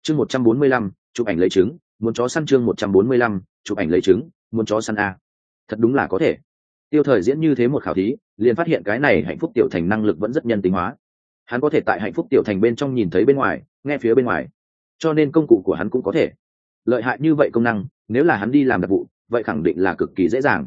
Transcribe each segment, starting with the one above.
Chương 145, chụp ảnh lấy trứng, muốn chó săn. Chương 145, chụp ảnh lấy trứng, muốn chó săn a. Thật đúng là có thể. Tiêu Thời diễn như thế một khảo thí, liền phát hiện cái này hạnh phúc tiểu thành năng lực vẫn rất nhân tính hóa. Hắn có thể tại hạnh phúc tiểu thành bên trong nhìn thấy bên ngoài, nghe phía bên ngoài, cho nên công cụ của hắn cũng có thể. Lợi hại như vậy công năng, nếu là hắn đi làm đặc vụ, vậy khẳng định là cực kỳ dễ dàng.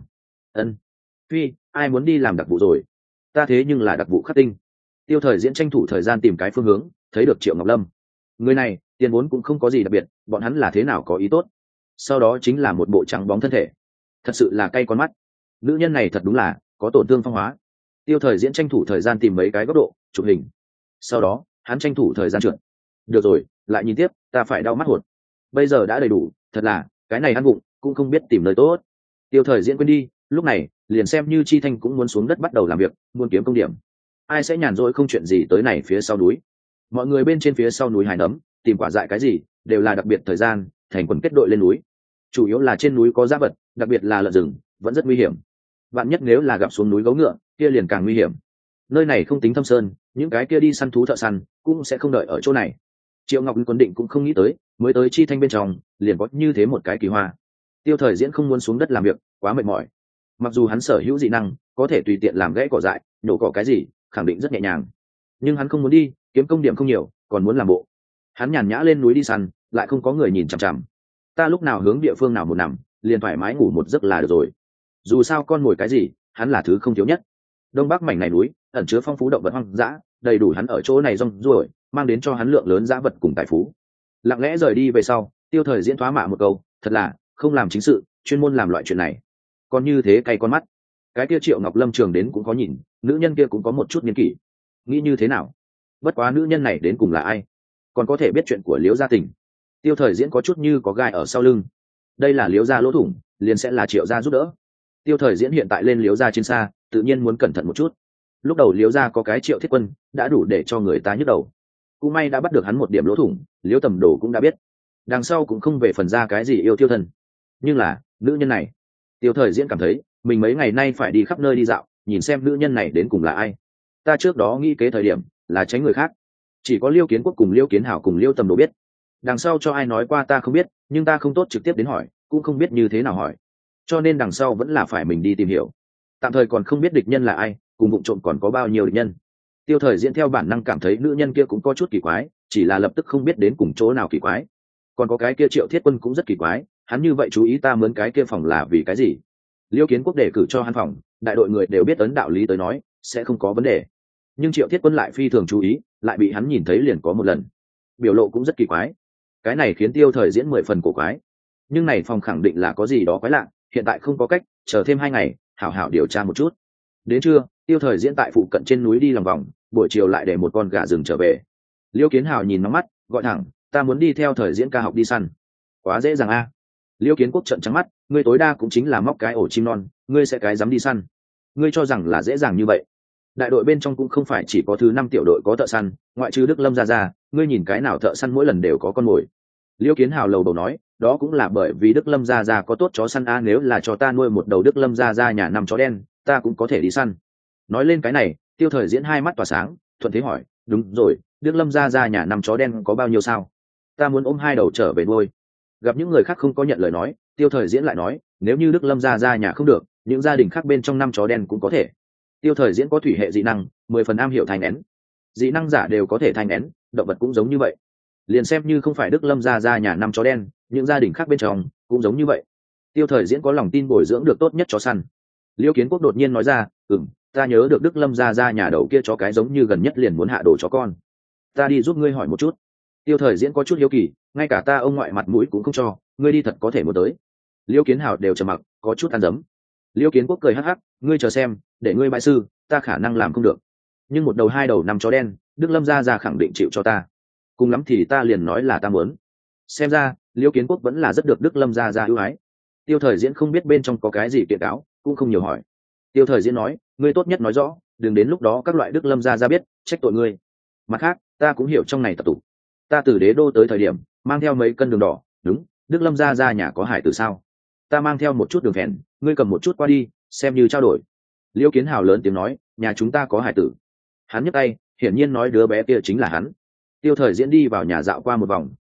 Phi, ai muốn đi làm đặc vụ rồi? Ta thế nhưng là đặc vụ khắc tinh. Tiêu Thời diễn tranh thủ thời gian tìm cái phương hướng, thấy được Triệu Ngọc Lâm. Người này, tiền vốn cũng không có gì đặc biệt, bọn hắn là thế nào có ý tốt. Sau đó chính là một bộ trắng bóng thân thể, thật sự là cay con mắt. Nữ nhân này thật đúng là có tổn thương phong hóa. Tiêu Thời diễn tranh thủ thời gian tìm mấy cái góc độ chụp hình, sau đó hắn tranh thủ thời gian trượt. Được rồi, lại nhìn tiếp, ta phải đau mắt hột. Bây giờ đã đầy đủ, thật là cái này ăn vụng cũng không biết tìm lời tốt. Tiêu Thời diễn quên đi, lúc này liền xem như Chi Thanh cũng muốn xuống đất bắt đầu làm việc, muốn kiếm công điểm. Ai sẽ nhàn rỗi không chuyện gì tới này phía sau núi? Mọi người bên trên phía sau núi Hải Nấm tìm quả dại cái gì đều là đặc biệt thời gian thành quần kết đội lên núi. Chủ yếu là trên núi có dã vật, đặc biệt là lợn rừng, vẫn rất nguy hiểm. Vạn nhất nếu là gặp xuống núi gấu ngựa, kia liền càng nguy hiểm. Nơi này không tính thâm sơn, những cái kia đi săn thú thợ săn cũng sẽ không đợi ở chỗ này. Triệu Ngọc Quân định cũng không nghĩ tới, mới tới Chi Thanh bên trong liền có như thế một cái kỳ hoa. Tiêu Thời diễn không muốn xuống đất làm việc, quá mệt mỏi. Mặc dù hắn sở hữu dị năng, có thể tùy tiện làm gãy cỏ dại, nhổ cỏ cái gì, khẳng định rất nhẹ nhàng. Nhưng hắn không muốn đi, kiếm công điểm không nhiều, còn muốn làm bộ. Hắn nhàn nhã lên núi đi săn, lại không có người nhìn chằm chằm. Ta lúc nào hướng địa phương nào một nằm, liền thoải mái ngủ một giấc là được rồi. Dù sao con mồi cái gì, hắn là thứ không thiếu nhất. Đông Bắc mảnh này núi ẩn chứa phong phú động vật hoang dã, đầy đủ hắn ở chỗ này rong ruổi, mang đến cho hắn lượng lớn dã vật cùng tài phú. Lặng lẽ rời đi về sau, Tiêu Thời diễn thoá mạ một câu, thật là không làm chính sự, chuyên môn làm loại chuyện này. Còn như thế cay con mắt. Cái kia Triệu Ngọc Lâm trường đến cũng có nhìn, nữ nhân kia cũng có một chút niên kỷ. Nghĩ như thế nào? Bất quá nữ nhân này đến cùng là ai? Còn có thể biết chuyện của Liễu gia tình. Tiêu Thời diễn có chút như có gai ở sau lưng. Đây là Liễu gia lỗ thủng, liền sẽ là Triệu gia giúp đỡ. Tiêu Thời diễn hiện tại lên Liễu gia trên xa, tự nhiên muốn cẩn thận một chút. Lúc đầu Liễu gia có cái Triệu Thiết Quân, đã đủ để cho người ta nhức đầu. Cũng may đã bắt được hắn một điểm lỗ thủng, Liễu Tầm Đồ cũng đã biết. Đằng sau cũng không về phần ra cái gì yêu tiêu thân. Nhưng là, nữ nhân này, Tiêu Thời diễn cảm thấy, mình mấy ngày nay phải đi khắp nơi đi dạo, nhìn xem nữ nhân này đến cùng là ai. Ta trước đó nghĩ kế thời điểm, là tránh người khác. Chỉ có Liêu Kiến Quốc cùng Liêu Kiến Hảo cùng Liêu Tầm Đồ biết. Đằng sau cho ai nói qua ta không biết, nhưng ta không tốt trực tiếp đến hỏi, cũng không biết như thế nào hỏi. Cho nên đằng sau vẫn là phải mình đi tìm hiểu. Tạm thời còn không biết địch nhân là ai, cùng vụ trộm còn có bao nhiêu địch nhân. Tiêu Thời diễn theo bản năng cảm thấy nữ nhân kia cũng có chút kỳ quái, chỉ là lập tức không biết đến cùng chỗ nào kỳ quái. Còn có cái kia Triệu Thiết Quân cũng rất kỳ quái, hắn như vậy chú ý ta mướn cái kia phòng là vì cái gì? Liêu Kiến Quốc đề cử cho hắn phòng, đại đội người đều biết ấn đạo lý tới nói, sẽ không có vấn đề. Nhưng Triệu Thiết Quân lại phi thường chú ý, lại bị hắn nhìn thấy liền có một lần. Biểu lộ cũng rất kỳ quái. Cái này khiến Tiêu Thời diễn 10 phần cổ quái. Nhưng này phòng khẳng định là có gì đó quái lạ, hiện tại không có cách, chờ thêm 2 ngày, hảo hảo điều tra một chút. Đến trưa, Tiêu Thời diễn tại phụ cận trên núi đi lòng vòng, buổi chiều lại để một con gà rừng trở về. Liêu Kiến Hào nhìn nóng mắt, gọi thẳng, ta muốn đi theo Thời diễn ca học đi săn. Quá dễ dàng a. Liêu Kiến Quốc trợn trắng mắt, ngươi tối đa cũng chính là móc cái ổ chim non, ngươi sẽ cái dám đi săn. Ngươi cho rằng là dễ dàng như vậy? Đại đội bên trong cũng không phải chỉ có thứ 5 tiểu đội có thợ săn, ngoại trừ Đức Lâm ra, ngươi nhìn cái nào thợ săn mỗi lần đều có con mồi. Liêu Kiến Hào lầu đầu nói, đó cũng là bởi vì Đức Lâm ra có tốt chó săn a, nếu là cho ta nuôi một đầu Đức Lâm ra nhà 5 chó đen, ta cũng có thể đi săn. Nói lên cái này, Tiêu Thời diễn hai mắt tỏa sáng, thuận thế hỏi, đúng rồi, Đức Lâm ra nhà 5 chó đen có bao nhiêu sao? Ta muốn ôm 2 đầu trở về nuôi. Gặp những người khác không có nhận lời nói, Tiêu Thời diễn lại nói, nếu như Đức Lâm ra nhà không được, những gia đình khác bên trong 5 chó đen cũng có thể. Tiêu Thời diễn có thủy hệ dị năng, 10 phần am hiểu thanh nén. Dị năng giả đều có thể thanh nén, động vật cũng giống như vậy. Liền xem như không phải Đức Lâm ra nhà 5 chó đen, những gia đình khác bên trong cũng giống như vậy. Tiêu Thời diễn có lòng tin bồi dưỡng được tốt nhất chó săn. Liêu Kiến Quốc đột nhiên nói ra, ta nhớ được Đức Lâm ra nhà đầu kia chó cái giống như gần nhất liền muốn hạ đồ chó con. Ta đi giúp ngươi hỏi một chút. Tiêu Thời diễn có chút hiếu kỳ, ngay cả ta ông ngoại mặt mũi cũng không cho, ngươi đi thật có thể muốn tới. Liêu Kiến Hào đều trầm mặc, có chút ăn dấm. Liêu Kiến Quốc cười hắc hắc, ngươi chờ xem, để ngươi bại sư, ta khả năng làm không được. Nhưng một đầu 2 đầu 5 chó đen, Đức Lâm ra khẳng định chịu cho ta. Cùng lắm thì ta liền nói là ta muốn. Xem ra, Liêu Kiến Quốc vẫn là rất được Đức Lâm ra ưu ái. Tiêu Thời diễn không biết bên trong có cái gì kiện cáo, cũng không nhiều hỏi. Tiêu Thời diễn nói, ngươi tốt nhất nói rõ, đừng đến lúc đó các loại Đức Lâm ra biết, trách tội ngươi. Mặt khác, ta cũng hiểu trong này tập tục. Ta từ Đế Đô tới thời điểm, mang theo mấy cân đường đỏ, đúng, Đức Lâm ra nhà có hải tử sao? Ta mang theo một chút đường phèn, ngươi cầm một chút qua đi, xem như trao đổi. Liêu Kiến Hào lớn tiếng nói, nhà chúng ta có hải tử. Hắn nhấc tay, hiển nhiên nói đứa bé kia chính là hắn. Tiêu Thời diễn đi vào nhà dạo qua một vòng,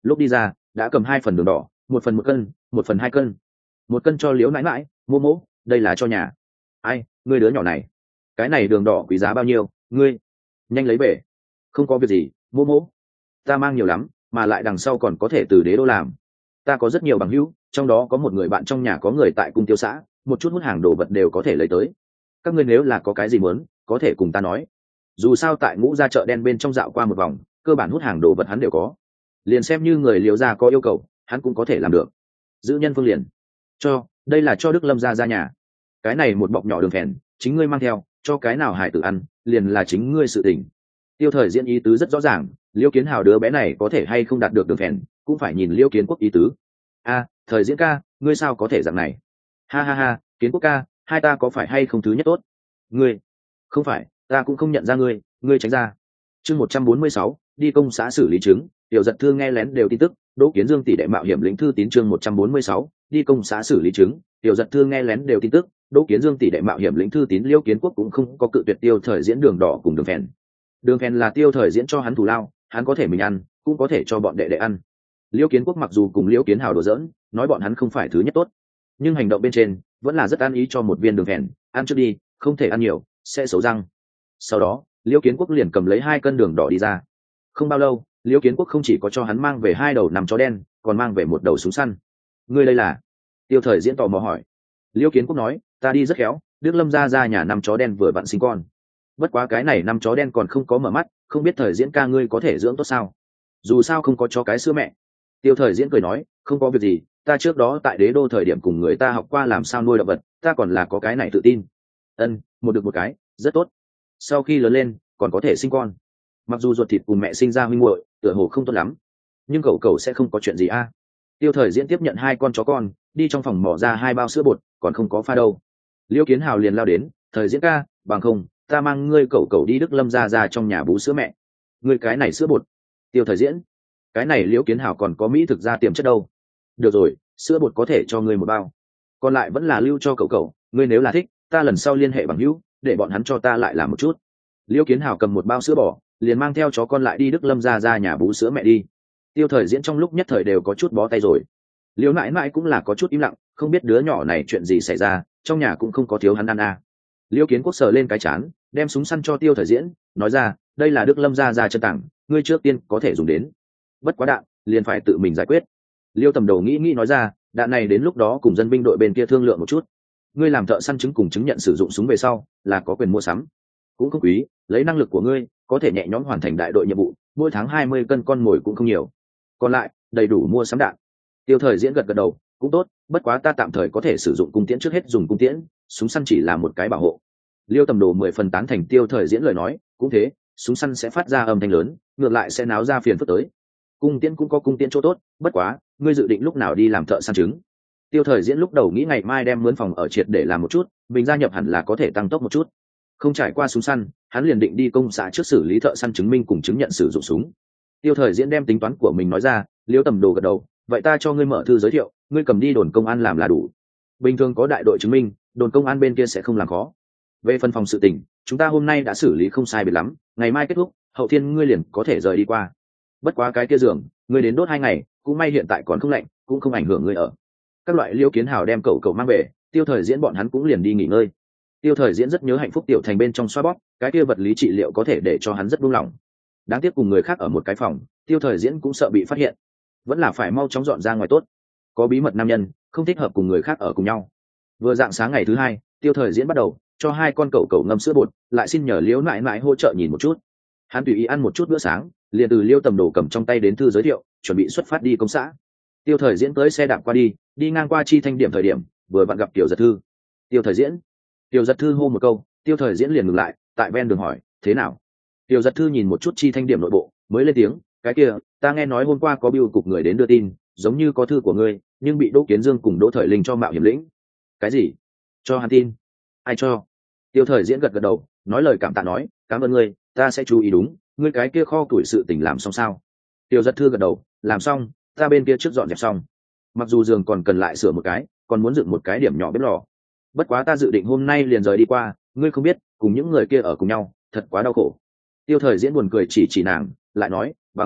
lúc đi ra đã cầm 2 phần đường đỏ, 1 phần 1 cân, 1 phần 2 cân. 1 cân cho Liễu nãi nãi, mô mô, đây là cho nhà. Ai, ngươi đứa nhỏ này, cái này đường đỏ quý giá bao nhiêu, ngươi nhanh lấy về. Không có việc gì, mô mô, ta mang nhiều lắm, mà lại đằng sau còn có thể từ đế đô làm. Ta có rất nhiều bằng hữu, trong đó có một người bạn trong nhà có người tại cung tiêu xã, một chút hút hàng đồ vật đều có thể lấy tới. Các ngươi nếu là có cái gì muốn, có thể cùng ta nói. Dù sao tại Ngũ Gia chợ đen bên trong dạo qua một vòng, cơ bản hút hàng đồ vật hắn đều có. Liền xem như người Liễu gia có yêu cầu, hắn cũng có thể làm được. Giữ nhân phương liền cho, đây là cho Đức Lâm gia ra nhà. Cái này một bọc nhỏ đường phèn, chính ngươi mang theo, cho cái nào hải tử ăn, liền là chính ngươi sự tình. Tiêu Thời Diễn ý tứ rất rõ ràng, Liễu Kiến Hào đứa bé này có thể hay không đạt được đường phèn, cũng phải nhìn Liễu Kiến Quốc ý tứ. A, Thời Diễn ca, ngươi sao có thể dạng này? Ha ha ha, Kiến Quốc ca, hai ta có phải hay không thứ nhất tốt? Ngươi, không phải, ta cũng không nhận ra ngươi, ngươi tránh ra. Chương 146, đi công xã xử lý chứng. Tiểu Giật Thư nghe lén đều tin tức, Đỗ Kiến Dương tỷ đệ mạo hiểm lĩnh thư tín. Chương 146, đi công xã xử lý chứng. Tiểu Giật Thư nghe lén đều tin tức, Đỗ Kiến Dương tỷ đệ mạo hiểm lĩnh thư tín. Liễu Kiến Quốc cũng không có cự tuyệt Tiêu Thời Diễn đường đỏ cùng đường phèn. Đường phèn là Tiêu Thời Diễn cho hắn thù lao, hắn có thể mình ăn, cũng có thể cho bọn đệ đệ ăn. Liễu Kiến Quốc mặc dù cùng Liễu Kiến Hào đùa giỡn, nói bọn hắn không phải thứ nhất tốt, nhưng hành động bên trên vẫn là rất an ý cho một viên đường phèn, ăn trước đi, không thể ăn nhiều, sẽ xấu răng. Sau đó, Liễu Kiến Quốc liền cầm lấy 2 cân đường đỏ đi ra. Không bao lâu, Liễu Kiến Quốc không chỉ có cho hắn mang về 2 đầu nằm chó đen, còn mang về 1 đầu súng săn. Ngươi đây là? Tiêu Thời Diễn tò mò hỏi. Liễu Kiến Quốc nói, ta đi rất khéo, Đức Lâm ra nhà nằm chó đen vừa vặn sinh con. Bất quá cái này nằm chó đen còn không có mở mắt, không biết Thời Diễn ca ngươi có thể dưỡng tốt sao? Dù sao không có chó cái sữa mẹ. Tiêu Thời Diễn cười nói, không có việc gì, ta trước đó tại đế đô thời điểm cùng người ta học qua làm sao nuôi động vật, ta còn là có cái này tự tin. Một được một cái, rất tốt. Sau khi lớn lên, còn có thể sinh con. Mặc dù ruột thịt cùng mẹ sinh ra huynh muội, tựa hồ không tốt lắm, nhưng cậu cậu sẽ không có chuyện gì a. Tiêu Thời Diễn tiếp nhận 2 con chó con, đi trong phòng mò ra 2 bao sữa bột, còn không có pha đâu. Liễu Kiến Hào liền lao đến, Thời Diễn ca, bằng không, ta mang ngươi cậu cậu đi Đức Lâm ra trong nhà bú sữa mẹ. Ngươi cái này sữa bột. Tiêu Thời Diễn, cái này Liễu Kiến Hào còn có mỹ thực ra tiềm chất đâu. Được rồi, sữa bột có thể cho ngươi 1 bao, còn lại vẫn là lưu cho cậu cậu, ngươi nếu là thích, ta lần sau liên hệ bằng hữu, để bọn hắn cho ta lại làm một chút. Liễu Kiến Hào cầm 1 bao sữa bò, liền mang theo chó con lại đi Đức Lâm ra nhà bú sữa mẹ đi. Tiêu Thời Diễn trong lúc nhất thời đều có chút bó tay rồi. Liễu nãi nãi cũng là có chút im lặng, không biết đứa nhỏ này chuyện gì xảy ra, trong nhà cũng không có thiếu hắn ăn à. Liễu Kiến Quốc sờ lên cái chán, đem súng săn cho Tiêu Thời Diễn, nói ra, đây là Đức Lâm ra chân tảng, ngươi trước tiên có thể dùng đến. Bất quá đạn, liền phải tự mình giải quyết. Liêu Tầm Đầu nghĩ nói ra, đạn này đến lúc đó cùng dân binh đội bên kia thương lượng một chút. Ngươi làm thợ săn chứng cùng chứng nhận sử dụng súng về sau, là có quyền mua sắm, cũng không quý, lấy năng lực của ngươi, có thể nhẹ nhõm hoàn thành đại đội nhiệm vụ, mỗi tháng 20 cân con mồi cũng không nhiều. Còn lại, đầy đủ mua sắm đạn. Tiêu Thời Diễn gật đầu, cũng tốt, bất quá ta tạm thời có thể sử dụng cung tiễn trước hết dùng cung tiễn, súng săn chỉ là một cái bảo hộ. Liêu Tầm Đồ 10 phần tán thành Tiêu Thời Diễn lời nói, cũng thế, súng săn sẽ phát ra âm thanh lớn, ngược lại sẽ náo ra phiền phức tới. Cung tiễn cũng có cung tiễn chỗ tốt, bất quá, ngươi dự định lúc nào đi làm thợ săn trứng? Tiêu Thời Diễn lúc đầu nghĩ ngày mai đem mướn phòng ở triệt để làm một chút, mình gia nhập hẳn là có thể tăng tốc một chút. Không trải qua súng săn, hắn liền định đi công xã trước xử lý thợ săn chứng minh cùng chứng nhận sử dụng súng. Tiêu Thời Diễn đem tính toán của mình nói ra, Liêu Tầm Đồ gật đầu, vậy ta cho ngươi mở thư giới thiệu, ngươi cầm đi đồn công an làm là đủ. Bình thường có đại đội chứng minh, đồn công an bên kia sẽ không làm khó. Về phần phòng sự tình, chúng ta hôm nay đã xử lý không sai biệt lắm, ngày mai kết thúc, hậu thiên ngươi liền có thể rời đi qua. Bất quá cái kia giường, ngươi đến đốt 2 ngày, cũng may hiện tại còn không lạnh, cũng không ảnh hưởng ngươi ở. Các loại Liêu Kiến Hào đem cậu mang về, Tiêu Thời Diễn bọn hắn cũng liền đi nghỉ ngơi. Tiêu Thời Diễn rất nhớ hạnh phúc tiểu thành bên trong xoa bóp, cái kia vật lý trị liệu có thể để cho hắn rất buông lỏng. Đáng tiếc cùng người khác ở một cái phòng, Tiêu Thời Diễn cũng sợ bị phát hiện, vẫn là phải mau chóng dọn ra ngoài tốt. Có bí mật nam nhân, không thích hợp cùng người khác ở cùng nhau. Vừa dạng sáng ngày thứ 2, Tiêu Thời Diễn bắt đầu cho 2 con cậu ngâm sữa bột, lại xin nhờ Liễu nãi nãi hỗ trợ nhìn một chút. Hắn tùy ý ăn một chút bữa sáng, liền từ Liêu Tầm Đồ cầm trong tay đến thư giới thiệu, chuẩn bị xuất phát đi công xã. Tiêu Thời Diễn tới xe đạp qua đi ngang qua Chi Thanh điểm thời điểm, vừa vặn gặp Tiểu Giật Thư. Tiêu Thời Diễn. Tiểu Giật Thư hô một câu, Tiêu Thời Diễn liền ngừng lại, tại ven đường hỏi, thế nào? Tiểu Giật Thư nhìn một chút Chi Thanh điểm nội bộ, mới lên tiếng, cái kia, ta nghe nói hôm qua có bưu cục người đến đưa tin, giống như có thư của ngươi, nhưng bị Đỗ Kiến Dương cùng Đỗ Thời Linh cho mạo hiểm lĩnh. Cái gì? Cho hắn tin? Ai cho? Tiêu Thời Diễn gật đầu, nói lời cảm tạ nói, cảm ơn ngươi, ta sẽ chú ý đúng, ngươi cái kia kho tuổi sự tình làm xong sao? Tiêu Giật Thư gật đầu, làm xong, ta bên kia trước dọn dẹp xong. Mặc dù giường còn cần lại sửa một cái, còn muốn dựng một cái điểm nhỏ bếp lò. Bất quá ta dự định hôm nay liền rời đi qua, ngươi không biết, cùng những người kia ở cùng nhau, thật quá đau khổ. Tiêu Thời Diễn buồn cười chỉ nàng, lại nói, bằng không,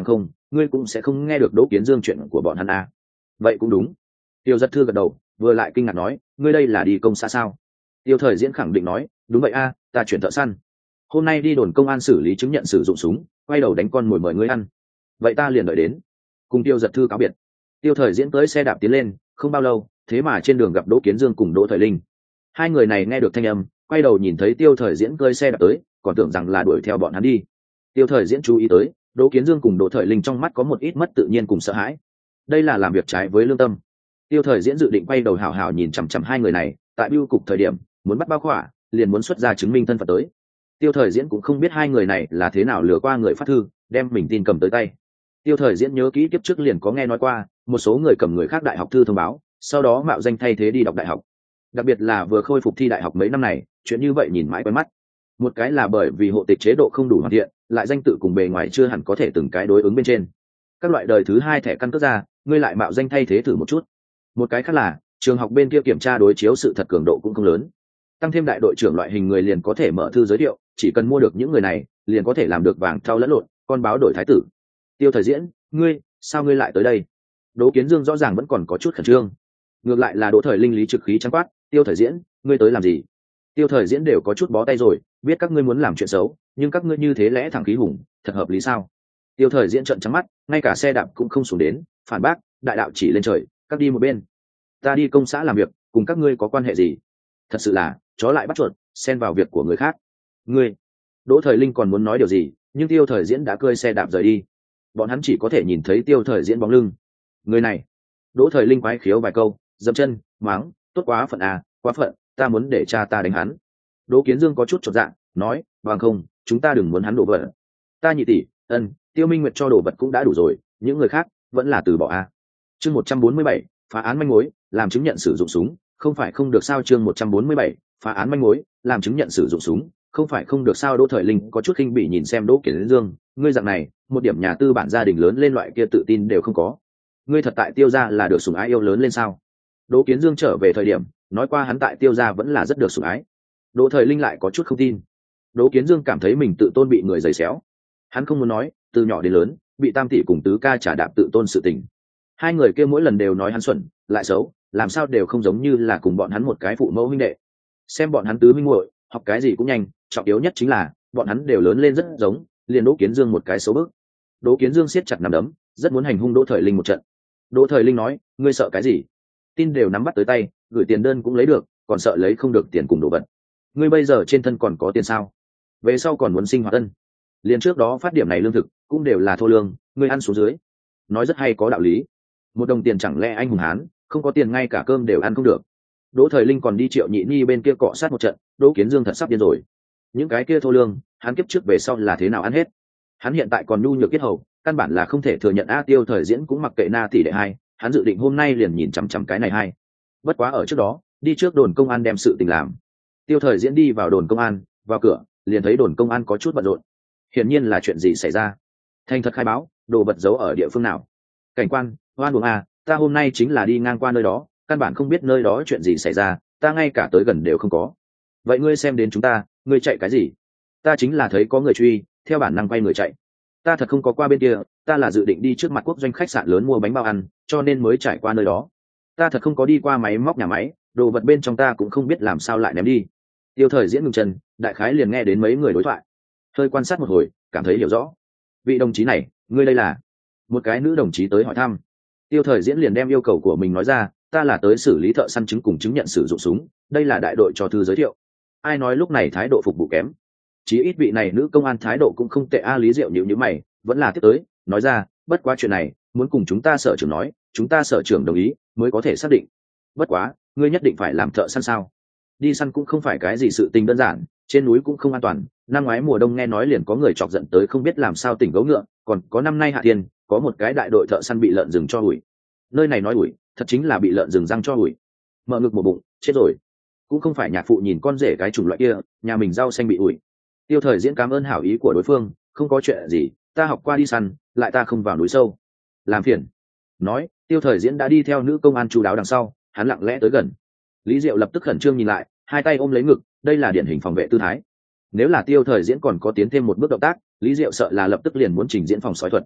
ngươi cũng sẽ không nghe được Đỗ Kiến Dương chuyện của bọn hắn à. Vậy cũng đúng. Tiêu Giật Thư gật đầu, vừa lại kinh ngạc nói, ngươi đây là đi công xã sao? Tiêu Thời Diễn khẳng định nói, đúng vậy a, ta chuyển thợ săn. Hôm nay đi đồn công an xử lý chứng nhận sử dụng súng, quay đầu đánh con mồi mời ngươi ăn. Vậy ta liền đợi đến. Cùng Tiêu Giật Thư cáo biệt. Tiêu Thời Diễn tới xe đạp tiến lên, không bao lâu, thế mà trên đường gặp Đỗ Kiến Dương cùng Đỗ Thời Linh. Hai người này nghe được thanh âm, quay đầu nhìn thấy Tiêu Thời Diễn cơi xe đạp tới, còn tưởng rằng là đuổi theo bọn hắn đi. Tiêu Thời Diễn chú ý tới, Đỗ Kiến Dương cùng Đỗ Thời Linh trong mắt có một ít mất tự nhiên cùng sợ hãi. Đây là làm việc trái với lương tâm. Tiêu Thời Diễn dự định quay đầu hào hào nhìn chằm chằm hai người này, tại bưu cục thời điểm muốn bắt bao khỏa, liền muốn xuất ra chứng minh thân phận tới. Tiêu Thời Diễn cũng không biết hai người này là thế nào lừa qua người phát thư, đem mình tin cầm tới tay. Tiêu Thời Diễn nhớ kỹ kiếp trước liền có nghe nói qua, một số người cầm người khác đại học thư thông báo, sau đó mạo danh thay thế đi đọc đại học. Đặc biệt là vừa khôi phục thi đại học mấy năm này, chuyện như vậy nhìn mãi quen mắt. Một cái là bởi vì hộ tịch chế độ không đủ hoàn thiện, lại danh tự cùng bề ngoài chưa hẳn có thể từng cái đối ứng bên trên. Các loại đời thứ hai thẻ căn cước ra, ngươi lại mạo danh thay thế thử một chút. Một cái khác là trường học bên kia kiểm tra đối chiếu sự thật cường độ cũng không lớn, tăng thêm đại đội trưởng loại hình người liền có thể mở thư giới thiệu, chỉ cần mua được những người này liền có thể làm được vàng thau lẫn lộn, con báo đổi thái tử. Tiêu Thời Diễn, ngươi sao ngươi lại tới đây? Đỗ Kiến Dương rõ ràng vẫn còn có chút khẩn trương. Ngược lại là Đỗ Thời Linh lý trực khí trắng quát, Tiêu Thời Diễn, ngươi tới làm gì? Tiêu Thời Diễn đều có chút bó tay rồi, biết các ngươi muốn làm chuyện xấu, nhưng các ngươi như thế lẽ thẳng khí hùng, thật hợp lý sao? Tiêu Thời Diễn trợn trắng mắt, ngay cả xe đạp cũng không xuống đến, phản bác, đại đạo chỉ lên trời, các đi một bên. Ta đi công xã làm việc, cùng các ngươi có quan hệ gì? Thật sự là chó lại bắt chuột, xen vào việc của người khác. Ngươi. Đỗ Thời Linh còn muốn nói điều gì, nhưng Tiêu Thời Diễn đã cơi xe đạp rời đi. Bọn hắn chỉ có thể nhìn thấy Tiêu Thời Diễn bóng lưng. Người này. Đỗ Thời Linh quái khiếu vài câu, dậm chân, mắng, tốt quá phận à, quá phận, ta muốn để cha ta đánh hắn. Đỗ Kiến Dương có chút chột dạ, nói, bằng không, chúng ta đừng muốn hắn đổ vật. Ta nhị tỷ, Tiêu Minh Nguyệt cho đồ vật cũng đã đủ rồi, những người khác vẫn là từ bỏ a. Chương 147, phá án manh mối, làm chứng nhận sử dụng súng, không phải không được sao? Chương 147, phá án manh mối, làm chứng nhận sử dụng súng, không phải không được sao? Đỗ Thời Linh có chút khinh bỉ nhìn xem Đỗ Kiến Dương, ngươi dạng này, một điểm nhà tư bản gia đình lớn lên loại kia tự tin đều không có. Ngươi thật tại Tiêu gia là được sủng ái yêu lớn lên sao? Đỗ Kiến Dương trở về thời điểm, nói qua hắn tại Tiêu gia vẫn là rất được sủng ái. Đỗ Thời Linh lại có chút không tin. Đỗ Kiến Dương cảm thấy mình tự tôn bị người giày xéo. Hắn không muốn nói, từ nhỏ đến lớn, bị Tam tỷ cùng tứ ca trả đạp tự tôn sự tình. Hai người kia mỗi lần đều nói hắn xuẩn, lại xấu, làm sao đều không giống như là cùng bọn hắn một cái phụ mẫu huynh đệ. Xem bọn hắn tứ huynh muội, học cái gì cũng nhanh, trọng yếu nhất chính là bọn hắn đều lớn lên rất giống, liền Đỗ Kiến Dương một cái xấu bước. Đỗ Kiến Dương siết chặt nắm đấm, rất muốn hành hung Đỗ Thời Linh một trận. Đỗ Thời Linh nói, ngươi sợ cái gì? Tin đều nắm bắt tới tay, gửi tiền đơn cũng lấy được, còn sợ lấy không được tiền cùng đồ vật. Ngươi bây giờ trên thân còn có tiền sao? Về sau còn muốn sinh hoạt tân. Liền trước đó phát điểm này lương thực cũng đều là thô lương, ngươi ăn xuống dưới. Nói rất hay có đạo lý. Một đồng tiền chẳng lẽ anh hùng hán, không có tiền ngay cả cơm đều ăn không được. Đỗ Thời Linh còn đi Triệu Nhị Nhi bên kia cọ sát một trận, Đỗ Kiến Dương thật sắp điên rồi. Những cái kia thô lương, hắn kiếp trước về sau là thế nào ăn hết. Hắn hiện tại còn nhu nhược kết hầu, căn bản là không thể thừa nhận. Tiêu Thời Diễn cũng mặc kệ Na tỷ đệ hai, hắn dự định hôm nay liền nhìn chằm chằm cái này hai. Bất quá ở trước đó, đi trước đồn công an đem sự tình làm. Tiêu Thời Diễn đi vào đồn công an, vào cửa liền thấy đồn công an có chút bận rộn. Hiển nhiên là chuyện gì xảy ra. Thành thật khai báo, đồ vật giấu ở địa phương nào? Cảnh quan, oan uổng à, ta hôm nay chính là đi ngang qua nơi đó, căn bản không biết nơi đó chuyện gì xảy ra, ta ngay cả tới gần đều không có. Vậy ngươi xem đến chúng ta, ngươi chạy cái gì? Ta chính là thấy có người truy, theo bản năng quay người chạy. Ta thật không có qua bên kia, ta là dự định đi trước mặt quốc doanh khách sạn lớn mua bánh bao ăn, cho nên mới trải qua nơi đó. Ta thật không có đi qua máy móc nhà máy, đồ vật bên trong ta cũng không biết làm sao lại ném đi. Tiêu Thời Diễn ngừng chân, đại khái liền nghe đến mấy người đối thoại, hơi quan sát một hồi, cảm thấy hiểu rõ. Vị đồng chí này, ngươi đây là? Một cái nữ đồng chí tới hỏi thăm. Tiêu Thời Diễn liền đem yêu cầu của mình nói ra, ta là tới xử lý thợ săn chứng cùng chứng nhận sử dụng súng, đây là đại đội cho thư giới thiệu. Ai nói lúc này thái độ phục vụ kém? Chí ít vị này nữ công an thái độ cũng không tệ. Lý Diệu nhíu nhíu mày, vẫn là tiếp tới, nói ra, bất quá chuyện này muốn cùng chúng ta sở trưởng nói, chúng ta sở trưởng đồng ý mới có thể xác định. Bất quá, ngươi nhất định phải làm thợ săn sao? Đi săn cũng không phải cái gì sự tình đơn giản, trên núi cũng không an toàn. Năm ngoái mùa đông nghe nói liền có người chọc giận tới không biết làm sao tỉnh gấu ngựa, còn có năm nay hạ thiên có một cái đại đội thợ săn bị lợn rừng cho ủi. Nơi này nói ủi, thật chính là bị lợn rừng răng cho ủi. Mở ngực một bụng, chết rồi. Cũng không phải nhạc phụ nhìn con rể cái chủng loại kia, nhà mình rau xanh bị ủi. Tiêu Thời Diễn cảm ơn hảo ý của đối phương, không có chuyện gì, ta học qua đi săn, lại ta không vào núi sâu. Làm phiền. Nói, Tiêu Thời Diễn đã đi theo nữ công an chu đáo đằng sau, hắn lặng lẽ tới gần. Lý Diệu lập tức khẩn trương nhìn lại, hai tay ôm lấy ngực, đây là điển hình phòng vệ tư thái. Nếu là Tiêu Thời Diễn còn có tiến thêm một bước động tác, Lý Diệu sợ là lập tức liền muốn trình diễn phòng sói thuật.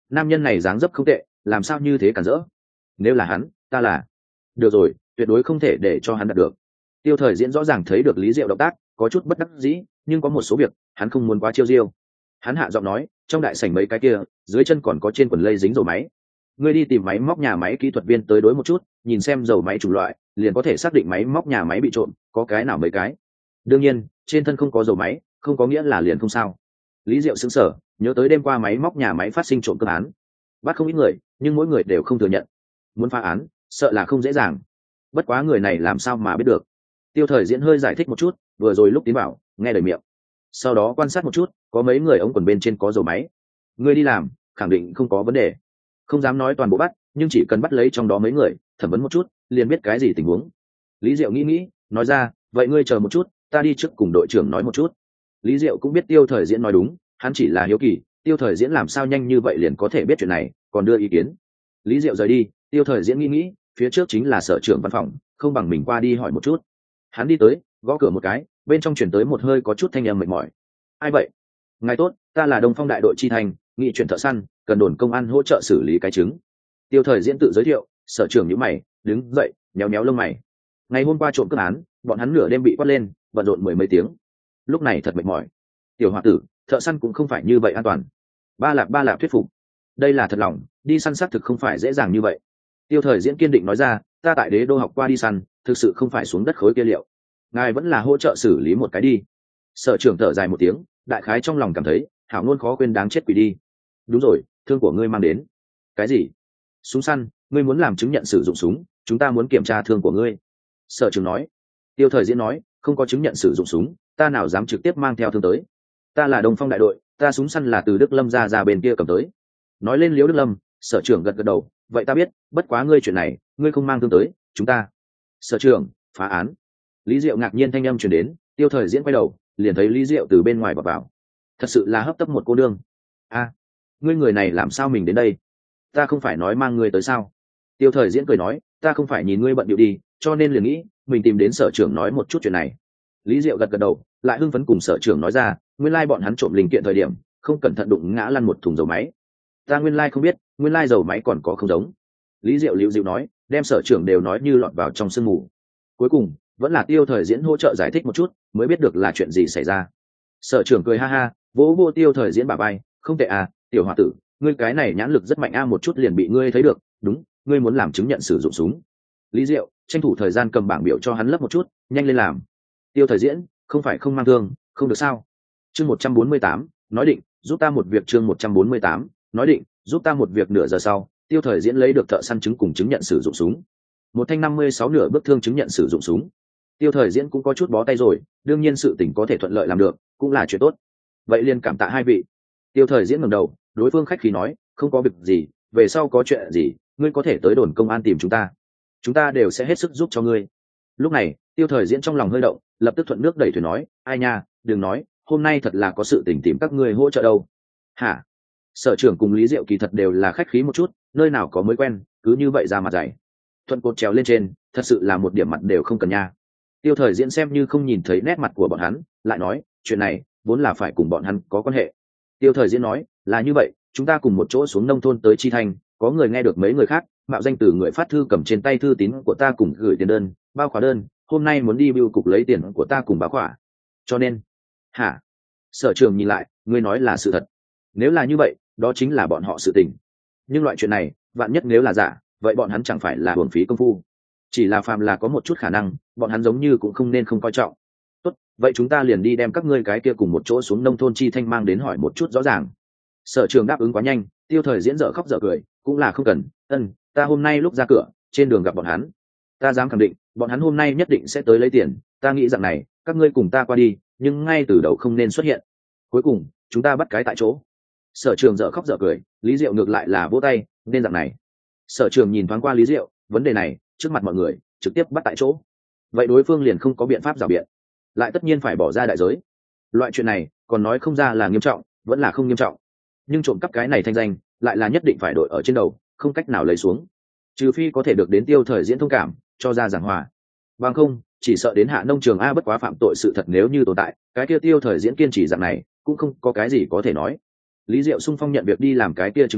nam nhân này dáng dấp không tệ, làm sao như thế cản rỡ. Nếu là hắn, ta là được rồi, tuyệt đối không thể để cho hắn đạt được. Tiêu Thời Diễn rõ ràng thấy được Lý Diệu động tác có chút bất đắc dĩ, nhưng có một số việc hắn không muốn quá chiêu diêu. Hắn hạ giọng nói, trong đại sảnh mấy cái kia dưới chân còn có trên quần lây dính dầu máy, ngươi đi tìm máy móc nhà máy kỹ thuật viên tới đối một chút, nhìn xem dầu máy chủng loại liền có thể xác định máy móc nhà máy bị trộm có cái nào mấy cái. Đương nhiên trên thân không có dầu máy không có nghĩa là liền không sao. Lý Diệu sững sờ, nhớ tới đêm qua máy móc nhà máy phát sinh trộm cướp án, bắt không ít người nhưng mỗi người đều không thừa nhận. Muốn phá án sợ là không dễ dàng, bất quá người này làm sao mà biết được. Tiêu Thời Diễn hơi giải thích một chút, vừa rồi lúc tiến bảo nghe lời miệng, sau đó quan sát một chút, có mấy người ống quần bên trên có dầu máy. Ngươi đi làm khẳng định không có vấn đề, không dám nói toàn bộ bắt, nhưng chỉ cần bắt lấy trong đó mấy người thẩm vấn một chút liền biết cái gì tình huống. Lý Diệu nghĩ nói ra, vậy ngươi chờ một chút, ta đi trước cùng đội trưởng nói một chút. Lý Diệu cũng biết Tiêu Thời Diễn nói đúng, hắn chỉ là hiếu kỳ Tiêu Thời Diễn làm sao nhanh như vậy liền có thể biết chuyện này còn đưa ý kiến. Lý Diệu rời đi, Tiêu Thời Diễn nghĩ phía trước chính là sở trưởng văn phòng, không bằng mình qua đi hỏi một chút. Hắn đi tới gõ cửa một cái, bên trong chuyển tới một hơi có chút thanh âm mệt mỏi. Ai vậy? Ngài tốt, ta là Đông Phong đại đội chi thành, nghị chuyển thợ săn, cần đồn công an hỗ trợ xử lý cái trứng. Tiêu Thời Diễn tự giới thiệu. Sở trưởng nhíu mày đứng dậy méo méo lông mày. Ngày hôm qua trộm cướp án bọn hắn nửa đêm bị quát lên bận rộn mười mấy tiếng, lúc này thật mệt mỏi. Tiểu h tử, thợ săn cũng không phải như vậy an toàn. Ba lạp thuyết phục, đây là thật lòng, đi săn xác thực không phải dễ dàng như vậy. Tiêu Thời Diễn kiên định nói ra, ta tại Đế Đô học qua đi săn, thực sự không phải xuống đất khối kia liệu, ngài vẫn là hỗ trợ xử lý một cái đi. Sở trưởng thở dài một tiếng, đại khái trong lòng cảm thấy hảo ngôn khó quên đáng chết quỷ đi. Đúng rồi, thương của ngươi mang đến cái gì? Súng săn, ngươi muốn làm chứng nhận sử dụng súng, chúng ta muốn kiểm tra thương của ngươi. Sở trưởng nói. Tiêu Thời Diễn nói, không có chứng nhận sử dụng súng, ta nào dám trực tiếp mang theo thương tới. Ta là Đông Phong đại đội, ta súng săn là từ Đức Lâm ra bên kia cầm tới. Nói lên Liễu Đức Lâm, sở trưởng gật gật đầu, vậy ta biết, bất quá ngươi chuyện này ngươi không mang thương tới, chúng ta. Sở trưởng, phá án. Lý Diệu ngạc nhiên thanh âm truyền đến, Tiêu Thời Diễn quay đầu liền thấy Lý Diệu từ bên ngoài vào. Thật sự là hấp tấp một cô đương. A, ngươi người này làm sao mình đến đây? Ta không phải nói mang ngươi tới sao? Tiêu Thời Diễn cười nói, ta không phải nhìn ngươi bận điệu đi, cho nên liền nghĩ mình tìm đến sở trưởng nói một chút chuyện này. Lý Diệu gật gật đầu, lại hưng phấn cùng sở trưởng nói ra, nguyên lai bọn hắn trộm linh kiện thời điểm không cẩn thận đụng ngã lăn một thùng dầu máy. Ta nguyên lai không biết, nguyên lai dầu máy còn có không giống. Lý Diệu liễu dịu nói, đem sở trưởng đều nói như lọt vào trong sương mù. Cuối cùng vẫn là Tiêu Thời Diễn hỗ trợ giải thích một chút mới biết được là chuyện gì xảy ra. Sở trưởng cười ha ha, vỗ vô Tiêu Thời Diễn bả vai, không tệ à, tiểu hòa tử, ngươi cái này nhãn lực rất mạnh a, một chút liền bị ngươi thấy được. Đúng, ngươi muốn làm chứng nhận sử dụng súng. Lý Diệu tranh thủ thời gian cầm bảng biểu cho hắn lấp một chút, nhanh lên làm. Tiêu Thời Diễn, không phải không mang thương, không được sao? Chương 148, nói định, giúp ta một việc. Chương 148, nói định, giúp ta một việc. Nửa giờ sau, Tiêu Thời Diễn lấy được thợ săn chứng cùng chứng nhận sử dụng súng, một thanh 56 nửa bước thương chứng nhận sử dụng súng. Tiêu Thời Diễn cũng có chút bó tay rồi, đương nhiên sự tình có thể thuận lợi làm được cũng là chuyện tốt. Vậy liền cảm tạ hai vị. Tiêu Thời Diễn ngẩng đầu, đối phương khách khí nói, không có việc gì, về sau có chuyện gì ngươi có thể tới đồn công an tìm chúng ta đều sẽ hết sức giúp cho ngươi. Lúc này Tiêu Thời Diễn trong lòng hơi động, lập tức thuận nước đẩy thuyền nói, ai nha, đừng nói, hôm nay thật là có sự tình tìm các ngươi hỗ trợ đâu. Hả? Sở trưởng cùng Lý Diệu kỳ thật đều là khách khí một chút, nơi nào có mới quen cứ như vậy ra mặt dày, thuận cột trèo lên trên, thật sự là một điểm mặt đều không cần nha. Tiêu Thời Diễn xem như không nhìn thấy nét mặt của bọn hắn, lại nói, chuyện này vốn là phải cùng bọn hắn có quan hệ. Tiêu Thời Diễn nói, là như vậy, chúng ta cùng một chỗ xuống nông thôn tới Chi Thành, có người nghe được mấy người khác mạo danh từ người phát thư cầm trên tay thư tín của ta cùng gửi tiền đơn, bao khóa đơn, hôm nay muốn đi bưu cục lấy tiền của ta cùng báo khóa. Cho nên, hả? Sở trưởng nhìn lại, ngươi nói là sự thật. Nếu là như vậy, đó chính là bọn họ sự tình. Nhưng loại chuyện này, vạn nhất nếu là giả, vậy bọn hắn chẳng phải là uổng phí công phu. Chỉ là phàm là có một chút khả năng, bọn hắn giống như cũng không nên không coi trọng. Tốt, vậy chúng ta liền đi đem các ngươi cái kia cùng một chỗ xuống nông thôn Chi Thanh mang đến hỏi một chút rõ ràng. Sở trưởng đáp ứng quá nhanh, Tiêu Thời Diễn dở khóc dở cười, cũng là không cần. Ta hôm nay lúc ra cửa trên đường gặp bọn hắn, ta dám khẳng định bọn hắn hôm nay nhất định sẽ tới lấy tiền. Ta nghĩ rằng này, các ngươi cùng ta qua đi, nhưng ngay từ đầu không nên xuất hiện. Cuối cùng chúng ta bắt cái tại chỗ. Sở trưởng dở khóc dở cười, Lý Diệu ngược lại là vỗ tay, nên dạng này. Sở trưởng nhìn thoáng qua Lý Diệu, vấn đề này trước mặt mọi người trực tiếp bắt tại chỗ, vậy đối phương liền không có biện pháp rào biện, lại tất nhiên phải bỏ ra đại giới. Loại chuyện này còn nói không ra là nghiêm trọng vẫn là không nghiêm trọng, nhưng trộm cắp cái này thanh danh lại là nhất định phải đội ở trên đầu, không cách nào lấy xuống, trừ phi có thể được đến Tiêu Thời Diễn thông cảm cho ra giảng hòa, bằng không chỉ sợ đến Hạ Nông Trường a bất quá phạm tội sự thật nếu như tồn tại, cái kia Tiêu Thời Diễn kiên trì dạng này cũng không có cái gì có thể nói. Lý Diệu xung phong nhận việc đi làm cái kia chứng kiến,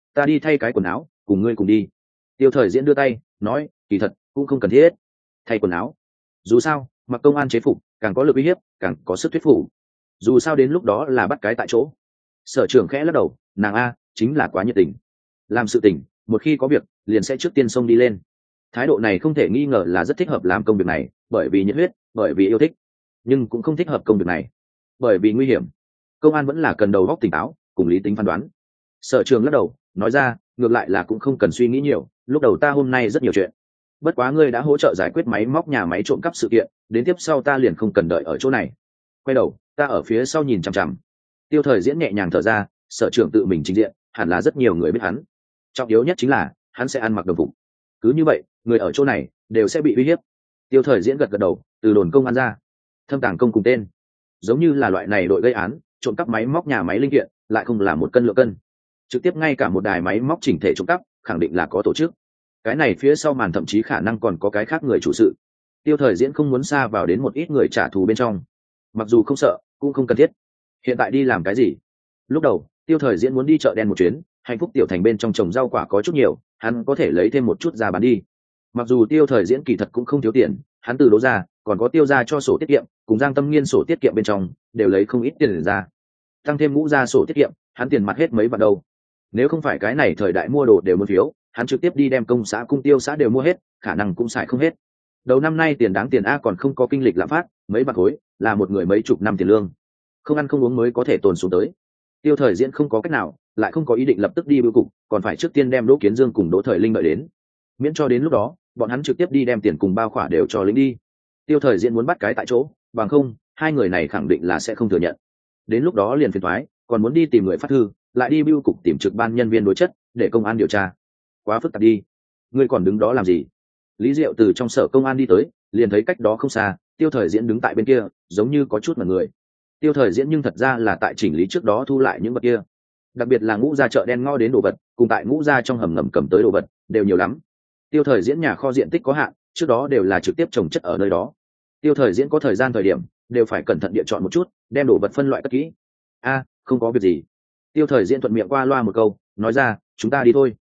ta đi thay cái quần áo cùng ngươi cùng đi. Tiêu Thời Diễn đưa tay nói, kỳ thật cũng không cần thiết thay quần áo, dù sao mặc công an chế phục càng có lực uy hiếp, càng có sức thuyết phục, dù sao đến lúc đó là bắt cái tại chỗ. Sở trưởng khẽ lắc đầu, nàng a chính là quá nhiệt tình, làm sự tình một khi có việc liền sẽ trước tiên xông đi lên. Thái độ này không thể nghi ngờ là rất thích hợp làm công việc này, bởi vì nhiệt huyết, bởi vì yêu thích, nhưng cũng không thích hợp công việc này bởi vì nguy hiểm. Công an vẫn là cần đầu óc tỉnh táo cùng lý tính phán đoán. Sở trường lắc đầu nói ra, ngược lại là cũng không cần suy nghĩ nhiều, lúc đầu ta hôm nay rất nhiều chuyện, bất quá ngươi đã hỗ trợ giải quyết máy móc nhà máy trộm cắp sự kiện, đến tiếp sau ta liền không cần đợi ở chỗ này. Quay đầu ta ở phía sau nhìn chằm chằm. Tiêu Thời Diễn nhẹ nhàng thở ra, sở trưởng tự mình trình diện hẳn là rất nhiều người biết hắn, trọng yếu nhất chính là hắn sẽ ăn mặc đồng phục, cứ như vậy người ở chỗ này đều sẽ bị uy hiếp. Tiêu Thời Diễn gật gật đầu, từ đồn công an ra, thâm tàng công cùng tên, giống như là loại này đội gây án trộm cắp máy móc nhà máy linh kiện, lại không là một cân lượng cân, trực tiếp ngay cả một đài máy móc chỉnh thể trộm cắp, khẳng định là có tổ chức. Cái này phía sau màn thậm chí khả năng còn có cái khác người chủ sự. Tiêu Thời Diễn không muốn xa vào đến một ít người trả thù bên trong, mặc dù không sợ cũng không cần thiết. Hiện tại đi làm cái gì? Lúc đầu Tiêu Thời Diễn muốn đi chợ đen một chuyến, hạnh phúc tiểu thành bên trong trồng rau quả có chút nhiều, hắn có thể lấy thêm một chút ra bán đi. Mặc dù Tiêu Thời Diễn kỳ thật cũng không thiếu tiền, hắn từ đỗ ra còn có tiêu ra cho sổ tiết kiệm, cùng Giang Tâm Nghiên sổ tiết kiệm bên trong đều lấy không ít tiền ra, tăng thêm Ngũ ra sổ tiết kiệm, hắn tiền mặt hết mấy vạn đâu. Nếu không phải cái này thời đại mua đồ đều muốn phiếu, hắn trực tiếp đi đem công xã cung tiêu xã đều mua hết, khả năng cũng xài không hết. Đầu năm nay tiền đáng tiền a còn không có kinh lịch lạm phát, mấy bạc khối là một người mấy chục năm tiền lương, không ăn không uống mới có thể tồn xuống tới. Tiêu Thời Diễn không có cách nào, lại không có ý định lập tức đi bưu cục, còn phải trước tiên đem Đỗ Kiến Dương cùng Đỗ Thời Linh đợi đến, miễn cho đến lúc đó bọn hắn trực tiếp đi đem tiền cùng bao khỏa đều cho lính đi. Tiêu Thời Diễn muốn bắt cái tại chỗ, bằng không hai người này khẳng định là sẽ không thừa nhận, đến lúc đó liền phiền toái, còn muốn đi tìm người phát thư, lại đi bưu cục tìm trực ban nhân viên đối chất để công an điều tra, quá phức tạp đi. Ngươi còn đứng đó làm gì? Lý Diệu từ trong sở công an đi tới, liền thấy cách đó không xa Tiêu Thời Diễn đứng tại bên kia, giống như có chút mật người. Tiêu Thời Diễn nhưng thật ra là tại chỉnh lý trước đó thu lại những vật kia, đặc biệt là Ngũ ra chợ đen ngõ đến đồ vật, cùng tại Ngũ ra trong hầm ngầm cầm tới đồ vật đều nhiều lắm. Tiêu Thời Diễn nhà kho diện tích có hạn, trước đó đều là trực tiếp trồng chất ở nơi đó. Tiêu Thời Diễn có thời gian thời điểm đều phải cẩn thận địa chọn một chút, đem đồ vật phân loại cất kỹ. A, không có việc gì. Tiêu Thời Diễn thuận miệng qua loa một câu, nói ra, chúng ta đi thôi.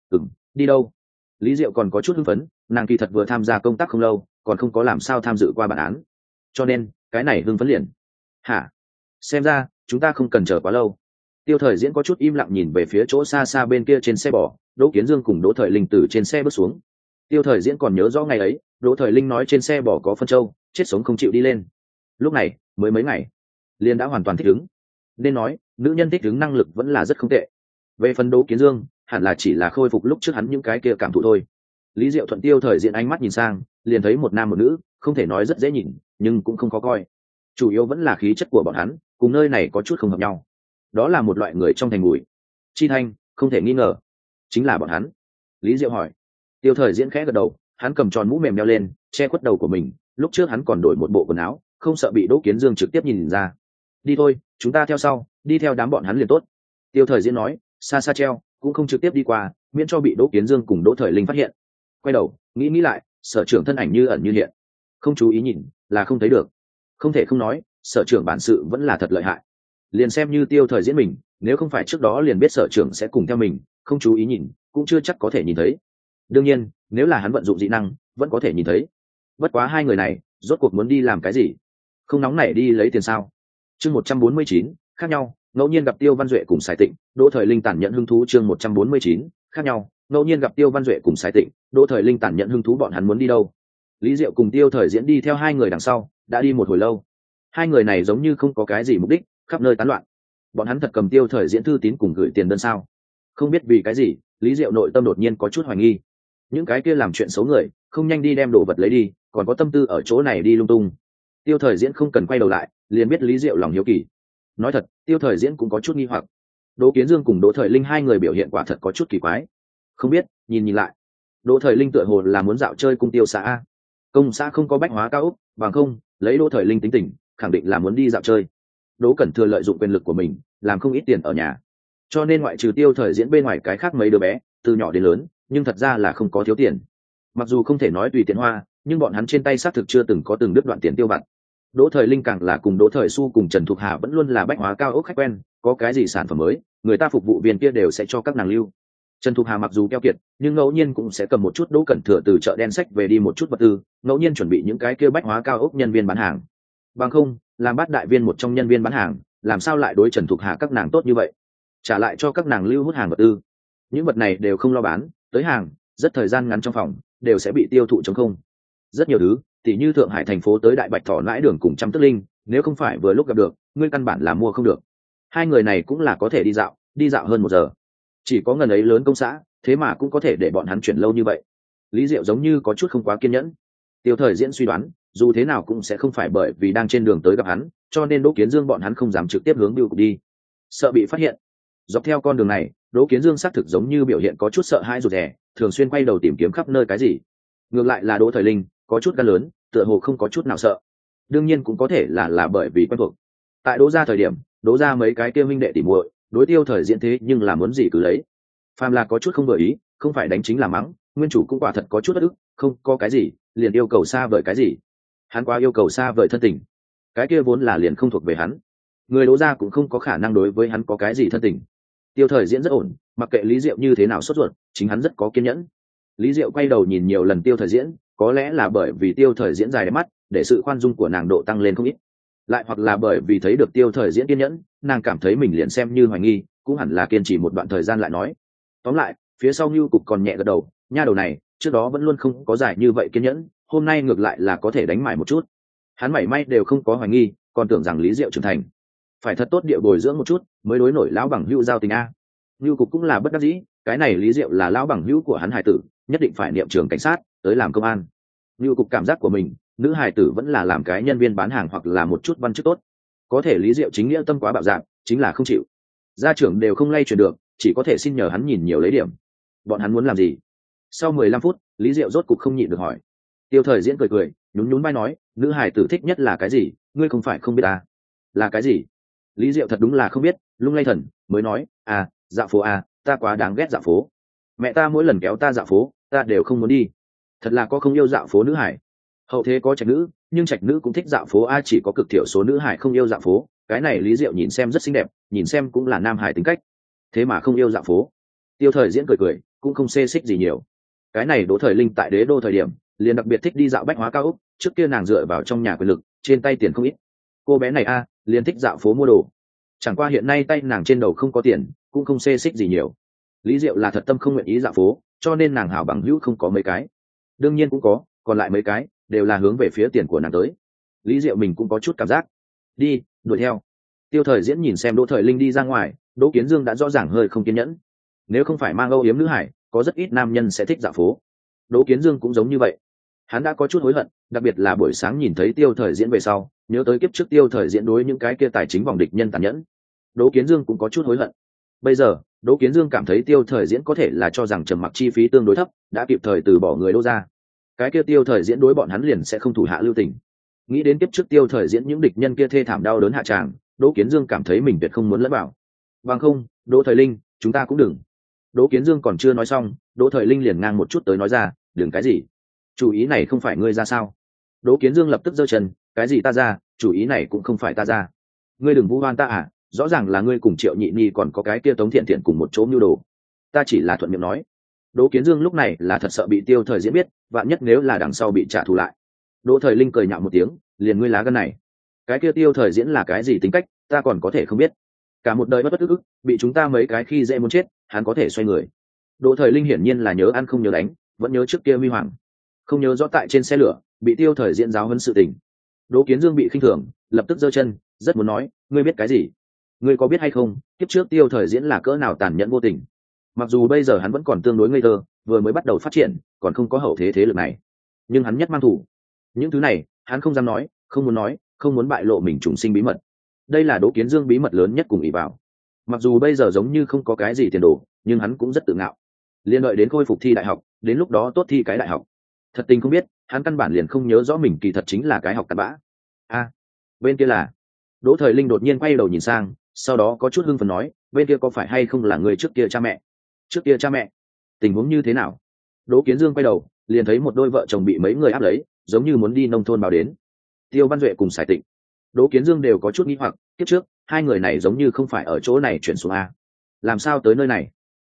Đi đâu? Lý Diệu còn có chút hưng phấn, nàng kỳ thật vừa tham gia công tác không lâu, còn không có làm sao tham dự qua bản án, cho nên cái này hưng phấn liền. Hả? Xem ra chúng ta không cần chờ quá lâu. Tiêu Thời Diễn có chút im lặng nhìn về phía chỗ xa xa bên kia trên xe bò, Đỗ Kiến Dương cùng Đỗ Thời Linh từ trên xe bước xuống. Tiêu Thời Diễn còn nhớ rõ ngày ấy, Đỗ Thời Linh nói trên xe bò có phân trâu, chết sống không chịu đi lên. Lúc này mới mấy ngày, liền đã hoàn toàn thích ứng. Nên nói nữ nhân thích ứng năng lực vẫn là rất không tệ. Về phần Đỗ Kiến Dương, hẳn là chỉ là khôi phục lúc trước hắn những cái kia cảm thụ thôi. Lý Diệu thuận Tiêu Thời Diễn ánh mắt nhìn sang, liền thấy một nam một nữ, không thể nói rất dễ nhìn, nhưng cũng không khó coi. Chủ yếu vẫn là khí chất của bọn hắn, cùng nơi này có chút không hợp nhau. Đó là một loại người trong thành bụi. Chi Thanh, không thể nghi ngờ, chính là bọn hắn. Lý Diệu hỏi. Tiêu Thời Diễn khẽ gật đầu, hắn cầm tròn mũ mềm đeo lên, che khuất đầu của mình. Lúc trước hắn còn đổi một bộ quần áo, không sợ bị Đỗ Kiến Dương trực tiếp nhìn ra. Đi thôi, chúng ta theo sau, đi theo đám bọn hắn liền tốt. Tiêu Thời Diễn nói, xa xa treo, cũng không trực tiếp đi qua, miễn cho bị Đỗ Kiến Dương cùng Đỗ Thời Linh phát hiện. Quay đầu nghĩ lại, sở trưởng thân ảnh như ẩn như hiện, không chú ý nhìn là không thấy được. Không thể không nói, sở trưởng bản sự vẫn là thật lợi hại. Liền xem như Tiêu Thời Diễn mình, nếu không phải trước đó liền biết sở trưởng sẽ cùng theo mình, không chú ý nhìn cũng chưa chắc có thể nhìn thấy. Đương nhiên nếu là hắn vận dụng dị năng vẫn có thể nhìn thấy. Bất quá hai người này rốt cuộc muốn đi làm cái gì? Không nóng nảy đi lấy tiền sao? Chương 149, khác nhau, ngẫu nhiên gặp Tiêu Văn Duệ cùng Sài Tịnh, Đỗ Thời Linh tản nhận hứng thú. Chương 149, khác nhau, ngẫu nhiên gặp Tiêu Văn Duệ cùng Sài Tịnh, Đỗ Thời Linh tản nhận hứng thú. Bọn hắn muốn đi đâu? Lý Diệu cùng Tiêu Thời Diễn đi theo hai người đằng sau, đã đi một hồi lâu. Hai người này giống như không có cái gì mục đích, khắp nơi tán loạn. Bọn hắn thật cầm Tiêu Thời Diễn thư tín cùng gửi tiền đơn sao? Không biết vì cái gì, Lý Diệu nội tâm đột nhiên có chút hoài nghi. Những cái kia làm chuyện xấu người, không nhanh đi đem đồ vật lấy đi, còn có tâm tư ở chỗ này đi lung tung. Tiêu Thời Diễn không cần quay đầu lại, liền biết Lý Diệu lòng hiếu kỳ. Nói thật, Tiêu Thời Diễn cũng có chút nghi hoặc. Đỗ Kiến Dương cùng Đỗ Thời Linh hai người biểu hiện quả thật có chút kỳ quái. Không biết, nhìn lại, Đỗ Thời Linh tựa hồ là muốn dạo chơi cung tiêu xã a. Công xã không có bách hóa cao ốc, bằng không, lấy Đỗ Thời Linh tính tình, khẳng định là muốn đi dạo chơi. Đỗ Cẩn Thừa lợi dụng quyền lực của mình, làm không ít tiền ở nhà, cho nên ngoại trừ Tiêu Thời Diễn bên ngoài cái khác mấy đứa bé, từ nhỏ đến lớn, nhưng thật ra là không có thiếu tiền. Mặc dù không thể nói tùy tiện hoa, nhưng bọn hắn trên tay xác thực chưa từng có từng đứt đoạn tiền tiêu vặt. Đỗ Thời Linh càng là cùng Đỗ Thời Xu cùng Trần Thục Hà vẫn luôn là bách hóa cao ốc khách quen, có cái gì sản phẩm mới, người ta phục vụ viên kia đều sẽ cho các nàng lưu. Trần Thục Hà mặc dù keo kiệt nhưng ngẫu nhiên cũng sẽ cầm một chút Đỗ Cẩn Thừa từ chợ đen sách về đi một chút vật tư, ngẫu nhiên chuẩn bị những cái kia bách hóa cao ốc nhân viên bán hàng. Bằng không, làm bát đại viên một trong nhân viên bán hàng, làm sao lại đối Trần Thục Hà các nàng tốt như vậy, trả lại cho các nàng lưu hút hàng vật tư. Những vật này đều không lo bán, tới hàng rất thời gian ngắn trong phòng đều sẽ bị tiêu thụ trống không. Rất nhiều thứ, tỉ như Thượng Hải thành phố tới Đại Bạch Thỏ Lãi Đường cùng Trăm Tức Linh, nếu không phải vừa lúc gặp được, ngươi căn bản là mua không được. Hai người này cũng là có thể đi dạo hơn 1 giờ. Chỉ có ngần ấy lớn công xã, thế mà cũng có thể để bọn hắn chuyển lâu như vậy. Lý Diệu giống như có chút không quá kiên nhẫn. Tiêu Thời Diễn suy đoán, dù thế nào cũng sẽ không phải bởi vì đang trên đường tới gặp hắn, cho nên Đỗ Kiến Dương bọn hắn không dám trực tiếp hướng Bưu Cục đi, sợ bị phát hiện. Dọc theo con đường này, Đỗ Kiến Dương xác thực giống như biểu hiện có chút sợ hãi rụt rè, thường xuyên quay đầu tìm kiếm khắp nơi cái gì. Ngược lại là Đỗ Thời Linh, có chút gan lớn, tựa hồ không có chút nào sợ. Đương nhiên cũng có thể là bởi vì quen thuộc. Tại Đỗ gia thời điểm, Đỗ gia mấy cái kia minh đệ tỉ muội, đối Tiêu Thời Diễn thế nhưng là muốn gì cứ lấy. Phàm là có chút không vừa ý, không phải đánh chính là mắng, nguyên chủ cũng quả thật có chút bất ức, không có cái gì, liền yêu cầu xa vời cái gì. Hắn quá yêu cầu xa vời thân tình, cái kia vốn là liền không thuộc về hắn. Người Đỗ gia cũng không có khả năng đối với hắn có cái gì thân tình. Tiêu Thời Diễn rất ổn, mặc kệ Lý Diệu như thế nào sốt ruột, chính hắn rất có kiên nhẫn. Lý Diệu quay đầu nhìn nhiều lần Tiêu Thời Diễn, có lẽ là bởi vì Tiêu Thời Diễn dài mắt, để sự khoan dung của nàng độ tăng lên không ít. Lại hoặc là bởi vì thấy được Tiêu Thời Diễn kiên nhẫn, nàng cảm thấy mình liền xem như hoài nghi, cũng hẳn là kiên trì một đoạn thời gian lại nói. Tóm lại, phía sau Nưu Cục còn nhẹ gật đầu, nha đầu này, trước đó vẫn luôn không có dài như vậy kiên nhẫn, hôm nay ngược lại là có thể đánh mải một chút. Hắn mảy may đều không có hoài nghi, còn tưởng rằng Lý Diệu trưởng thành, phải thật tốt địa bồi dưỡng một chút, mới đối nổi lão bằng hữu giao tình a. Nưu Cục cũng là bất đắc dĩ, cái này Lý Diệu là lão bằng hữu của hắn hài tử, nhất định phải niệm trường cảnh sát, tới làm công an. Nưu Cục cảm giác của mình, nữ hài tử vẫn là làm cái nhân viên bán hàng hoặc là một chút văn chức tốt. Có thể Lý Diệu chính nghĩa tâm quá bạo dạn, chính là không chịu. Gia trưởng đều không lay chuyển được, chỉ có thể xin nhờ hắn nhìn nhiều lấy điểm. Bọn hắn muốn làm gì? Sau 15 phút, Lý Diệu rốt cục không nhịn được hỏi. Tiêu Thời Diễn cười cười, nhún nhún vai nói, nữ hài tử thích nhất là cái gì, ngươi không phải không biết à? Là cái gì? Lý Diệu thật đúng là không biết, lung lay thần, mới nói, à, dạo phố à, ta quá đáng ghét dạo phố. Mẹ ta mỗi lần kéo ta dạo phố, ta đều không muốn đi. Thật là có không yêu dạo phố nữ hải. Hậu thế có trạch nữ, nhưng trạch nữ cũng thích dạo phố a, chỉ có cực thiểu số nữ hải không yêu dạo phố. Cái này Lý Diệu nhìn xem rất xinh đẹp, nhìn xem cũng là nam hải tính cách. Thế mà không yêu dạo phố. Tiêu Thời Diễn cười cười, cũng không xê xích gì nhiều. Cái này Đỗ Thời Linh tại Đế Đô thời điểm, liền đặc biệt thích đi dạo bách hóa cao ốc, trước kia nàng dựa vào trong nhà quyền lực, trên tay tiền không ít. Cô bé này a, liền thích dạo phố mua đồ. Chẳng qua hiện nay tay nàng trên đầu không có tiền, cũng không xê xích gì nhiều. Lý Diệu là thật tâm không nguyện ý dạo phố, cho nên nàng hảo bằng hữu không có mấy cái. Đương nhiên cũng có, còn lại mấy cái đều là hướng về phía tiền của nàng tới. Lý Diệu mình cũng có chút cảm giác. Đi, đuổi theo. Tiêu Thời Diễn nhìn xem Đỗ Thời Linh đi ra ngoài, Đỗ Kiến Dương đã rõ ràng hơi không kiên nhẫn. Nếu không phải mang âu yếm nữ hải, có rất ít nam nhân sẽ thích dạo phố. Đỗ Kiến Dương cũng giống như vậy. Hắn đã có chút hối hận, đặc biệt là buổi sáng nhìn thấy Tiêu Thời Diễn về sau, nhớ tới kiếp trước Tiêu Thời Diễn đối những cái kia tài chính vòng địch nhân tàn nhẫn. Đỗ Kiến Dương cũng có chút hối hận. Bây giờ, Đỗ Kiến Dương cảm thấy Tiêu Thời Diễn có thể là cho rằng trầm mặc chi phí tương đối thấp, đã kịp thời từ bỏ người Đỗ ra. Cái kia Tiêu Thời Diễn đối bọn hắn liền sẽ không thủ hạ lưu tình. Nghĩ đến kiếp trước Tiêu Thời Diễn những địch nhân kia thê thảm đau đớn hạ tràng, Đỗ Kiến Dương cảm thấy mình tuyệt không muốn lẫn vào. Bằng không, Đỗ Thời Linh, chúng ta cũng đừng. Đỗ Kiến Dương còn chưa nói xong, Đỗ Thời Linh liền ngang một chút tới nói ra, đừng cái gì? Chủ ý này không phải ngươi ra sao? Đỗ Kiến Dương lập tức giơ chân, cái gì ta ra, chủ ý này cũng không phải ta ra. Ngươi đừng vu oan ta à, rõ ràng là ngươi cùng Triệu Nhị Nhi còn có cái kia Tống Thiện Thiện cùng một chỗ mưu đồ. Ta chỉ là thuận miệng nói. Đỗ Kiến Dương lúc này là thật sợ bị Tiêu Thời Diễn biết, vạn nhất nếu là đằng sau bị trả thù lại. Đỗ Thời Linh cười nhạo một tiếng, liền ngươi lá gan này. Cái kia Tiêu Thời Diễn là cái gì tính cách, ta còn có thể không biết. Cả một đời bất bất ức ức, bị chúng ta mấy cái khi dễ muốn chết, hắn có thể xoay người. Đỗ Thời Linh hiển nhiên là nhớ ăn không nhớ đánh, vẫn nhớ trước kia huy hoàng, không nhớ rõ tại trên xe lửa bị Tiêu Thời Diễn giáo huấn sự tình. Đỗ Kiến Dương bị khinh thường, lập tức giơ chân, rất muốn nói, ngươi biết cái gì? Ngươi có biết hay không, kiếp trước Tiêu Thời Diễn là cỡ nào tàn nhẫn vô tình. Mặc dù bây giờ hắn vẫn còn tương đối ngây thơ, vừa mới bắt đầu phát triển, còn không có hậu thế thế lực này, nhưng hắn nhất mang thủ. Những thứ này, hắn không dám nói, không muốn nói, không muốn bại lộ mình trùng sinh bí mật. Đây là Đỗ Kiến Dương bí mật lớn nhất cùng ỷ vào. Mặc dù bây giờ giống như không có cái gì tiền đồ, nhưng hắn cũng rất tự ngạo. Liên đợi đến khôi phục thi đại học, đến lúc đó tốt thi cái đại học. Thật tình không biết, hắn căn bản liền không nhớ rõ mình kỳ thật chính là cái học cặn bã. A, bên kia là. Đỗ Thời Linh đột nhiên quay đầu nhìn sang, sau đó có chút hưng phấn nói, bên kia có phải hay không là người trước kia cha mẹ? Trước kia cha mẹ? Tình huống như thế nào? Đỗ Kiến Dương quay đầu, liền thấy một đôi vợ chồng bị mấy người áp lấy, giống như muốn đi nông thôn báo đến. Tiêu Văn Duệ cùng Sải Tịnh. Đỗ Kiến Dương đều có chút nghi hoặc, kiếp trước hai người này giống như không phải ở chỗ này chuyển xuống a, làm sao tới nơi này?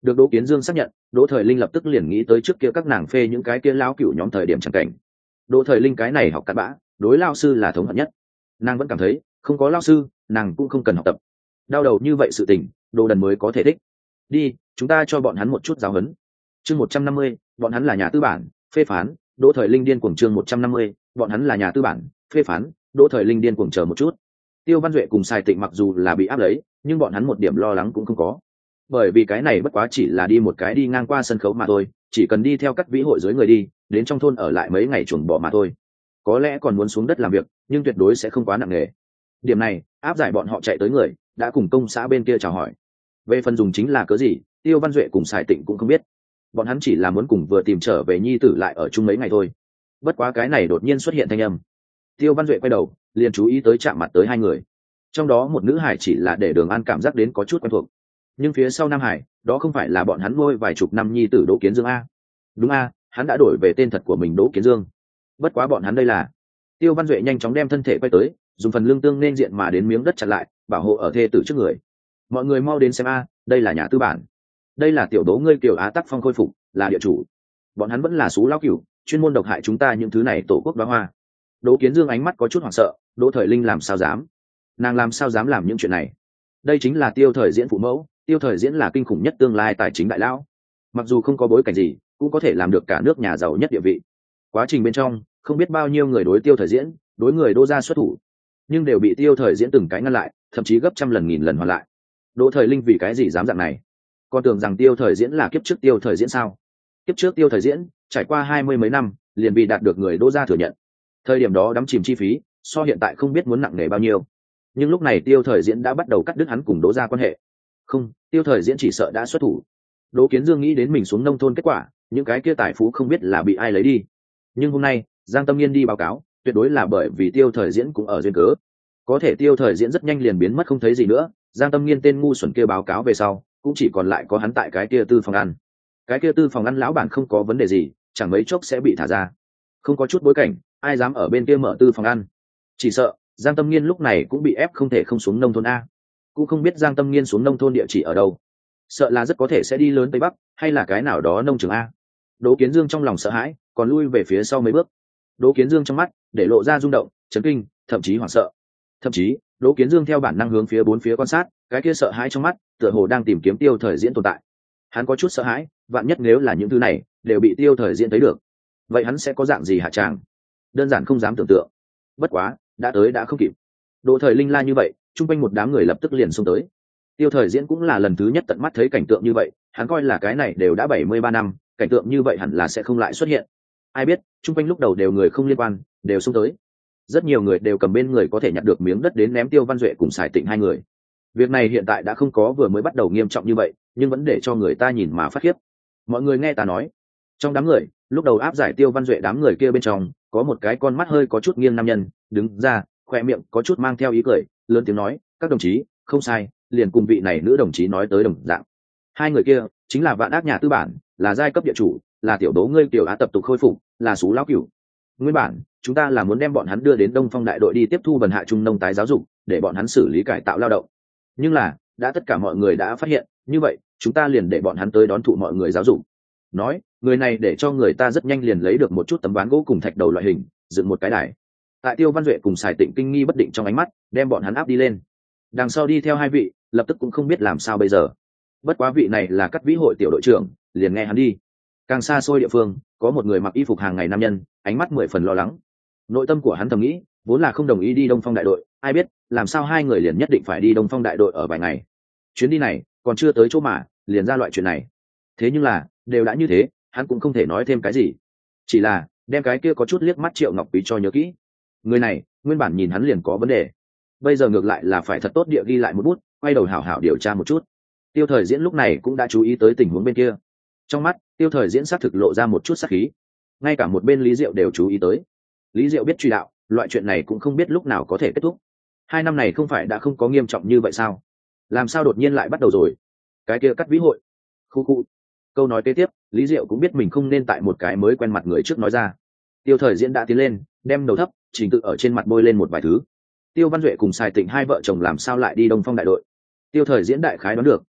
Được Đỗ Kiến Dương xác nhận, Đỗ Thời Linh lập tức liền nghĩ tới trước kia các nàng phê những cái kia lao cửu nhóm thời điểm chẳng cảnh. Đỗ Thời Linh cái này học cặn bã, đối lao sư là thống hận nhất. Nàng vẫn cảm thấy không có lao sư nàng cũng không cần học tập. Đau đầu như vậy sự tình Đồ Đần mới có thể thích. Đi, chúng ta cho bọn hắn một chút giáo huấn. Chương 150, bọn hắn là nhà tư bản phê phán. Đỗ Thời Linh điên cuồng. Chương 150, bọn hắn là nhà tư bản phê phán. Đỗ Thời Linh điên cuồng. Chờ một chút. Tiêu Văn Duệ cùng Sài Tịnh mặc dù là bị áp lấy, nhưng bọn hắn một điểm lo lắng cũng không có, bởi vì cái này bất quá chỉ là đi một cái đi ngang qua sân khấu mà thôi, chỉ cần đi theo các vĩ hội dưới người đi đến trong thôn ở lại mấy ngày chuồng bò mà thôi, có lẽ còn muốn xuống đất làm việc nhưng tuyệt đối sẽ không quá nặng nề. Điểm này áp giải bọn họ chạy tới người đã cùng công xã bên kia chào hỏi. Về phần dùng chính là cớ gì, Tiêu Văn Duệ cùng Sài Tịnh cũng không biết, bọn hắn chỉ là muốn cùng vừa tìm trở về nhi tử lại ở chung mấy ngày thôi. Bất quá cái này đột nhiên xuất hiện thanh âm, Tiêu Văn Duệ quay đầu liền chú ý tới chạm mặt tới hai người, trong đó một nữ hải chỉ là để Đường An cảm giác đến có chút quen thuộc, nhưng phía sau Nam Hải đó không phải là bọn hắn nuôi vài chục năm nhi tử Đỗ Kiến Dương a? Đúng a, hắn đã đổi về tên thật của mình Đỗ Kiến Dương. Bất quá bọn hắn đây là. Tiêu Văn Duệ nhanh chóng đem thân thể quay tới, dùng phần lưng tương nên diện mà đến miếng đất chặn lại, bảo hộ ở thê tử trước người. Mọi người mau đến xem a, đây là nhà tư bản, đây là tiểu Đỗ ngươi Kiều Á Tắc Phong khôi phục, là địa chủ. Bọn hắn vẫn là xú lão cửu, chuyên môn độc hại chúng ta những thứ này tổ quốc đóa hoa. Đỗ Kiến Dương ánh mắt có chút hoảng sợ, Đỗ Thời Linh làm sao dám? Nàng làm sao dám làm những chuyện này? Đây chính là Tiêu Thời Diễn phụ mẫu, Tiêu Thời Diễn là kinh khủng nhất tương lai tài chính đại lão, mặc dù không có bối cảnh gì cũng có thể làm được cả nước nhà giàu nhất địa vị. Quá trình bên trong không biết bao nhiêu người đối Tiêu Thời Diễn, đối người Đỗ gia xuất thủ, nhưng đều bị Tiêu Thời Diễn từng cái ngăn lại, thậm chí gấp trăm lần nghìn lần hoàn lại. Đỗ Thời Linh vì cái gì dám dạng này? Còn tưởng rằng Tiêu Thời Diễn là kiếp trước Tiêu Thời Diễn sao? Kiếp trước Tiêu Thời Diễn trải qua 20 mấy năm liền bị đạt được người Đỗ gia thừa nhận, thời điểm đó đắm chìm chi phí so hiện tại không biết muốn nặng nề bao nhiêu, nhưng lúc này Tiêu Thời Diễn đã bắt đầu cắt đứt hắn cùng Đỗ gia quan hệ. Không, Tiêu Thời Diễn chỉ sợ đã xuất thủ. Đỗ Kiến Dương nghĩ đến mình xuống nông thôn kết quả, những cái kia tài phú không biết là bị ai lấy đi, nhưng hôm nay Giang Tâm Nghiên đi báo cáo, tuyệt đối là bởi vì Tiêu Thời Diễn cũng ở duyên cớ. Có thể Tiêu Thời Diễn rất nhanh liền biến mất không thấy gì nữa, Giang Tâm Nghiên tên ngu xuẩn kia báo cáo về sau cũng chỉ còn lại có hắn tại cái kia tư phòng ăn. Cái kia tư phòng ăn lão bản không có vấn đề gì, chẳng mấy chốc sẽ bị thả ra. Không có chút bối cảnh, ai dám ở bên kia mở tư phòng ăn? Chỉ sợ Giang Tâm Nghiên lúc này cũng bị ép không thể không xuống nông thôn a. Cũng không biết Giang Tâm Nghiên xuống nông thôn địa chỉ ở đâu, sợ là rất có thể sẽ đi lớn Tây Bắc hay là cái nào đó nông trường a. Đỗ Kiến Dương trong lòng sợ hãi, còn lui về phía sau mấy bước. Đỗ Kiến Dương trong mắt để lộ ra rung động, chấn kinh, thậm chí hoảng sợ. Thậm chí Đỗ Kiến Dương theo bản năng hướng phía bốn phía quan sát, cái kia sợ hãi trong mắt tựa hồ đang tìm kiếm Tiêu Thời Diễn tồn tại. Hắn có chút sợ hãi, vạn nhất nếu là những thứ này đều bị Tiêu Thời Diễn thấy được, vậy hắn sẽ có dạng gì hạ tràng? Đơn giản không dám tưởng tượng. Bất quá đã tới đã không kịp. Đỗ Thời Linh la như vậy, chung quanh một đám người lập tức liền xông tới. Tiêu Thời Diễn cũng là lần thứ nhất tận mắt thấy cảnh tượng như vậy, hắn coi là cái này đều đã 73 năm, cảnh tượng như vậy hẳn là sẽ không lại xuất hiện. Ai biết chung quanh lúc đầu đều người không liên quan đều xông tới, rất nhiều người đều cầm bên người có thể nhặt được miếng đất đến ném Tiêu Văn Duệ cùng Sài Tịnh hai người. Việc này hiện tại đã không có vừa mới bắt đầu nghiêm trọng như vậy, nhưng vẫn để cho người ta nhìn mà phát khiếp. Mọi người nghe ta nói. Trong đám người lúc đầu áp giải Tiêu Văn Duệ đám người kia bên trong có một cái con mắt hơi có chút nghiêng nam nhân đứng ra, khoe miệng có chút mang theo ý cười, lớn tiếng nói: các đồng chí không sai, liền cùng vị này nữ đồng chí nói tới đồng dạng. Hai người kia chính là Vạn Ác nhà tư bản, là giai cấp địa chủ, là tiểu Đỗ ngươi Kiều Á tập tục khôi phục, là xú lão cửu. Nguyên bản chúng ta là muốn đem bọn hắn đưa đến Đông Phong đại đội đi tiếp thu Vân Hạ Trung nông tái giáo dục, để bọn hắn xử lý cải tạo lao động. Nhưng là đã tất cả mọi người đã phát hiện, như vậy chúng ta liền để bọn hắn tới đón thụ mọi người giáo dục. Nói người này để cho người ta rất nhanh liền lấy được một chút tấm ván gỗ cùng thạch đầu loại hình, dựng một cái đài. Tại Tiêu Văn Duệ cùng Sài Tịnh kinh nghi bất định trong ánh mắt, đem bọn hắn áp đi lên. Đằng sau đi theo hai vị, lập tức cũng không biết làm sao bây giờ. Bất quá vị này là Cắt Vĩ hội tiểu đội trưởng, liền nghe hắn đi. Càng xa xôi địa phương, có một người mặc y phục hàng ngày nam nhân, ánh mắt 10 phần lo lắng. Nội tâm của hắn thầm nghĩ, vốn là không đồng ý đi Đông Phong đại đội, ai biết làm sao hai người liền nhất định phải đi Đông Phong đại đội ở vài ngày. Chuyến đi này còn chưa tới chỗ mà liền ra loại chuyện này. Thế nhưng là đều đã như thế, hắn cũng không thể nói thêm cái gì, chỉ là đem cái kia có chút liếc mắt Triệu Ngọc Quý cho nhớ kỹ. Người này nguyên bản nhìn hắn liền có vấn đề, bây giờ ngược lại là phải thật tốt địa ghi lại một bút, quay đầu hảo hảo điều tra một chút. Tiêu Thời Diễn lúc này cũng đã chú ý tới tình huống bên kia, trong mắt Tiêu Thời Diễn xác thực lộ ra một chút sát khí, ngay cả một bên Lý Diệu đều chú ý tới. Lý Diệu biết truy đạo, loại chuyện này cũng không biết lúc nào có thể kết thúc. 2 năm này không phải đã không có nghiêm trọng như vậy sao? Làm sao đột nhiên lại bắt đầu rồi? Cái kia Cắt Vĩ hội. Khu khu. Câu nói kế tiếp, Lý Diệu cũng biết mình không nên tại một cái mới quen mặt người trước nói ra. Tiêu Thời Diễn đã tiến lên, đem đầu thấp, trình tự ở trên mặt bôi lên một vài thứ. Tiêu Văn Duệ cùng Sài Tịnh hai vợ chồng làm sao lại đi Đông Phong đại đội? Tiêu Thời Diễn đại khái đoán được,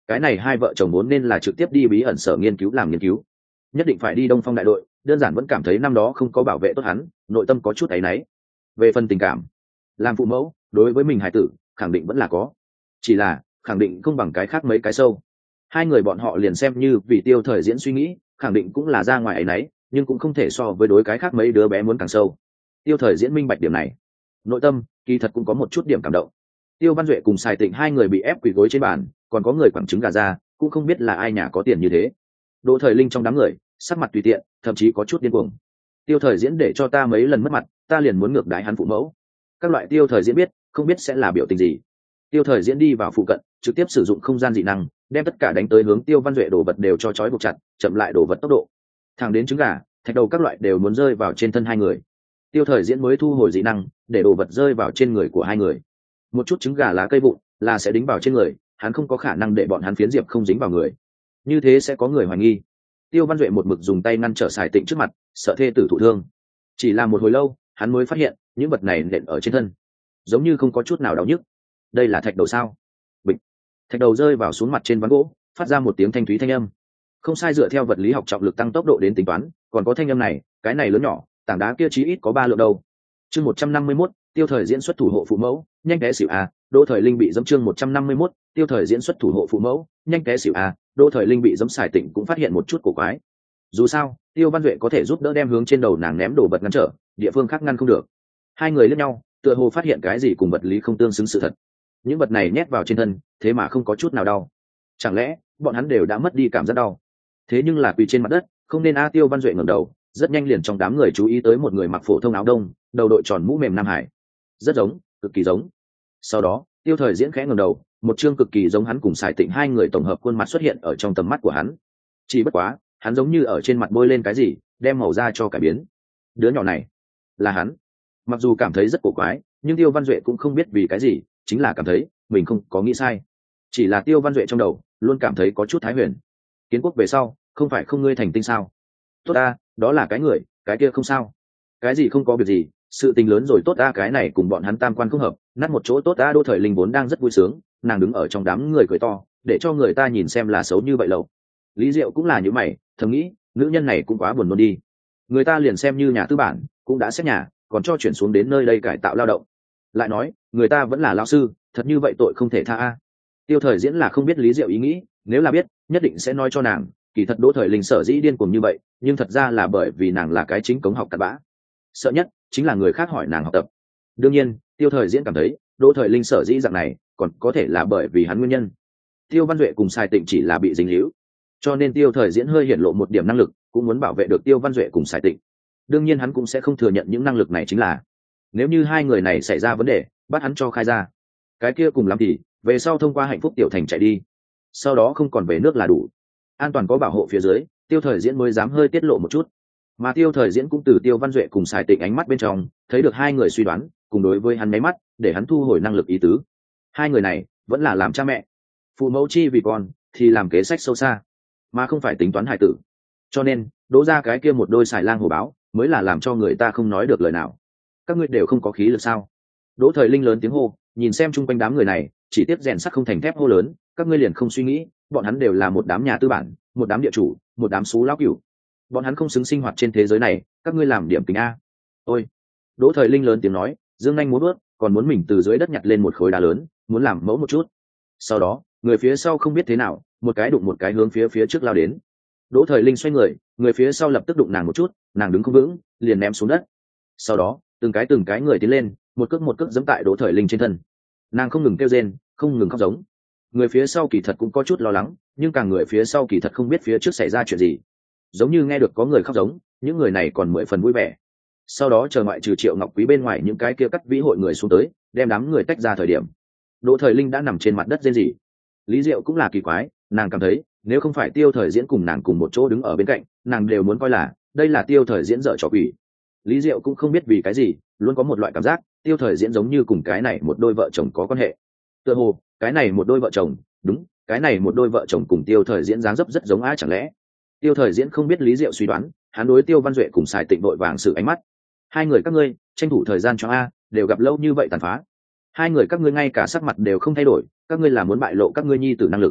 cái này hai vợ chồng vốn nên là trực tiếp đi bí ẩn sở nghiên cứu làm nghiên cứu, nhất định phải đi Đông Phong đại đội, đơn giản vẫn cảm thấy năm đó không có bảo vệ tốt hắn, nội tâm có chút áy náy. Về phần tình cảm, làm phụ mẫu đối với mình hài tử khẳng định vẫn là có, chỉ là khẳng định không bằng cái khác mấy cái sâu. Hai người bọn họ liền xem như vì Tiêu Thời Diễn suy nghĩ, khẳng định cũng là ra ngoài áy náy, nhưng cũng không thể so với đối cái khác mấy đứa bé muốn càng sâu. Tiêu Thời Diễn minh bạch điểm này, nội tâm kỳ thật cũng có một chút điểm cảm động. Tiêu Văn Duệ cùng Sài Tịnh hai người bị ép quỳ gối trên bàn, còn có người quẳng trứng gà ra, cũng không biết là ai nhà có tiền như thế. Đỗ Thời Linh trong đám người sắc mặt tùy tiện, thậm chí có chút điên cuồng. Tiêu Thời Diễn để cho ta mấy lần mất mặt, ta liền muốn ngược đái hắn phụ mẫu. Các loại Tiêu Thời Diễn biết, không biết sẽ là biểu tình gì. Tiêu Thời Diễn đi vào phụ cận, trực tiếp sử dụng không gian dị năng, đem tất cả đánh tới hướng Tiêu Văn Duệ đồ vật đều cho trói buộc chặt, chậm lại đồ vật tốc độ. Thẳng đến trứng gà, thạch đầu các loại đều muốn rơi vào trên thân hai người. Tiêu Thời Diễn mới thu hồi dị năng, để đồ vật rơi vào trên người của hai người. Một chút trứng gà lá cây vụn là sẽ đính vào trên người, hắn không có khả năng để bọn hắn phiến diệp không dính vào người, như thế sẽ có người hoài nghi. Tiêu Văn Duệ một mực dùng tay ngăn trở Sài Tịnh trước mặt, sợ thê tử thụ thương. Chỉ là một hồi lâu, hắn mới phát hiện những vật này nện ở trên thân, giống như không có chút nào đau nhức. Đây là thạch đầu sao? Bịch. Thạch đầu rơi vào xuống mặt trên ván gỗ, phát ra một tiếng thanh thúy thanh âm. Không sai, dựa theo vật lý học trọng lực tăng tốc độ đến tính toán, còn có thanh âm này, cái này lớn nhỏ, tảng đá kia chí ít có 3 lượng đâu. Chương 151, Tiêu Thời Diễn xuất thủ hộ phụ mẫu, nhanh té xỉu a, Đỗ Thời Linh bị giẫm. Chương 151, Tiêu Thời Diễn xuất thủ hộ phụ mẫu, nhanh té xỉu a, Đỗ Thời Linh bị giẫm. Sài Tịnh cũng phát hiện một chút cổ quái. Dù sao, Tiêu Văn Duệ có thể giúp đỡ đem hướng trên đầu nàng ném đồ vật ngăn trở, địa phương khác ngăn không được. Hai người liếc nhau, tựa hồ phát hiện cái gì cùng vật lý không tương xứng sự thật. Những vật này nhét vào trên thân, thế mà không có chút nào đau. Chẳng lẽ bọn hắn đều đã mất đi cảm giác đau? Thế nhưng là quỳ trên mặt đất, không nên a. Tiêu Văn Duệ ngẩng đầu, rất nhanh liền trong đám người chú ý tới một người mặc phổ thông áo đông, đầu đội tròn mũ mềm Nam Hải. Rất giống, cực kỳ giống. Sau đó, Tiêu Thời Diễn khẽ ngẩng đầu, một chương cực kỳ giống hắn cùng Sài Tịnh hai người tổng hợp khuôn mặt xuất hiện ở trong tầm mắt của hắn. Chỉ bất quá, hắn giống như ở trên mặt bôi lên cái gì, đem màu da cho cải biến. Đứa nhỏ này là hắn. Mặc dù cảm thấy rất cổ quái, nhưng Tiêu Văn Duệ cũng không biết vì cái gì, chính là cảm thấy mình không có nghĩ sai. Chỉ là Tiêu Văn Duệ trong đầu luôn cảm thấy có chút thái huyền. Kiến quốc về sau, không phải không ngươi thành tinh sao? Tốt ta, đó là cái người, cái kia không sao. Cái gì không có việc gì, sự tình lớn rồi. Tốt ta, cái này cùng bọn hắn tam quan không hợp, nát một chỗ. Tốt ta. Đỗ Thời Linh vốn đang rất vui sướng, nàng đứng ở trong đám người cười to, để cho người ta nhìn xem là xấu như vậy lâu. Lý Diệu cũng là như mày, thầm nghĩ, nữ nhân này cũng quá buồn nôn đi. Người ta liền xem như nhà tư bản, cũng đã xét nhà, còn cho chuyển xuống đến nơi đây cải tạo lao động. Lại nói, người ta vẫn là lao sư, thật như vậy tội không thể tha a. Tiêu Thời Diễn là không biết Lý Diệu ý nghĩ, nếu là biết, nhất định sẽ nói cho nàng, kỳ thật Đỗ Thời Linh sở dĩ điên cuồng như vậy, nhưng thật ra là bởi vì nàng là cái chính cống học cặn bã. Sợ nhất chính là người khác hỏi nàng học tập. Đương nhiên, Tiêu Thời Diễn cảm thấy, Đỗ Thời Linh sở dĩ dạng này, còn có thể là bởi vì hắn nguyên nhân. Tiêu Văn Duệ cùng Sài Tịnh chỉ là bị dính líu, cho nên Tiêu Thời Diễn hơi hiển lộ một điểm năng lực, cũng muốn bảo vệ được Tiêu Văn Duệ cùng Sài Tịnh. Đương nhiên hắn cũng sẽ không thừa nhận những năng lực này chính là, nếu như hai người này xảy ra vấn đề, bắt hắn cho khai ra, cái kia cùng lắm thì về sau thông qua Hạnh Phúc Tiểu Thành chạy đi, sau đó không còn về nước là đủ. An toàn có bảo hộ phía dưới, Tiêu Thời Diễn mới dám hơi tiết lộ một chút. Mà Tiêu Thời Diễn cũng từ Tiêu Văn Duệ cùng Sài Tịnh ánh mắt bên trong thấy được hai người suy đoán, cùng đối với hắn máy mắt, để hắn thu hồi năng lực ý tứ. Hai người này vẫn là làm cha mẹ, phụ mẫu chi vì con, thì làm kế sách sâu xa, mà không phải tính toán hài tử. Cho nên đỗ ra cái kia một đôi xài lang hổ báo mới là làm cho người ta không nói được lời nào. Các ngươi đều không có khí lực sao? Đỗ Thời Linh lớn tiếng hô, nhìn xem chung quanh đám người này, chỉ tiếp rèn sắt không thành thép hô lớn, các ngươi liền không suy nghĩ, bọn hắn đều là một đám nhà tư bản, một đám địa chủ, một đám xú lão cửu. Bọn hắn không xứng sinh hoạt trên thế giới này, các ngươi làm điểm kính a. Ôi. Đỗ Thời Linh lớn tiếng nói, dương nhanh múa bước, còn muốn mình từ dưới đất nhặt lên một khối đá lớn, muốn làm mẫu một chút. Sau đó, người phía sau không biết thế nào, một cái đụng một cái hướng phía trước lao đến. Đỗ Thời Linh xoay người phía sau lập tức đụng nàng một chút, nàng đứng không vững, liền ném xuống đất. Sau đó, từng cái người tiến lên, một cước giẫm tại Đỗ Thời Linh trên thân. Nàng không ngừng kêu rên, không ngừng khóc giống. Người phía sau kỳ thật cũng có chút lo lắng, nhưng càng người phía sau kỳ thật không biết phía trước xảy ra chuyện gì. Giống như nghe được có người khóc giống, những người này còn 10 phần vui vẻ. Sau đó chờ ngoại trừ Triệu Ngọc Quý bên ngoài những cái kia cắt vĩ hội người xuống tới, đem đám người tách ra thời điểm. Đỗ Thời Linh đã nằm trên mặt đất rên rỉ. Lý Diệu cũng là kỳ quái, nàng cảm thấy nếu không phải Tiêu Thời Diễn cùng nàng cùng một chỗ đứng ở bên cạnh, nàng đều muốn coi là đây là Tiêu Thời Diễn dở trò quỷ. Lý Diệu cũng không biết vì cái gì, luôn có một loại cảm giác Tiêu Thời Diễn giống như cùng cái này một đôi vợ chồng có quan hệ. Tựa hồ cái này một đôi vợ chồng, đúng, cái này một đôi vợ chồng cùng Tiêu Thời Diễn dáng dấp rất giống á. Chẳng lẽ Tiêu Thời Diễn không biết Lý Diệu suy đoán, hắn đối Tiêu Văn Duệ cùng Sài Tịnh vội vàng sự ánh mắt. Hai người các ngươi tranh thủ thời gian cho a, đều gặp lâu như vậy tàn phá. Hai người các ngươi ngay cả sắc mặt đều không thay đổi, các ngươi là muốn bại lộ các ngươi nhi tử năng lực.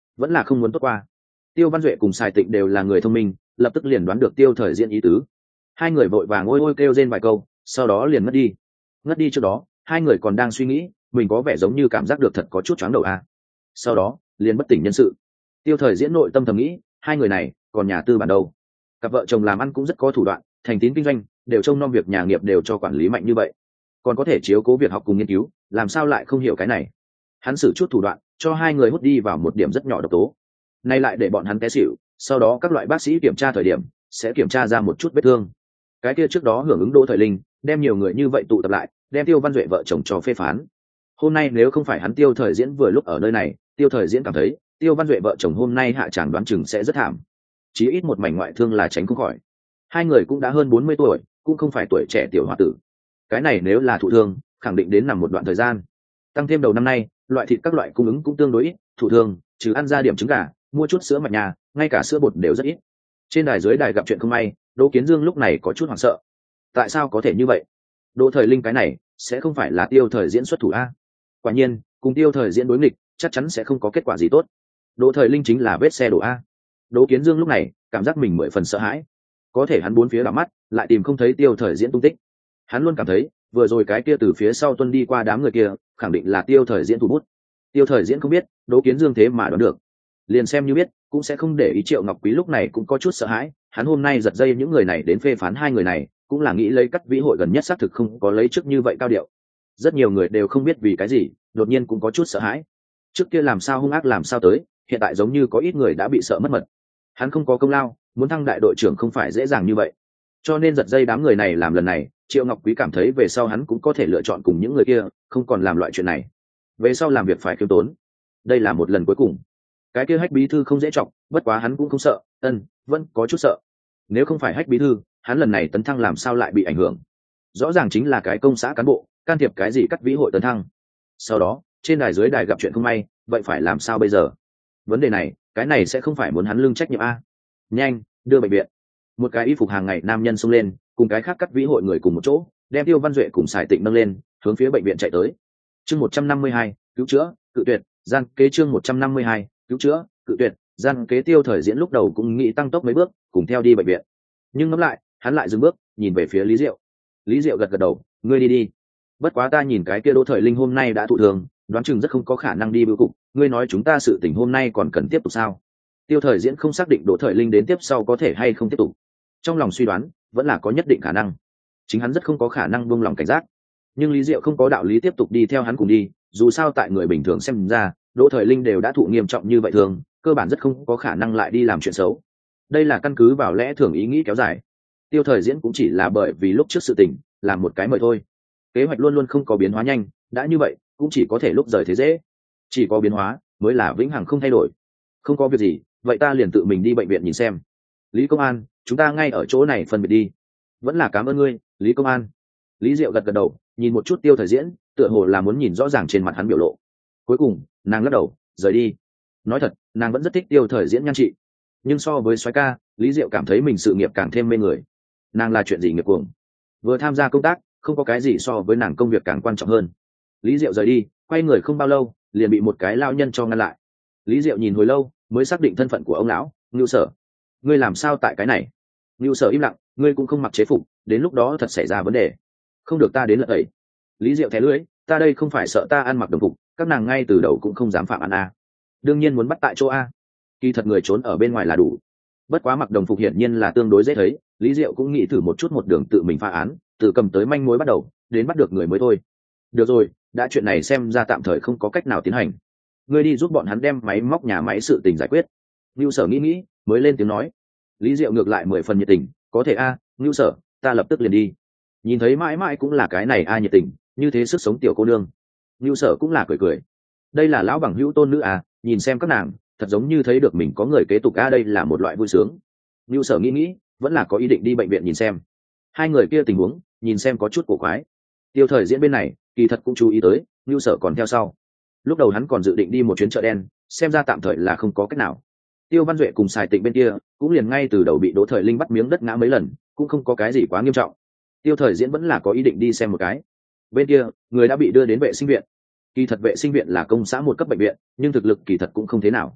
vẫn là không muốn tốt qua. Tiêu Văn Duệ cùng Sài Tịnh đều là người thông minh, lập tức liền đoán được Tiêu Thời Diễn ý tứ. Hai người vội vàng ôi ôi kêu rên vài câu, sau đó liền ngất đi. Ngất đi trước đó, hai người còn đang suy nghĩ, mình có vẻ giống như cảm giác được thật có chút choáng đầu à. Sau đó, liền bất tỉnh nhân sự. Tiêu Thời Diễn nội tâm thầm nghĩ, hai người này, còn nhà tư bản đâu? Cặp vợ chồng làm ăn cũng rất có thủ đoạn, thành tín kinh doanh, đều trông nom việc nhà nghiệp đều cho quản lý mạnh như vậy, còn có thể chiếu cố việc học cùng nghiên cứu, làm sao lại không hiểu cái này? Hắn sử chút thủ đoạn, cho hai người hút đi vào một điểm rất nhỏ độc tố. Nay lại để bọn hắn té xỉu, sau đó các loại bác sĩ kiểm tra thời điểm, sẽ kiểm tra ra một chút vết thương. Cái kia trước đó hưởng ứng Đỗ Thời Linh, đem nhiều người như vậy tụ tập lại, đem Tiêu Văn Duệ vợ chồng cho phê phán. Hôm nay nếu không phải hắn Tiêu Thời Diễn vừa lúc ở nơi này, Tiêu Thời Diễn cảm thấy Tiêu Văn Duệ vợ chồng hôm nay hạ tràng đoán chừng sẽ rất thảm, chí ít một mảnh ngoại thương là tránh không khỏi. Hai người cũng đã hơn 40 tuổi, cũng không phải tuổi trẻ tiểu hoa tử. Cái này nếu là thụ thương, khẳng định đến nằm một đoạn thời gian. Tăng thêm đầu năm nay, loại thịt các loại cung ứng cũng tương đối ít, thụ thương, trừ ăn ra điểm trứng gà, mua chút sữa mạch nhà, ngay cả sữa bột đều rất ít. Trên đài dưới đài gặp chuyện không may, Đỗ Kiến Dương lúc này có chút hoảng sợ. Tại sao có thể như vậy? Đỗ Thời Linh cái này sẽ không phải là Tiêu Thời Diễn xuất thủ a? Quả nhiên, cùng Tiêu Thời Diễn đối nghịch, chắc chắn sẽ không có kết quả gì tốt. Đỗ Thời Linh chính là vết xe đổ a. Đỗ Kiến Dương lúc này cảm giác mình 10 phần sợ hãi. Có thể hắn bốn phía đảo mắt, lại tìm không thấy Tiêu Thời Diễn tung tích. Hắn luôn cảm thấy, vừa rồi cái kia từ phía sau tuân đi qua đám người kia, khẳng định là Tiêu Thời Diễn thủ bút. Tiêu Thời Diễn không biết, Đỗ Kiến Dương thế mà đoán được. Liền xem như biết, cũng sẽ không để ý. Triệu Ngọc Quý lúc này cũng có chút sợ hãi, hắn hôm nay giật dây những người này đến phê phán hai người này, cũng là nghĩ lấy cắt vĩ hội gần nhất xác thực không có lấy chức như vậy cao điệu. Rất nhiều người đều không biết vì cái gì, đột nhiên cũng có chút sợ hãi. Trước kia làm sao hung ác làm sao tới, hiện tại giống như có ít người đã bị sợ mất mật. Hắn không có công lao, muốn thăng đại đội trưởng không phải dễ dàng như vậy. Cho nên giật dây đám người này làm lần này, Triệu Ngọc Quý cảm thấy về sau hắn cũng có thể lựa chọn cùng những người kia, không còn làm loại chuyện này. Về sau làm việc phải khiêm tốn. Đây là một lần cuối cùng. Cái kia Hách bí thư không dễ trọng, bất quá hắn cũng không sợ, vẫn có chút sợ. Nếu không phải Hách bí thư, hắn lần này tấn thăng làm sao lại bị ảnh hưởng? Rõ ràng chính là cái công xã cán bộ, can thiệp cái gì cắt vĩ hội tấn thăng. Sau đó, trên đài dưới đài gặp chuyện không may, vậy phải làm sao bây giờ? Vấn đề này, cái này sẽ không phải muốn hắn lương trách nhiệm a. Nhanh, đưa bệnh viện. Một cái y phục hàng ngày nam nhân xông lên, cùng cái khác cắt vĩ hội người cùng một chỗ, đem Tiêu Văn Duệ cùng Sài Tịnh nâng lên, hướng phía bệnh viện chạy tới. Chương 152, cứu chữa, cự tuyệt, gian kế chương 152, cứu chữa, cự tuyệt, gian kế. Tiêu Thời Diễn lúc đầu cũng nghĩ tăng tốc mấy bước, cùng theo đi bệnh viện. Nhưng ngẫm lại, hắn lại dừng bước, nhìn về phía Lý Diệu. Lý Diệu gật gật đầu, ngươi đi đi. Bất quá ta nhìn cái kia Đỗ Thời Linh hôm nay đã thụ thường, đoán chừng rất không có khả năng đi bưu cục, ngươi nói chúng ta sự tình hôm nay còn cần tiếp tục sao? Tiêu Thời Diễn không xác định Đỗ Thời Linh đến tiếp sau có thể hay không tiếp tục. Trong lòng suy đoán, vẫn là có nhất định khả năng. Chính hắn rất không có khả năng buông lòng cảnh giác. Nhưng Lý Diệu không có đạo lý tiếp tục đi theo hắn cùng đi, dù sao tại người bình thường xem ra, Đỗ Thời Linh đều đã thụ nghiêm trọng như vậy thường, cơ bản rất không có khả năng lại đi làm chuyện xấu. Đây là căn cứ vào lẽ thường ý nghĩ kéo dài. Tiêu Thời Diễn cũng chỉ là bởi vì lúc trước sự tình, làm một cái mời thôi. Kế hoạch luôn luôn không có biến hóa nhanh, đã như vậy, cũng chỉ có thể lúc rời thế dễ. Chỉ có biến hóa, mới là vĩnh hằng không thay đổi. Không có việc gì, vậy ta liền tự mình đi bệnh viện nhìn xem. Lý Công An, chúng ta ngay ở chỗ này phân biệt đi. Vẫn là cảm ơn ngươi, Lý Công An. Lý Diệu gật gật đầu, nhìn một chút Tiêu Thời Diễn, tựa hồ là muốn nhìn rõ ràng trên mặt hắn biểu lộ. Cuối cùng, nàng lắc đầu, rời đi. Nói thật, nàng vẫn rất thích Tiêu Thời Diễn nhan trị. Nhưng so với soái ca, Lý Diệu cảm thấy mình sự nghiệp càng thêm mê người. Nàng là chuyện gì nghiệp cuồng. Vừa tham gia công tác, không có cái gì so với nàng công việc càng quan trọng hơn. Lý Diệu rời đi, quay người không bao lâu, liền bị một cái lao nhân cho ngăn lại. Lý Diệu nhìn hồi lâu, mới xác định thân phận của ông lão, Ngưu Sở. Ngươi làm sao tại cái này? Ngưu Sở im lặng, ngươi cũng không mặc chế phục, đến lúc đó thật xảy ra vấn đề, không được ta đến lật tẩy. Lý Diệu thé lưỡi, ta đây không phải sợ ta ăn mặc đồng phục, các nàng ngay từ đầu cũng không dám phạm ăn a. Đương nhiên muốn bắt tại chỗ a. Kỳ thật người trốn ở bên ngoài là đủ. Bất quá mặc đồng phục hiển nhiên là tương đối dễ thấy, Lý Diệu cũng nghĩ thử một chút một đường tự mình phá án, từ cầm tới manh mối bắt đầu, đến bắt được người mới thôi. Được rồi, đã chuyện này xem ra tạm thời không có cách nào tiến hành. Ngươi đi giúp bọn hắn đem máy móc nhà máy sự tình giải quyết. Ngưu Sở nghĩ, mới lên tiếng nói. Lý Diệu ngược lại 10 phần nhiệt tình, có thể a, Ngưu Sở, ta lập tức liền đi. Nhìn thấy mãi mãi cũng là cái này a nhiệt tình, như thế sức sống tiểu cô nương. Ngưu Sở cũng là cười. Đây là lão bằng hữu tôn nữ à, nhìn xem các nàng, thật giống như thấy được mình có người kế tục a, đây là một loại vui sướng. Ngưu Sở nghĩ, vẫn là có ý định đi bệnh viện nhìn xem. Hai người kia tình huống, nhìn xem có chút cổ quái. Tiêu Thời Diễn bên này, kỳ thật cũng chú ý tới, Ngưu Sở còn theo sau. Lúc đầu hắn còn dự định đi một chuyến chợ đen, xem ra tạm thời là không có cách nào. Tiêu Văn Duệ cùng Sài Tịnh bên kia, cũng liền ngay từ đầu bị Đỗ Thời Linh bắt miếng đất ngã mấy lần, cũng không có cái gì quá nghiêm trọng. Tiêu Thời Diễn vẫn là có ý định đi xem một cái. Bên kia, người đã bị đưa đến vệ sinh viện. Kỳ thật vệ sinh viện là công xã một cấp bệnh viện, nhưng thực lực kỳ thật cũng không thế nào.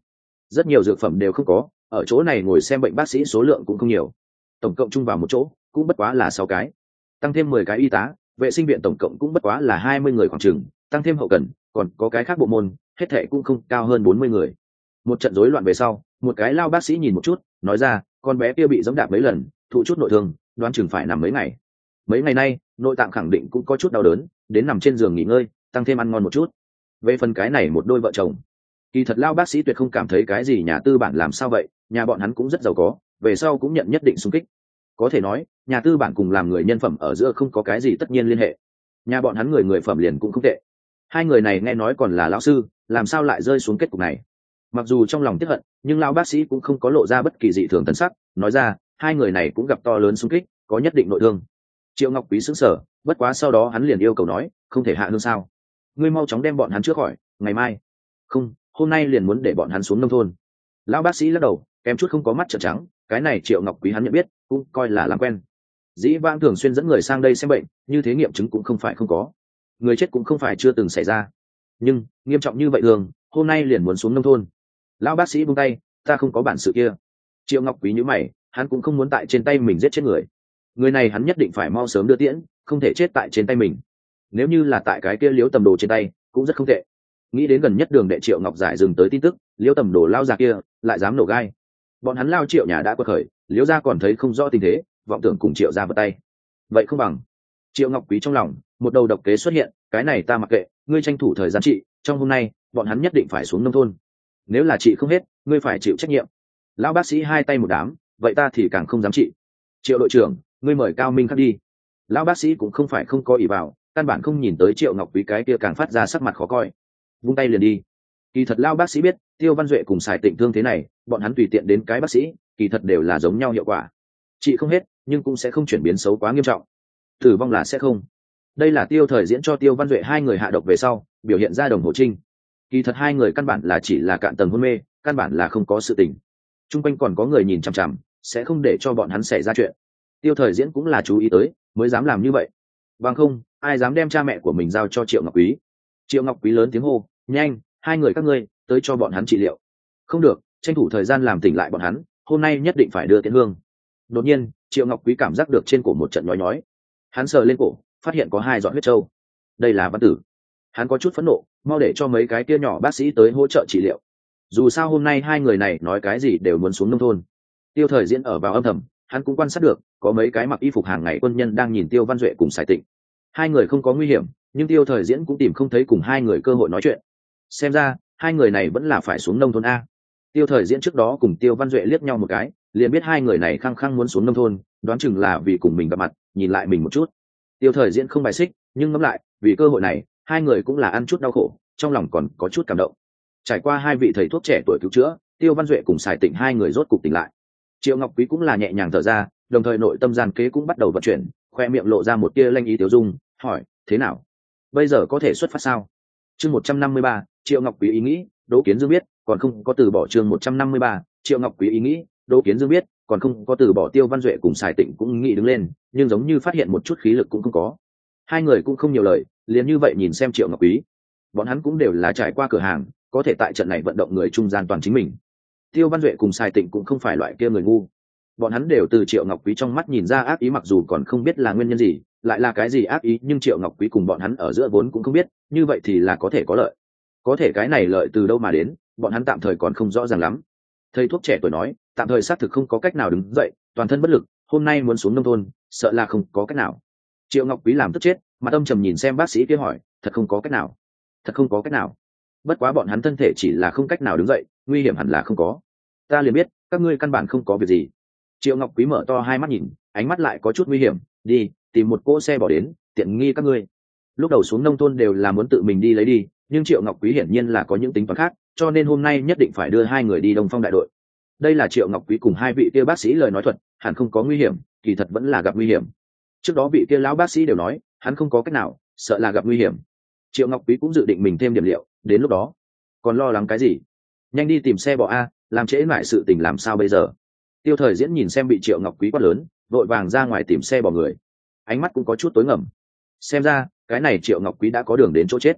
rất nhiều dược phẩm đều không có, ở chỗ này ngồi xem bệnh bác sĩ số lượng cũng không nhiều, tổng cộng chung vào một chỗ cũng bất quá là 6 cái, tăng thêm 10 cái y tá, vệ sinh viện tổng cộng cũng bất quá là 20 người khoảng chừng, tăng thêm hậu cần còn có cái khác bộ môn, hết thệ cũng không cao hơn 40 người. Một trận rối loạn về sau, một cái lao bác sĩ nhìn một chút, nói ra, con bé kia bị giẫm đạp mấy lần, thụ chút nội thương, đoán chừng phải nằm mấy ngày. Mấy ngày nay nội tạng khẳng định cũng có chút đau đớn, đến nằm trên giường nghỉ ngơi, tăng thêm ăn ngon một chút. Về phần cái này một đôi vợ chồng, kỳ thật lao bác sĩ tuyệt không cảm thấy cái gì nhà tư bản làm sao vậy, nhà bọn hắn cũng rất giàu có, về sau cũng nhận nhất định xung kích. Có thể nói nhà tư bản cùng làm người nhân phẩm ở giữa không có cái gì tất nhiên liên hệ, nhà bọn hắn người phẩm liền cũng không tệ. Hai người này nghe nói còn là lão sư, làm sao lại rơi xuống kết cục này? Mặc dù trong lòng tiếc hận, nhưng lao bác sĩ cũng không có lộ ra bất kỳ dị thường tần sắc, nói ra hai người này cũng gặp to lớn xung kích, có nhất định nội thương. Triệu Ngọc Quý sững sờ, bất quá sau đó hắn liền yêu cầu nói, không thể hạ hương sao? Ngươi mau chóng đem bọn hắn chữa khỏi, ngày mai. Không, hôm nay liền muốn để bọn hắn xuống nông thôn. Lão bác sĩ lắc đầu, kém chút không có mắt trợn trắng, cái này Triệu Ngọc Quý hắn nhận biết, cũng coi là làm quen. Dĩ vãng thường xuyên dẫn người sang đây xem bệnh, như thế nghiệm chứng cũng không phải không có, người chết cũng không phải chưa từng xảy ra, nhưng nghiêm trọng như vậy thường, hôm nay liền muốn xuống nông thôn. Lão bác sĩ buông tay, ta không có bản sự kia. Triệu Ngọc Quý nhíu mày, hắn cũng không muốn tại trên tay mình giết chết người. Người này hắn nhất định phải mau sớm đưa tiễn, không thể chết tại trên tay mình. Nếu như là tại cái kia Liễu Tầm Đồ trên tay, cũng rất không tệ. Nghĩ đến gần nhất đường đệ Triệu Ngọc giải dừng tới tin tức, Liễu Tầm Đồ lao ra kia lại dám nổ gai. Bọn hắn lao Triệu nhà đã quật khởi, Liễu gia còn thấy không rõ tình thế, vọng tưởng cùng Triệu gia vật tay. Vậy không bằng. Triệu Ngọc Quý trong lòng, một đầu độc kế xuất hiện, cái này ta mặc kệ, ngươi tranh thủ thời gian trị, trong hôm nay, bọn hắn nhất định phải xuống nông thôn. Nếu là trị không hết, ngươi phải chịu trách nhiệm. Lão bác sĩ hai tay một đám, vậy ta thì càng không dám trị. Triệu đội trưởng, ngươi mời Cao Minh khắc đi. Lão bác sĩ cũng không phải không có ý vào, căn bản không nhìn tới Triệu Ngọc Quý cái kia càng phát ra sắc mặt khó coi, vung tay liền đi. Kỳ thật lão bác sĩ biết, Tiêu Văn Duệ cùng Sài Tịnh thương thế này, bọn hắn tùy tiện đến cái bác sĩ, kỳ thật đều là giống nhau hiệu quả, trị không hết, nhưng cũng sẽ không chuyển biến xấu quá nghiêm trọng, tử vong là sẽ không. Đây là Tiêu Thời Diễn cho Tiêu Văn Duệ hai người hạ độc về sau biểu hiện ra đồng hồ trinh. Kỳ thật hai người căn bản là chỉ là cạn tầng hôn mê, căn bản là không có sự tình. Trung quanh còn có người nhìn chằm chằm, sẽ không để cho bọn hắn xảy ra chuyện. Tiêu Thời Diễn cũng là chú ý tới, mới dám làm như vậy. Bằng không, ai dám đem cha mẹ của mình giao cho Triệu Ngọc Quý? Triệu Ngọc Quý lớn tiếng hô, nhanh, hai người các ngươi tới cho bọn hắn trị liệu. Không được, tranh thủ thời gian làm tỉnh lại bọn hắn, hôm nay nhất định phải đưa tiễn hương. Đột nhiên, Triệu Ngọc Quý cảm giác được trên cổ một trận nhói nhói. Hắn sờ lên cổ, phát hiện có 2 giọt huyết trâu. Đây là Văn Tử. Hắn có chút phẫn nộ, mau để cho mấy cái kia nhỏ bác sĩ tới hỗ trợ trị liệu. Dù sao hôm nay hai người này nói cái gì đều muốn xuống nông thôn. Tiêu Thời Diễn ở vào âm thầm, hắn cũng quan sát được, có mấy cái mặc y phục hàng ngày quân nhân đang nhìn Tiêu Văn Duệ cùng Sài Tịnh. Hai người không có nguy hiểm, nhưng Tiêu Thời Diễn cũng tìm không thấy cùng hai người cơ hội nói chuyện. Xem ra, hai người này vẫn là phải xuống nông thôn a. Tiêu Thời Diễn trước đó cùng Tiêu Văn Duệ liếc nhau một cái, liền biết hai người này khăng khăng muốn xuống nông thôn, đoán chừng là vì cùng mình gặp mặt, nhìn lại mình một chút. Tiêu Thời Diễn không bài xích, nhưng ngẫm lại, vì cơ hội này, hai người cũng là ăn chút đau khổ, trong lòng còn có chút cảm động. Trải qua hai vị thầy thuốc trẻ tuổi cứu chữa, Tiêu Văn Duệ cùng Sài Tịnh hai người rốt cục tỉnh lại. Triệu Ngọc Quý cũng là nhẹ nhàng thở ra, đồng thời nội tâm gian kế cũng bắt đầu vận chuyển, khoe miệng lộ ra một tia lanh ý tiêu dung, hỏi, thế nào? Bây giờ có thể xuất phát sao? Chương 153, Triệu Ngọc Quý ý nghĩ, Đỗ Kiến Dương biết, còn không có từ bỏ. Chương 153, Triệu Ngọc Quý ý nghĩ, Đỗ Kiến Dương biết, còn không có từ bỏ. Tiêu Văn Duệ cùng Sài Tịnh cũng nghĩ đứng lên, nhưng giống như phát hiện một chút khí lực cũng không có. Hai người cũng không nhiều lời, liền như vậy nhìn xem Triệu Ngọc Quý. Bọn hắn cũng đều là trải qua cửa hàng, có thể tại trận này vận động người trung gian toàn chính mình. Tiêu Văn Duệ cùng Sài Tịnh cũng không phải loại kia người ngu, bọn hắn đều từ Triệu Ngọc Quý trong mắt nhìn ra ác ý, mặc dù còn không biết là nguyên nhân gì, lại là cái gì ác ý, nhưng Triệu Ngọc Quý cùng bọn hắn ở giữa vốn cũng không biết, như vậy thì là có thể có lợi. Có thể cái này lợi từ đâu mà đến, bọn hắn tạm thời còn không rõ ràng lắm. Thầy thuốc trẻ tuổi nói, tạm thời xác thực không có cách nào đứng dậy, toàn thân bất lực, hôm nay muốn xuống nông thôn, sợ là không có cách nào. Triệu Ngọc Quý làm tức chết, mặt âm trầm nhìn xem bác sĩ kia hỏi, thật không có cách nào? Thật không có cách nào? Bất quá bọn hắn thân thể chỉ là không cách nào đứng dậy, nguy hiểm hẳn là không có. Ta liền biết, các ngươi căn bản không có việc gì. Triệu Ngọc Quý mở to hai mắt nhìn, ánh mắt lại có chút nguy hiểm, đi, tìm một cỗ xe bỏ đến, tiện nghi các ngươi. Lúc đầu xuống nông thôn đều là muốn tự mình đi lấy đi, nhưng Triệu Ngọc Quý hiển nhiên là có những tính toán khác, cho nên hôm nay nhất định phải đưa hai người đi Đông Phong đại đội. Đây là Triệu Ngọc Quý cùng hai vị kia bác sĩ lời nói thuật, hẳn không có nguy hiểm, kỳ thật vẫn là gặp nguy hiểm. Trước đó vị kia lão bác sĩ đều nói, hắn không có cách nào, sợ là gặp nguy hiểm. Triệu Ngọc Quý cũng dự định mình thêm điểm liệu, đến lúc đó còn lo lắng cái gì? Nhanh đi tìm xe bỏ a, làm trễ mãi sự tình làm sao bây giờ? Tiêu Thời Diễn nhìn xem bị Triệu Ngọc Quý quát lớn, vội vàng ra ngoài tìm xe bỏ người, ánh mắt cũng có chút tối ngầm. Xem ra cái này Triệu Ngọc Quý đã có đường đến chỗ chết.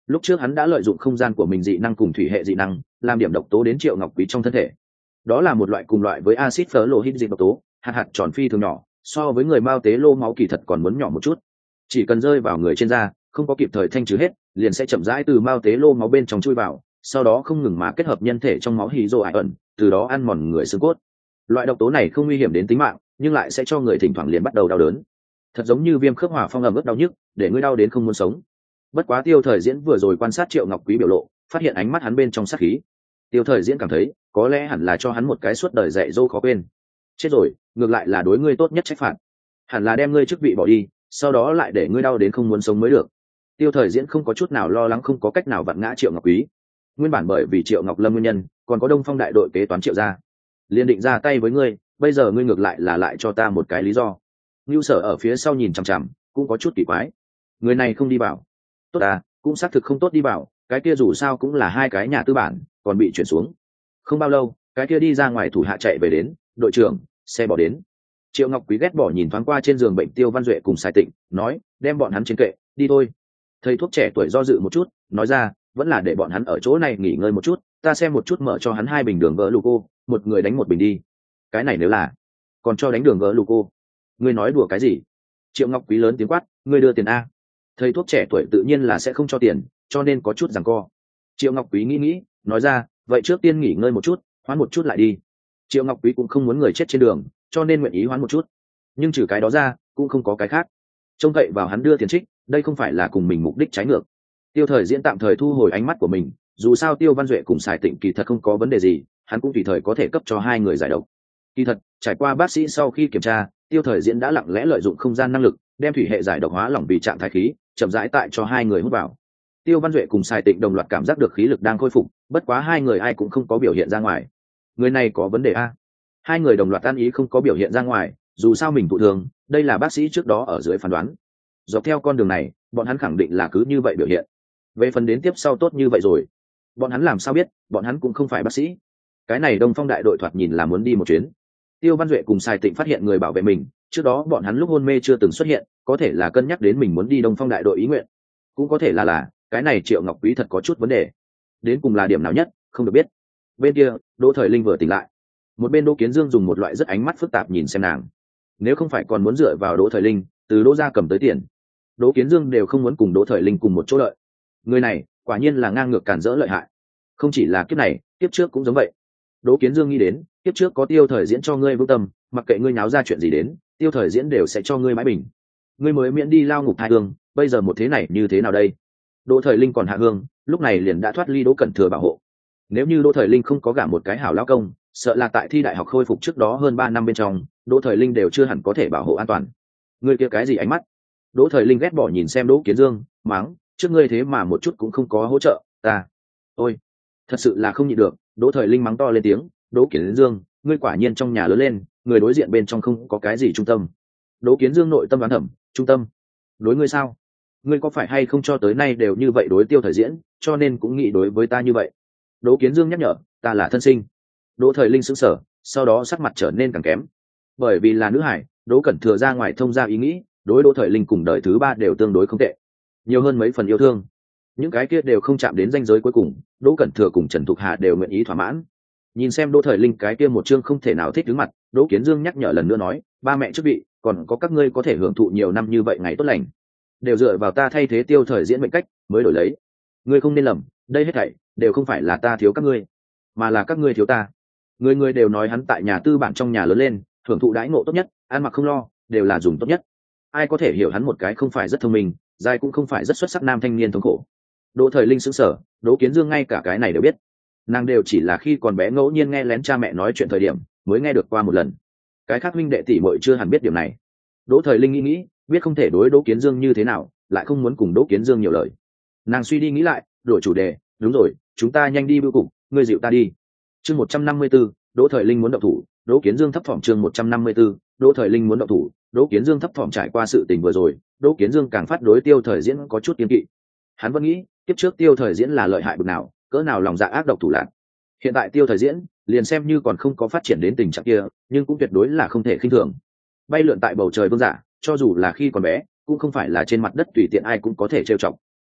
lúc trước hắn đã lợi dụng không gian của mình dị năng cùng thủy hệ dị năng làm điểm độc tố đến Triệu Ngọc Quý trong thân thể. Đó là một loại cùng loại với axit phớlohydric dịch độc tố, hạt tròn phi thường nhỏ, so với người mao tế lô máu kỳ thật còn muốn nhỏ một chút, chỉ cần rơi vào người trên da, không có kịp thời thanh trừ hết, liền sẽ chậm rãi từ mao tế lô máu bên trong chui vào, sau đó không ngừng mà kết hợp nhân thể trong máu hydro ẩn, từ đó ăn mòn người xương cốt. Loại độc tố này không nguy hiểm đến tính mạng, nhưng lại sẽ cho người thỉnh thoảng liền bắt đầu đau đớn, thật giống như viêm khớp hỏa phong ẩm ướt đau nhức, để ngươi đau đến không muốn sống. Bất quá Tiêu Thời Diễn vừa rồi quan sát Triệu Ngọc Quý biểu lộ, phát hiện ánh mắt hắn bên trong sát khí. Tiêu Thời Diễn cảm thấy có lẽ hẳn là cho hắn một cái suốt đời dạy dỗ khó quên. Chết rồi, ngược lại là đối ngươi tốt nhất trách phạt, hẳn là đem ngươi chức vị bỏ đi, sau đó lại để ngươi đau đến không muốn sống mới được. Tiêu Thời Diễn không có chút nào lo lắng không có cách nào vặn ngã Triệu Ngọc Quý. Nguyên bản bởi vì Triệu Ngọc Lâm nguyên nhân, còn có Đông Phong đại đội kế toán Triệu gia, liền định ra tay với ngươi, bây giờ ngươi ngược lại là lại cho ta một cái lý do. Nưu Sở ở phía sau nhìn chằm chằm, cũng có chút kỳ quái. Người này không đi bảo. Tốt à, cũng xác thực không tốt đi bảo, cái kia dù sao cũng là hai cái nhà tư bản, còn bị chuyển xuống. Không bao lâu, cái kia đi ra ngoài thủ hạ chạy về đến, đội trưởng, xe bỏ đến. Triệu Ngọc Quý ghét bỏ nhìn thoáng qua trên giường bệnh Tiêu Văn Duệ cùng Sài Tịnh, nói, đem bọn hắn trên kệ, đi thôi. Thầy thuốc trẻ tuổi do dự một chút, nói ra, vẫn là để bọn hắn ở chỗ này nghỉ ngơi một chút, ta xem một chút mở cho hắn 2 bình đường vỡ gluco, một người đánh một bình đi. Cái này nếu là, còn cho đánh đường vỡ gluco. Ngươi nói đùa cái gì? Triệu Ngọc Quý lớn tiếng quát, ngươi đưa tiền a. Thầy thuốc trẻ tuổi tự nhiên là sẽ không cho tiền, cho nên có chút giằng co. Triệu Ngọc Quý nghĩ, nói ra, vậy trước tiên nghỉ ngơi một chút, hoán một chút lại đi. Triệu Ngọc Quý cũng không muốn người chết trên đường, cho nên nguyện ý hoán một chút, nhưng trừ cái đó ra cũng không có cái khác. Trông cậy vào hắn đưa tiền trích, đây không phải là cùng mình mục đích trái ngược. Tiêu Thời Diễn tạm thời thu hồi ánh mắt của mình, dù sao Tiêu Văn Duệ cùng Sài Tịnh kỳ thật không có vấn đề gì, hắn cũng tùy thời có thể cấp cho hai người giải độc. Kỳ thật, trải qua bác sĩ sau khi kiểm tra, Tiêu Thời Diễn đã lặng lẽ lợi dụng không gian năng lực, đem thủy hệ giải độc hóa lỏng vì trạng thái khí, chậm rãi tại cho hai người hút vào. Tiêu Văn Duệ cùng Sài Tịnh đồng loạt cảm giác được khí lực đang khôi phục, bất quá hai người ai cũng không có biểu hiện ra ngoài. Người này có vấn đề a? Hai người đồng loạt ăn ý không có biểu hiện ra ngoài, dù sao mình thụ thường, đây là bác sĩ trước đó ở dưới phán đoán. Dọc theo con đường này, bọn hắn khẳng định là cứ như vậy biểu hiện. Về phần đến tiếp sau tốt như vậy rồi, bọn hắn làm sao biết, bọn hắn cũng không phải bác sĩ. Cái này Đông Phong đại đội thoạt nhìn là muốn đi một chuyến. Tiêu Văn Duệ cùng Sài Tịnh phát hiện người bảo vệ mình, trước đó bọn hắn lúc hôn mê chưa từng xuất hiện, có thể là cân nhắc đến mình muốn đi Đông Phong đại đội ý nguyện, cũng có thể là cái này Triệu Ngọc Quý thật có chút vấn đề. Đến cùng là điểm nào nhất, không được biết. Bên kia, Đỗ Thời Linh vừa tỉnh lại, một bên Đỗ Kiến Dương dùng một loại rất ánh mắt phức tạp nhìn xem nàng. Nếu không phải còn muốn dựa vào Đỗ Thời Linh, từ Đỗ gia cầm tới tiền, Đỗ Kiến Dương đều không muốn cùng Đỗ Thời Linh cùng một chỗ đợi. Người này quả nhiên là ngang ngược cản rỡ lợi hại, không chỉ là kiếp này, kiếp trước cũng giống vậy. Đỗ Kiến Dương nghĩ đến, kiếp trước có Tiêu Thời Diễn cho ngươi vững tâm, mặc kệ ngươi nháo ra chuyện gì đến, Tiêu Thời Diễn đều sẽ cho ngươi mãi bình. Ngươi mới miễn đi lao ngục hai hương, bây giờ một thế này như thế nào đây? Đỗ Thời Linh còn hạ hương, lúc này liền đã thoát ly Đỗ Cẩn Thừa bảo hộ. Nếu như Đỗ Thời Linh không có gả một cái hảo lao công, sợ là tại thi đại học khôi phục trước đó hơn 3 năm bên trong, Đỗ Thời Linh đều chưa hẳn có thể bảo hộ an toàn. Ngươi kia cái gì ánh mắt? Đỗ Thời Linh ghét bỏ nhìn xem Đỗ Kiến Dương, mắng, trước ngươi thế mà một chút cũng không có hỗ trợ ta. Ôi, thật sự là không nhịn được. Đỗ Thời Linh mắng to lên tiếng, Đỗ Kiến Dương, ngươi quả nhiên trong nhà lớn lên, người đối diện bên trong không có cái gì trung tâm. Đỗ Kiến Dương nội tâm đoán thẩm, trung tâm đối ngươi sao? Ngươi có phải hay không cho tới nay đều như vậy đối Tiêu Thời Diễn, cho nên cũng nghĩ đối với ta như vậy? Đỗ Kiến Dương nhắc nhở, ta là thân sinh. Đỗ Thời Linh sững sờ, sau đó sắc mặt trở nên càng kém. Bởi vì là nữ hải, Đỗ Cẩn Thừa ra ngoài thông ra ý nghĩ, đối Đỗ Thời Linh cùng đời thứ 3 đều tương đối không tệ, nhiều hơn mấy phần yêu thương. Những cái kia đều không chạm đến ranh giới cuối cùng, Đỗ Cẩn Thừa cùng Trần Thục Hà đều nguyện ý thỏa mãn. Nhìn xem Đỗ Thời Linh cái kia một chương không thể nào thích đứng mặt, Đỗ Kiến Dương nhắc nhở lần nữa nói, ba mẹ chức vị, còn có các ngươi có thể hưởng thụ nhiều năm như vậy ngày tốt lành, đều dựa vào ta thay thế Tiêu Thời Diễn mệnh cách mới đổi lấy. Ngươi không nên lầm, đây hết thảy đều không phải là ta thiếu các ngươi, mà là các ngươi thiếu ta. Người người đều nói hắn tại nhà tư bản trong nhà lớn lên, hưởng thụ đãi ngộ tốt nhất, ăn mặc không lo, đều là dùng tốt nhất. Ai có thể hiểu hắn một cái không phải rất thông minh, giai cũng không phải rất xuất sắc nam thanh niên thống khổ. Đỗ Thời Linh sững sờ, Đỗ Kiến Dương ngay cả cái này đều biết. Nàng đều chỉ là khi còn bé ngẫu nhiên nghe lén cha mẹ nói chuyện thời điểm mới nghe được qua một lần, cái khác huynh đệ tỷ muội chưa hẳn biết điểm này. Đỗ Thời Linh nghĩ, biết không thể đối Đỗ Kiến Dương như thế nào, lại không muốn cùng Đỗ Kiến Dương nhiều lời. Nàng suy đi nghĩ lại, đổi chủ đề, đúng rồi, chúng ta nhanh đi bưu cục, ngươi dịu ta đi. Chương 154, Đỗ Thời Linh muốn động thủ, Đỗ Kiến Dương thấp thỏm. Chương 154, Đỗ Thời Linh muốn động thủ, Đỗ Kiến Dương thấp thỏm. Trải qua sự tình vừa rồi, Đỗ Kiến Dương càng phát đối Tiêu Thời Diễn có chút kiêng kỵ. Hắn vẫn nghĩ, tiếp trước Tiêu Thời Diễn là lợi hại bực nào, cỡ nào lòng dạ ác độc thủ lạn. Hiện tại Tiêu Thời Diễn, liền xem như còn không có phát triển đến tình trạng kia, nhưng cũng tuyệt đối là không thể khinh thường. Bay lượn tại bầu trời vương giả, cho dù là khi còn bé, cũng không phải là trên mặt đất tùy tiện ai cũng có thể trêu chọc.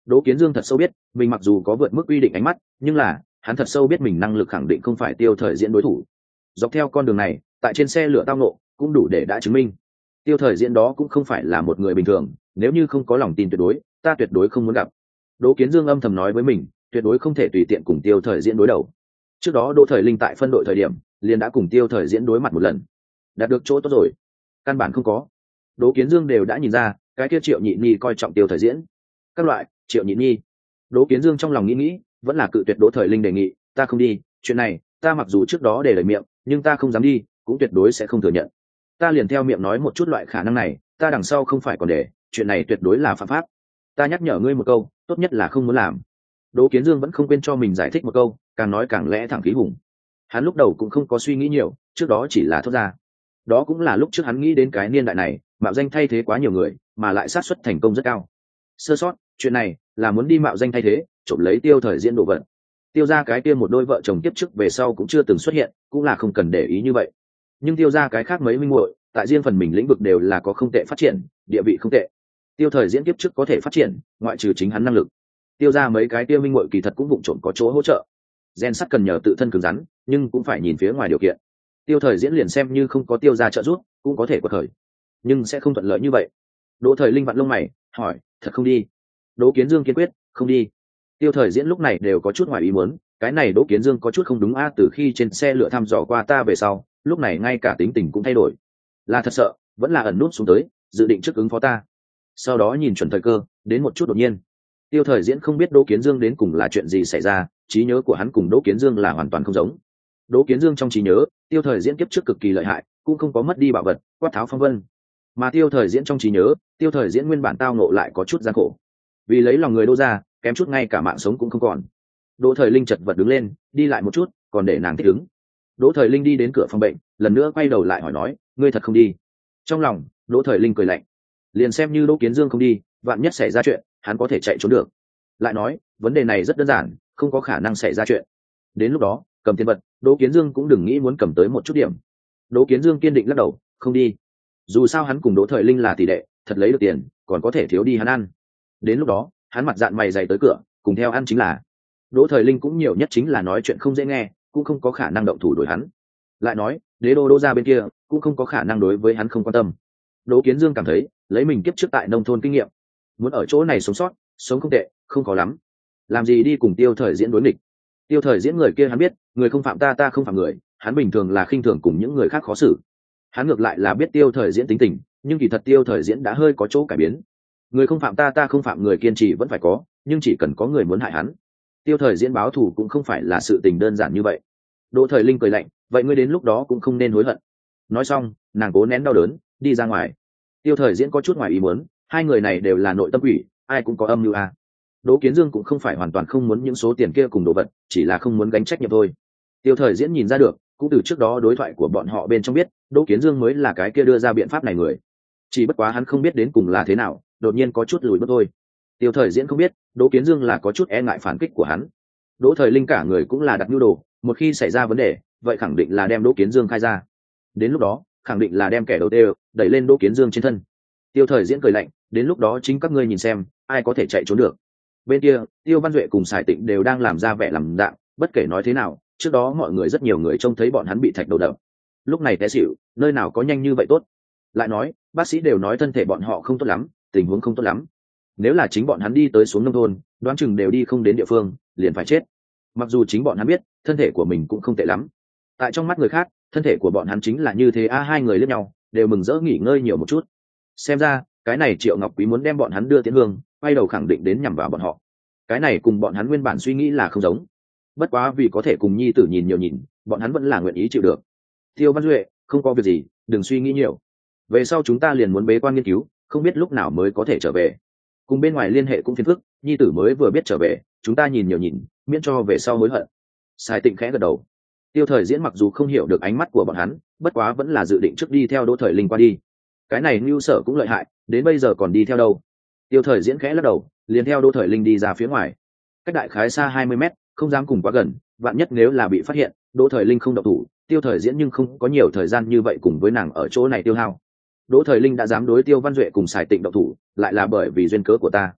Đỗ Kiến Dương thật sâu biết mình mặc dù có vượt mức quy định ánh mắt, nhưng là hắn thật sâu biết mình năng lực khẳng định không phải Tiêu Thời Diễn đối thủ. Dọc theo con đường này, tại trên xe lửa tao nộ cũng đủ để đã chứng minh Tiêu Thời Diễn đó cũng không phải là một người bình thường, nếu như không có lòng tin tuyệt đối, ta tuyệt đối không muốn gặp. Đỗ Kiến Dương âm thầm nói với mình, tuyệt đối không thể tùy tiện cùng Tiêu Thời Diễn đối đầu. Trước đó Đỗ Thời Linh tại phân đội thời điểm, liền đã cùng Tiêu Thời Diễn đối mặt một lần, đạt được chỗ tốt rồi. Căn bản không có. Đỗ Kiến Dương đều đã nhìn ra, cái kia Triệu Nhị Nhi coi trọng Tiêu Thời Diễn. Các loại, Triệu Nhị Nhi. Đỗ Kiến Dương trong lòng nghĩ, vẫn là cự tuyệt Đỗ Thời Linh đề nghị, ta không đi, chuyện này, ta mặc dù trước đó để lời miệng, nhưng ta không dám đi, cũng tuyệt đối sẽ không thừa nhận. Ta liền theo miệng nói một chút loại khả năng này, ta đằng sau không phải còn để, chuyện này tuyệt đối là phạm pháp. Ta nhắc nhở ngươi một câu, tốt nhất là không muốn làm. Đỗ Kiến Dương vẫn không quên cho mình giải thích một câu, càng nói càng lẽ thẳng khí hùng. Hắn lúc đầu cũng không có suy nghĩ nhiều, trước đó chỉ là thốt ra. Đó cũng là lúc trước hắn nghĩ đến cái niên đại này, mạo danh thay thế quá nhiều người, mà lại xác suất thành công rất cao. Sơ sót, chuyện này là muốn đi mạo danh thay thế, trộm lấy Tiêu Thời Diễn đồ vật. Tiêu ra cái kia một đôi vợ chồng tiếp trước về sau cũng chưa từng xuất hiện, cũng là không cần để ý như vậy. Nhưng Tiêu ra cái khác mấy minh muội, tại riêng phần mình lĩnh vực đều là có không tệ phát triển, địa vị không tệ. Tiêu Thời Diễn tiếp trước có thể phát triển, ngoại trừ chính hắn năng lực. Tiêu ra mấy cái tiêu minh muội kỳ thật cũng vụng trộm có chỗ hỗ trợ. Gen sắt cần nhờ tự thân cứng rắn, nhưng cũng phải nhìn phía ngoài điều kiện. Tiêu Thời Diễn liền xem như không có Tiêu ra trợ giúp, cũng có thể quật khởi, nhưng sẽ không thuận lợi như vậy. Đỗ Thời Linh vặn lông mày, hỏi, thật không đi? Đỗ Kiến Dương kiên quyết, không đi. Tiêu Thời Diễn lúc này đều có chút ngoài ý muốn, cái này Đỗ Kiến Dương có chút không đúng a, từ khi trên xe lửa thăm dò qua ta về sau, lúc này ngay cả tính tình cũng thay đổi. Là thật sợ, vẫn là ẩn nút xuống tới, dự định trước ứng phó ta. Sau đó nhìn chuẩn thời cơ, đến một chút đột nhiên. Tiêu Thời Diễn không biết Đỗ Kiến Dương đến cùng là chuyện gì xảy ra, trí nhớ của hắn cùng Đỗ Kiến Dương là hoàn toàn không giống. Đỗ Kiến Dương trong trí nhớ, Tiêu Thời Diễn kiếp trước cực kỳ lợi hại, cũng không có mất đi bảo vật, quát tháo phong vân. Mà Tiêu Thời Diễn trong trí nhớ, Tiêu Thời Diễn nguyên bản tao ngộ lại có chút gian khổ. Vì lấy lòng người Đỗ ra, kém chút ngay cả mạng sống cũng không còn. Đỗ Thời Linh chật vật đứng lên, đi lại một chút, còn để nàng thích ứng. Đỗ Thời Linh đi đến cửa phòng bệnh, lần nữa quay đầu lại hỏi nói, ngươi thật không đi? Trong lòng, Đỗ Thời Linh cười lạnh, liền xem như Đỗ Kiến Dương không đi, vạn nhất xảy ra chuyện, hắn có thể chạy trốn được. Lại nói, vấn đề này rất đơn giản, không có khả năng xảy ra chuyện. Đến lúc đó, cầm tiền vật, Đỗ Kiến Dương cũng đừng nghĩ muốn cầm tới một chút điểm. Đỗ Kiến Dương kiên định lắc đầu, không đi. Dù sao hắn cùng Đỗ Thời Linh là tỷ đệ, thật lấy được tiền, còn có thể thiếu đi hắn ăn. Đến lúc đó, hắn mặt dạn mày dày tới cửa, cùng theo ăn chính là. Đỗ Thời Linh cũng nhiều nhất chính là nói chuyện không dễ nghe, cũng không có khả năng động thủ đối hắn. Lại nói, đế đô Đỗ gia bên kia cũng không có khả năng đối với hắn không quan tâm. Đỗ Kiến Dương cảm thấy, lấy mình kiếp trước tại nông thôn kinh nghiệm, muốn ở chỗ này sống sót, sống không tệ, không khó lắm. Làm gì đi cùng Tiêu Thời Diễn đối nghịch? Tiêu Thời Diễn người kia hắn biết, người không phạm ta, ta không phạm người, hắn bình thường là khinh thường cùng những người khác khó xử. Hắn ngược lại là biết Tiêu Thời Diễn tính tình, nhưng kỳ thật Tiêu Thời Diễn đã hơi có chỗ cải biến. Người không phạm ta, ta không phạm người kiên trì vẫn phải có, nhưng chỉ cần có người muốn hại hắn, Tiêu Thời Diễn báo thù cũng không phải là sự tình đơn giản như vậy. Đỗ Thời Linh cười lạnh, vậy ngươi đến lúc đó cũng không nên hối hận. Nói xong, nàng cố nén đau đớn, đi ra ngoài. Tiêu Thời Diễn có chút ngoài ý muốn, hai người này đều là nội tâm quỷ, ai cũng có âm mưu a. Đỗ Kiến Dương cũng không phải hoàn toàn không muốn những số tiền kia cùng đồ vật, chỉ là không muốn gánh trách nhiệm thôi. Tiêu Thời Diễn nhìn ra được, cũng từ trước đó đối thoại của bọn họ bên trong biết, Đỗ Kiến Dương mới là cái kia đưa ra biện pháp này người. Chỉ bất quá hắn không biết đến cùng là thế nào, đột nhiên có chút lùi bước thôi. Tiêu Thời Diễn không biết, Đỗ Kiến Dương là có chút e ngại phản kích của hắn. Đỗ Thời Linh cả người cũng là đặt nhu đồ, một khi xảy ra vấn đề, vậy khẳng định là đem Đỗ Kiến Dương khai ra. Đến lúc đó, khẳng định là đem kẻ đầu tiên đẩy lên Đỗ Kiến Dương trên thân. Tiêu Thời Diễn cười lạnh, đến lúc đó chính các ngươi nhìn xem, ai có thể chạy trốn được. Bên kia, Tiêu Văn Duệ cùng Sải Tịnh đều đang làm ra vẻ làm dạng, bất kể nói thế nào, trước đó mọi người rất nhiều người trông thấy bọn hắn bị thạch đầu đập. Lúc này té xỉu, nơi nào có nhanh như vậy tốt. Lại nói, bác sĩ đều nói thân thể bọn họ không tốt lắm, tình huống không tốt lắm. Nếu là chính bọn hắn đi tới xuống nông thôn, đoán chừng đều đi không đến địa phương, liền phải chết. Mặc dù chính bọn hắn biết, thân thể của mình cũng không tệ lắm. Tại trong mắt người khác, thân thể của bọn hắn chính là như thế a. Hai người liếc nhau, đều mừng rỡ nghỉ ngơi nhiều một chút. Xem ra, cái này Triệu Ngọc Quý muốn đem bọn hắn đưa tiến hương, quay đầu khẳng định đến nhằm vào bọn họ. Cái này cùng bọn hắn nguyên bản suy nghĩ là không giống. Bất quá vì có thể cùng nhi tử nhìn nhiều nhìn, bọn hắn vẫn là nguyện ý chịu được. Tiêu Văn Duệ, không có việc gì, đừng suy nghĩ nhiều. Về sau chúng ta liền muốn bế quan nghiên cứu, không biết lúc nào mới có thể trở về. Cùng bên ngoài liên hệ cũng phiền phức, nhi tử mới vừa biết trở về, chúng ta nhìn nhiều nhìn, miễn cho về sau hối hận. Sài Tịnh khẽ gật đầu. Tiêu Thời Diễn mặc dù không hiểu được ánh mắt của bọn hắn, bất quá vẫn là dự định trước đi theo Đỗ Thời Linh qua đi. Cái này Nưu Sở cũng lợi hại, đến bây giờ còn đi theo đâu. Tiêu Thời Diễn khẽ lắc đầu, liền theo Đỗ Thời Linh đi ra phía ngoài. Cách đại khái xa 20 mét, không dám cùng quá gần, vạn nhất nếu là bị phát hiện, Đỗ Thời Linh không động thủ, Tiêu Thời Diễn nhưng không có nhiều thời gian như vậy cùng với nàng ở chỗ này tiêu hao. Đỗ Thời Linh đã dám đối Tiêu Văn Duệ cùng Sài Tịnh động thủ, lại là bởi vì duyên cớ của ta.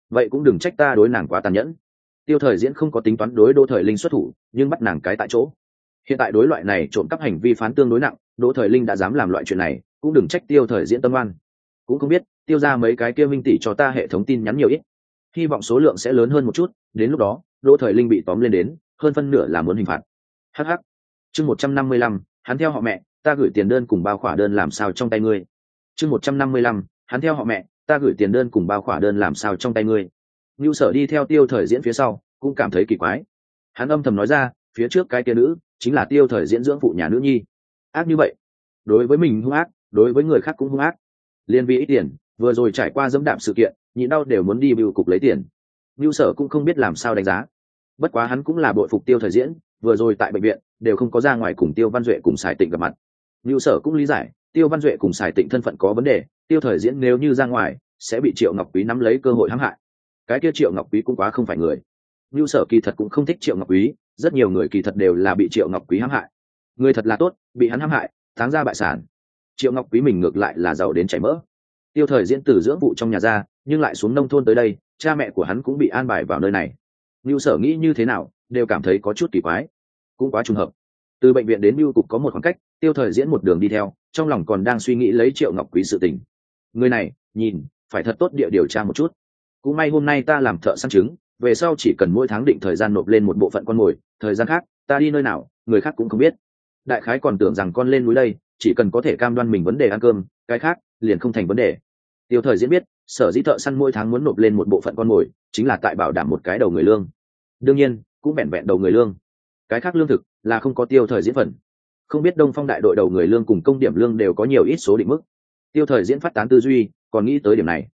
vậy cũng đừng trách ta đối nàng quá tàn nhẫn. Tiêu Thời Diễn không có tính toán đối Đỗ Thời Linh xuất thủ, nhưng bắt nàng cái tại chỗ. Hiện tại đối loại này trộm cắp hành vi phán tương đối nặng, Đỗ Thời Linh đã dám làm loại chuyện này, cũng đừng trách Tiêu Thời Diễn tâm oan. Cũng không biết tiêu ra mấy cái kia minh tỷ cho ta hệ thống tin nhắn nhiều ít, hy vọng số lượng sẽ lớn hơn một chút, đến lúc đó Đỗ Thời Linh bị tóm lên đến hơn phân nửa là muốn hình phạt. Hh. Chương 155, hắn theo họ mẹ, ta gửi tiền đơn cùng bao khỏa đơn làm sao trong tay ngươi. Chương 155, hắn theo họ mẹ, ta gửi tiền đơn cùng bao khỏa đơn làm sao trong tay ngươi. Nưu Sở đi theo Tiêu Thời Diễn phía sau, cũng cảm thấy kỳ quái. Hắn âm thầm nói ra, phía trước cái kia nữ chính là Tiêu Thời Diễn dưỡng phụ nhà nữ nhi. Ác như vậy, đối với mình hung ác, đối với người khác cũng hung ác. Liên vì ít tiền, vừa rồi trải qua dẫm đạp sự kiện, nhịn đau đều muốn đi bưu cục lấy tiền. Nưu Sở cũng không biết làm sao đánh giá. Bất quá hắn cũng là bội phục Tiêu Thời Diễn, vừa rồi tại bệnh viện đều không có ra ngoài cùng Tiêu Văn Duệ cùng Sải Tịnh gặp mặt. Nưu Sở cũng lý giải, Tiêu Văn Duệ cùng Sải Tịnh thân phận có vấn đề, Tiêu Thời Diễn nếu như ra ngoài sẽ bị Triệu Ngọc Quý nắm lấy cơ hội hãm hại. Cái kia Triệu Ngọc Quý cũng quá không phải người. Nưu Sở kỳ thật cũng không thích Triệu Ngọc Quý, rất nhiều người kỳ thật đều là bị Triệu Ngọc Quý hãm hại. Người thật là tốt, bị hắn hãm hại, táng ra bại sản. Triệu Ngọc Quý mình ngược lại là giàu đến chảy mỡ. Tiêu Thời Diễn từ dưỡng vụ trong nhà ra, nhưng lại xuống nông thôn tới đây, cha mẹ của hắn cũng bị an bài vào nơi này. Nưu Sở nghĩ như thế nào, đều cảm thấy có chút kỳ quái, cũng quá trùng hợp. Từ bệnh viện đến bưu cục có một khoảng cách, Tiêu Thời Diễn một đường đi theo, trong lòng còn đang suy nghĩ lấy Triệu Ngọc Quý sự tình. Người này, nhìn, phải thật tốt địa điều tra một chút. Cũng may hôm nay ta làm thợ săn trứng, về sau chỉ cần mỗi tháng định thời gian nộp lên một bộ phận con mồi, thời gian khác, ta đi nơi nào, người khác cũng không biết. Đại khái còn tưởng rằng con lên núi đây, chỉ cần có thể cam đoan mình vấn đề ăn cơm, cái khác liền không thành vấn đề. Tiêu Thời Diễn biết, sở dĩ thợ săn mỗi tháng muốn nộp lên một bộ phận con mồi, chính là tại bảo đảm một cái đầu người lương. Đương nhiên, cũng vẹn vẹn đầu người lương. Cái khác lương thực là không có Tiêu Thời Diễn phần. Không biết Đông Phong đại đội đầu người lương cùng công điểm lương đều có nhiều ít số định mức. Tiêu Thời Diễn phát tán tư duy, còn nghĩ tới điểm này.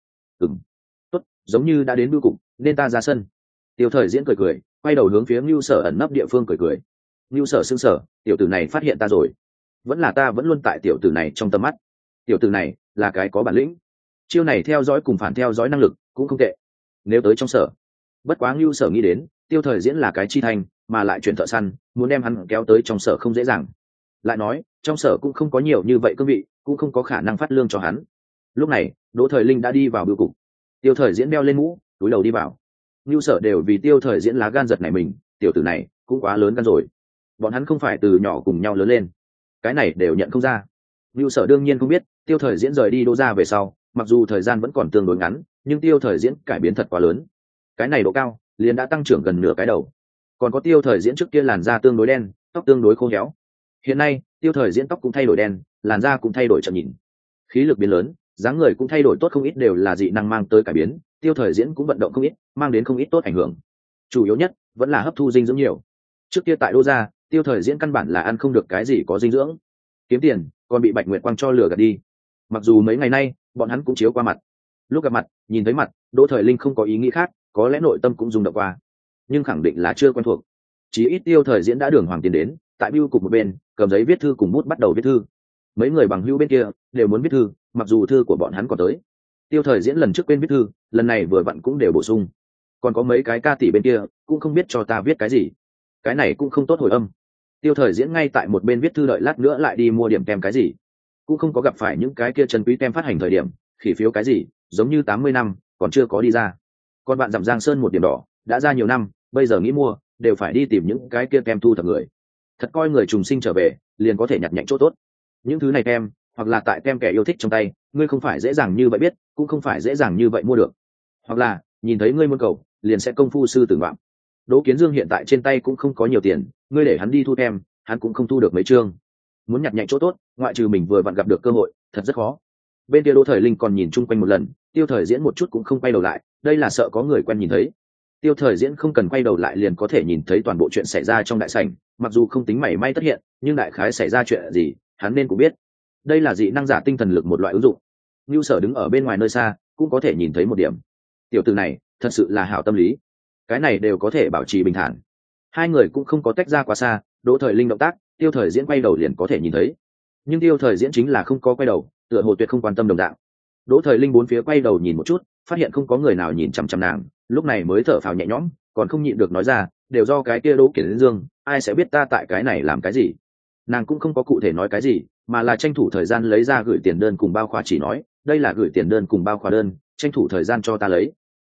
Tốt, giống như đã đến bưu cục, nên ta ra sân. Tiêu Thời Diễn cười cười, quay đầu hướng phía Nưu Sở ẩn nấp địa phương cười cười. Nưu Sở sững sờ, tiểu tử này phát hiện ta rồi. Vẫn là ta vẫn luôn tại tiểu tử này trong tầm mắt. Tiểu tử này là cái có bản lĩnh. Chiêu này theo dõi cùng phản theo dõi năng lực cũng không tệ. Nếu tới trong sở, bất quá Nưu Sở nghĩ đến, Tiêu Thời Diễn là cái chi thành, mà lại chuyển thợ săn, muốn đem hắn kéo tới trong sở không dễ dàng. Lại nói, trong sở cũng không có nhiều như vậy cương vị, cũng không có khả năng phát lương cho hắn. Lúc này, Đỗ Thời Linh đã đi vào bưu cục. Tiêu Thời Diễn đeo lên mũ, túi đầu đi vào. Nưu Sở đều vì Tiêu Thời Diễn lá gan giật này mình, tiểu tử này cũng quá lớn gan rồi. Bọn hắn không phải từ nhỏ cùng nhau lớn lên, cái này đều nhận không ra. Nưu Sở đương nhiên không biết, Tiêu Thời Diễn rời đi Đỗ gia về sau, mặc dù thời gian vẫn còn tương đối ngắn, nhưng Tiêu Thời Diễn cải biến thật quá lớn. Cái này độ cao liền đã tăng trưởng gần nửa cái đầu. Còn có Tiêu Thời Diễn trước kia làn da tương đối đen, tóc tương đối khô héo. Hiện nay, Tiêu Thời Diễn tóc cũng thay đổi đen, làn da cũng thay đổi chậm nhìn. Khí lực biến lớn, dáng người cũng thay đổi tốt không ít, đều là dị năng mang tới cải biến. Tiêu Thời Diễn cũng vận động không ít, mang đến không ít tốt ảnh hưởng. Chủ yếu nhất vẫn là hấp thu dinh dưỡng nhiều. Trước kia tại Đỗ gia, Tiêu Thời Diễn căn bản là ăn không được cái gì có dinh dưỡng, kiếm tiền còn bị Bạch Nguyệt Quang cho lừa gạt đi. Mặc dù mấy ngày nay bọn hắn cũng chiếu qua mặt, lúc gặp mặt, nhìn thấy mặt, Đỗ Thời Linh không có ý nghĩ khác, có lẽ nội tâm cũng rung động qua, nhưng khẳng định là chưa quen thuộc. Chỉ ít Tiêu Thời Diễn đã đường hoàng tiến đến, tại bưu cục một bên, cầm giấy viết thư cùng bút bắt đầu viết thư. Mấy người bằng hữu bên kia đều muốn viết thư, mặc dù thư của bọn hắn còn tới. Tiêu Thời Diễn lần trước quên viết thư, lần này vừa vặn cũng đều bổ sung. Còn có mấy cái ca tỷ bên kia cũng không biết cho ta viết cái gì, cái này cũng không tốt hồi âm. Tiêu Thời Diễn ngay tại một bên viết thư, đợi lát nữa lại đi mua điểm kem cái gì, cũng không có gặp phải những cái kia chân quý kem phát hành thời điểm, khỉ phiếu cái gì, giống như 80 năm còn chưa có đi ra. Còn bạn dặm Giang Sơn một điểm đỏ đã ra nhiều năm, bây giờ nghĩ mua đều phải đi tìm những cái kia kem thu thập người. Thật coi người trùng sinh trở về liền có thể nhặt nhạnh chỗ tốt. Những thứ này kem, hoặc là tại kem kẻ yêu thích trong tay, ngươi không phải dễ dàng như vậy biết, cũng không phải dễ dàng như vậy mua được. Hoặc là nhìn thấy ngươi muốn cầu, liền sẽ công phu sư tử ngoạm. Đỗ Kiến Dương hiện tại trên tay cũng không có nhiều tiền, ngươi để hắn đi thu kem, hắn cũng không thu được mấy chương. Muốn nhặt nhạnh chỗ tốt, ngoại trừ mình vừa vặn gặp được cơ hội, thật rất khó. Bên kia Đỗ Thời Linh còn nhìn chung quanh một lần, Tiêu Thời Diễn một chút cũng không quay đầu lại, đây là sợ có người quen nhìn thấy. Tiêu Thời Diễn không cần quay đầu lại liền có thể nhìn thấy toàn bộ chuyện xảy ra trong đại sảnh, mặc dù không tính mảy may tất hiện, nhưng đại khái xảy ra chuyện gì, hắn nên cũng biết. Đây là dị năng giả tinh thần lực một loại ứng dụng. Nưu Sở đứng ở bên ngoài nơi xa, cũng có thể nhìn thấy một điểm. Tiểu tử này, thật sự là hảo tâm lý. Cái này đều có thể bảo trì bình thản. Hai người cũng không có tách ra quá xa, Đỗ Thời Linh động tác, Tiêu Thời Diễn quay đầu liền có thể nhìn thấy. Nhưng Tiêu Thời Diễn chính là không có quay đầu, tựa hồ tuyệt không quan tâm đồng dạng. Đỗ Thời Linh bốn phía quay đầu nhìn một chút, phát hiện không có người nào nhìn chằm chằm nàng, lúc này mới thở phào nhẹ nhõm, còn không nhịn được nói ra, đều do cái kia Đỗ Kiến Dương, ai sẽ biết ta tại cái này làm cái gì. Nàng cũng không có cụ thể nói cái gì, mà là tranh thủ thời gian lấy ra gửi tiền đơn cùng bao khóa, chỉ nói đây là gửi tiền đơn cùng bao khóa đơn, tranh thủ thời gian cho ta lấy.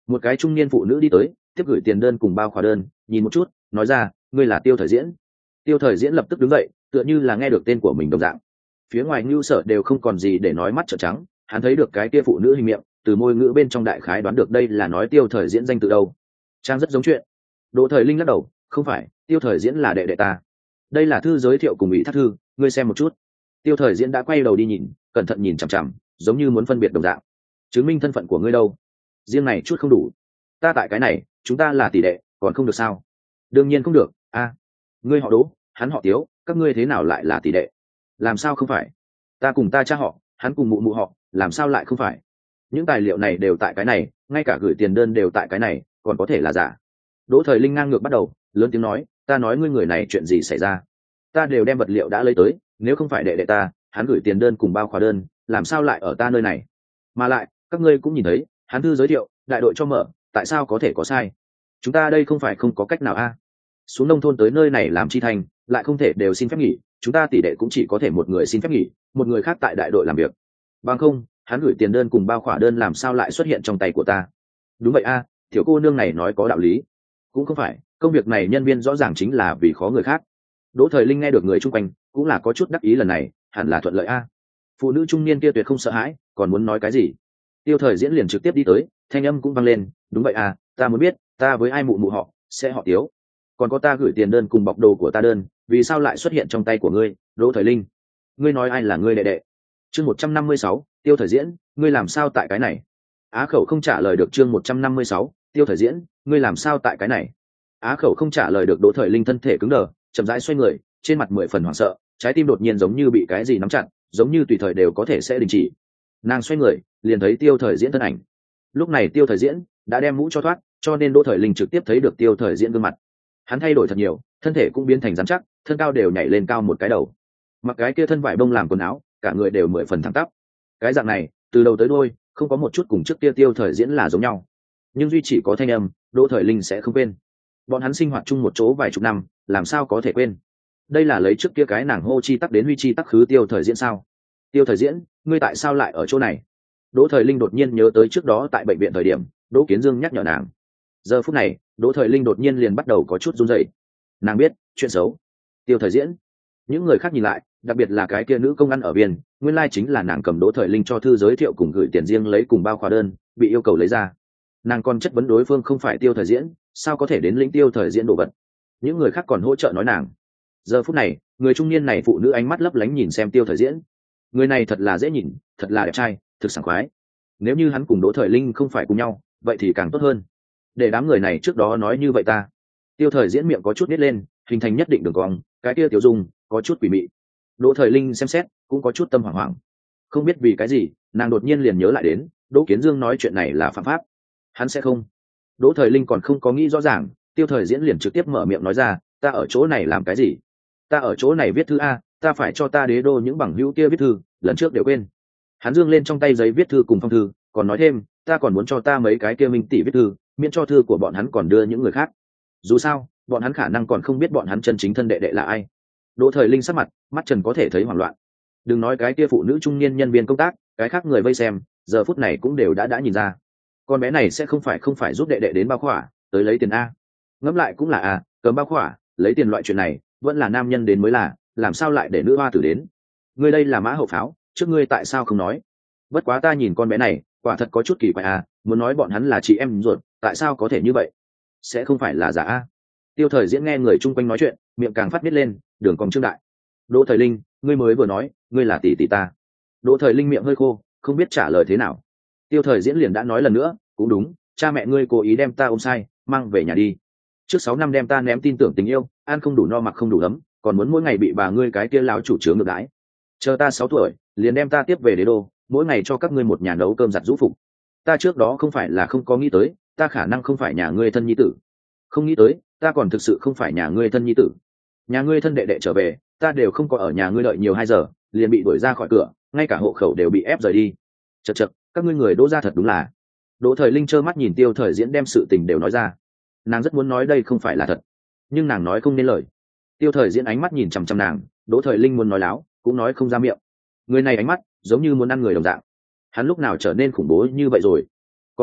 Một cái trung niên phụ nữ đi tới, tiếp gửi tiền đơn cùng bao khóa đơn, nhìn một chút, nói ra, ngươi là Tiêu Thời Diễn. Tiêu Thời Diễn lập tức đứng dậy, tựa như là nghe được tên của mình đồng dạng. Phía ngoài Nưu Sở đều không còn gì để nói, mắt trợn trắng, hắn thấy được cái kia phụ nữ hình miệng, từ môi ngữ bên trong đại khái đoán được đây là nói Tiêu Thời Diễn danh từ đâu. Trang rất giống chuyện. Đỗ Thời Linh lắc đầu, không phải, Tiêu Thời Diễn là đệ đệ ta. Đây là thư giới thiệu cùng ủy thác thư, ngươi xem một chút. Tiêu Thời Diễn đã quay đầu đi nhìn, cẩn thận nhìn chằm chằm, giống như muốn phân biệt đồng dạng. Chứng minh thân phận của ngươi đâu? Riêng này chút không đủ. Ta tại cái này, chúng ta là tỷ đệ, còn không được sao? Đương nhiên không được. A, ngươi họ Đỗ, hắn họ Tiếu, các ngươi thế nào lại là tỷ đệ? Làm sao không phải? Ta cùng ta cha họ, hắn cùng mụ mụ họ, làm sao lại không phải? Những tài liệu này đều tại cái này, ngay cả gửi tiền đơn đều tại cái này, còn có thể là giả. Đỗ Thời Linh ngang ngược bắt đầu, lớn tiếng nói, ta nói ngươi người này chuyện gì xảy ra? Ta đều đem vật liệu đã lấy tới, nếu không phải đệ đệ ta, hắn gửi tiền đơn cùng bao khóa đơn, làm sao lại ở ta nơi này? Mà lại, các ngươi cũng nhìn thấy, hắn thư giới thiệu, đại đội cho mở, tại sao có thể có sai? Chúng ta đây không phải không có cách nào a? Xuống nông thôn tới nơi này làm chi thành, lại không thể đều xin phép nghỉ, chúng ta tỷ đệ cũng chỉ có thể một người xin phép nghỉ, một người khác tại đại đội làm việc. Bằng không, hắn gửi tiền đơn cùng bao khóa đơn làm sao lại xuất hiện trong tay của ta? Đúng vậy a, tiểu cô nương này nói có đạo lý. Cũng không phải, công việc này nhân viên rõ ràng chính là vì khó người khác. Đỗ Thời Linh nghe được người chung quanh cũng là có chút đắc ý, lần này hẳn là thuận lợi a. Phụ nữ trung niên kia tuyệt không sợ hãi, còn muốn nói cái gì. Tiêu Thời Diễn liền trực tiếp đi tới, thanh âm cũng vang lên, đúng vậy à, ta muốn biết, ta với ai mụ mụ họ sẽ họ Tiếu, còn có ta gửi tiền đơn cùng bọc đồ của ta đơn, vì sao lại xuất hiện trong tay của ngươi, Đỗ Thời Linh? Ngươi nói ai là ngươi đệ đệ? Chương 156, Tiêu Thời Diễn, ngươi làm sao tại cái này? Á Khẩu không trả lời được. Chương 156, Tiêu Thời Diễn, ngươi làm sao tại cái này? Á Khẩu không trả lời được. Đỗ Thời Linh thân thể cứng đờ, chậm rãi xoay người, trên mặt 10 phần hoảng sợ, trái tim đột nhiên giống như bị cái gì nắm chặt, giống như tùy thời đều có thể sẽ đình chỉ. Nàng xoay người, liền thấy Tiêu Thời Diễn thân ảnh. Lúc này Tiêu Thời Diễn đã đem mũ cho thoát, cho nên Đỗ Thời Linh trực tiếp thấy được Tiêu Thời Diễn gương mặt. Hắn thay đổi thật nhiều, thân thể cũng biến thành rắn chắc, thân cao đều nhảy lên cao một cái đầu. Mặc cái kia thân vải bông làm quần áo, cả người đều 10 phần thẳng tắp. Cái dạng này, từ đầu tới đuôi, không có một chút cùng trước kia Tiêu Thời Diễn là giống nhau. Nhưng duy chỉ có thanh âm, Đỗ Thời Linh sẽ không quên. Bọn hắn sinh hoạt chung một chỗ vài chục năm, làm sao có thể quên? Đây là lấy trước kia cái nàng hô chi tắc đến huy chi tắc khứ Tiêu Thời Diễn sao? Tiêu Thời Diễn, ngươi tại sao lại ở chỗ này? Đỗ Thời Linh đột nhiên nhớ tới trước đó tại bệnh viện thời điểm Đỗ Kiến Dương nhắc nhở nàng. Giờ phút này, Đỗ Thời Linh đột nhiên liền bắt đầu có chút run rẩy. Nàng biết chuyện xấu. Tiêu Thời Diễn. Những người khác nhìn lại, đặc biệt là cái kia nữ công ăn ở viên, nguyên lai chính là nàng cầm Đỗ Thời Linh cho thư giới thiệu cùng gửi tiền riêng lấy cùng bao khóa đơn, bị yêu cầu lấy ra. Nàng còn chất vấn đối phương không phải Tiêu Thời Diễn, sao có thể đến lĩnh Tiêu Thời Diễn đồ vật. Những người khác còn hỗ trợ nói nàng. Giờ phút này, người trung niên này phụ nữ ánh mắt lấp lánh nhìn xem Tiêu Thời Diễn. Người này thật là dễ nhìn, thật là đẹp trai, thực sảng khoái. Nếu như hắn cùng Đỗ Thời Linh không phải cùng nhau, vậy thì càng tốt hơn. Để đám người này trước đó nói như vậy ta. Tiêu Thời Diễn miệng có chút nít lên, hình thành nhất định đường cong, cái kia tiểu dung có chút quỷ mị. Đỗ Thời Linh xem xét, cũng có chút tâm hoảng hoảng. Không biết vì cái gì, nàng đột nhiên liền nhớ lại đến, Đỗ Kiến Dương nói chuyện này là phạm pháp. Hắn sẽ không. Đỗ Thời Linh còn không có nghĩ rõ ràng, Tiêu Thời Diễn liền trực tiếp mở miệng nói ra, ta ở chỗ này làm cái gì? Ta ở chỗ này viết thư a, ta phải cho ta đế đô những bằng hữu kia viết thư, lần trước đều quên. Hắn dương lên trong tay giấy viết thư cùng phong thư, còn nói thêm, ta còn muốn cho ta mấy cái kia minh tỷ viết thư, miễn cho thư của bọn hắn còn đưa những người khác. Dù sao, bọn hắn khả năng còn không biết bọn hắn chân chính thân đệ đệ là ai. Đỗ Thời Linh sắc mặt, mắt trần có thể thấy hoảng loạn. Đừng nói cái kia phụ nữ trung niên nhân viên công tác, cái khác người vây xem, giờ phút này cũng đều đã nhìn ra. Con bé này sẽ không phải giúp đệ đệ đến bao khỏa, tới lấy tiền a. Ngẫm lại cũng là a, cấm bao khỏa, lấy tiền loại chuyện này, vẫn là nam nhân đến mới là, làm sao lại để nữ hoa tử đến? Ngươi đây là mã hậu pháo, trước ngươi tại sao không nói? Bất quá ta nhìn con bé này, quả thật có chút kỳ quái à, muốn nói bọn hắn là chị em ruột, tại sao có thể như vậy? Sẽ không phải là giả a? Tiêu Thời Diễn nghe người chung quanh nói chuyện, miệng càng phát biết lên, đường cong trương đại. Đỗ Thời Linh, ngươi mới vừa nói, ngươi là tỷ tỷ ta. Đỗ Thời Linh miệng hơi khô, không biết trả lời thế nào. Tiêu Thời Diễn liền đã nói lần nữa, cũng đúng, cha mẹ ngươi cố ý đem ta ôm sai, mang về nhà đi. Trước 6 năm đem ta ném tin tưởng tình yêu, ăn không đủ no mặc không đủ ấm, còn muốn mỗi ngày bị bà ngươi cái kia láo chủ chướng ngược đãi. Chờ ta 6 tuổi, liền đem ta tiếp về đế đô, mỗi ngày cho các ngươi một nhà nấu cơm giặt giũ phục. Ta trước đó không phải là không có nghĩ tới, ta khả năng không phải nhà ngươi thân nhi tử. Không nghĩ tới, ta còn thực sự không phải nhà ngươi thân nhi tử. Nhà ngươi thân đệ đệ trở về, ta đều không có ở nhà ngươi đợi nhiều 2 giờ, liền bị đuổi ra khỏi cửa, ngay cả hộ khẩu đều bị ép rời đi. Chậc chậc, các ngươi người Đỗ gia thật đúng là. Đỗ Thời Linh trơ mắt nhìn Tiêu Thời Diễn đem sự tình đều nói ra. Nàng rất muốn nói đây không phải là thật, nhưng nàng nói không nên lời. Tiêu Thời Diễn ánh mắt nhìn chằm chằm nàng, Đỗ Thời Linh muốn nói láo, cũng nói không ra miệng. Người này ánh mắt giống như muốn ăn người đồng dạng. Hắn lúc nào trở nên khủng bố như vậy rồi? Còn có,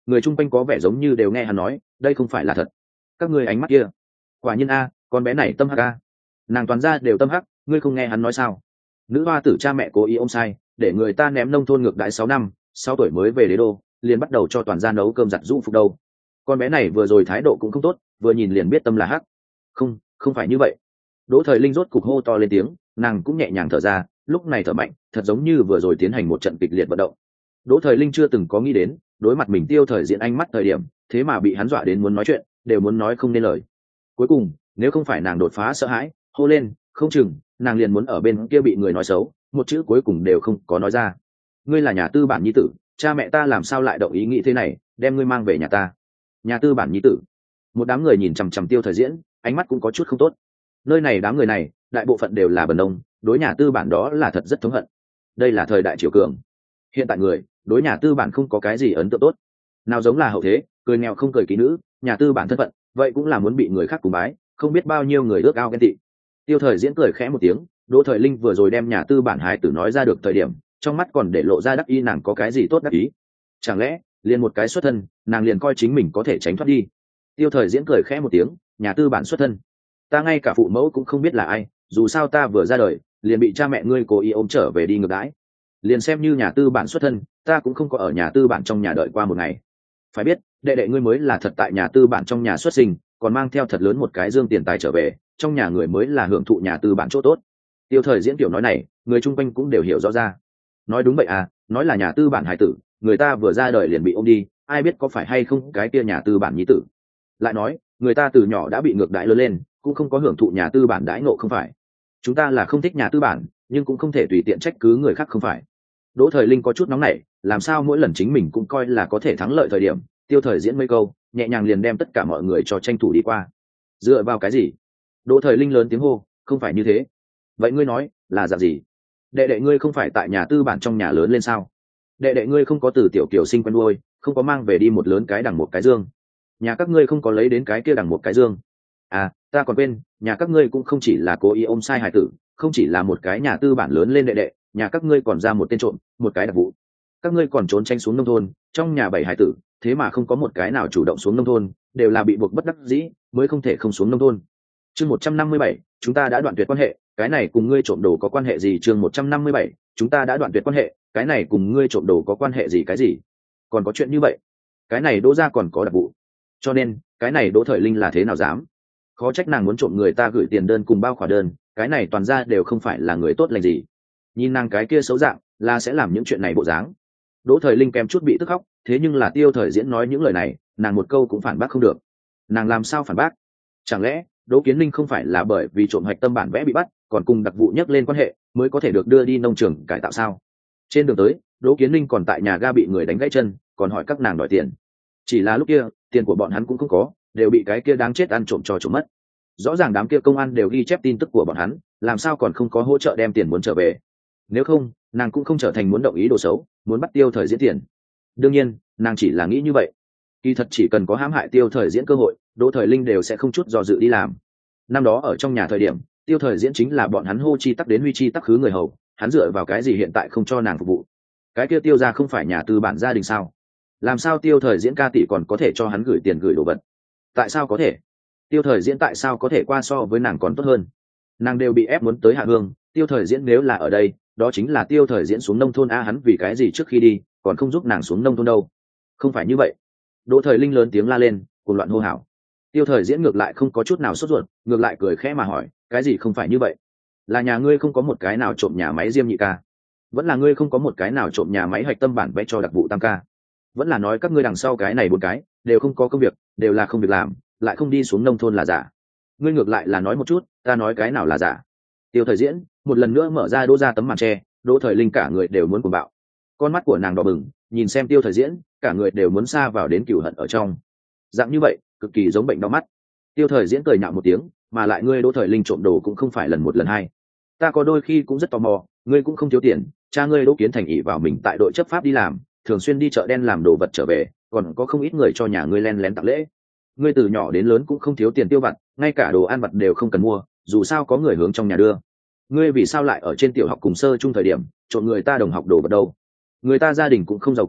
người chung quanh có vẻ giống như đều nghe hắn nói đây không phải là thật. Các ngươi ánh mắt kia, quả nhiên a, con bé này tâm hắc a. Nàng toàn ra đều tâm hắc, ngươi không nghe hắn nói sao? Nữ hoa tử cha mẹ cố ý ôm sai, để người ta ném nông thôn ngược đãi 6 năm, 6 tuổi mới về đế đô, liền bắt đầu cho toàn gia nấu cơm giặt giũ phục đâu. Con bé này vừa rồi thái độ cũng không tốt, vừa nhìn liền biết tâm là hắc. Không, không phải như vậy. Đỗ Thời Linh rốt cục hô to lên tiếng, nàng cũng nhẹ nhàng thở ra, lúc này thở mạnh, thật giống như vừa rồi tiến hành một trận kịch liệt vận động. Đỗ Thời Linh chưa từng có nghĩ đến, đối mặt mình Tiêu Thời Diễn ánh mắt thời điểm, thế mà bị hắn dọa đến muốn nói chuyện, đều muốn nói không nên lời. Cuối cùng, nếu không phải nàng đột phá sợ hãi, hô lên, không chừng, nàng liền muốn ở bên kia bị người nói xấu, một chữ cuối cùng đều không có nói ra. Ngươi là nhà tư bản nhi tử, cha mẹ ta làm sao lại động ý nghĩ thế này, đem ngươi mang về nhà ta? Nhà tư bản nhi tử. Một đám người nhìn chằm chằm Tiêu Thời Diễn, ánh mắt cũng có chút không tốt. Nơi này đám người này, đại bộ phận đều là bần nông, đối nhà tư bản đó là thật rất thống hận. Đây là thời đại triều cường. Hiện tại người, đối nhà tư bản không có cái gì ấn tượng tốt. Nào giống là hậu thế, cười nghèo không cười kỹ nữ, nhà tư bản thân phận, vậy cũng là muốn bị người khác cùng bái, không biết bao nhiêu người ước ao ghen tị. Tiêu Thời Diễn cười khẽ một tiếng, Đỗ Thời Linh vừa rồi đem nhà tư bản hái tử nói ra được thời điểm, trong mắt còn để lộ ra đắc ý, nàng có cái gì tốt đắc ý? Chẳng lẽ liền một cái xuất thân, nàng liền coi chính mình có thể tránh thoát đi? Tiêu Thời Diễn cười khẽ một tiếng, nhà tư bản xuất thân, ta ngay cả phụ mẫu cũng không biết là ai, dù sao ta vừa ra đời liền bị cha mẹ ngươi cố ý ôm trở về đi ngược đãi, liền xem như nhà tư bản xuất thân, ta cũng không có ở nhà tư bản trong nhà đợi qua một ngày. Phải biết, đệ đệ ngươi mới là thật tại nhà tư bản trong nhà xuất sinh, còn mang theo thật lớn một cái dương tiền tài trở về, trong nhà người mới là hưởng thụ nhà tư bản chỗ tốt. Tiêu Thời Diễn kiểu nói này, người chung quanh cũng đều hiểu rõ ra. Nói đúng vậy à, nói là nhà tư bản hải tử, người ta vừa ra đời liền bị ôm đi, ai biết có phải hay không cái kia nhà tư bản nhi tử. Lại nói, người ta từ nhỏ đã bị ngược đãi lớn lên, cũng không có hưởng thụ nhà tư bản đãi ngộ không phải. Chúng ta là không thích nhà tư bản, nhưng cũng không thể tùy tiện trách cứ người khác không phải. Đỗ Thời Linh có chút nóng nảy, làm sao mỗi lần chính mình cũng coi là có thể thắng lợi thời điểm, Tiêu Thời Diễn mấy câu, nhẹ nhàng liền đem tất cả mọi người cho tranh thủ đi qua. Dựa vào cái gì? Đỗ Thời Linh lớn tiếng hô, không phải như thế. Vậy ngươi nói, là dạng gì? Đệ đệ ngươi không phải tại nhà tư bản trong nhà lớn lên sao? Đệ đệ ngươi không có từ tiểu kiều sinh quen nuôi, không có mang về đi một lớn cái đằng một cái dương. Nhà các ngươi không có lấy đến cái kia đằng một cái dương. À, ta còn quên, nhà các ngươi cũng không chỉ là cố ý ôm sai hài tử, không chỉ là một cái nhà tư bản lớn lên đệ đệ, nhà các ngươi còn ra một tên trộm, một cái đặc vụ. Các ngươi còn trốn tranh xuống nông thôn, trong nhà 7 hài tử, thế mà không có một cái nào chủ động xuống nông thôn, đều là bị buộc bất đắc dĩ mới không thể không xuống nông thôn. Chương 157, chúng ta đã đoạn tuyệt quan hệ, cái này cùng ngươi trộm đồ có quan hệ gì? Chương 157, chúng ta đã đoạn tuyệt quan hệ, cái này cùng ngươi trộm đồ có quan hệ gì? Cái gì? Còn có chuyện như vậy? Cái này Đỗ gia còn có đặc vụ. Cho nên, cái này Đỗ Thời Linh là thế nào dám? Khó trách nàng muốn trộm người ta gửi tiền đơn cùng bao khỏa đơn, cái này toàn ra đều không phải là người tốt lành gì. Nhìn nàng cái kia xấu dạng, là sẽ làm những chuyện này bộ dáng. Đỗ Thời Linh kèm chút bị tức khóc, thế nhưng là Tiêu Thời Diễn nói những lời này, nàng một câu cũng phản bác không được. Nàng làm sao phản bác? Chẳng lẽ Đỗ Kiến Linh không phải là bởi vì trộm hạch tâm bản vẽ bị bắt, còn cùng đặc vụ nhắc lên quan hệ, mới có thể được đưa đi nông trường cải tạo sao? Trên đường tới, Đỗ Kiến Linh còn tại nhà ga bị người đánh gãy chân, còn hỏi các nàng đòi tiền. Chỉ là lúc kia, tiền của bọn hắn cũng không có, đều bị cái kia đáng chết ăn trộm cho trộm mất. Rõ ràng đám kia công an đều ghi chép tin tức của bọn hắn, làm sao còn không có hỗ trợ đem tiền muốn trở về? Nếu không, nàng cũng không trở thành muốn động ý đồ xấu, muốn bắt Tiêu Thời Diễn tiền. Đương nhiên, nàng chỉ là nghĩ như vậy. Kỳ thật chỉ cần có hãm hại Tiêu Thời Diễn cơ hội, Đỗ Thời Linh đều sẽ không chút do dự đi làm. Năm đó ở trong nhà thời điểm, Tiêu Thời Diễn chính là bọn hắn hô chi tắc đến huy chi tắc khứ người hầu, hắn dựa vào cái gì hiện tại không cho nàng phục vụ? Cái kia Tiêu gia không phải nhà tư bản gia đình sao? Làm sao Tiêu Thời Diễn ca tỷ còn có thể cho hắn gửi tiền gửi đồ vật? Tại sao có thể? Tiêu Thời Diễn tại sao có thể qua so với nàng còn tốt hơn? Nàng đều bị ép muốn tới hạ hương, Tiêu Thời Diễn nếu là ở đây, đó chính là Tiêu Thời Diễn xuống nông thôn a, hắn vì cái gì trước khi đi còn không giúp nàng xuống nông thôn đâu? Không phải như vậy. Đỗ Thời Linh lớn tiếng la lên, cuồng loạn hô hào. Tiêu Thời Diễn ngược lại không có chút nào sốt ruột, ngược lại cười khẽ mà hỏi, cái gì không phải như vậy? Là nhà ngươi không có một cái nào trộm nhà máy Diêm Nhị ca? Vẫn là ngươi không có một cái nào trộm nhà máy hạch tâm bản vẽ cho đặc vụ Tam ca? Vẫn là nói các ngươi đằng sau cái này 4 cái đều không có công việc, đều là không việc làm, lại không đi xuống nông thôn là giả? Ngươi ngược lại là nói một chút, ta nói cái nào là giả? Tiêu Thời Diễn một lần nữa mở ra Đỗ ra tấm màn tre, Đỗ Thời Linh cả người đều muốn cuồng bạo. Con mắt của nàng đỏ bừng, nhìn xem Tiêu Thời Diễn, cả người đều muốn sa vào đến cừu hận ở trong. Dạng như vậy, cực kỳ giống bệnh đau mắt. Tiêu Thời Diễn cười nhạo một tiếng, mà lại ngươi Đỗ Thời Linh trộm đồ cũng không phải lần một lần hai. Ta có đôi khi cũng rất tò mò, ngươi cũng không thiếu tiền, cha ngươi Đỗ Kiến Thành ỷ vào mình tại đội chấp pháp đi làm, thường xuyên đi chợ đen làm đồ vật trở về, còn có không ít người cho nhà ngươi len lén tặng lễ. Ngươi từ nhỏ đến lớn cũng không thiếu tiền tiêu vặt, ngay cả đồ ăn vặt đều không cần mua, dù sao có người hướng trong nhà đưa. Ngươi vì sao lại ở trên tiểu học cùng sơ chung thời điểm trộm người ta đồng học đồ vật đâu? Người ta gia đình cũng không giàu có,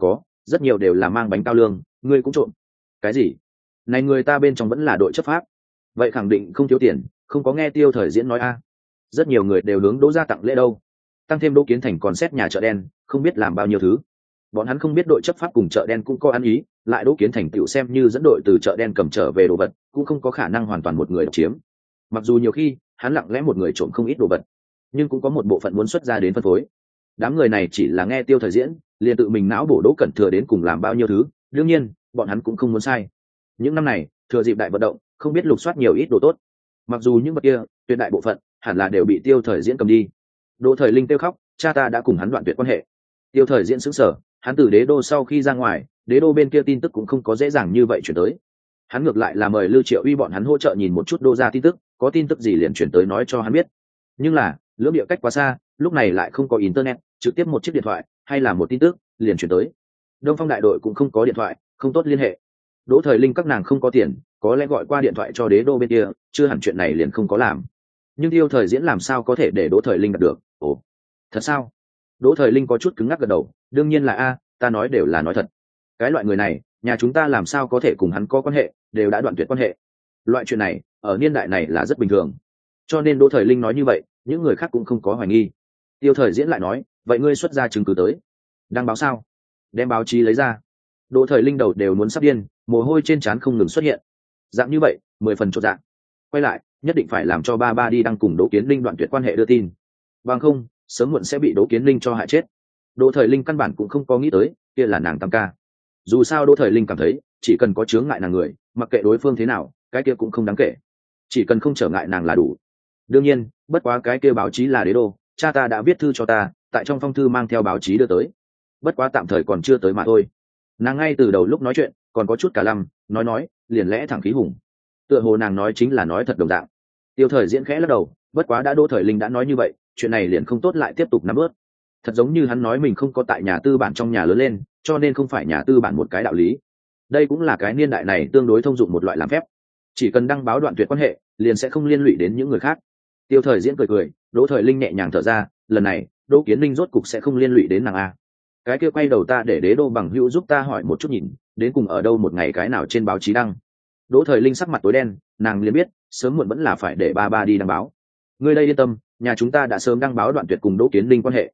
rất nhiều đều là mang bánh cao lương, ngươi cũng trộm. Cái gì? Này người ta bên trong vẫn là đội chấp pháp, vậy khẳng định không thiếu tiền, không có nghe Tiêu Thời Diễn nói a. Rất nhiều người đều hướng Đỗ gia tặng lễ đâu, tăng thêm Đỗ Kiến Thành còn xét nhà chợ đen, không biết làm bao nhiêu thứ. Bọn hắn không biết đội chấp pháp cùng chợ đen cũng có ăn ý, lại Đỗ Kiến Thành tựu xem như dẫn đội từ chợ đen cầm trở về đồ vật, cũng không có khả năng hoàn toàn một người độc chiếm. Mặc dù nhiều khi hắn lặng lẽ một người trộm không ít đồ vật, nhưng cũng có một bộ phận muốn xuất ra đến phân phối. Đám người này chỉ là nghe Tiêu Thời Diễn, liền tự mình não bổ Đỗ Cẩn Thừa đến cùng làm bao nhiêu thứ, đương nhiên, bọn hắn cũng không muốn sai. Những năm này, thừa dịp đại vận động, không biết lục soát nhiều ít đồ tốt. Mặc dù những vật kia, tuyệt đại bộ phận hẳn là đều bị Tiêu Thời Diễn cầm đi. Đỗ Thời Linh kêu khóc, cha ta đã cùng hắn đoạn tuyệt quan hệ. Tiêu Thời Diễn sững sờ, hắn từ đế đô sau khi ra ngoài, đế đô bên kia tin tức cũng không có dễ dàng như vậy chuyển tới. Hắn ngược lại là mời Lưu Triệu Uy bọn hắn hỗ trợ nhìn một chút đô ra tin tức, có tin tức gì liền chuyển tới nói cho hắn biết. Nhưng là lưỡng địa cách quá xa, lúc này lại không có internet, trực tiếp một chiếc điện thoại hay là một tin tức liền chuyển tới. Đông Phong đại đội cũng không có điện thoại, không tốt liên hệ. Đỗ Thời Linh các nàng không có tiền, có lẽ gọi qua điện thoại cho đế đô bên kia, chưa hẳn chuyện này liền không có làm. Nhưng Tiêu Thời Diễn làm sao có thể để Đỗ Thời Linh đạt được? Ồ, thật sao? Đỗ Thời Linh có chút cứng ngắc gật đầu, đương nhiên là a, ta nói đều là nói thật. Cái loại người này, nhà chúng ta làm sao có thể cùng hắn có quan hệ, đều đã đoạn tuyệt quan hệ. Loại chuyện này, ở niên đại này là rất bình thường. Cho nên Đỗ Thời Linh nói như vậy, những người khác cũng không có hoài nghi. Tiêu Thời Diễn lại nói, vậy ngươi xuất ra chứng cứ tới. Đăng báo sao? Đem báo chí lấy ra. Đỗ Thời Linh đầu đều muốn sắp điên, mồ hôi trên trán không ngừng xuất hiện. Dạng như vậy, 10 phần chột dạng. Quay lại, nhất định phải làm cho ba đi đăng cùng Đỗ Kiến Linh đoạn tuyệt quan hệ đưa tin. Bằng không, sớm muộn sẽ bị Đỗ Kiến Linh cho hại chết. Đỗ Thời Linh căn bản cũng không có nghĩ tới, kia là nàng tam ca. Dù sao Đỗ Thời Linh cảm thấy, chỉ cần có chướng ngại nàng người, mặc kệ đối phương thế nào, cái kia cũng không đáng kể. Chỉ cần không trở ngại nàng là đủ. Đương nhiên, bất quá cái kia báo chí là đế đô, cha ta đã viết thư cho ta, tại trong phong thư mang theo báo chí đưa tới. Bất quá tạm thời còn chưa tới mà thôi. Nàng ngay từ đầu lúc nói chuyện, còn có chút cả lăm, nói, liền lẽ thẳng khí hùng. Tựa hồ nàng nói chính là nói thật đồng dạng. Tiêu Thời Diễn khẽ lắc đầu, bất quá đã Đỗ Thời Linh đã nói như vậy, chuyện này liền không tốt lại tiếp tục nắm bớt. Thật giống như hắn nói mình không có tại nhà tư bản trong nhà lớn lên, cho nên không phải nhà tư bản một cái đạo lý. Đây cũng là cái niên đại này tương đối thông dụng một loại làm phép. Chỉ cần đăng báo đoạn tuyệt quan hệ, liền sẽ không liên lụy đến những người khác. Tiêu Thời Diễn cười, Đỗ Thời Linh nhẹ nhàng thở ra, lần này, Đỗ Kiến Linh rốt cục sẽ không liên lụy đến nàng a. Cái kia quay đầu ta để đế đô bằng hữu giúp ta hỏi một chút nhìn, đến cùng ở đâu một ngày cái nào trên báo chí đăng. Đỗ Thời Linh sắc mặt tối đen, nàng liền biết, sớm muộn vẫn là phải để ba đi đăng báo. Ngươi đây yên tâm, nhà chúng ta đã sớm đăng báo đoạn tuyệt cùng Đỗ Kiến Linh quan hệ.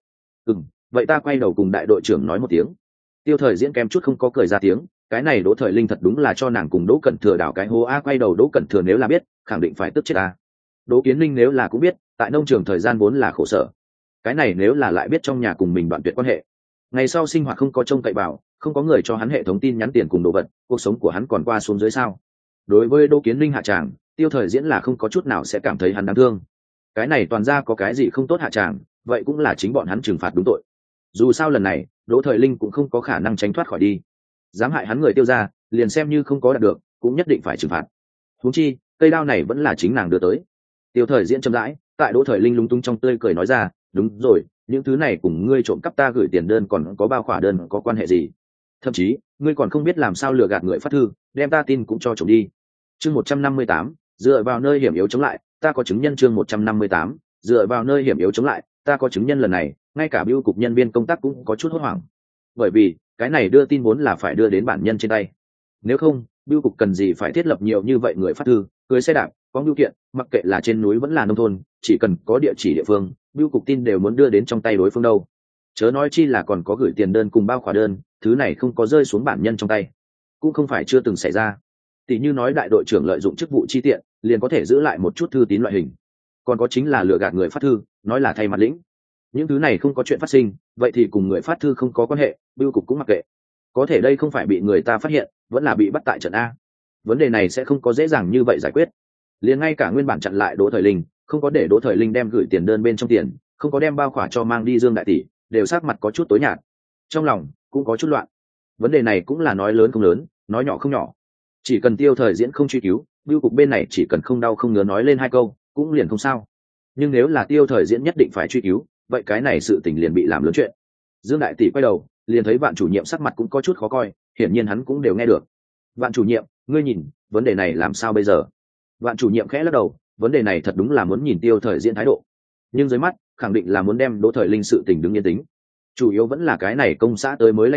Vậy ta quay đầu cùng đại đội trưởng nói một tiếng. Tiêu Thời Diễn kém chút không có cười ra tiếng, cái này Đỗ Thời Linh thật đúng là cho nàng cùng Đỗ Cẩn Thừa đảo cái hố a. Quay đầu Đỗ Cẩn Thừa nếu là biết, khẳng định phải tức chết a. Đỗ Kiến Linh nếu là cũng biết, tại nông trường thời gian vốn là khổ sở, cái này nếu là lại biết trong nhà cùng mình đoạn tuyệt quan hệ, ngày sau sinh hoạt không có trông cậy vào, không có người cho hắn hệ thống tin nhắn tiền cùng đồ vật, cuộc sống của hắn còn qua xuống dưới sao? Đối với Đỗ Kiến Linh hạ tràng, Tiêu Thời Diễn là không có chút nào sẽ cảm thấy hắn đáng thương. Cái này toàn ra có cái gì không tốt hạ tràng, vậy cũng là chính bọn hắn trừng phạt đúng tội. Dù sao lần này, Đỗ Thời Linh cũng không có khả năng tránh thoát khỏi đi. Dám hại hắn người Tiêu ra, liền xem như không có đạt được, cũng nhất định phải trừng phạt. Huống chi, cây đao này vẫn là chính nàng đưa tới. Tiêu Thời Diễn chậm rãi, tại Đỗ Thời Linh lúng túng trong tươi cười nói ra, đúng rồi, những thứ này cùng ngươi trộm cắp ta gửi tiền đơn còn có bao khỏa đơn có quan hệ gì? Thậm chí, ngươi còn không biết làm sao lừa gạt người phát thư, đem ta tin cũng cho trộm đi. Chương 158, dựa vào nơi hiểm yếu chống lại, ta có chứng nhân. Chương 158, dựa vào nơi hiểm yếu chống lại, ta có chứng nhân. Lần này, ngay cả bưu cục nhân viên công tác cũng có chút hốt hoảng. Bởi vì, cái này đưa tin vốn là phải đưa đến bản nhân trên tay. Nếu không, bưu cục cần gì phải thiết lập nhiều như vậy người phát thư, cưới xe đạp, có bưu kiện, mặc kệ là trên núi vẫn là nông thôn, chỉ cần có địa chỉ địa phương, bưu cục tin đều muốn đưa đến trong tay đối phương đâu. Chớ nói chi là còn có gửi tiền đơn cùng bao khỏa đơn, thứ này không có rơi xuống bản nhân trong tay, cũng không phải chưa từng xảy ra. Tỷ như nói đại đội trưởng lợi dụng chức vụ chi tiện, liền có thể giữ lại một chút thư tín loại hình. Còn có chính là lừa gạt người phát thư, nói là thay mặt lĩnh. Những thứ này không có chuyện phát sinh, vậy thì cùng người phát thư không có quan hệ, bưu cục cũng mặc kệ. Có thể đây không phải bị người ta phát hiện, vẫn là bị bắt tại trận a. Vấn đề này sẽ không có dễ dàng như vậy giải quyết. Liền ngay cả nguyên bản chặn lại Đỗ Thời Linh, không có để Đỗ Thời Linh đem gửi tiền đơn bên trong tiền, không có đem bao khỏa cho mang đi Dương đại tỷ, đều sắc mặt có chút tối nhạt, trong lòng cũng có chút loạn. Vấn đề này cũng là nói lớn không lớn, nói nhỏ không nhỏ. Chỉ cần Tiêu Thời Diễn không truy cứu, bưu cục bên này chỉ cần không đau không ngứa nói lên hai câu, cũng liền không sao. Nhưng nếu là Tiêu Thời Diễn nhất định phải truy cứu, vậy cái này sự tình liền bị làm lớn chuyện. Dương đại tỷ quay đầu, liền thấy Vạn chủ nhiệm sắc mặt cũng có chút khó coi, hiển nhiên hắn cũng đều nghe được. Vạn chủ nhiệm, ngươi nhìn, vấn đề này làm sao bây giờ? Vạn chủ nhiệm khẽ lắc đầu, vấn đề này thật đúng là muốn nhìn Tiêu Thời Diễn thái độ, nhưng dưới mắt khẳng định là muốn đem Đỗ Thời Linh sự tình đứng yên tính. Chủ yếu vẫn là cái này công xã tới mới lãnh đạo,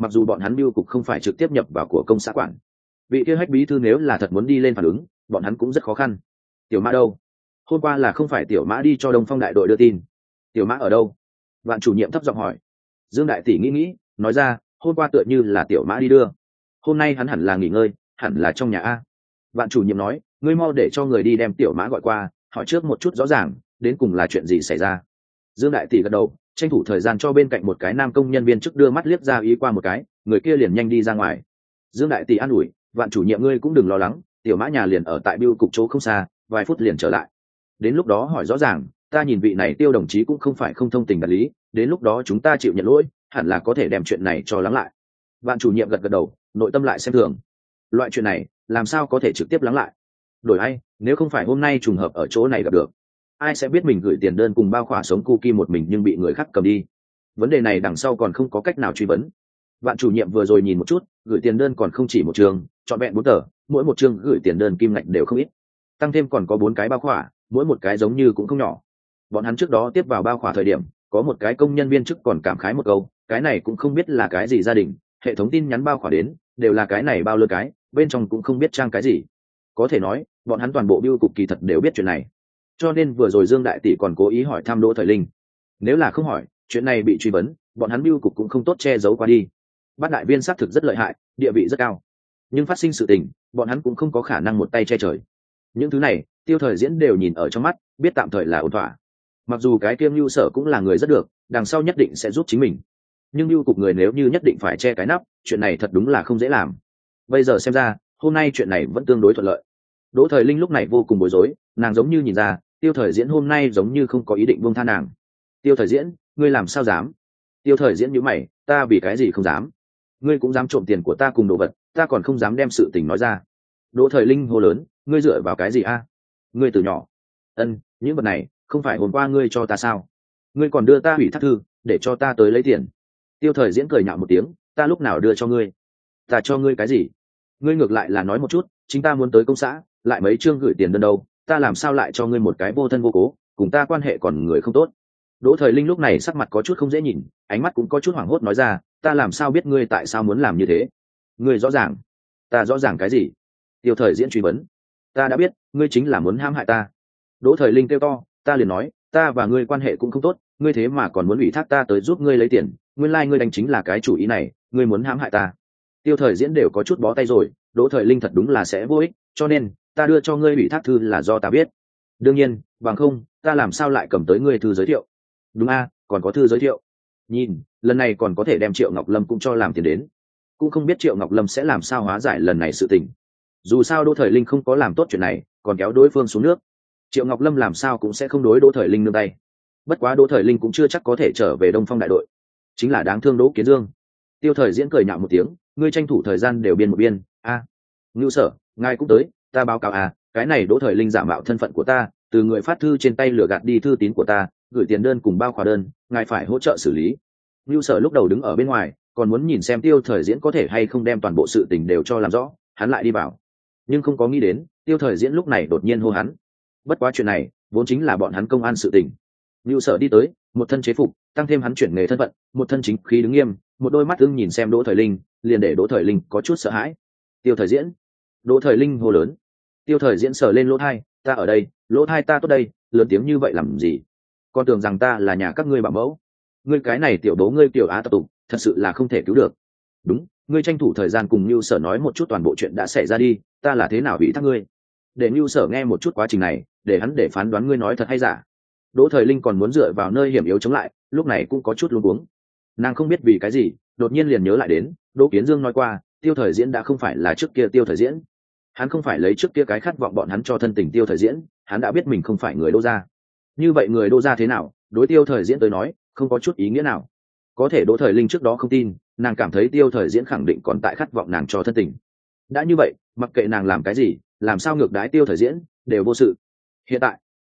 mặc dù bọn hắn biêu cục không phải trực tiếp nhập vào của công xã quản. Vị kia Hách bí thư nếu là thật muốn đi lên phản ứng, bọn hắn cũng rất khó khăn. Tiểu Mã đâu? Hôm qua là không phải Tiểu Mã đi cho Đông Phong đại đội đưa tin? Tiểu Mã ở đâu? Vạn chủ nhiệm thấp giọng hỏi. Dương đại tỷ nghĩ, nói ra, hôm qua tựa như là Tiểu Mã đi đưa. Hôm nay hắn hẳn là nghỉ ngơi, hẳn là trong nhà a. Vạn chủ nhiệm nói, ngươi mau để cho người đi đem Tiểu Mã gọi qua, hỏi trước một chút rõ ràng, đến cùng là chuyện gì xảy ra. Dương đại tỷ gật đầu, tranh thủ thời gian cho bên cạnh một cái nam công nhân viên chức đưa mắt liếc ra ý qua một cái, người kia liền nhanh đi ra ngoài. Dương đại tỷ an ủi, Vạn chủ nhiệm ngươi cũng đừng lo lắng, Tiểu Mã nhà liền ở tại biêu cục chỗ không xa, vài phút liền trở lại. Đến lúc đó hỏi rõ ràng, ta nhìn vị này Tiêu đồng chí cũng không phải không thông tình đạt lý, đến lúc đó chúng ta chịu nhận lỗi, hẳn là có thể đem chuyện này cho lắng lại. Vạn chủ nhiệm gật gật đầu, nội tâm lại xem thường. Loại chuyện này, làm sao có thể trực tiếp lắng lại? Đổi ai, nếu không phải hôm nay trùng hợp ở chỗ này gặp được, ai sẽ biết mình gửi tiền đơn cùng bao khỏa sống cookie một mình nhưng bị người khác cầm đi? Vấn đề này đằng sau còn không có cách nào truy vấn. Vạn chủ nhiệm vừa rồi nhìn một chút, gửi tiền đơn còn không chỉ một trường, trọn vẹn 4 tờ, mỗi một chương gửi tiền đơn kim ngạch đều không ít. Tăng thêm còn có 4 cái bao khỏa, mỗi một cái giống như cũng không nhỏ. Bọn hắn trước đó tiếp vào bao khỏa thời điểm, có một cái công nhân viên chức còn cảm khái một câu, cái này cũng không biết là cái gì gia đình, hệ thống tin nhắn bao khỏa đến, đều là cái này bao lơ cái, bên trong cũng không biết trang cái gì. Có thể nói, bọn hắn toàn bộ bưu cục kỳ thật đều biết chuyện này. Cho nên vừa rồi Dương đại tỷ còn cố ý hỏi thăm Đỗ Thời Linh. Nếu là không hỏi, chuyện này bị truy vấn, bọn hắn bưu cục cũng không tốt che giấu qua đi. Bát đại viên xác thực rất lợi hại, địa vị rất cao, nhưng phát sinh sự tình, bọn hắn cũng không có khả năng một tay che trời. Những thứ này, Tiêu Thời Diễn đều nhìn ở trong mắt, biết tạm thời là ổn thỏa. Mặc dù cái Kiêm Nưu Sở cũng là người rất được, đằng sau nhất định sẽ giúp chính mình. Nhưng bưu cục người nếu như nhất định phải che cái nắp, chuyện này thật đúng là không dễ làm. Bây giờ xem ra, hôm nay chuyện này vẫn tương đối thuận lợi. Đỗ Thời Linh lúc này vô cùng bối rối, nàng giống như nhìn ra, Tiêu Thời Diễn hôm nay giống như không có ý định buông tha nàng. Tiêu Thời Diễn, ngươi làm sao dám? Tiêu Thời Diễn nhíu mày, ta vì cái gì không dám? Ngươi cũng dám trộm tiền của ta cùng đồ vật, ta còn không dám đem sự tình nói ra. Đỗ Thời Linh hô lớn, ngươi dựa vào cái gì a? Ngươi từ nhỏ, những vật này không phải hôm qua ngươi cho ta sao? Ngươi còn đưa ta hủy thác thư để cho ta tới lấy tiền. Tiêu Thời Diễn cười nhạo một tiếng, ta lúc nào đưa cho ngươi? Ta cho ngươi cái gì? Ngươi ngược lại là nói một chút, chính ta muốn tới công xã, lại mấy chương gửi tiền đơn đâu, ta làm sao lại cho ngươi một cái vô thân vô cố, cùng ta quan hệ còn người không tốt. Đỗ Thời Linh lúc này sắc mặt có chút không dễ nhìn, ánh mắt cũng có chút hoảng hốt nói ra, ta làm sao biết ngươi tại sao muốn làm như thế? Ngươi rõ ràng. Ta rõ ràng cái gì? Tiêu Thời Diễn truy vấn. Ta đã biết, ngươi chính là muốn hãm hại ta. Đỗ Thời Linh kêu to, ta liền nói, ta và ngươi quan hệ cũng không tốt, ngươi thế mà còn muốn ủy thác ta tới giúp ngươi lấy tiền, nguyên lai ngươi đánh chính là cái chủ ý này, ngươi muốn hãm hại ta. Tiêu Thời Diễn đều có chút bó tay rồi, Đỗ Thời Linh thật đúng là sẽ vô ích, cho nên ta đưa cho ngươi ủy thác thư là do ta biết. Đương nhiên, bằng không, ta làm sao lại cầm tới ngươi thư giới thiệu? Đúng a, còn có thư giới thiệu. Nhìn, lần này còn có thể đem Triệu Ngọc Lâm cũng cho làm tiền đến. Cũng không biết Triệu Ngọc Lâm sẽ làm sao hóa giải lần này sự tình. Dù sao Đỗ Thời Linh không có làm tốt chuyện này, còn kéo đối phương xuống nước. Triệu Ngọc Lâm làm sao cũng sẽ không đối Đỗ Thời Linh nương tay. Bất quá Đỗ Thời Linh cũng chưa chắc có thể trở về Đông Phong đại đội. Chính là đáng thương Đỗ Kiến Dương. Tiêu Thời Diễn cười nhạo một tiếng, ngươi tranh thủ thời gian đều biên một biên. A, Ngưu Sở, ngài cũng tới, ta báo cáo cái này Đỗ Thời Linh giả mạo thân phận của ta, từ người phát thư trên tay lừa gạt đi thư tín của ta, gửi tiền đơn cùng bao khỏa đơn, ngài phải hỗ trợ xử lý. Ngưu Sở lúc đầu đứng ở bên ngoài, còn muốn nhìn xem Tiêu Thời Diễn có thể hay không đem toàn bộ sự tình đều cho làm rõ, hắn lại đi vào, nhưng không có nghĩ đến Tiêu Thời Diễn lúc này đột nhiên hô hắn. Bất quá chuyện này vốn chính là bọn hắn công an sự tình. Ngưu Sở đi tới, một thân chế phục, tăng thêm hắn chuyển nghề thân phận, một thân chính khí đứng nghiêm, một đôi mắt ưng nhìn xem Đỗ Thời Linh, liền để Đỗ Thời Linh có chút sợ hãi. Tiêu Thời Diễn. Đỗ Thời Linh hô lớn. Tiêu Thời Diễn sờ lên lỗ thai, ta ở đây, lỗ thai ta tốt đây, lớn tiếng như vậy làm gì? Con tưởng rằng ta là nhà các ngươi bảo mẫu. Ngươi cái này tiểu bố ngươi tiểu á tập tục, thật sự là không thể cứu được. Đúng, ngươi tranh thủ thời gian cùng Nưu Sở nói một chút toàn bộ chuyện đã xảy ra đi, ta là thế nào bị thác ngươi. Để Nưu Sở nghe một chút quá trình này, để hắn để phán đoán ngươi nói thật hay giả. Đỗ Thời Linh còn muốn dựa vào nơi hiểm yếu chống lại, lúc này cũng có chút luống cuống. Nàng không biết vì cái gì, đột nhiên liền nhớ lại đến, Đỗ Kiến Dương nói qua, Tiêu Thời Diễn đã không phải là trước kia Tiêu Thời Diễn. Hắn không phải lấy trước kia cái khát vọng bọn hắn cho thân tình Tiêu Thời Diễn, hắn đã biết mình không phải người Đỗ gia. Như vậy người Đỗ gia thế nào, đối Tiêu Thời Diễn tới nói, không có chút ý nghĩa nào. Có thể Đỗ Thời Linh trước đó không tin, nàng cảm thấy Tiêu Thời Diễn khẳng định còn tại khát vọng nàng cho thân tình. Đã như vậy, mặc kệ nàng làm cái gì, làm sao ngược đái Tiêu Thời Diễn, đều vô sự. Hiện tại,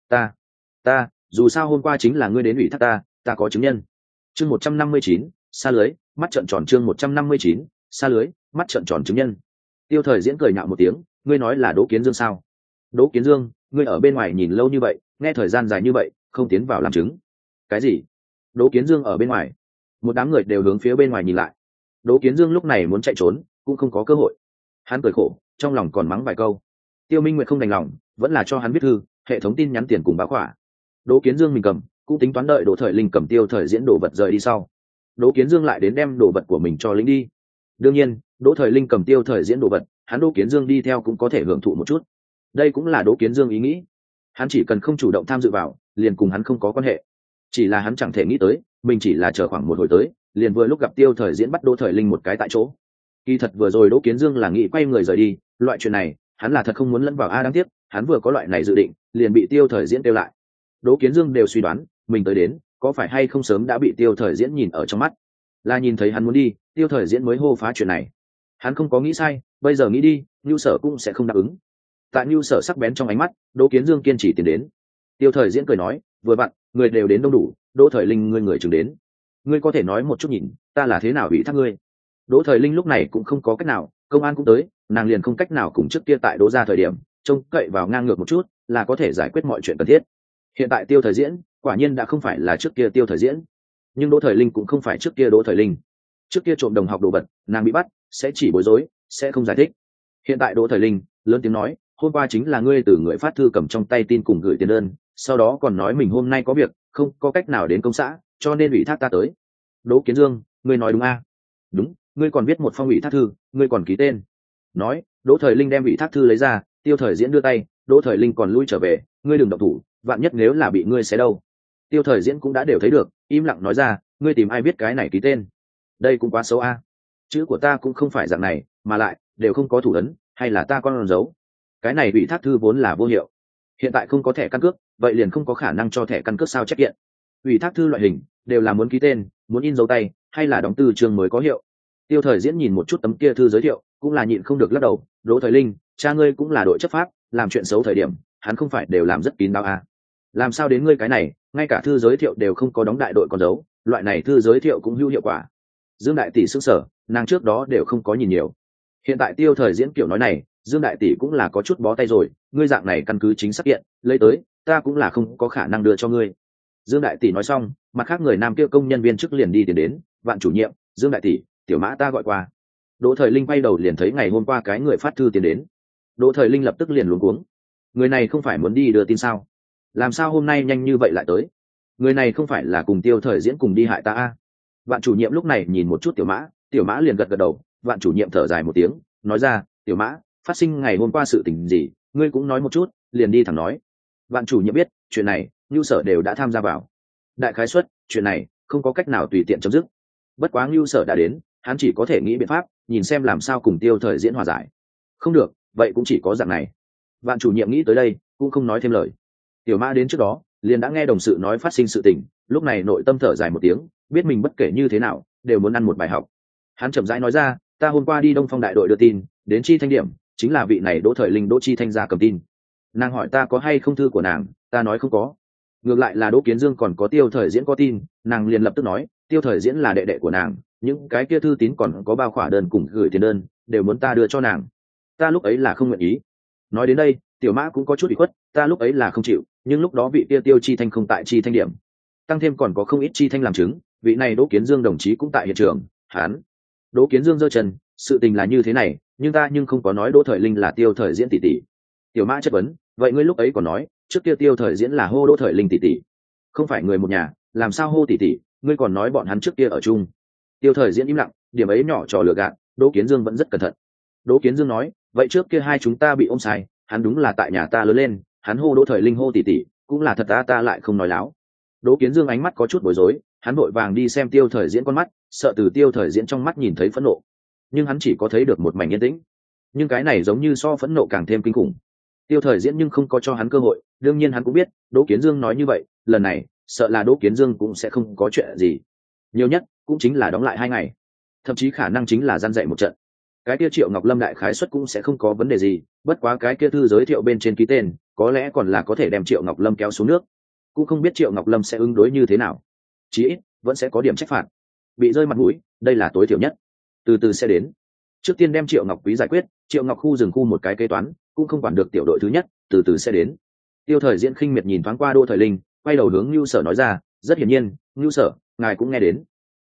ta, dù sao hôm qua chính là ngươi đến ủy thác ta có chứng nhân. Chương 159, xa lưới, mắt trợn tròn. Chương 159, xa lưới, mắt trợn tròn chứng nhân. Tiêu Thời Diễn cười nhạo một tiếng, ngươi nói là Đỗ Kiến Dương sao? Đỗ Kiến Dương, ngươi ở bên ngoài nhìn lâu như vậy, nghe thời gian dài như vậy, không tiến vào làm chứng. Cái gì? Đỗ Kiến Dương ở bên ngoài? Một đám người đều hướng phía bên ngoài nhìn lại. Đỗ Kiến Dương lúc này muốn chạy trốn cũng không có cơ hội. Hắn cười khổ, trong lòng còn mắng vài câu. Tiêu Minh Nguyệt không đành lòng, vẫn là cho hắn viết thư, hệ thống tin nhắn tiền cùng báo khỏa. Đỗ Kiến Dương mình cầm, cũng tính toán đợi Đỗ Thời Linh cầm Tiêu Thời Diễn đồ vật rời đi sau. Đỗ Kiến Dương lại đến đem đồ vật của mình cho lính đi. Đương nhiên, Đỗ Thời Linh cầm Tiêu Thời Diễn đồ vật, hắn Đỗ Kiến Dương đi theo cũng có thể hưởng thụ một chút. Đây cũng là Đỗ Kiến Dương ý nghĩ. Hắn chỉ cần không chủ động tham dự vào, liền cùng hắn không có quan hệ. Chỉ là hắn chẳng thể nghĩ tới, mình chỉ là chờ khoảng một hồi tới, liền vừa lúc gặp Tiêu Thời Diễn bắt Đỗ Thời Linh một cái tại chỗ. Kỳ thật vừa rồi Đỗ Kiến Dương là nghĩ quay người rời đi, loại chuyện này, hắn là thật không muốn lẫn vào đáng tiếc, hắn vừa có loại này dự định, liền bị Tiêu Thời Diễn kêu lại. Đỗ Kiến Dương đều suy đoán, mình tới đến, có phải hay không sớm đã bị Tiêu Thời Diễn nhìn ở trong mắt. Là nhìn thấy hắn muốn đi, Tiêu Thời Diễn mới hô phá chuyện này. Hắn không có nghĩ sai, bây giờ nghĩ đi, Nưu Sở cũng sẽ không đáp ứng. Tại Nưu Sở sắc bén trong ánh mắt, Đỗ Kiến Dương kiên trì tiến đến. Tiêu Thời Diễn cười nói, vừa vặn, người đều đến đông đủ, Đỗ Thời Linh người chừng đến. Ngươi có thể nói một chút nhìn, ta là thế nào ủy thác ngươi? Đỗ Thời Linh lúc này cũng không có cách nào, công an cũng tới, nàng liền không cách nào cùng trước kia tại Đỗ gia thời điểm, trông cậy vào ngang ngược một chút, là có thể giải quyết mọi chuyện cần thiết. Hiện tại Tiêu Thời Diễn, quả nhiên đã không phải là trước kia Tiêu Thời Diễn, nhưng Đỗ Thời Linh cũng không phải trước kia Đỗ Thời Linh. Trước kia trộm đồng học đồ vật, nàng bị bắt, sẽ chỉ bối rối, sẽ không giải thích. Hiện tại Đỗ Thời Linh lớn tiếng nói, hôm qua chính là ngươi từ người phát thư cầm trong tay tin cùng gửi tiền đơn, sau đó còn nói mình hôm nay có việc, không có cách nào đến công xã, cho nên ủy thác ta tới. Đỗ Kiến Dương, ngươi nói đúng a? Đúng, ngươi còn viết một phong ủy thác thư, ngươi còn ký tên. Nói, Đỗ Thời Linh đem ủy thác thư lấy ra, Tiêu Thời Diễn đưa tay, Đỗ Thời Linh còn lui trở về, ngươi đừng động thủ, vạn nhất nếu là bị ngươi xé đâu. Tiêu Thời Diễn cũng đã đều thấy được, im lặng nói ra, ngươi tìm ai biết cái này ký tên? Đây cũng quá xấu a. Chữ của ta cũng không phải dạng này, mà lại đều không có thủ ấn, hay là ta con giấu? Cái này ủy thác thư vốn là vô hiệu, hiện tại không có thẻ căn cước, vậy liền không có khả năng cho thẻ căn cước sao chép kiện. Ủy thác thư loại hình đều là muốn ký tên, muốn in dấu tay, hay là đóng từ trường mới có hiệu. Tiêu Thời Diễn nhìn một chút tấm kia thư giới thiệu, cũng là nhịn không được lắc đầu. Đỗ Thời Linh, cha ngươi cũng là đội chấp pháp, làm chuyện xấu thời điểm, hắn không phải đều làm rất kín đáo à? Làm sao đến ngươi cái này, ngay cả thư giới thiệu đều không có đóng đại đội con dấu, loại này thư giới thiệu cũng hữu hiệu quả. Dương đại tỷ sững sờ, nàng trước đó đều không có nhìn nhiều. Hiện tại Tiêu Thời Diễn kiểu nói này, Dương đại tỷ cũng là có chút bó tay rồi, ngươi dạng này căn cứ chính xác kiện, lấy tới, ta cũng là không có khả năng đưa cho ngươi. Dương đại tỷ nói xong, mặt khác người nam kia công nhân viên chức liền đi tiền đến, Vạn chủ nhiệm, Dương đại tỷ, tiểu mã ta gọi qua. Đỗ Thời Linh quay đầu liền thấy ngày hôm qua cái người phát thư tiền đến. Đỗ Thời Linh lập tức liền luống cuống. Người này không phải muốn đi đưa tin sao? Làm sao hôm nay nhanh như vậy lại tới? Người này không phải là cùng Tiêu Thời Diễn cùng đi hại ta à? Vạn chủ nhiệm lúc này nhìn một chút tiểu mã liền gật gật đầu. Vạn chủ nhiệm thở dài một tiếng, nói ra, tiểu mã, phát sinh ngày hôm qua sự tình gì, ngươi cũng nói một chút, liền đi thẳng nói. Vạn chủ nhiệm biết, chuyện này, Nưu Sở đều đã tham gia vào. Đại khái suất, chuyện này không có cách nào tùy tiện chấm dứt. Bất quá Nưu Sở đã đến, hắn chỉ có thể nghĩ biện pháp, nhìn xem làm sao cùng Tiêu Thời Diễn hòa giải. Không được, vậy cũng chỉ có dạng này. Vạn chủ nhiệm nghĩ tới đây, cũng không nói thêm lời. Tiểu mã đến trước đó, liền đã nghe đồng sự nói phát sinh sự tình, lúc này nội tâm thở dài một tiếng, biết mình bất kể như thế nào, đều muốn ăn một bài học. Hắn chậm rãi nói ra, ta hôm qua đi Đông Phong đại đội đưa tin, đến Chi Thanh điểm, chính là vị này Đỗ Thời Linh Đỗ Chi Thanh ra cầm tin. Nàng hỏi ta có hay không thư của nàng, ta nói không có. Ngược lại là Đỗ Kiến Dương còn có Tiêu Thời Diễn có tin, nàng liền lập tức nói, Tiêu Thời Diễn là đệ đệ của nàng, những cái kia thư tín còn có bao khỏa đơn cùng gửi tiền đơn, đều muốn ta đưa cho nàng. Ta lúc ấy là không nguyện ý. Nói đến đây, tiểu mã cũng có chút ủy khuất, ta lúc ấy là không chịu, nhưng lúc đó vị kia Tiêu Chi Thanh không tại Chi Thanh điểm, tăng thêm còn có không ít Chi Thanh làm chứng, vị này Đỗ Kiến Dương đồng chí cũng tại hiện trường. Hắn, Đỗ Kiến Dương giơ chân, sự tình là như thế này, nhưng ta không có nói Đỗ Thời Linh là Tiêu Thời Diễn tỷ tỷ. Tiểu mã chất vấn, vậy ngươi lúc ấy còn nói, trước kia Tiêu Thời Diễn là hô Đỗ Thời Linh tỷ tỷ, không phải người một nhà, làm sao hô tỷ tỷ, ngươi còn nói bọn hắn trước kia ở chung. Tiêu Thời Diễn im lặng, điểm ấy nhỏ trò lừa gạt, Đỗ Kiến Dương vẫn rất cẩn thận. Đỗ Kiến Dương nói, vậy trước kia hai chúng ta bị ôm sai, hắn đúng là tại nhà ta lớn lên, hắn hô Đỗ Thời Linh hô tỷ tỷ, cũng là thật, ta lại không nói láo. Đỗ Kiến Dương ánh mắt có chút bối rối, hắn vội vàng đi xem Tiêu Thời Diễn con mắt, sợ từ Tiêu Thời Diễn trong mắt nhìn thấy phẫn nộ, nhưng hắn chỉ có thấy được một mảnh yên tĩnh. Nhưng cái này giống như so phẫn nộ càng thêm kinh khủng. Tiêu Thời Diễn nhưng không có cho hắn cơ hội, đương nhiên hắn cũng biết, Đỗ Kiến Dương nói như vậy, lần này, sợ là Đỗ Kiến Dương cũng sẽ không có chuyện gì. Nhiều nhất cũng chính là đóng lại 2 ngày, thậm chí khả năng chính là gian dạy một trận. Cái kia Triệu Ngọc Lâm đại khái suất cũng sẽ không có vấn đề gì, bất quá cái kia thư giới thiệu bên trên ký tên, có lẽ còn là có thể đem Triệu Ngọc Lâm kéo xuống nước. Cũng không biết Triệu Ngọc Lâm sẽ ứng đối như thế nào. Chí ít vẫn sẽ có điểm trách phạt. Bị rơi mặt mũi, đây là tối thiểu nhất. Từ từ sẽ đến. Trước tiên đem Triệu Ngọc Quý giải quyết, Triệu Ngọc khu dừng khu một cái kế toán, cũng không quản được tiểu đội thứ nhất, từ từ sẽ đến. Tiêu Thời Diễn khinh miệt nhìn thoáng qua Đỗ Thời Linh, quay đầu hướng Nưu Sở nói ra, rất hiển nhiên, Nưu Sở, ngài cũng nghe đến.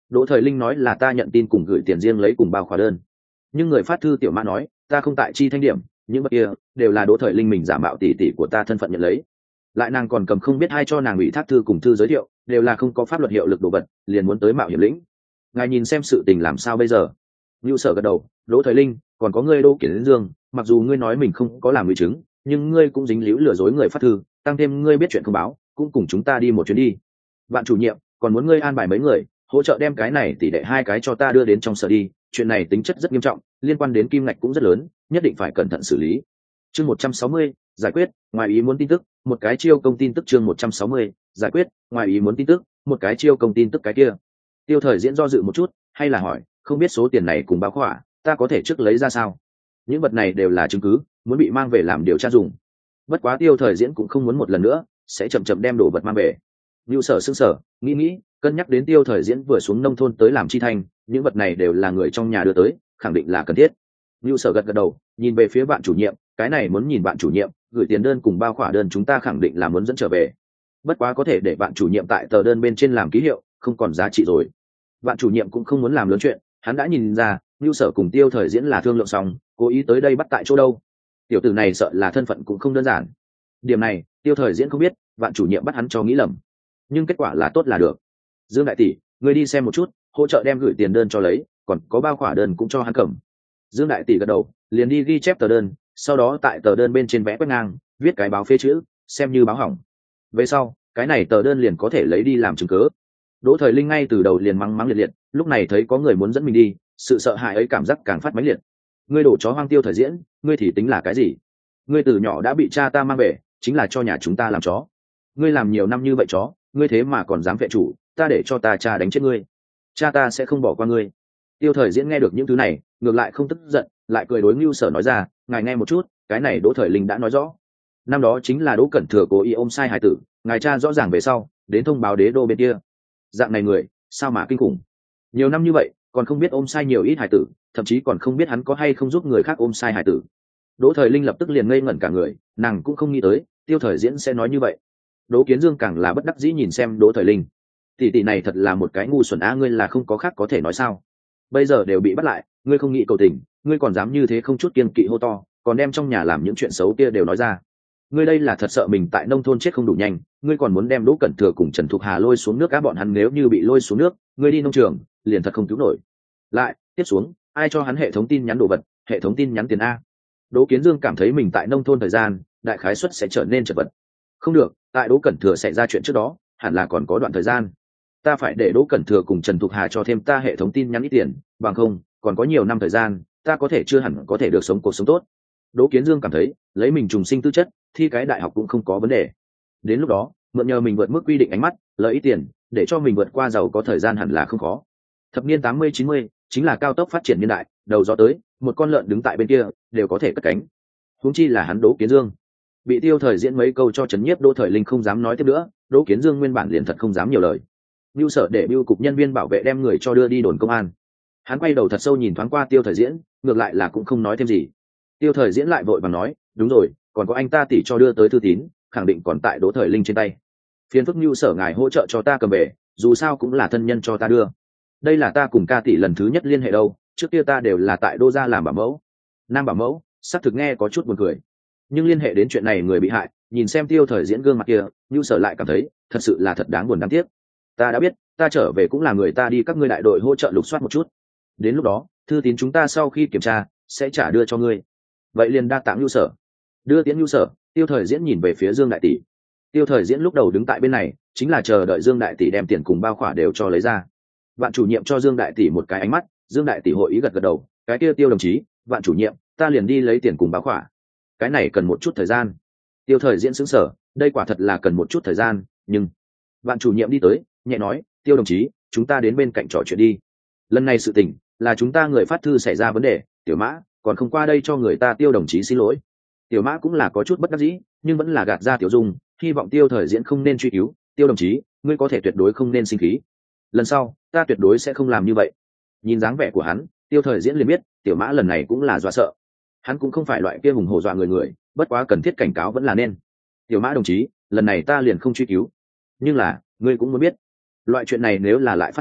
Đỗ Thời Linh nói là ta nhận tin cùng gửi tiền riêng lấy cùng bao khóa đơn, nhưng người phát thư Tiểu Mã nói ta không tại chi thanh điểm, những vật kia đều là Đỗ Thời Linh mình giả mạo tỷ tỷ của ta thân phận nhận lấy, lại nàng còn cầm không biết ai cho nàng ủy thác thư cùng thư giới thiệu, đều là không có pháp luật hiệu lực đồ vật, liền muốn tới mạo hiểm lĩnh. Ngài nhìn xem sự tình làm sao bây giờ? Nưu Sở gật đầu, Đỗ Thời Linh, còn có ngươi Đỗ Kiến Dương, mặc dù ngươi nói mình không có làm người chứng, nhưng ngươi cũng dính líu lừa dối người phát thư, tăng thêm ngươi biết chuyện không báo, cũng cùng chúng ta đi một chuyến đi. Bạn chủ nhiệm, còn muốn ngươi an bài mấy người hỗ trợ đem cái này tỷ đệ hai cái cho ta đưa đến trong sở đi, chuyện này tính chất rất nghiêm trọng, liên quan đến kim ngạch cũng rất lớn, nhất định phải cẩn thận xử lý. Chương 160, giải quyết, ngoài ý muốn tin tức, một cái chiêu công tin tức. Chương 160, giải quyết, ngoài ý muốn tin tức, một cái chiêu công tin tức. Cái kia Tiêu Thời Diễn do dự một chút, hay là hỏi, không biết số tiền này cùng báo khỏa ta có thể trước lấy ra sao? Những vật này đều là chứng cứ, muốn bị mang về làm điều tra dùng. Bất quá Tiêu Thời Diễn cũng không muốn một lần nữa sẽ chậm chậm đem đồ vật mang về. Nưu Sở sững sờ, nghĩ cân nhắc đến Tiêu Thời Diễn vừa xuống nông thôn tới làm chi thành, những vật này đều là người trong nhà đưa tới, khẳng định là cần thiết. Nưu Sở gật đầu, nhìn về phía bạn chủ nhiệm, cái này muốn nhìn bạn chủ nhiệm, gửi tiền đơn cùng bao khỏa đơn chúng ta khẳng định là muốn dẫn trở về. Bất quá có thể để bạn chủ nhiệm tại tờ đơn bên trên làm ký hiệu, không còn giá trị rồi. Bạn chủ nhiệm cũng không muốn làm lớn chuyện, hắn đã nhìn ra Nưu Sở cùng Tiêu Thời Diễn là thương lượng xong, cố ý tới đây bắt tại chỗ đâu. Tiểu tử này sợ là thân phận cũng không đơn giản. Điểm này Tiêu Thời Diễn không biết, bạn chủ nhiệm bắt hắn cho nghĩ lầm, nhưng kết quả là tốt là được. Dương đại tỷ, người đi xem một chút, hỗ trợ đem gửi tiền đơn cho lấy, còn có bao khỏa đơn cũng cho hắn cầm. Dương đại tỷ gật đầu, liền đi ghi chép tờ đơn, sau đó tại tờ đơn bên trên vẽ quét ngang, viết cái báo phê chữ, xem như báo hỏng. Về sau cái này tờ đơn liền có thể lấy đi làm chứng cớ. Đỗ Thời Linh ngay từ đầu liền mắng mắng liệt liệt, lúc này thấy có người muốn dẫn mình đi, sự sợ hãi ấy cảm giác càng phát mãnh liệt. Ngươi đổ chó hoang Tiêu Thời Diễn, ngươi thì tính là cái gì? Ngươi từ nhỏ đã bị cha ta mang về, chính là cho nhà chúng ta làm chó. Ngươi làm nhiều năm như vậy chó, ngươi thế mà còn dám vệ chủ, ta để cho ta cha đánh chết ngươi. Cha ta sẽ không bỏ qua ngươi. Tiêu Thời Diễn nghe được những thứ này, ngược lại không tức giận, lại cười đối Nưu Sở nói ra, ngài nghe một chút, cái này Đỗ Thời Linh đã nói rõ. Năm đó chính là Đỗ Cẩn Thừa cố ý ôm sai hài tử, ngài cha rõ ràng về sau, đến thông báo đế đô bên kia. Dạng này người, sao mà kinh khủng. Nhiều năm như vậy, còn không biết ôm sai nhiều ít hài tử, thậm chí còn không biết hắn có hay không giúp người khác ôm sai hài tử. Đỗ Thời Linh lập tức liền ngây ngẩn cả người, nàng cũng không nghĩ tới Tiêu Thời Diễn sẽ nói như vậy. Đỗ Kiến Dương càng là bất đắc dĩ nhìn xem Đỗ Thời Linh. Tỷ này thật là một cái ngu xuẩn á, ngươi là không có khác có thể nói sao? Bây giờ đều bị bắt lại, ngươi không nghĩ cầu tình, ngươi còn dám như thế không chút kiêng kỵ hô to, còn đem trong nhà làm những chuyện xấu kia đều nói ra. Ngươi đây là thật sợ mình tại nông thôn chết không đủ nhanh, ngươi còn muốn đem Đỗ Cẩn Thừa cùng Trần Thục Hà lôi xuống nước, các bọn hắn nếu như bị lôi xuống nước, ngươi đi nông trường liền thật không cứu nổi. Lại tiếp xuống, ai cho hắn hệ thống tin nhắn đồ vật, hệ thống tin nhắn tiền a? Đỗ Kiến Dương cảm thấy mình tại nông thôn thời gian đại khái suất sẽ trở nên chật vật. Không được, tại Đỗ Cẩn Thừa xảy ra chuyện trước đó hẳn là còn có đoạn thời gian, ta phải để Đỗ Cẩn Thừa cùng Trần Thục Hà cho thêm ta hệ thống tin nhắn ít tiền, bằng không còn có nhiều năm thời gian ta có thể chưa hẳn có thể được sống cuộc sống tốt. Đỗ Kiến Dương cảm thấy lấy mình trùng sinh tư chất, thi cái đại học cũng không có vấn đề. Đến lúc đó mượn nhờ mình vượt mức quy định ánh mắt, lợi ít tiền, để cho mình vượt qua giàu có thời gian hẳn là không khó. Thập niên 80-90 chính là cao tốc phát triển niên đại, đầu gió tới, một con lợn đứng tại bên kia đều có thể cất cánh. Huống chi là hắn Đỗ Kiến Dương. Bị Tiêu Thời Diễn mấy câu cho chấn nhiếp, Đỗ Thời Linh không dám nói tiếp nữa, Đỗ Kiến Dương nguyên bản liền thật không dám nhiều lời. Nưu Sở để bưu cục nhân viên bảo vệ đem người cho đưa đi đồn công an. Hắn quay đầu thật sâu nhìn thoáng qua Tiêu Thời Diễn, ngược lại là cũng không nói thêm gì. Tiêu Thời Diễn lại vội vàng nói, đúng rồi, còn có anh ta tỷ cho đưa tới thư tín, khẳng định còn tại Đỗ Thời Linh trên tay. Phiền phức Nưu Sở ngài hỗ trợ cho ta cầm về, dù sao cũng là thân nhân cho ta đưa. Đây là ta cùng ca tỷ lần thứ nhất liên hệ đâu, trước kia ta đều là tại Đô gia làm bảo mẫu. Nam bảo mẫu, xác thực nghe có chút buồn cười. Nhưng liên hệ đến chuyện này người bị hại, nhìn xem Tiêu Thời Diễn gương mặt kia, Nưu Sở lại cảm thấy thật sự là thật đáng buồn đáng tiếc. Ta đã biết, ta trở về cũng là người ta đi các ngươi đại đội hỗ trợ lục soát một chút. Đến lúc đó, thư tín chúng ta sau khi kiểm tra sẽ trả đưa cho ngươi. Vậy liền đa tạ Nưu Sở. Đưa tiễn Nưu Sở, Tiêu Thời Diễn nhìn về phía Dương đại tỷ. Tiêu Thời Diễn lúc đầu đứng tại bên này, chính là chờ đợi Dương đại tỷ đem tiền cùng bao khỏa đều cho lấy ra. Vạn chủ nhiệm cho Dương đại tỷ một cái ánh mắt, Dương đại tỷ hội ý gật gật đầu, cái kia Tiêu đồng chí, Vạn chủ nhiệm, ta liền đi lấy tiền cùng bao khỏa. Cái này cần một chút thời gian. Tiêu Thời Diễn sững sờ, đây quả thật là cần một chút thời gian, nhưng Vạn chủ nhiệm đi tới, nhẹ nói, Tiêu đồng chí, chúng ta đến bên cạnh trò chuyện đi. Lần này sự tình là chúng ta người phát thư xảy ra vấn đề, Tiểu Mã còn không qua đây cho người ta Tiêu đồng chí xin lỗi. Tiểu Mã cũng là có chút bất đắc dĩ, nhưng vẫn là gạt ra tiểu dung, hy vọng Tiêu Thời Diễn không nên truy cứu. Tiêu đồng chí, ngươi có thể tuyệt đối không nên sinh khí, lần sau ta tuyệt đối sẽ không làm như vậy. Nhìn dáng vẻ của hắn, Tiêu Thời Diễn liền biết Tiểu Mã lần này cũng là dọa sợ. Hắn cũng không phải loại kia hùng hổ dọa người, bất quá cần thiết cảnh cáo vẫn là nên. Tiểu Mã đồng chí, lần này ta liền không truy cứu, nhưng là ngươi cũng muốn biết, loại chuyện này nếu là lại phát sinh,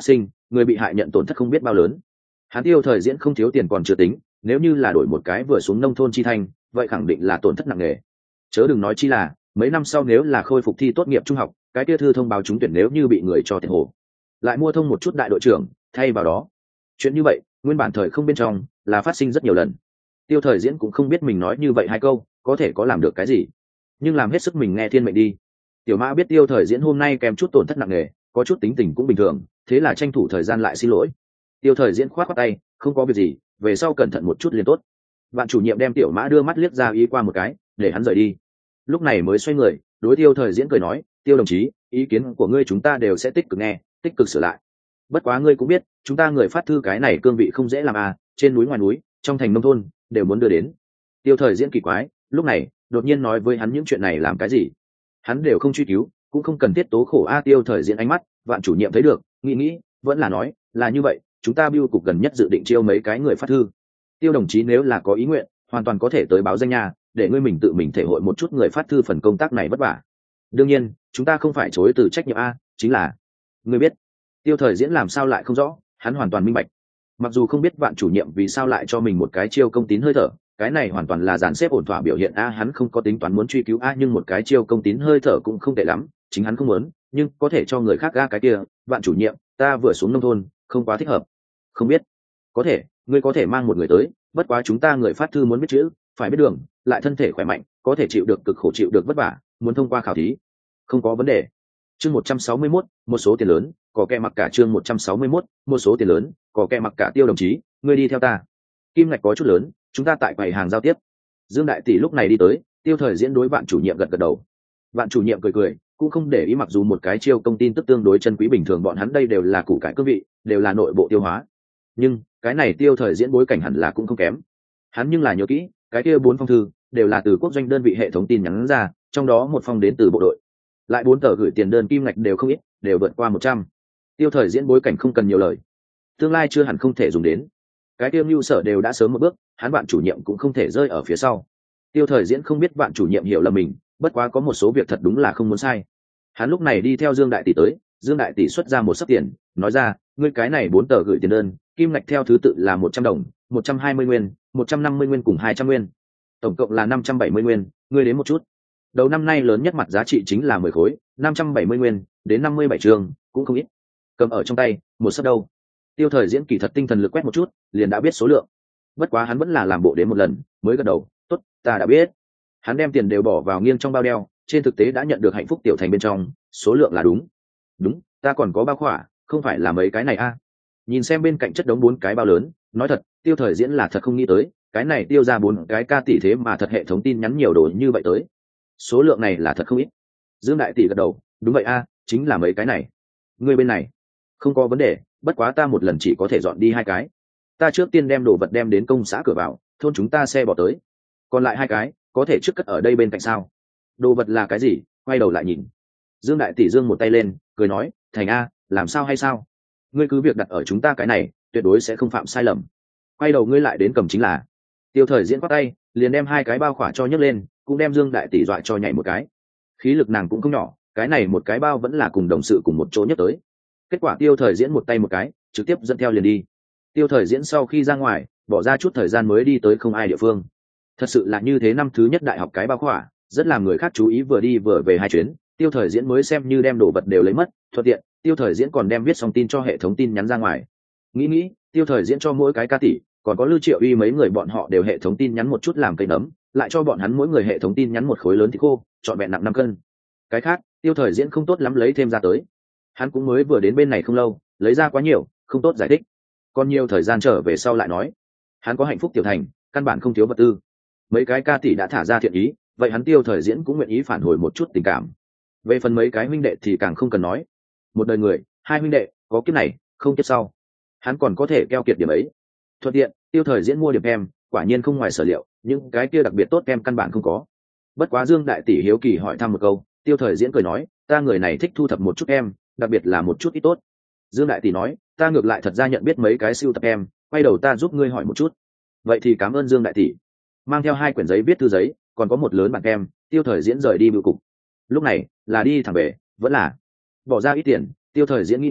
người bị hại nhận tổn thất không biết bao lớn. Hắn Tiêu Thời Diễn không thiếu tiền còn chưa tính, nếu như là đổi một cái vừa xuống nông thôn chi thành, vậy khẳng định là tổn thất nặng nề. Chớ đừng nói chi là mấy năm sau nếu là khôi phục thi tốt nghiệp trung học, cái kia thư thông báo trúng tuyển nếu như bị người cho tiền hồ, lại mua thông một chút đại đội trưởng thay vào đó. Chuyện như vậy nguyên bản thời không bên trong là phát sinh rất nhiều lần. Tiêu Thời Diễn cũng không biết mình nói như vậy hai câu có thể có làm được cái gì, nhưng làm hết sức mình nghe thiên mệnh đi. Tiểu Mã biết Tiêu Thời Diễn hôm nay kèm chút tổn thất nặng nề, có chút tính tình cũng bình thường, thế là tranh thủ thời gian lại xin lỗi. Tiêu Thời Diễn khoát khoát tay, không có việc gì, về sau cẩn thận một chút liền tốt. Bạn chủ nhiệm đem Tiểu Mã đưa mắt liếc ra ý qua một cái, để hắn rời đi. Lúc này mới xoay người, đối Tiêu Thời Diễn cười nói, Tiêu đồng chí, ý kiến của ngươi chúng ta đều sẽ tích cực nghe, tích cực sửa lại. Bất quá ngươi cũng biết, chúng ta người phát thư cái này cương vị không dễ làm à, trên núi ngoài núi, trong thành nông thôn đều muốn đưa đến. Tiêu Thời Diễn kỳ quái, lúc này đột nhiên nói với hắn những chuyện này làm cái gì? Hắn đều không truy cứu, cũng không cần thiết tố khổ a. Tiêu Thời Diễn ánh mắt, Vạn chủ nhiệm thấy được, nghĩ, vẫn là nói, là như vậy, chúng ta bưu cục gần nhất dự định chiêu mấy cái người phát thư. Tiêu đồng chí nếu là có ý nguyện, hoàn toàn có thể tới báo danh nhà, để ngươi mình tự mình thể hội một chút người phát thư phần công tác này vất vả. Đương nhiên, chúng ta không phải chối từ trách nhiệm a, chính là ngươi biết. Tiêu Thời Diễn làm sao lại không rõ, hắn hoàn toàn minh bạch. Mặc dù không biết Vạn chủ nhiệm vì sao lại cho mình một cái chiêu công tín hơi thở, cái này hoàn toàn là dàn xếp ổn thỏa biểu hiện a, hắn không có tính toán muốn truy cứu a, nhưng một cái chiêu công tín hơi thở cũng không tệ lắm, chính hắn không muốn, nhưng có thể cho người khác a. Cái kia, Vạn chủ nhiệm, ta vừa xuống nông thôn, không quá thích hợp. Không biết, có thể, ngươi có thể mang một người tới, bất quá chúng ta người phát thư muốn biết chữ, phải biết đường, lại thân thể khỏe mạnh, có thể chịu được cực khổ chịu được vất vả, muốn thông qua khảo thí, không có vấn đề. Chương 161, một số tiền lớn, có kẻ mặc cả. Chương 161, một số tiền lớn, có kẻ mặc cả. Tiêu đồng chí, ngươi đi theo ta. Kim ngạch có chút lớn, chúng ta tại quầy hàng giao tiếp. Dương đại tỷ lúc này đi tới, Tiêu Thời Diễn đối Vạn chủ nhiệm gật gật đầu. Vạn chủ nhiệm cười, cũng không để ý, mặc dù một cái chiêu công tin tức tương đối chân quý, bình thường bọn hắn đây đều là củ cải cương vị, đều là nội bộ tiêu hóa. Nhưng cái này Tiêu Thời Diễn bối cảnh hẳn là cũng không kém. Hắn nhưng là nhớ kỹ, cái kia 4 phong thư đều là từ quốc doanh đơn vị hệ thống tin nhắn ra, trong đó một phong đến từ bộ đội, lại 4 tờ gửi tiền đơn kim ngạch đều không ít, đều vượt qua 100. Tiêu Thời Diễn bối cảnh không cần nhiều lời, tương lai chưa hẳn không thể dùng đến. Cái tiêu mưu sở đều đã sớm một bước, hắn Vạn chủ nhiệm cũng không thể rơi ở phía sau. Tiêu Thời Diễn không biết Vạn chủ nhiệm hiểu lầm mình, bất quá có một số việc thật đúng là không muốn sai. Hắn lúc này đi theo Dương đại tỷ tới, Dương đại tỷ xuất ra một sấp tiền, nói ra, ngươi cái này 4 tờ gửi tiền đơn, kim ngạch theo thứ tự là 100 đồng, 120 nguyên, 150 nguyên cùng 200 nguyên, tổng cộng là 570 nguyên, ngươi đến một chút. Đầu năm nay lớn nhất mặt giá trị chính là 10 khối, 570 nguyên, đến 57 trường, cũng không ít. Cầm ở trong tay, một sấp đâu. Tiêu Thời Diễn kỳ thật tinh thần lực quét một chút, liền đã biết số lượng. Bất quá hắn vẫn là làm bộ đến một lần, mới gật đầu, tốt, ta đã biết. Hắn đem tiền đều bỏ vào nghiêng trong bao đeo, trên thực tế đã nhận được hạnh phúc tiểu thành bên trong, số lượng là đúng. Đúng, ta còn có bao khỏa, không phải là mấy cái này a. Nhìn xem bên cạnh chất đống 4 cái bao lớn, nói thật, Tiêu Thời Diễn là thật không nghĩ tới, cái này tiêu ra 4 cái ca tỷ thế mà thật hệ thống tin nhắn nhiều đồ như vậy tới. Số lượng này là thật không ít. Dương đại tỷ gật đầu, đúng vậy a, chính là mấy cái này. Người bên này, không có vấn đề, bất quá ta một lần chỉ có thể dọn đi 2 cái. Ta trước tiên đem đồ vật đem đến công xã cửa vào, thôn chúng ta xe bỏ tới. Còn lại 2 cái, có thể trước cất ở đây bên cạnh sao? Đồ vật là cái gì? Quay đầu lại nhìn. Dương đại tỷ giương một tay lên, cười nói, Thành a, làm sao hay sao? Ngươi cứ việc đặt ở chúng ta cái này, tuyệt đối sẽ không phạm sai lầm. Quay đầu ngươi lại đến cầm chính là. Tiêu Thời Diễn quát tay, liền đem 2 cái bao khỏa cho nhấc lên, cũng đem Dương đại tỷ dọa cho nhảy một cái. Khí lực nàng cũng không nhỏ, cái này một cái bao vẫn là cùng đồng sự cùng một chỗ nhấc tới. Kết quả Tiêu Thời Diễn một tay một cái, trực tiếp dẫn theo liền đi. Tiêu Thời Diễn sau khi ra ngoài, bỏ ra chút thời gian mới đi tới không ai địa phương. Thật sự là như thế, năm thứ nhất đại học cái bao khỏa, rất làm người khác chú ý, vừa đi vừa về 2 chuyến, Tiêu Thời Diễn mới xem như đem đồ vật đều lấy mất, thuận tiện, Tiêu Thời Diễn còn đem viết xong tin cho hệ thống tin nhắn ra ngoài. Nghĩ, Tiêu Thời Diễn cho mỗi cái ca tỷ, còn có Lưu Triệu Uy mấy người bọn họ đều hệ thống tin nhắn một chút làm cây nấm, lại cho bọn hắn mỗi người hệ thống tin nhắn một khối lớn thịt khô, trọn vẹn nặng 5 cân. Cái khác, Tiêu Thời Diễn không tốt lắm lấy thêm ra tới. Hắn cũng mới vừa đến bên này không lâu, lấy ra quá nhiều, không tốt giải thích. Còn nhiều thời gian trở về sau lại nói. Hắn có hạnh phúc tiểu thành, căn bản không thiếu vật tư. Mấy cái ca tỷ đã thả ra thiện ý, vậy hắn Tiêu Thời Diễn cũng nguyện ý phản hồi một chút tình cảm. Về phần mấy cái huynh đệ thì càng không cần nói. Một đời người, 2 huynh đệ, có kiếp này, không kiếp sau. Hắn còn có thể keo kiệt điểm ấy. Thuận tiện, Tiêu Thời Diễn mua điểm kem, quả nhiên không ngoài sở liệu, những cái kia đặc biệt tốt kem căn bản không có. Bất quá Dương đại tỷ hiếu kỳ hỏi thăm một câu, Tiêu Thời Diễn cười nói, ta người này thích thu thập một chút em, đặc biệt là một chút ít tốt. Dương đại tỷ nói, ta ngược lại thật ra nhận biết mấy cái siêu tập em, quay đầu ta giúp ngươi hỏi một chút. Vậy thì cảm ơn Dương đại tỷ. Mang theo 2 quyển giấy viết thư giấy, còn có một lớn bản kem, Tiêu Thời Diễn rời đi bưu cục. Lúc này là đi thẳng về, vẫn là bỏ ra ít tiền. Tiêu Thời Diễn nghĩ,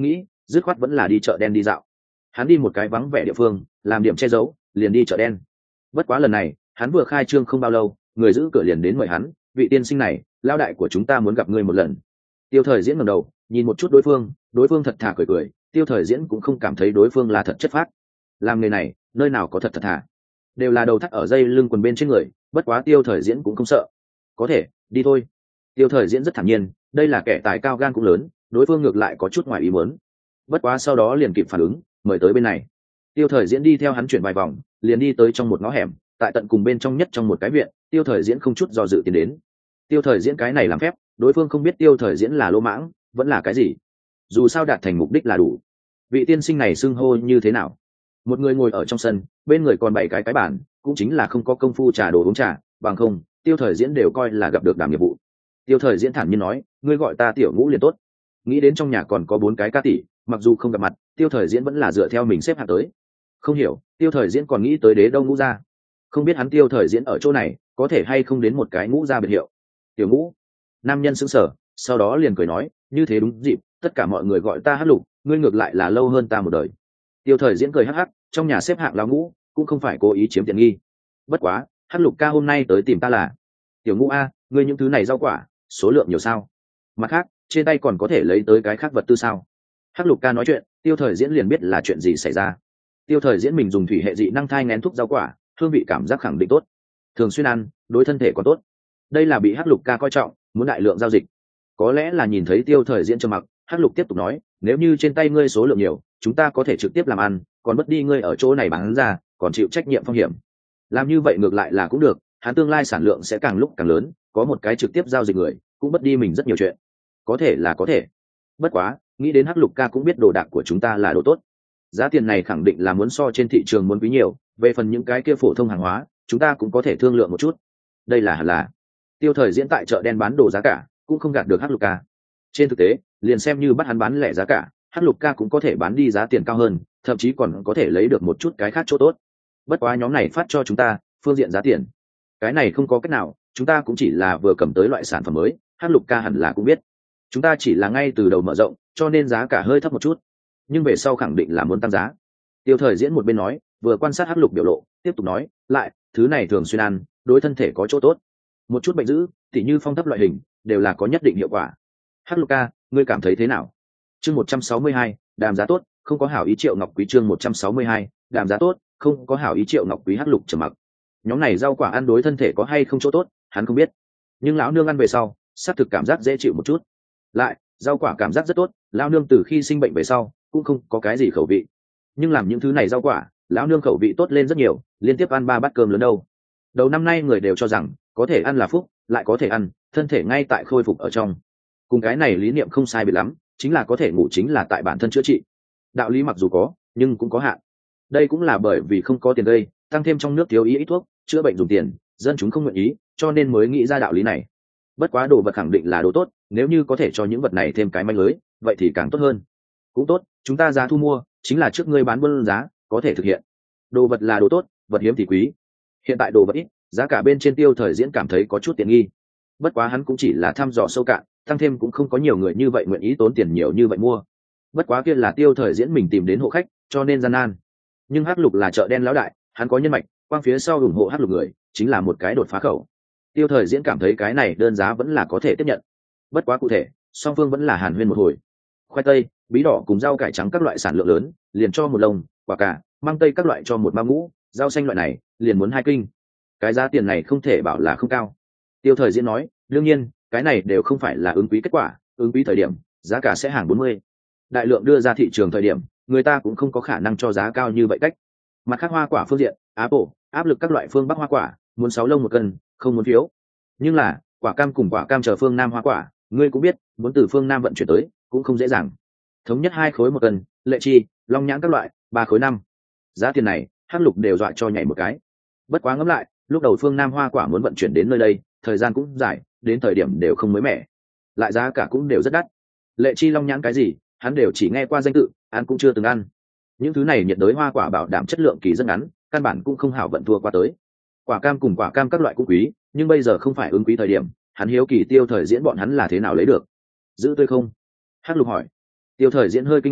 dứt khoát vẫn là đi chợ đen đi dạo. Hắn đi một cái vắng vẻ địa phương làm điểm che giấu, liền đi chợ đen. Bất quá lần này hắn vừa khai trương không bao lâu, người giữ cửa liền đến mời hắn, vị tiên sinh này, lao đại của chúng ta muốn gặp ngươi một lần. Tiêu Thời Diễn ngẩng đầu nhìn một chút đối phương thật thà cười cười. Tiêu Thời Diễn cũng không cảm thấy đối phương là thật chất phác. Làm nghề này nơi nào có thật thà, đều là đầu thắt ở dây lưng quần bên trên người. Bất quá Tiêu Thời Diễn cũng không sợ. Có thể đi thôi. Tiêu Thời Diễn rất thản nhiên, đây là kẻ tài cao gan cũng lớn, đối phương ngược lại có chút ngoài ý muốn. Bất quá sau đó liền kịp phản ứng, mời tới bên này. Tiêu Thời Diễn đi theo hắn chuyển vài vòng, liền đi tới trong một ngõ hẻm, tại tận cùng bên trong nhất trong một cái viện. Tiêu Thời Diễn không chút do dự tiến đến. Tiêu Thời Diễn cái này làm phép, đối phương không biết Tiêu Thời Diễn là lỗ mãng vẫn là cái gì, dù sao đạt thành mục đích là đủ. Vị tiên sinh này xưng hô như thế nào? Một người ngồi ở trong sân, bên người còn bảy cái bàn, cũng chính là không có công phu trà đồ uống trà, bằng không Tiêu Thời Diễn đều coi là gặp được đảm nhiệm vụ. Tiêu Thời Diễn thản nhiên nói, ngươi gọi ta Tiểu Ngũ liền tốt. Nghĩ đến trong nhà còn có 4 cái ca tỷ, mặc dù không gặp mặt, Tiêu Thời Diễn vẫn là dựa theo mình xếp hạng tới. Không hiểu, Tiêu Thời Diễn còn nghĩ tới Đế Đâu Ngũ gia, không biết hắn Tiêu Thời Diễn ở chỗ này có thể hay không đến một cái Ngũ gia biệt hiệu. Tiểu Ngũ. Nam nhân sững sờ, sau đó liền cười nói, như thế đúng dịp, tất cả mọi người gọi ta Hắc Lục, ngươi ngược lại là lâu hơn ta một đời. Tiêu Thời Diễn cười hắc hắc, trong nhà xếp hạng lão Ngũ, cũng không phải cố ý chiếm tiện nghi. Bất quá, Hắc Lục ca hôm nay tới tìm ta là, Tiểu Ngũ a, ngươi những thứ này rau quả, số lượng nhiều sao? Mặt khác, trên tay còn có thể lấy tới cái khác vật tư sao? Hắc Lục ca nói chuyện, Tiêu Thời Diễn liền biết là chuyện gì xảy ra. Tiêu Thời Diễn mình dùng thủy hệ dị năng thai ngén thuốc rau quả, hương vị cảm giác khẳng định tốt, thường xuyên ăn, đối thân thể còn tốt. Đây là bị Hắc Lục ca coi trọng, muốn đại lượng giao dịch. Có lẽ là nhìn thấy Tiêu Thời Diễn trầm mặc, Hắc Lục tiếp tục nói, nếu như trên tay ngươi số lượng nhiều, chúng ta có thể trực tiếp làm ăn, còn mất đi ngươi ở chỗ này bán ra, còn chịu trách nhiệm phong hiểm. Làm như vậy ngược lại là cũng được, hắn tương lai sản lượng sẽ càng lúc càng lớn, có một cái trực tiếp giao dịch người, cũng mất đi mình rất nhiều chuyện. Có thể là có thể. Bất quá, nghĩ đến Hắc Lục ca cũng biết đồ đạc của chúng ta là đồ tốt. Giá tiền này khẳng định là muốn so trên thị trường muốn quý nhiều, về phần những cái kia phổ thông hàng hóa, chúng ta cũng có thể thương lượng một chút. Đây là hẳn là. Tiêu Thời Diễn tại chợ đen bán đồ giá cả, cũng không gạt được Hắc Lục ca. Trên thực tế, liền xem như bắt hắn bán lẻ giá cả, Hắc Lục ca cũng có thể bán đi giá tiền cao hơn, thậm chí còn có thể lấy được một chút cái khác chỗ tốt. Bất quá nhóm này phát cho chúng ta phương diện giá tiền, cái này không có cách nào, chúng ta cũng chỉ là vừa cầm tới loại sản phẩm mới, Hắc Lục ca hẳn là cũng biết. Chúng ta chỉ là ngay từ đầu mở rộng, cho nên giá cả hơi thấp một chút, nhưng về sau khẳng định là muốn tăng giá. Tiêu Thời Diễn một bên nói, vừa quan sát Hắc Lục biểu lộ, tiếp tục nói, lại, thứ này thường xuyên ăn, đối thân thể có chỗ tốt. Một chút bệnh dữ, tỉ như phong thấp loại hình, đều là có nhất định hiệu quả. Hắc Lục ca, ngươi cảm thấy thế nào? Chương 162, đàm giá tốt, không có hảo ý Triệu Ngọc Quý. Chương 162, đàm giá tốt, không có hảo ý Triệu Ngọc Quý. Hắc Lục trầm mặc. Nhóm này rau quả ăn đối thân thể có hay không chỗ tốt, hắn không biết. Nhưng lão nương ăn về sau, xác thực cảm giác dễ chịu một chút. Lại, rau quả cảm giác rất tốt, lão nương từ khi sinh bệnh về sau, cũng không có cái gì khẩu vị. Nhưng làm những thứ này rau quả, lão nương khẩu vị tốt lên rất nhiều, liên tiếp ăn 3 bát cơm lớn đâu. Đầu năm nay người đều cho rằng, có thể ăn là phúc, lại có thể ăn, thân thể ngay tại khôi phục ở trong. Cùng cái này lý niệm không sai biệt lắm, chính là có thể ngủ chính là tại bản thân chữa trị. Đạo lý mặc dù có, nhưng cũng có hạn. Đây cũng là bởi vì không có tiền gây, tăng thêm trong nước thiếu ý ít thuốc, chữa bệnh dùng tiền, dân chúng không nguyện ý, cho nên mới nghĩ ra đạo lý này. Bất quá đồ vật khẳng định là đồ tốt, nếu như có thể cho những vật này thêm cái manh lưới, vậy thì càng tốt hơn. Cũng tốt, chúng ta giá thu mua chính là trước ngươi bán buôn giá, có thể thực hiện. Đồ vật là đồ tốt, vật hiếm thì quý. Hiện tại đồ vật ít, giá cả bên trên Tiêu Thời Diễn cảm thấy có chút tiện nghi. Bất quá hắn cũng chỉ là thăm dò sâu cạn, tăng thêm cũng không có nhiều người như vậy nguyện ý tốn tiền nhiều như vậy mua. Bất quá kia là Tiêu Thời Diễn mình tìm đến hộ khách, cho nên gian nan. Nhưng Hắc Lục là chợ đen lão đại, hắn có nhân mạch, quang phía sau ủng hộ Hắc Lục người, chính là một cái đột phá khẩu. Tiêu Thời Diễn cảm thấy cái này đơn giá vẫn là có thể tiếp nhận. Bất quá cụ thể, song phương vẫn là hàn huyên một hồi. Khoai tây, bí đỏ cùng rau cải trắng các loại sản lượng lớn, liền cho một lồng, quả cà, măng tây các loại cho một bao ngũ, rau xanh loại này, liền muốn 2 kinh. Cái giá tiền này không thể bảo là không cao. Tiêu Thời Diễn nói, đương nhiên, cái này đều không phải là ứng quý kết quả, ứng quý thời điểm, giá cả sẽ hàng 40. Đại lượng đưa ra thị trường thời điểm, người ta cũng không có khả năng cho giá cao như vậy cách. Mặt khác hoa quả phương diện, Apple, áp lực các loại phương Bắc hoa quả, muốn 6 lông 1 cân, không muốn phiếu. Nhưng là, quả cam cùng quả cam chờ phương Nam hoa quả, ngươi cũng biết, muốn từ phương Nam vận chuyển tới, cũng không dễ dàng. Thống nhất 2 khối 1 cân, lệ chi, long nhãn các loại, 3 khối 5. Giá tiền này, Hắc Lục đều dọa cho nhảy một cái. Bất quá ngẫm lại, lúc đầu phương Nam hoa quả muốn vận chuyển đến nơi đây, thời gian cũng dài, đến thời điểm đều không mới mẻ, lại giá cả cũng đều rất đắt. Lệ chi long nhãn cái gì, hắn đều chỉ nghe qua danh tự, ăn cũng chưa từng ăn. Những thứ này nhiệt đới hoa quả bảo đảm chất lượng kỳ rất ngắn, căn bản cũng không hảo vận thua qua tới. Quả cam cùng quả cam các loại cũng quý, nhưng bây giờ không phải ứng quý thời điểm, hắn hiếu kỳ Tiêu Thời Diễn bọn hắn là thế nào lấy được. Giữ tươi không? Hắc Lục hỏi. Tiêu Thời Diễn hơi kinh ngạc,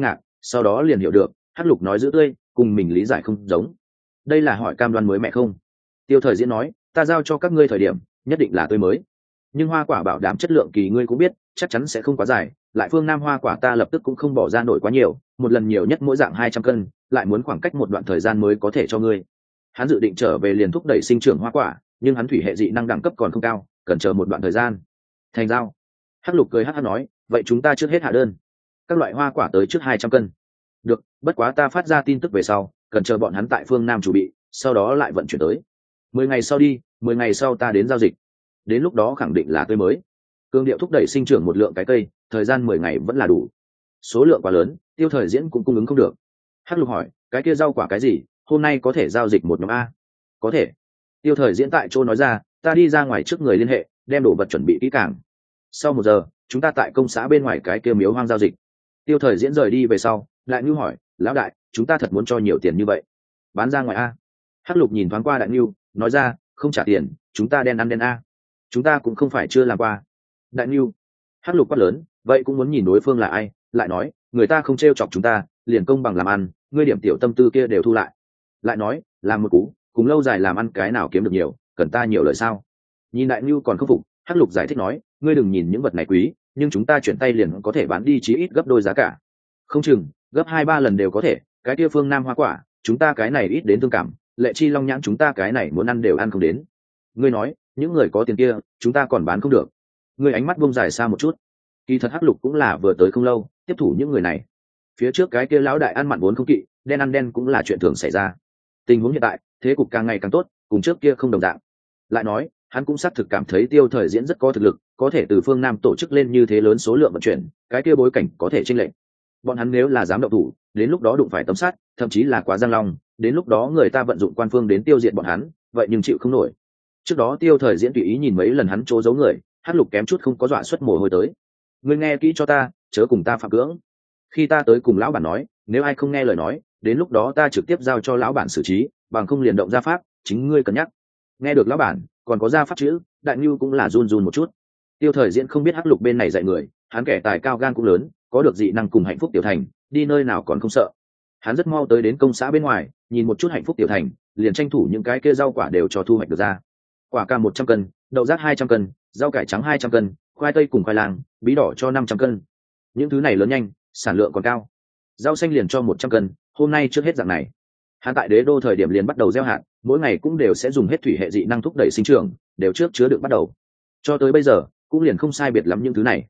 sau đó liền hiểu được hắc lục nói giữ tươi cùng mình lý giải không giống. Đây là hỏi cam đoan mới mẹ không? Tiêu Thời Diễn nói, ta giao cho các ngươi thời điểm nhất định là tươi mới, nhưng hoa quả bảo đảm chất lượng kỳ ngươi cũng biết chắc chắn sẽ không quá dài, lại phương Nam hoa quả ta lập tức cũng không bỏ ra nổi quá nhiều, một lần nhiều nhất mỗi dạng 200 cân, lại muốn khoảng cách một đoạn thời gian mới có thể cho ngươi. Hắn dự định trở về liền thúc đẩy sinh trưởng hoa quả, nhưng hắn thủy hệ dị năng đẳng cấp còn không cao, cần chờ một đoạn thời gian. Thành giao. Hắc Lục cười hắc hắc nói, vậy chúng ta trước hết hạ đơn, các loại hoa quả tới trước 200 cân. Được, bất quá ta phát ra tin tức về sau, cần chờ bọn hắn tại phương Nam chuẩn bị, sau đó lại vận chuyển tới. 10 ngày sau đi, 10 ngày sau ta đến giao dịch, đến lúc đó khẳng định là tươi mới. Cương điệu thúc đẩy sinh trưởng một lượng cái cây, thời gian 10 ngày vẫn là đủ. Số lượng quá lớn, Tiêu Thời Diễn cũng cung ứng không được. Hắc Lục hỏi, cái kia rau quả cái gì, hôm nay có thể giao dịch một nhóm a? Có thể. Tiêu Thời Diễn tại chỗ nói ra, ta đi ra ngoài trước người liên hệ, đem đồ vật chuẩn bị kỹ càng. Sau 1 giờ, chúng ta tại công xã bên ngoài cái kia miếu hoang giao dịch. Tiêu Thời Diễn rời đi về sau, Đại Nưu hỏi, lão đại, chúng ta thật muốn cho nhiều tiền như vậy? Bán ra ngoài a? Hắc Lục nhìn thoáng qua Đại Nưu, nói ra, không trả tiền, chúng ta đen ăn đen a. Chúng ta cũng không phải chưa làm qua. Đại Nưu. Hắc Lục quát lớn, vậy cũng muốn nhìn đối phương là ai, lại nói, người ta không trêu chọc chúng ta, liền công bằng làm ăn, ngươi điểm tiểu tâm tư kia đều thu lại. Lại nói, làm một cú, cùng lâu dài làm ăn cái nào kiếm được nhiều, cần ta nhiều lời sao? Nhìn Đại Nưu còn không phục, Hắc Lục giải thích nói, ngươi đừng nhìn những vật này quý, nhưng chúng ta chuyển tay liền có thể bán đi chí ít gấp đôi giá cả. Không chừng, gấp 2-3 lần đều có thể, cái kia phương Nam hoa quả, chúng ta cái này ít đến thương cảm, Lệ Chi Long nhãn chúng ta cái này muốn ăn đều ăn không đến. Ngươi nói, những người có tiền kia, chúng ta còn bán không được. Ngươi ánh mắt buông dài xa một chút. Kỳ thật Hắc Lục cũng là vừa tới không lâu, tiếp thủ những người này. Phía trước cái kia lão đại ăn mặn vốn không kỵ, đen ăn đen cũng là chuyện thường xảy ra. Tình huống hiện tại, thế cục càng ngày càng tốt, cùng trước kia không đồng dạng. Lại nói, hắn cũng xác thực cảm thấy Tiêu Thời Diễn rất có thực lực, có thể từ phương Nam tổ chức lên như thế lớn số lượng vận chuyển, cái kia bối cảnh có thể chênh lệch. Bọn hắn nếu là dám động thủ, đến lúc đó đụng phải tấm sát, thậm chí là quá giang long, đến lúc đó người ta vận dụng quan phương đến tiêu diệt bọn hắn, vậy nhưng chịu không nổi. Trước đó Tiêu Thời Diễn tùy ý nhìn mấy lần hắn chỗ giấu người, Hắc Lục kém chút không có dọa xuất mồ hôi tới. Ngươi nghe kỹ cho ta, chớ cùng ta phạm cưỡng. Khi ta tới cùng lão bản nói, nếu ai không nghe lời nói, đến lúc đó ta trực tiếp giao cho lão bản xử trí, bằng không liền động gia pháp, chính ngươi cân nhắc. Nghe được lão bản, còn có gia pháp chữ, Đại Nưu cũng là run run một chút. Tiêu Thời Diễn không biết Hắc Lục bên này dạy người, hắn kẻ tài cao gan cũng lớn, có được dị năng cùng hạnh phúc tiểu thành, đi nơi nào còn không sợ. Hắn rất mau tới đến công xã bên ngoài, nhìn một chút hạnh phúc tiểu thành, liền tranh thủ những cái kia rau quả đều cho thu hoạch được ra. Quả cam 100 cân, đậu rác 200 cân, rau cải trắng 200 cân, khoai tây cùng khoai lang, bí đỏ cho 500 cân. Những thứ này lớn nhanh, sản lượng còn cao. Rau xanh liền cho 100 cân, hôm nay trước hết dạng này. Hắn tại Đế Đô thời điểm liền bắt đầu gieo hạt, mỗi ngày cũng đều sẽ dùng hết thủy hệ dị năng thúc đẩy sinh trưởng, đều trước chứa đựng bắt đầu. Cho tới bây giờ, cũng liền không sai biệt lắm những thứ này.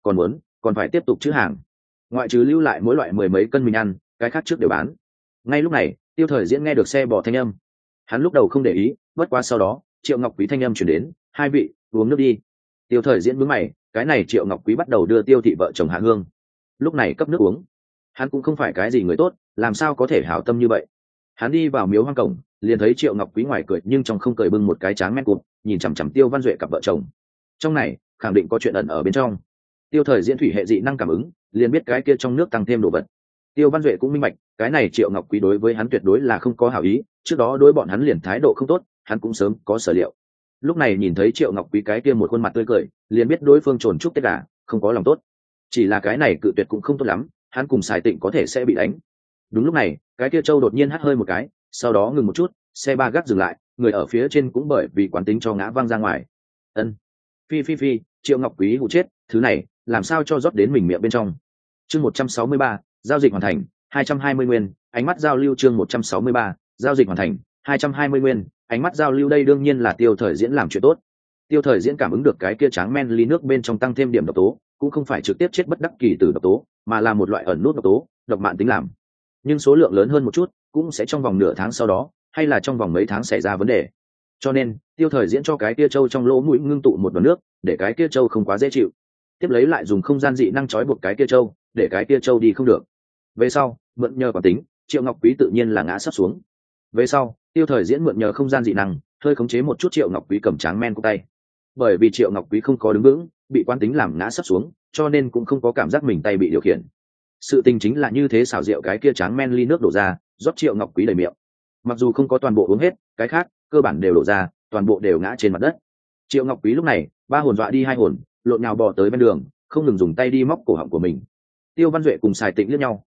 Còn phải tiếp tục chữ hàng. Ngoại trừ lưu lại mỗi loại 10 mấy cân mình ăn, cái khác trước đều bán. Ngay lúc này, Tiêu Thời Diễn nghe được xe bò thanh âm. Hắn lúc đầu không để ý, bất quá sau đó, Triệu Ngọc Quý thanh âm chuyển đến, hai vị, uống nước đi. Tiêu Thời Diễn nhướng mày, cái này Triệu Ngọc Quý bắt đầu đưa Tiêu thị vợ chồng hạ hương. Lúc này cấp nước uống. Hắn cũng không phải cái gì người tốt, làm sao có thể hảo tâm như vậy. Hắn đi vào miếu hoang cổng, liền thấy Triệu Ngọc Quý ngoài cười nhưng trong không cười bưng một cái tráng men cụt, nhìn chằm chằm Tiêu Văn Duệ cặp vợ chồng. Trong này, khẳng định có chuyện ẩn ở bên trong. Tiêu Thời Diễn thủy hệ dị năng cảm ứng, liền biết cái kia trong nước tăng thêm đồ vật. Tiêu Văn Duệ cũng minh bạch, cái này Triệu Ngọc Quý đối với hắn tuyệt đối là không có hảo ý, trước đó đối bọn hắn liền thái độ không tốt, hắn cũng sớm có sở liệu. Lúc này nhìn thấy Triệu Ngọc Quý cái kia một khuôn mặt tươi cười, liền biết đối phương trồn chúc tất cả, không có lòng tốt. Chỉ là cái này cự tuyệt cũng không tốt lắm, hắn cùng Sài Tịnh có thể sẽ bị đánh. Đúng lúc này, cái kia Châu đột nhiên hắt hơi một cái, sau đó ngừng một chút, xe ba gác dừng lại, người ở phía trên cũng bởi vì quán tính cho ngã văng ra ngoài. Ân, phi, Triệu Ngọc Quý hụ chết, thứ này làm sao cho rót đến mình miệng bên trong. Chương 163, giao dịch hoàn thành, 220 nguyên, ánh mắt giao lưu. Chương 163, giao dịch hoàn thành, 220 nguyên, ánh mắt giao lưu. Đây đương nhiên là Tiêu Thời Diễn làm chuyện tốt. Tiêu Thời Diễn cảm ứng được cái kia tráng men ly nước bên trong tăng thêm điểm độc tố, cũng không phải trực tiếp chết bất đắc kỳ từ độc tố, mà là một loại ẩn nút độc tố, độc mạn tính làm. Nhưng số lượng lớn hơn một chút, cũng sẽ trong vòng nửa tháng sau đó, hay là trong vòng mấy tháng xảy ra vấn đề. Cho nên, Tiêu Thời Diễn cho cái kia Châu trong lỗ mũi ngưng tụ một đoàn nước, để cái kia Châu không quá dễ chịu. Tiếp lấy lại dùng không gian dị năng trói buộc cái kia Châu, để cái kia Châu đi không được. Về sau, mượn nhờ quản tính, Triệu Ngọc Quý tự nhiên là ngã sắp xuống. Về sau, Tiêu Thời Diễn mượn nhờ không gian dị năng, hơi khống chế một chút Triệu Ngọc Quý cầm tráng men của tay. Bởi vì Triệu Ngọc Quý không có đứng vững, bị quán tính làm ngã sắp xuống, cho nên cũng không có cảm giác mình tay bị điều khiển. Sự tình chính là như thế, xảo diệu cái kia tráng men ly nước đổ ra, rót Triệu Ngọc Quý đầy miệng. Mặc dù không có toàn bộ uống hết, cái khác cơ bản đều đổ ra, toàn bộ đều ngã trên mặt đất. Triệu Ngọc Quý lúc này, ba hồn dọa đi hai hồn, lộn nhào bò tới bên đường, không ngừng dùng tay đi móc cổ họng của mình. Tiêu Văn Duệ cùng Sài Tịnh liếc nhau,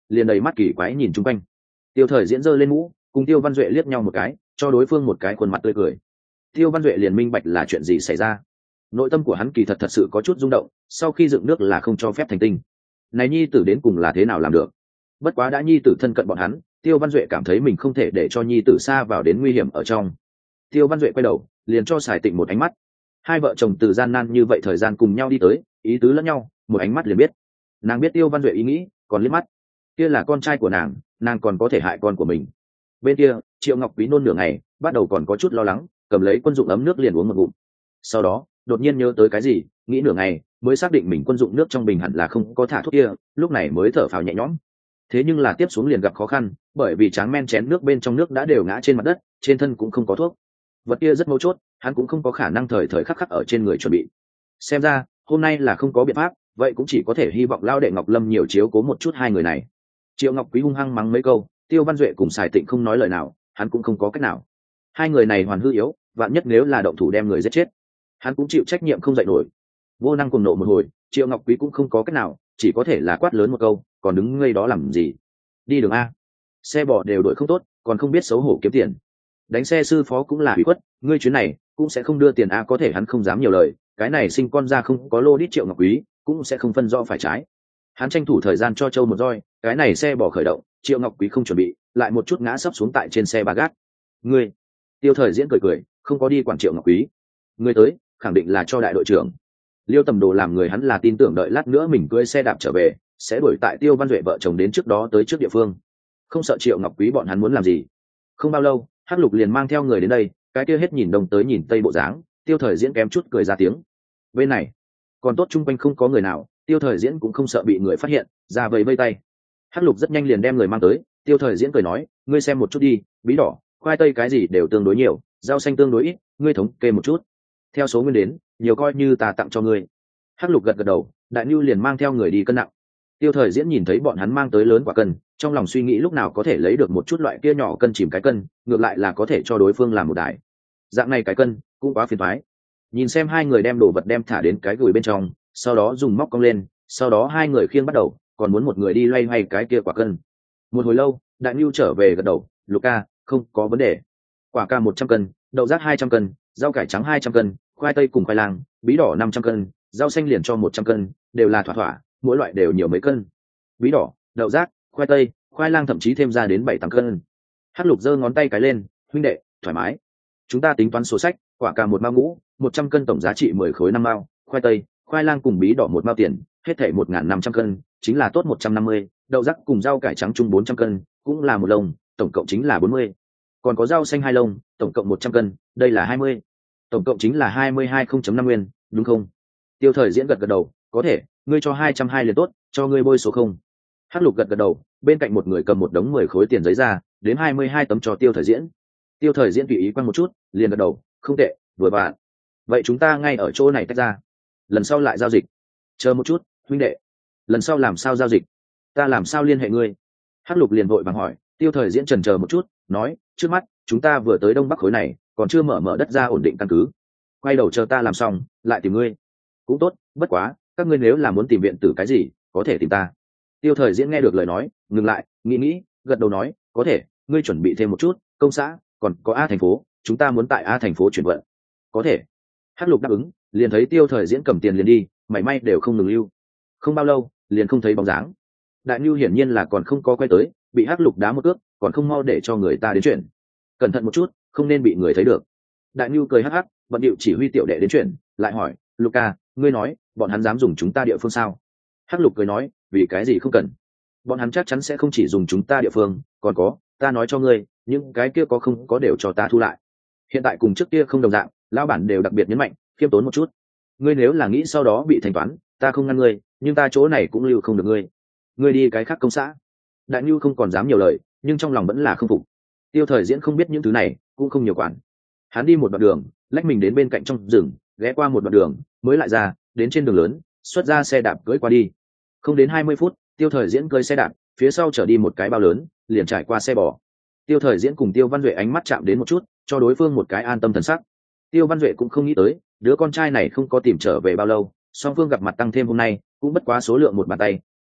liền đầy mắt kỳ quái nhìn chung quanh. Tiêu Thời Diễn giơ lên mũ, cùng Tiêu Văn Duệ liếc nhau một cái, cho đối phương một cái khuôn mặt tươi cười. Tiêu Văn Duệ liền minh bạch là chuyện gì xảy ra. Nội tâm của hắn kỳ thật sự có chút rung động, sau khi dựng nước là không cho phép thành tinh. Này nhi tử đến cùng là thế nào làm được? Bất quá đã nhi tử thân cận bọn hắn, Tiêu Văn Duệ cảm thấy mình không thể để cho nhi tử xa vào đến nguy hiểm ở trong. Tiêu Văn Duệ quay đầu, liền cho Sài Tịnh một ánh mắt. Hai vợ chồng từ gian nan như vậy thời gian cùng nhau đi tới, ý tứ lẫn nhau, một ánh mắt liền biết. Nàng biết Tiêu Văn Duệ ý nghĩ, còn liếc mắt. Kia là con trai của nàng còn có thể hại con của mình. Bên kia, Triệu Ngọc Quý nôn nửa ngày, bắt đầu còn có chút lo lắng, cầm lấy quân dụng ấm nước liền uống một ngụm. Sau đó, đột nhiên nhớ tới cái gì, nghĩ nửa ngày, mới xác định mình quân dụng nước trong bình hẳn là không có thả thuốc kia, lúc này mới thở phào nhẹ nhõm. Thế nhưng là tiếp xuống liền gặp khó khăn, bởi vì tráng men chén nước bên trong nước đã đều ngã trên mặt đất, trên thân cũng không có thuốc. Vật kia rất mấu chốt, hắn cũng không có khả năng thời thời khắc khắc ở trên người chuẩn bị. Xem ra, hôm nay là không có biện pháp, vậy cũng chỉ có thể hy vọng lao đệ Ngọc Lâm nhiều chiếu cố một chút hai người này. Triệu Ngọc Quý hung hăng mắng mấy câu, Tiêu Văn Duệ cùng Sài Tịnh không nói lời nào, hắn cũng không có cách nào. Hai người này hoàn hư yếu, vạn nhất nếu là động thủ đem người giết chết, hắn cũng chịu trách nhiệm không dậy nổi. Vô năng cùng nộ một hồi, Triệu Ngọc Quý cũng không có cách nào, chỉ có thể là quát lớn một câu, còn đứng ngây đó làm gì? Đi đường a, xe bò đều đội không tốt, còn không biết xấu hổ kiếm tiền. Đánh xe sư phó cũng là hủy khuất, ngươi chuyến này cũng sẽ không đưa tiền a, có thể hắn không dám nhiều lời, cái này sinh con ra không có lô đít Triệu Ngọc Quý cũng sẽ không phân rõ phải trái. Hắn tranh thủ thời gian cho Châu một roi, cái này xe bò khởi động, Triệu Ngọc Quý không chuẩn bị, lại một chút ngã sấp xuống tại trên xe ba gác. Ngươi, Tiêu Thời Diễn cười, không có đi quản Triệu Ngọc Quý. Ngươi tới, khẳng định là cho đại đội trưởng. Liêu Tầm Đồ làm người hắn là tin tưởng đợi lát nữa mình cưỡi xe đạp trở về, sẽ đuổi tại Tiêu Văn Duệ vợ chồng đến trước đó tới trước địa phương. Không sợ Triệu Ngọc Quý bọn hắn muốn làm gì. Không bao lâu, Hắc Lục liền mang theo người đến đây, cái kia hết nhìn đông tới nhìn tây bộ dáng, Tiêu Thời Diễn kém chút cười ra tiếng. Bên này, còn tốt chung quanh không có người nào, Tiêu Thời Diễn cũng không sợ bị người phát hiện, ra vẫy vây tay. Hắc Lục rất nhanh liền đem người mang tới, Tiêu Thời Diễn cười nói, ngươi xem một chút đi, bí đỏ, khoai tây cái gì đều tương đối nhiều, rau xanh tương đối ít, ngươi thống kê một chút. Theo số nguyên đến, nhiều coi như ta tặng cho ngươi. Hắc Lục gật gật đầu, Đại Nưu liền mang theo người đi cân nặng. Tiêu Thời Diễn nhìn thấy bọn hắn mang tới lớn quả cân, trong lòng suy nghĩ lúc nào có thể lấy được một chút loại kia nhỏ cân chìm cái cân, ngược lại là có thể cho đối phương làm một đài. Dạng này cái cân cũng quá phiền toái. Nhìn xem hai người đem đồ vật đem thả đến cái gùi bên trong, sau đó dùng móc cong lên, sau đó hai người khiêng bắt đầu, còn muốn một người đi loay hoay cái kia quả cân. Một hồi lâu, Đại Nưu trở về gật đầu, Luca, không có vấn đề. Quả cam 100 cân, đậu rác 200 cân, rau cải trắng 200 cân, khoai tây cùng khoai lang, bí đỏ 500 cân, rau xanh liền cho 100 cân, đều là thỏa thỏa, mỗi loại đều nhiều mấy cân. Bí đỏ, đậu rác, khoai tây, khoai lang thậm chí thêm ra đến 7-8 cân. Hắc Lục giơ ngón tay cái lên, huynh đệ, thoải mái. Chúng ta tính toán sổ sách, quả cam 1 mao ngũ, 100 cân tổng giá trị 10 khối 5 mao, khoai tây, khoai lang cùng bí đỏ 1 mao tiền, hết thảy 1.500 cân, chính là tốt 150, đậu rác cùng rau cải trắng chung 400 cân, cũng là một lồng, tổng cộng chính là 40. Còn có rau xanh 2 lồng, tổng cộng 100 cân, đây là 20. Tổng cộng chính là 22,0.5 nguyên, đúng không? Tiêu Thời Diễn gật gật đầu, có thể, ngươi cho 220 liền tốt, cho ngươi bôi số không. Hắc Lục gật gật đầu, bên cạnh một người cầm một đống 10 khối tiền giấy ra, đến 22 tấm cho Tiêu Thời Diễn. Tiêu Thời Diễn tùy ý quăng một chút, liền gật đầu, không tệ, vừa vặn. Vậy chúng ta ngay ở chỗ này tách ra, lần sau lại giao dịch. Chờ một chút, huynh đệ, lần sau làm sao giao dịch? Ta làm sao liên hệ ngươi? Hắc Lục liền vội vàng hỏi. Tiêu Thời Diễn chần chờ một chút, nói, trước mắt chúng ta vừa tới đông bắc khối này, còn chưa mở đất ra ổn định căn cứ. Quay đầu chờ ta làm xong, lại tìm ngươi. Cũng tốt, bất quá, các ngươi nếu là muốn tìm viện tử cái gì, có thể tìm ta. Tiêu Thời Diễn nghe được lời nói, ngừng lại, nghĩ, gật đầu nói, có thể, ngươi chuẩn bị thêm một chút, công xã, còn có A thành phố, chúng ta muốn tại A thành phố chuyển vận. Có thể. Hắc Lục đáp ứng, liền thấy Tiêu Thời Diễn cầm tiền liền đi, mảy may đều không ngừng lưu. Không bao lâu, liền không thấy bóng dáng. Đại Nưu hiển nhiên là còn không có quay tới, bị Hắc Lục đá một cước, còn không mau để cho người ta đến chuyển. Cẩn thận một chút, không nên bị người thấy được. Đại Nưu cười hắc hắc, bận điệu chỉ huy tiểu đệ đến chuyển, lại hỏi, Luca, ngươi nói, bọn hắn dám dùng chúng ta địa phương sao? Hắc Lục cười nói, vì cái gì không cần? Bọn hắn chắc chắn sẽ không chỉ dùng chúng ta địa phương, còn có, ta nói cho ngươi, những cái kia có không có đều cho ta thu lại. Hiện tại cùng trước kia không đồng dạng, lão bản đều đặc biệt nhấn mạnh, khiêm tốn một chút. Ngươi nếu là nghĩ sau đó bị thanh toán, ta không ngăn ngươi, nhưng ta chỗ này cũng lưu không được ngươi. Ngươi đi cái khác công xã. Đại Nưu không còn dám nhiều lời, nhưng trong lòng vẫn là không phục. Tiêu Thời Diễn không biết những thứ này, cũng không nhiều quản. Hắn đi một đoạn đường, lách mình đến bên cạnh trong rừng, ghé qua một đoạn đường, mới lại ra, đến trên đường lớn, xuất ra xe đạp cưỡi qua đi. Không đến 20 phút, Tiêu Thời Diễn cưỡi xe đạp, phía sau chở đi một cái bao lớn, liền trải qua xe bò. Tiêu Thời Diễn cùng Tiêu Văn Duệ ánh mắt chạm đến một chút, cho đối phương một cái an tâm thần sắc. Tiêu Văn Duệ cũng không nghĩ tới, đứa con trai này không có tìm trở về bao lâu, song phương gặp mặt tăng thêm hôm nay, cũng bất quá số lượng một bàn tay,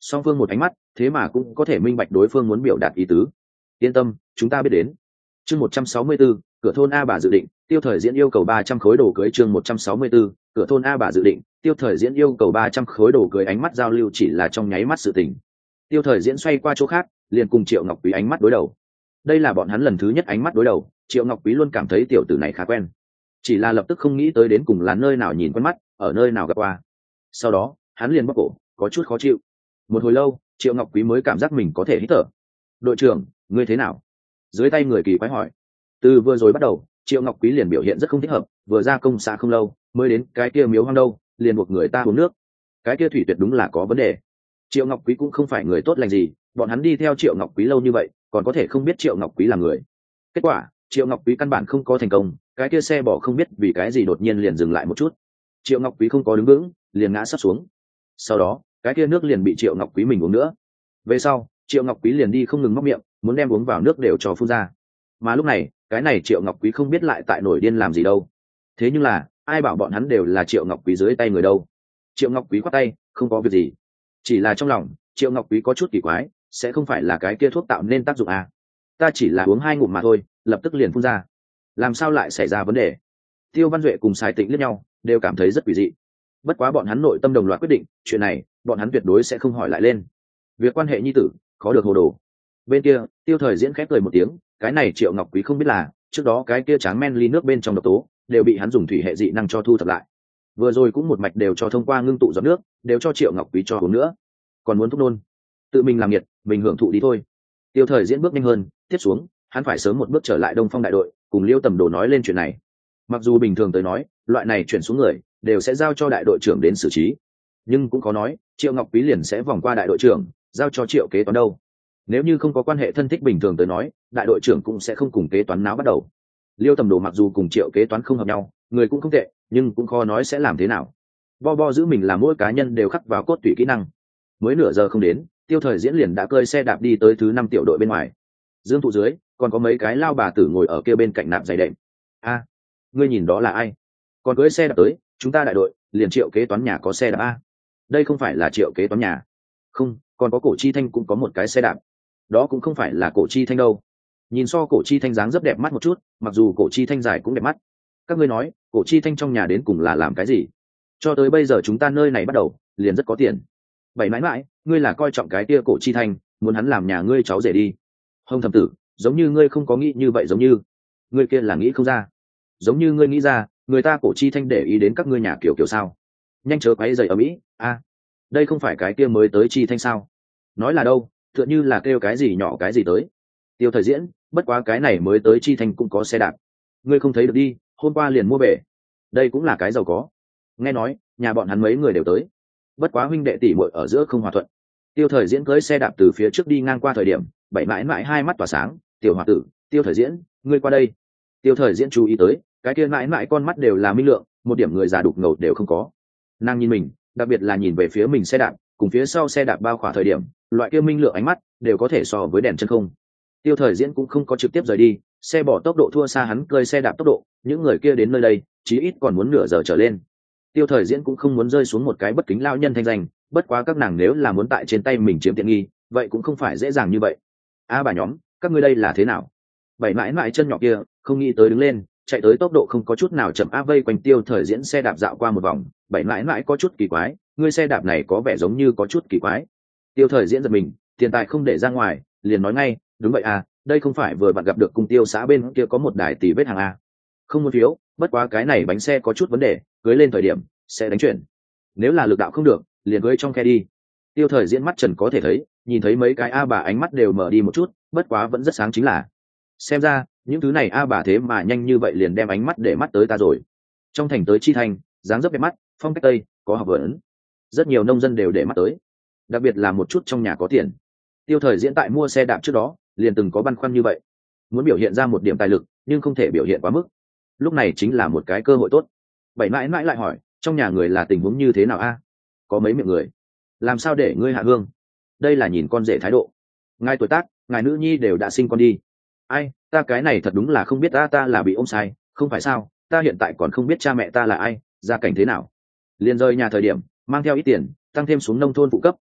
song phương một ánh mắt thế mà cũng có thể minh bạch đối phương muốn biểu đạt ý tứ. Yên tâm, chúng ta biết đến. Chương 164, cửa thôn A bà dự định, Tiêu Thời Diễn yêu cầu 300 khối đồ cưới. Chương 164, cửa thôn A bà dự định, Tiêu Thời Diễn yêu cầu 300 khối đồ cưới. Ánh mắt giao lưu chỉ là trong nháy mắt sự tình. Tiêu Thời Diễn xoay qua chỗ khác, liền cùng Triệu Ngọc Quý ánh mắt đối đầu. Đây là bọn hắn lần thứ nhất ánh mắt đối đầu, Triệu Ngọc Quý luôn cảm thấy tiểu tử này khá quen, chỉ là lập tức không nghĩ tới đến cùng là nơi nào nhìn quen mắt, ở nơi nào gặp qua. Sau đó hắn liền bóc cổ, có chút khó chịu. Một hồi lâu, Triệu Ngọc Quý mới cảm giác mình có thể hít thở. Đội trưởng, ngươi thế nào? Dưới tay người kỳ quái hỏi. Từ vừa rồi bắt đầu, Triệu Ngọc Quý liền biểu hiện rất không thích hợp, vừa ra công xã không lâu mới đến cái kia miếu hoang đâu, liền buộc người ta uống nước. Cái kia thủy tuyệt đúng là có vấn đề. Triệu Ngọc Quý cũng không phải người tốt lành gì, bọn hắn đi theo Triệu Ngọc Quý lâu như vậy còn có thể không biết Triệu Ngọc Quý là người. Kết quả Triệu Ngọc Quý căn bản không có thành công, cái kia xe bỏ không biết vì cái gì đột nhiên liền dừng lại một chút. Triệu Ngọc Quý không có đứng vững, liền ngã sắp xuống. Sau đó cái kia nước liền bị Triệu Ngọc Quý mình uống nữa. Về sau Triệu Ngọc Quý liền đi không ngừng móc miệng, muốn đem uống vào nước đều cho phun ra. Mà lúc này cái này Triệu Ngọc Quý không biết lại tại nổi điên làm gì đâu. Thế nhưng là ai bảo bọn hắn đều là Triệu Ngọc Quý dưới tay người đâu. Triệu Ngọc Quý quát tay, không có việc gì. Chỉ là trong lòng Triệu Ngọc Quý có chút kỳ quái, sẽ không phải là cái kia thuốc tạo nên tác dụng à? Ta chỉ là uống 2 ngụm mà thôi, lập tức liền phun ra. Làm sao lại xảy ra vấn đề? Tiêu Văn Duệ cùng Sái Tịnh liếc nhau, đều cảm thấy rất quỷ dị. Bất quá bọn hắn nội tâm đồng loạt quyết định, chuyện này bọn hắn tuyệt đối sẽ không hỏi lại lên. Việc quan hệ nhi tử khó được hồ đồ. Bên kia Tiêu Thời Diễn khép cười một tiếng, cái này Triệu Ngọc Quý không biết là trước đó cái kia tráng men ly nước bên trong độc tố đều bị hắn dùng thủy hệ dị năng cho thu thập lại. Vừa rồi cũng một mạch đều cho thông qua ngưng tụ giọt nước, đều cho Triệu Ngọc Quý cho uống nữa. Còn muốn thuốc nôn, tự mình làm nhiệt, mình hưởng thụ đi thôi. Tiêu Thời Diễn bước nhanh hơn, tiếp xuống hắn phải sớm một bước trở lại Đông Phong đại đội, cùng Liêu Tầm Đồ nói lên chuyện này. Mặc dù bình thường tới nói loại này chuyển xuống người đều sẽ giao cho đại đội trưởng đến xử trí, nhưng cũng có nói Triệu Ngọc Quý liền sẽ vòng qua đại đội trưởng, giao cho Triệu kế toán đâu. Nếu như không có quan hệ thân thích bình thường tới nói, đại đội trưởng cũng sẽ không cùng kế toán náo bắt đầu. Liêu Tầm Đồ mặc dù cùng Triệu kế toán không hợp nhau, người cũng không tệ, nhưng cũng khó nói sẽ làm thế nào. Bo giữ mình là mỗi cá nhân đều khắc vào cốt tủy kỹ năng. Mới nửa giờ không đến, Tiêu Thời Diễn liền đã cơi xe đạp đi tới thứ 5 tiểu đội bên ngoài. Dương thụ dưới còn có mấy cái lao bà tử ngồi ở kia bên cạnh nạp giày đệm. A, ngươi nhìn đó là ai? Còn cưới xe đạp tới, chúng ta đại đội liền Triệu kế toán nhà có xe đạp a. Đây không phải là Triệu kế toán nhà. Không, còn có Cổ Chi Thanh cũng có một cái xe đạp. Đó cũng không phải là Cổ Chi Thanh đâu. Nhìn so Cổ Chi Thanh dáng rất đẹp mắt một chút, mặc dù Cổ Chi Thanh dài cũng đẹp mắt. Các ngươi nói Cổ Chi Thanh trong nhà đến cùng là làm cái gì? Cho tới bây giờ chúng ta nơi này bắt đầu liền rất có tiền. Bảy mãi mãi, ngươi là coi trọng cái kia Cổ Chi Thanh, muốn hắn làm nhà ngươi cháu rể đi. Hồng thẩm tử, giống như ngươi không có nghĩ như vậy, giống như ngươi kia là nghĩ không ra. Giống như ngươi nghĩ ra, người ta Cổ Chi Thanh để ý đến các ngươi nhà kiểu kiểu sao? Nhanh chớ quấy giày ở mỹ. A, đây không phải cái kia mới tới Chi Thanh sao? Nói là đâu, tựa như là kêu cái gì nhỏ cái gì tới. Tiêu Thời Diễn, bất quá cái này mới tới Chi Thanh cũng có xe đạp. Ngươi không thấy được đi, hôm qua liền mua về. Đây cũng là cái giàu có. Nghe nói nhà bọn hắn mấy người đều tới, bất quá huynh đệ tỷ muội ở giữa không hòa thuận. Tiêu Thời Diễn cưỡi xe đạp từ phía trước đi ngang qua thời điểm, bảy mãi mãi hai mắt tỏa sáng. Tiểu hòa tử, Tiêu Thời Diễn, ngươi qua đây. Tiêu Thời Diễn chú ý tới, cái kia mãi mãi con mắt đều là minh lượng, một điểm người già đục ngầu đều không có. Nàng nhìn mình, đặc biệt là nhìn về phía mình xe đạp cùng phía sau xe đạp bao khỏa thời điểm, loại kia minh lượng ánh mắt đều có thể so với đèn chân không. Tiêu Thời Diễn cũng không có trực tiếp rời đi, xe bỏ tốc độ thua xa hắn cơi xe đạp tốc độ, những người kia đến nơi đây chí ít còn muốn nửa giờ trở lên. Tiêu Thời Diễn cũng không muốn rơi xuống một cái bất kính lao nhân thanh danh, bất quá các nàng nếu là muốn tại trên tay mình chiếm tiện nghi, vậy cũng không phải dễ dàng như vậy. A bà nhóm, các ngươi đây là thế nào? Bảy mãi mãi chân nhỏ kia không nghĩ tới đứng lên, chạy tới tốc độ không có chút nào chậm, vây quanh Tiêu Thời Diễn xe đạp dạo qua một vòng. Bảy mãi mãi có chút kỳ quái, ngươi xe đạp này có vẻ giống như có chút kỳ quái. Tiêu Thời Diễn giật mình, tiền tài không để ra ngoài, liền nói ngay, đúng vậy à, đây không phải vừa bạn gặp được cùng Tiêu xã bên kia có một đài tỷ vết hàng à? Không muốn phiếu, bất quá cái này bánh xe có chút vấn đề, cưới lên thời điểm sẽ đánh chuyển, nếu là lực đạo không được liền cưới trong khe đi. Tiêu Thời Diễn mắt trần có thể thấy, nhìn thấy mấy cái a bà ánh mắt đều mở đi một chút, bất quá vẫn rất sáng, chính là xem ra những thứ này a bà thế mà nhanh như vậy liền đem ánh mắt để mắt tới ta rồi. Trong thành tới Chi Thành, dáng dấp đẹp mắt, phong cách tây, có học vấn, rất nhiều nông dân đều để mắt tới, đặc biệt là một chút trong nhà có tiền. Tiêu Thời Diễn tại mua xe đạp trước đó liền từng có băn khoăn như vậy, muốn biểu hiện ra một điểm tài lực nhưng không thể biểu hiện quá mức, lúc này chính là một cái cơ hội tốt. Bảy mãi mãi lại hỏi, trong nhà người là tình huống như thế nào a? Có mấy miệng người, làm sao để ngươi hạ hương? Đây là nhìn con rể thái độ. Ngài tuổi tác, ngài nữ nhi đều đã sinh con đi. Ai, ta cái này thật đúng là không biết, ta là bị ôm sai, không phải sao? Ta hiện tại còn không biết cha mẹ ta là ai, gia cảnh thế nào. Liền rời nhà thời điểm mang theo ít tiền, tăng thêm xuống nông thôn phụ cấp,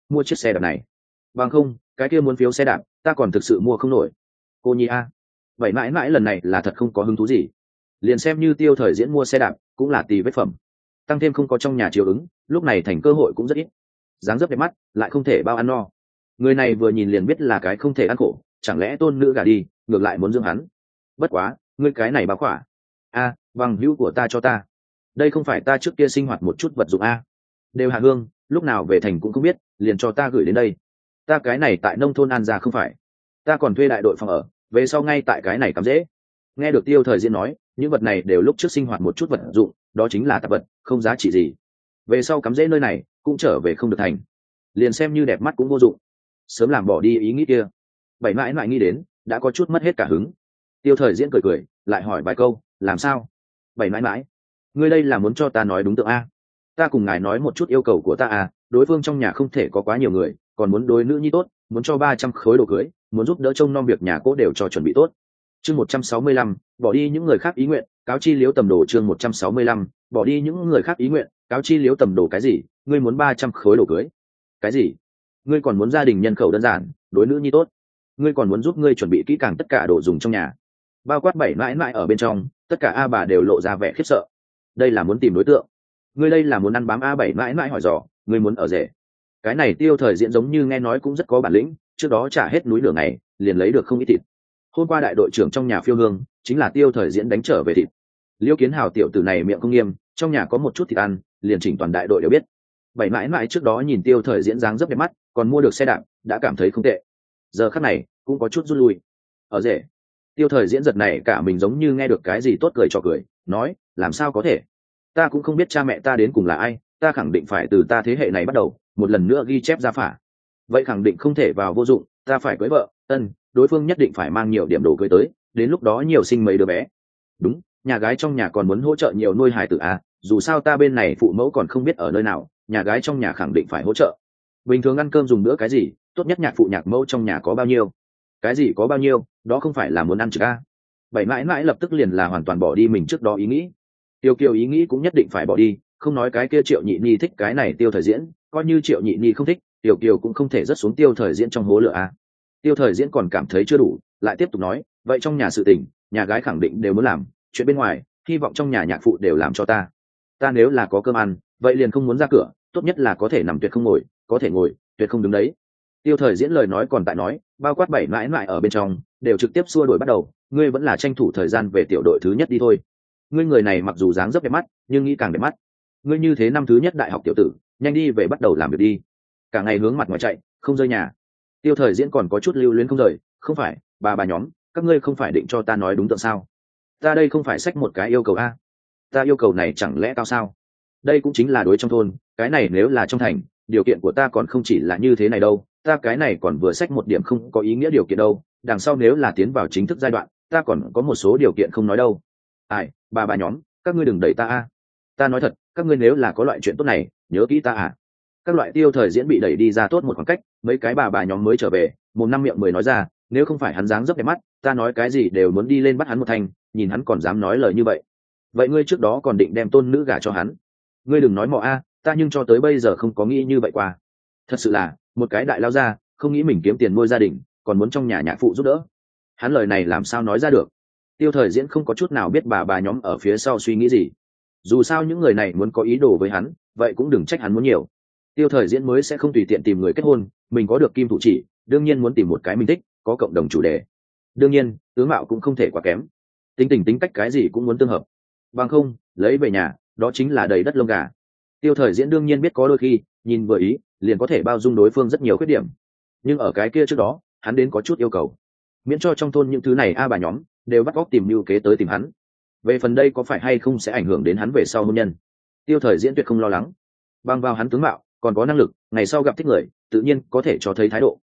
mua chiếc xe đạp này. Bằng không cái kia muốn phiếu xe đạp ta còn thực sự mua không nổi. Cô nhi a, vậy mãi mãi lần này là thật không có hứng thú gì. Liền xem như Tiêu Thời Diễn mua xe đạp cũng là tì vết phẩm, tăng thêm không có trong nhà chiếu ứng, lúc này thành cơ hội cũng rất ít. Dáng dấp đẹp mắt lại không thể bao ăn no, người này vừa nhìn liền biết là cái không thể ăn khổ, chẳng lẽ tôn nữ gả đi ngược lại muốn dưỡng hắn. Bất quá ngươi cái này báo khỏa a, bằng hữu của ta cho ta, đây không phải ta trước kia sinh hoạt một chút vật dụng a, đều hạ hương lúc nào về thành cũng không biết, liền cho ta gửi đến đây. Ta cái này tại nông thôn An Gia không phải, ta còn thuê đại đội phòng ở, về sau ngay tại cái này cắm dễ. Nghe được Tiêu Thời Diễn nói những vật này đều lúc trước sinh hoạt một chút vật dụng, đó chính là tạp vật không giá trị gì, về sau cắm dễ nơi này cũng trở về không được thành, liền xem như đẹp mắt cũng vô dụng, sớm làm bỏ đi ý nghĩ kia. Bảy mãi mãi nghĩ đến đã có chút mất hết cả hứng. Tiêu Thời Diễn cười cười lại hỏi vài câu, làm sao? Bảy mãi mãi, ngươi đây là muốn cho ta nói đúng tượng a? Ta cùng ngài nói một chút yêu cầu của ta à, đối phương trong nhà không thể có quá nhiều người, còn muốn đối nữ nhi tốt, muốn cho 300 khối đồ cưới, muốn giúp đỡ trông nom việc nhà cỗ đều cho chuẩn bị tốt. Chương 165, bỏ đi những người khác ý nguyện, cáo chi liếu tầm đồ. Chương 165, bỏ đi những người khác ý nguyện, cáo chi liếu tầm đồ. Cái gì? Ngươi muốn 300 khối đồ cưới? Cái gì? Ngươi còn muốn gia đình nhân khẩu đơn giản, đối nữ nhi tốt? Ngươi còn muốn giúp ngươi chuẩn bị kỹ càng tất cả đồ dùng trong nhà, bao quát bảy mãi mãi ở bên trong, tất cả a bà đều lộ ra vẻ khiếp sợ. Đây là muốn tìm đối tượng? Ngươi đây là muốn ăn bám? A bảy mãi mãi hỏi dò, ngươi muốn ở rể? Cái này Tiêu Thời Diễn giống như nghe nói cũng rất có bản lĩnh, trước đó trả hết núi lửa này liền lấy được không ít thịt. Hôm qua đại đội trưởng trong nhà phiêu hương chính là Tiêu Thời Diễn đánh trở về thịt. Liêu Kiến Hào tiểu tử này miệng không nghiêm, trong nhà có một chút thịt ăn liền chỉnh toàn đại đội đều biết. Bảy mãi mãi trước đó nhìn Tiêu Thời Diễn dáng rất đẹp mắt, còn mua được xe đạp đã cảm thấy không tệ, giờ khắc này cũng có chút rút lui. Ở rể? Tiêu Thời Diễn giật này cả mình giống như nghe được cái gì tốt, cười cho cười nói, làm sao có thể, ta cũng không biết cha mẹ ta đến cùng là ai, ta khẳng định phải từ ta thế hệ này bắt đầu một lần nữa ghi chép gia phả, vậy khẳng định không thể vào vô dụng, ta phải cưới vợ. Đối phương nhất định phải mang nhiều điểm đồ cưới tới, đến lúc đó nhiều sinh mấy đứa bé. Đúng, nhà gái trong nhà còn muốn hỗ trợ nhiều nuôi hài tử à, dù sao ta bên này phụ mẫu còn không biết ở nơi nào, nhà gái trong nhà khẳng định phải hỗ trợ. Bình thường ăn cơm dùng bữa cái gì, tốt nhất nhạc phụ nhạc mẫu trong nhà có bao nhiêu? Cái gì có bao nhiêu, đó không phải là muốn ăn trực a. Bảy mãi mãi lập tức liền là hoàn toàn bỏ đi mình trước đó ý nghĩ. Tiêu Kiều ý nghĩ cũng nhất định phải bỏ đi, không nói cái kia Triệu Nhị Ni thích cái này Tiêu Thời Diễn, coi như Triệu Nhị Ni không thích, Tiêu Kiều cũng không thể rớt xuống Tiêu Thời Diễn trong hố lửa a. Tiêu Thời Diễn còn cảm thấy chưa đủ, lại tiếp tục nói, vậy trong nhà sự tình, nhà gái khẳng định đều muốn làm, chuyện bên ngoài, hy vọng trong nhà nhạc phụ đều làm cho ta. Ta nếu là có cơm ăn, vậy liền không muốn ra cửa, tốt nhất là có thể nằm tuyệt không ngồi, có thể ngồi, tuyệt không đứng đấy. Tiêu Thời Diễn lời nói còn tại nói, bao quát bảy mãi mãi ở bên trong, đều trực tiếp xua đuổi bắt đầu, ngươi vẫn là tranh thủ thời gian về tiểu đội thứ nhất đi thôi. Ngươi người này mặc dù dáng dấp đẹp mắt, nhưng nghĩ càng đẹp mắt. Ngươi như thế năm thứ nhất đại học tiểu tử, nhanh đi về bắt đầu làm việc đi. Cả ngày hướng mặt ngoài chạy, không rơi nhà. Tiêu Thời Diễn còn có chút lưu luyến không rời, không phải, bà nhóm, các ngươi không phải định cho ta nói đúng tượng sao? Ta đây không phải xách một cái yêu cầu a. Ta yêu cầu này chẳng lẽ cao sao? Đây cũng chính là đối trong thôn, cái này nếu là trong thành, điều kiện của ta còn không chỉ là như thế này đâu, ta cái này còn vừa xách một điểm không có ý nghĩa điều kiện đâu, đằng sau nếu là tiến vào chính thức giai đoạn, ta còn có một số điều kiện không nói đâu. Ai, bà nhóm, các ngươi đừng đẩy ta a. Ta nói thật, các ngươi nếu là có loại chuyện tốt này, nhớ kỹ ta à. Các loại Tiêu Thời Diễn bị đẩy đi ra tốt một khoảng cách, mấy cái bà nhóm mới trở về, mồm năm miệng mười nói ra, nếu không phải hắn dáng dấp đẹp mắt, ta nói cái gì đều muốn đi lên bắt hắn một thanh, nhìn hắn còn dám nói lời như vậy. Vậy ngươi trước đó còn định đem tôn nữ gả cho hắn? Ngươi đừng nói mọ a, ta nhưng cho tới bây giờ không có nghĩ như vậy qua. Thật sự là một cái đại lao ra, không nghĩ mình kiếm tiền nuôi gia đình, còn muốn trong nhà nhạc phụ giúp đỡ. Hắn lời này làm sao nói ra được? Tiêu Thời Diễn không có chút nào biết bà nhóm ở phía sau suy nghĩ gì. Dù sao những người này muốn có ý đồ với hắn, vậy cũng đừng trách hắn muốn nhiều. Tiêu Thời Diễn mới sẽ không tùy tiện tìm người kết hôn, mình có được kim thủ chỉ, đương nhiên muốn tìm một cái mình thích, có cộng đồng chủ đề. Đương nhiên, tướng mạo cũng không thể quá kém, tính cách cái gì cũng muốn tương hợp. Bằng không, lấy về nhà, đó chính là đầy đất lông gà. Tiêu Thời Diễn đương nhiên biết có đôi khi, nhìn vừa ý, liền có thể bao dung đối phương rất nhiều khuyết điểm. Nhưng ở cái kia trước đó, hắn đến có chút yêu cầu. Miễn cho trong thôn những thứ này bà nhóm đều bắt óc tìm mưu kế tới tìm hắn. Về phần đây có phải hay không sẽ ảnh hưởng đến hắn về sau hôn nhân, Tiêu Thời Diễn tuyệt không lo lắng. Bằng vào hắn tướng mạo, còn có năng lực, ngày sau gặp thích người, tự nhiên có thể cho thấy thái độ.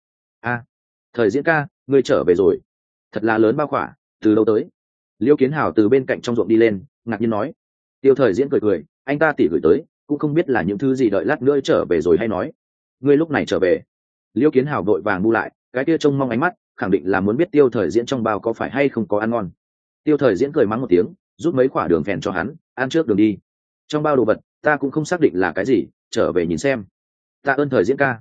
Thời Diễn ca, ngươi trở về rồi. Thật là lớn bao khỏa, từ đâu tới? Liêu Kiến Hào từ bên cạnh trong ruộng đi lên, ngạc nhiên nói. Tiêu Thời Diễn cười cười, anh ta tỉ gửi tới, cũng không biết là những thứ gì, đợi lát nữa trở về rồi hay nói. Ngươi lúc này trở về? Liêu Kiến Hào vội vàng bu lại, cái kia trông mong ánh mắt, khẳng định là muốn biết Tiêu Thời Diễn trong bao có phải hay không có ăn ngon. Tiêu Thời Diễn cười mắng một tiếng, rút mấy quả đường phèn cho hắn, ăn trước đường đi. Trong bao đồ vật, ta cũng không xác định là cái gì, trở về nhìn xem. Tạ ơn Thời Diễn ca.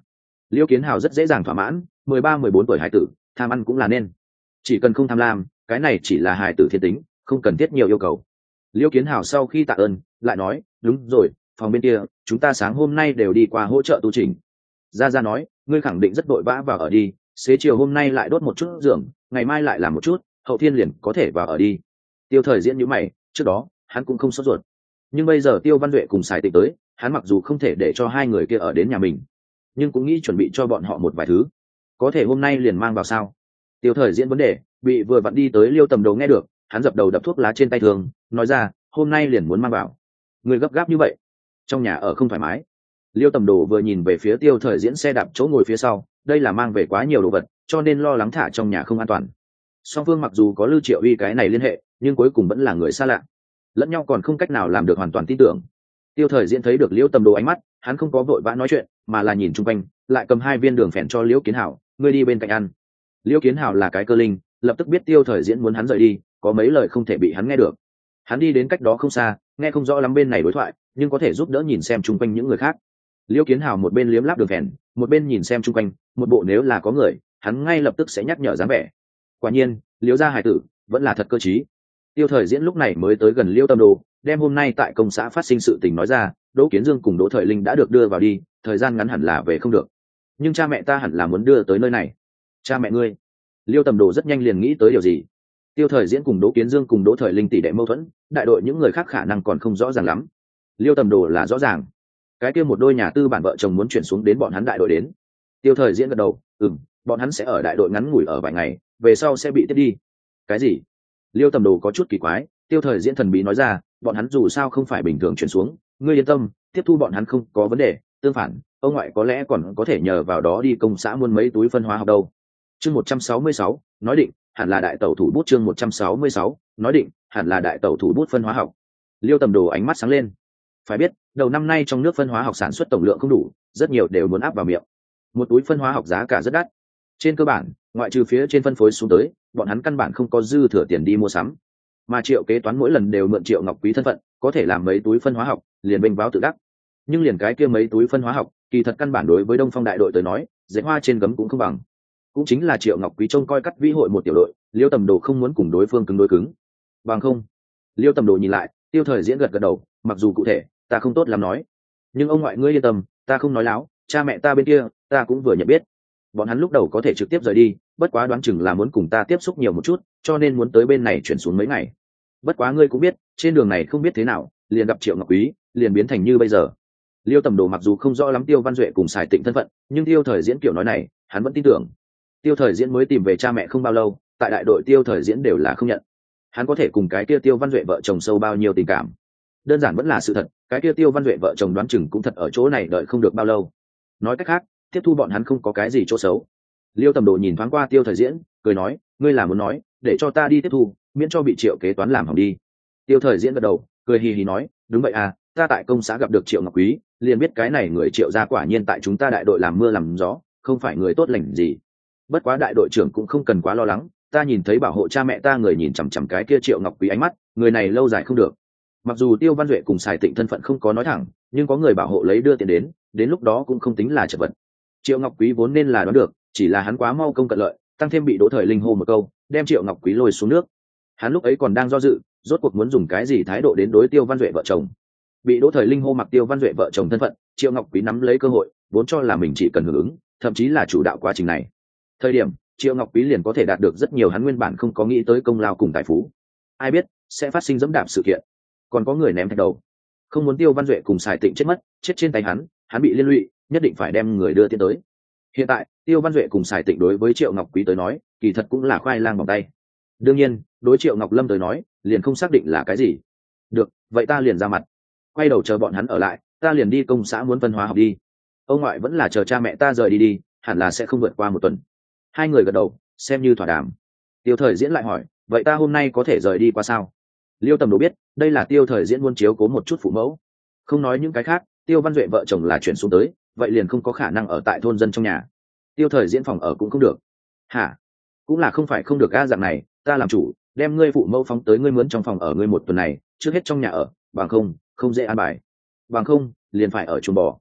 Liêu Kiến Hào rất dễ dàng thỏa mãn, 13-14 tuổi hải tử, tham ăn cũng là nên. Chỉ cần không tham lam, cái này chỉ là hải tử thiên tính, không cần thiết nhiều yêu cầu. Liêu Kiến Hào sau khi tạ ơn, lại nói, đúng rồi, phòng bên kia, chúng ta sáng hôm nay đều đi qua hỗ trợ tu trình. Gia Gia nói, ngươi khẳng định rất vội vã vào ở đi, xế chiều hôm nay lại đốt một chút giường, ngày mai lại làm một chút, hậu thiên liền có thể vào ở đi. Tiêu Thời Diễn nhíu mày, trước đó hắn cũng không sốt ruột, nhưng bây giờ Tiêu Văn Duệ cùng Sài Tịnh tới, hắn mặc dù không thể để cho hai người kia ở đến nhà mình, nhưng cũng nghĩ chuẩn bị cho bọn họ một vài thứ. Có thể hôm nay liền mang vào sao? Tiêu Thời Diễn vấn đề bị vừa vặn đi tới Liêu Tầm Đồ nghe được, hắn dập đầu đập thuốc lá trên tay thường, nói ra, hôm nay liền muốn mang vào. Người gấp gáp như vậy, trong nhà ở không thoải mái. Liêu Tầm Đồ vừa nhìn về phía Tiêu Thời Diễn xe đạp chỗ ngồi phía sau, đây là mang về quá nhiều đồ vật, cho nên lo lắng thả trong nhà không an toàn. Song phương mặc dù có Lưu Triệu Uy cái này liên hệ, nhưng cuối cùng vẫn là người xa lạ, lẫn nhau còn không cách nào làm được hoàn toàn tin tưởng. Tiêu Thời Diễn thấy được Liêu Tầm Đồ ánh mắt, hắn không có vội vã nói chuyện, mà là nhìn chung quanh, lại cầm 2 viên đường phèn cho Liêu Kiến Hảo, ngươi đi bên cạnh ăn. Liêu Kiến Hảo là cái cơ linh, lập tức biết Tiêu Thời Diễn muốn hắn rời đi, có mấy lời không thể bị hắn nghe được. Hắn đi đến cách đó không xa, nghe không rõ lắm bên này đối thoại, nhưng có thể giúp đỡ nhìn xem chung quanh những người khác. Liêu Kiến Hảo một bên liếm láp đường phèn, một bên nhìn xem chung quanh, một bộ nếu là có người, hắn ngay lập tức sẽ nhắc nhở dáng vẻ. Quả nhiên, Liêu gia hải tử vẫn là thật cơ trí. Tiêu Thời Diễn lúc này mới tới gần Liêu Tầm Đồ, đem hôm nay tại công xã phát sinh sự tình nói ra. Đỗ Kiến Dương cùng Đỗ Thời Linh đã được đưa vào đi, thời gian ngắn hẳn là về không được, nhưng cha mẹ ta hẳn là muốn đưa tới nơi này. Cha mẹ ngươi? Liêu Tầm Đồ rất nhanh liền nghĩ tới điều gì. Tiêu Thời Diễn cùng Đỗ Kiến Dương cùng Đỗ Thời Linh tỷ đệ mâu thuẫn, đại đội những người khác khả năng còn không rõ ràng lắm. Liêu Tầm Đồ là rõ ràng, cái kia một đôi nhà tư bản vợ chồng muốn chuyển xuống đến bọn hắn đại đội đến. Tiêu Thời Diễn gật đầu, bọn hắn sẽ ở đại đội ngắn ngủi ở vài ngày, về sau sẽ bị tiếp đi. Cái gì? Liêu Tầm Đồ có chút kỳ quái. Tiêu Thời Diễn thần bí nói ra, bọn hắn dù sao không phải bình thường chuyển xuống, ngươi yên tâm, tiếp thu bọn hắn không có vấn đề, tương phản, ông ngoại có lẽ còn có thể nhờ vào đó đi công xã muôn mấy túi phân hóa học đâu. Chương 166, nói định, hẳn là đại tẩu thủ bút. Chương 166, nói định, hẳn là đại tẩu thủ bút phân hóa học. Liêu Tầm Đồ ánh mắt sáng lên. Phải biết, đầu năm nay trong nước phân hóa học sản xuất tổng lượng không đủ, rất nhiều đều muốn áp vào miệng. Một túi phân hóa học giá cả rất đắt. Trên cơ bản, ngoại trừ phía trên phân phối xuống tới, bọn hắn căn bản không có dư thừa tiền đi mua sắm. Mà Triệu kế toán mỗi lần đều mượn Triệu Ngọc Quý thân phận, có thể làm mấy túi phân hóa học, liền bênh báo tự đắc. Nhưng liền cái kia mấy túi phân hóa học, kỳ thật căn bản đối với Đông Phong đại đội tới nói, dệt hoa trên gấm cũng không bằng. Cũng chính là Triệu Ngọc Quý trông coi cắt vĩ hội một tiểu đội, Liêu Tầm Đồ không muốn cùng đối phương cứng đối cứng. Bằng không. Liêu Tầm Đồ nhìn lại, Tiêu Thời Diễn gật gật đầu, mặc dù cụ thể ta không tốt lắm nói, nhưng ông ngoại ngươi yên tâm, ta không nói láo, cha mẹ ta bên kia ta cũng vừa nhận biết. Bọn hắn lúc đầu có thể trực tiếp rời đi, bất quá đoán chừng là muốn cùng ta tiếp xúc nhiều một chút, cho nên muốn tới bên này chuyển xuống mấy ngày. Bất quá ngươi cũng biết, trên đường này không biết thế nào, liền gặp Triệu Ngọc Quý, liền biến thành như bây giờ. Liêu Tầm Đồ mặc dù không rõ lắm Tiêu Văn Duệ cùng Sài Tịnh thân phận, nhưng Tiêu Thời Diễn kiểu nói này, hắn vẫn tin tưởng. Tiêu Thời Diễn mới tìm về cha mẹ không bao lâu, tại đại đội Tiêu Thời Diễn đều là không nhận. Hắn có thể cùng cái kia Tiêu Văn Duệ vợ chồng sâu bao nhiêu tình cảm, đơn giản vẫn là sự thật. Cái kia Tiêu Văn Duệ vợ chồng đoán chừng cũng thật ở chỗ này đợi không được bao lâu. Nói cách khác, tiếp thu bọn hắn không có cái gì chỗ xấu. Liêu Tầm Đồ nhìn thoáng qua Tiêu Thời Diễn, cười nói, ngươi là muốn nói để cho ta đi tiếp thu, miễn cho bị Triệu kế toán làm hỏng đi. Tiêu Thời Diễn gật đầu, cười hì hì nói, đúng vậy à, ta tại công xã gặp được Triệu Ngọc Quý, liền biết cái này người Triệu gia quả nhiên tại chúng ta đại đội làm mưa làm gió, không phải người tốt lành gì. Bất quá đại đội trưởng cũng không cần quá lo lắng, ta nhìn thấy bảo hộ cha mẹ ta người nhìn chằm chằm cái kia Triệu Ngọc Quý ánh mắt, người này lâu dài không được. Mặc dù Tiêu Văn Duệ cùng Sài Tịnh thân phận không có nói thẳng, nhưng có người bảo hộ lấy đưa tiền đến lúc đó cũng không tính là chật vật. Triệu Ngọc Quý vốn nên là đoán được, chỉ là hắn quá mau công cận lợi, tăng thêm bị Đỗ Thời Linh hô một câu, đem Triệu Ngọc Quý lôi xuống nước. Hắn lúc ấy còn đang do dự, rốt cuộc muốn dùng cái gì thái độ đến đối Tiêu Văn Duệ vợ chồng. Bị Đỗ Thời Linh hô mặc Tiêu Văn Duệ vợ chồng thân phận, Triệu Ngọc Quý nắm lấy cơ hội, vốn cho là mình chỉ cần hưởng ứng, thậm chí là chủ đạo quá trình này. Thời điểm, Triệu Ngọc Quý liền có thể đạt được rất nhiều hắn nguyên bản không có nghĩ tới công lao cùng tài phú. Ai biết sẽ phát sinh dẫm đạp sự kiện, còn có người ném thạch đầu. Không muốn Tiêu Văn Duệ cùng Sài Tịnh chết mất, chết trên tay hắn bị liên lụy, nhất định phải đem người đưa tiến tới. Hiện tại, Tiêu Văn Duệ cùng Sài Tịnh đối với Triệu Ngọc Quý tới nói, kỳ thật cũng là khoai lang bằng tay. Đương nhiên, đối Triệu Ngọc Lâm tới nói, liền không xác định là cái gì. Được, vậy ta liền ra mặt. Quay đầu chờ bọn hắn ở lại, ta liền đi công xã muốn phân hóa học đi. Ông ngoại vẫn là chờ cha mẹ ta rời đi, hẳn là sẽ không vượt qua một tuần. Hai người gật đầu, xem như thỏa đàm. Tiêu Thời Diễn lại hỏi, vậy ta hôm nay có thể rời đi qua sao? Liêu Tầm Đồ biết, đây là Tiêu Thời Diễn muốn chiếu cố một chút phụ mẫu. Không nói những cái khác, Tiêu Văn Duệ vợ chồng là chuyển xuống tới, vậy liền không có khả năng ở tại thôn dân trong nhà. Tiêu Thời Diễn phòng ở cũng không được. Hả? Cũng là không phải không được, dạng này, ta làm chủ, đem ngươi phụ mẫu phóng tới ngươi mướn trong phòng ở ngươi một tuần này, trước hết trong nhà ở, bằng không dễ an bài. Bằng không, liền phải ở chuồng bò.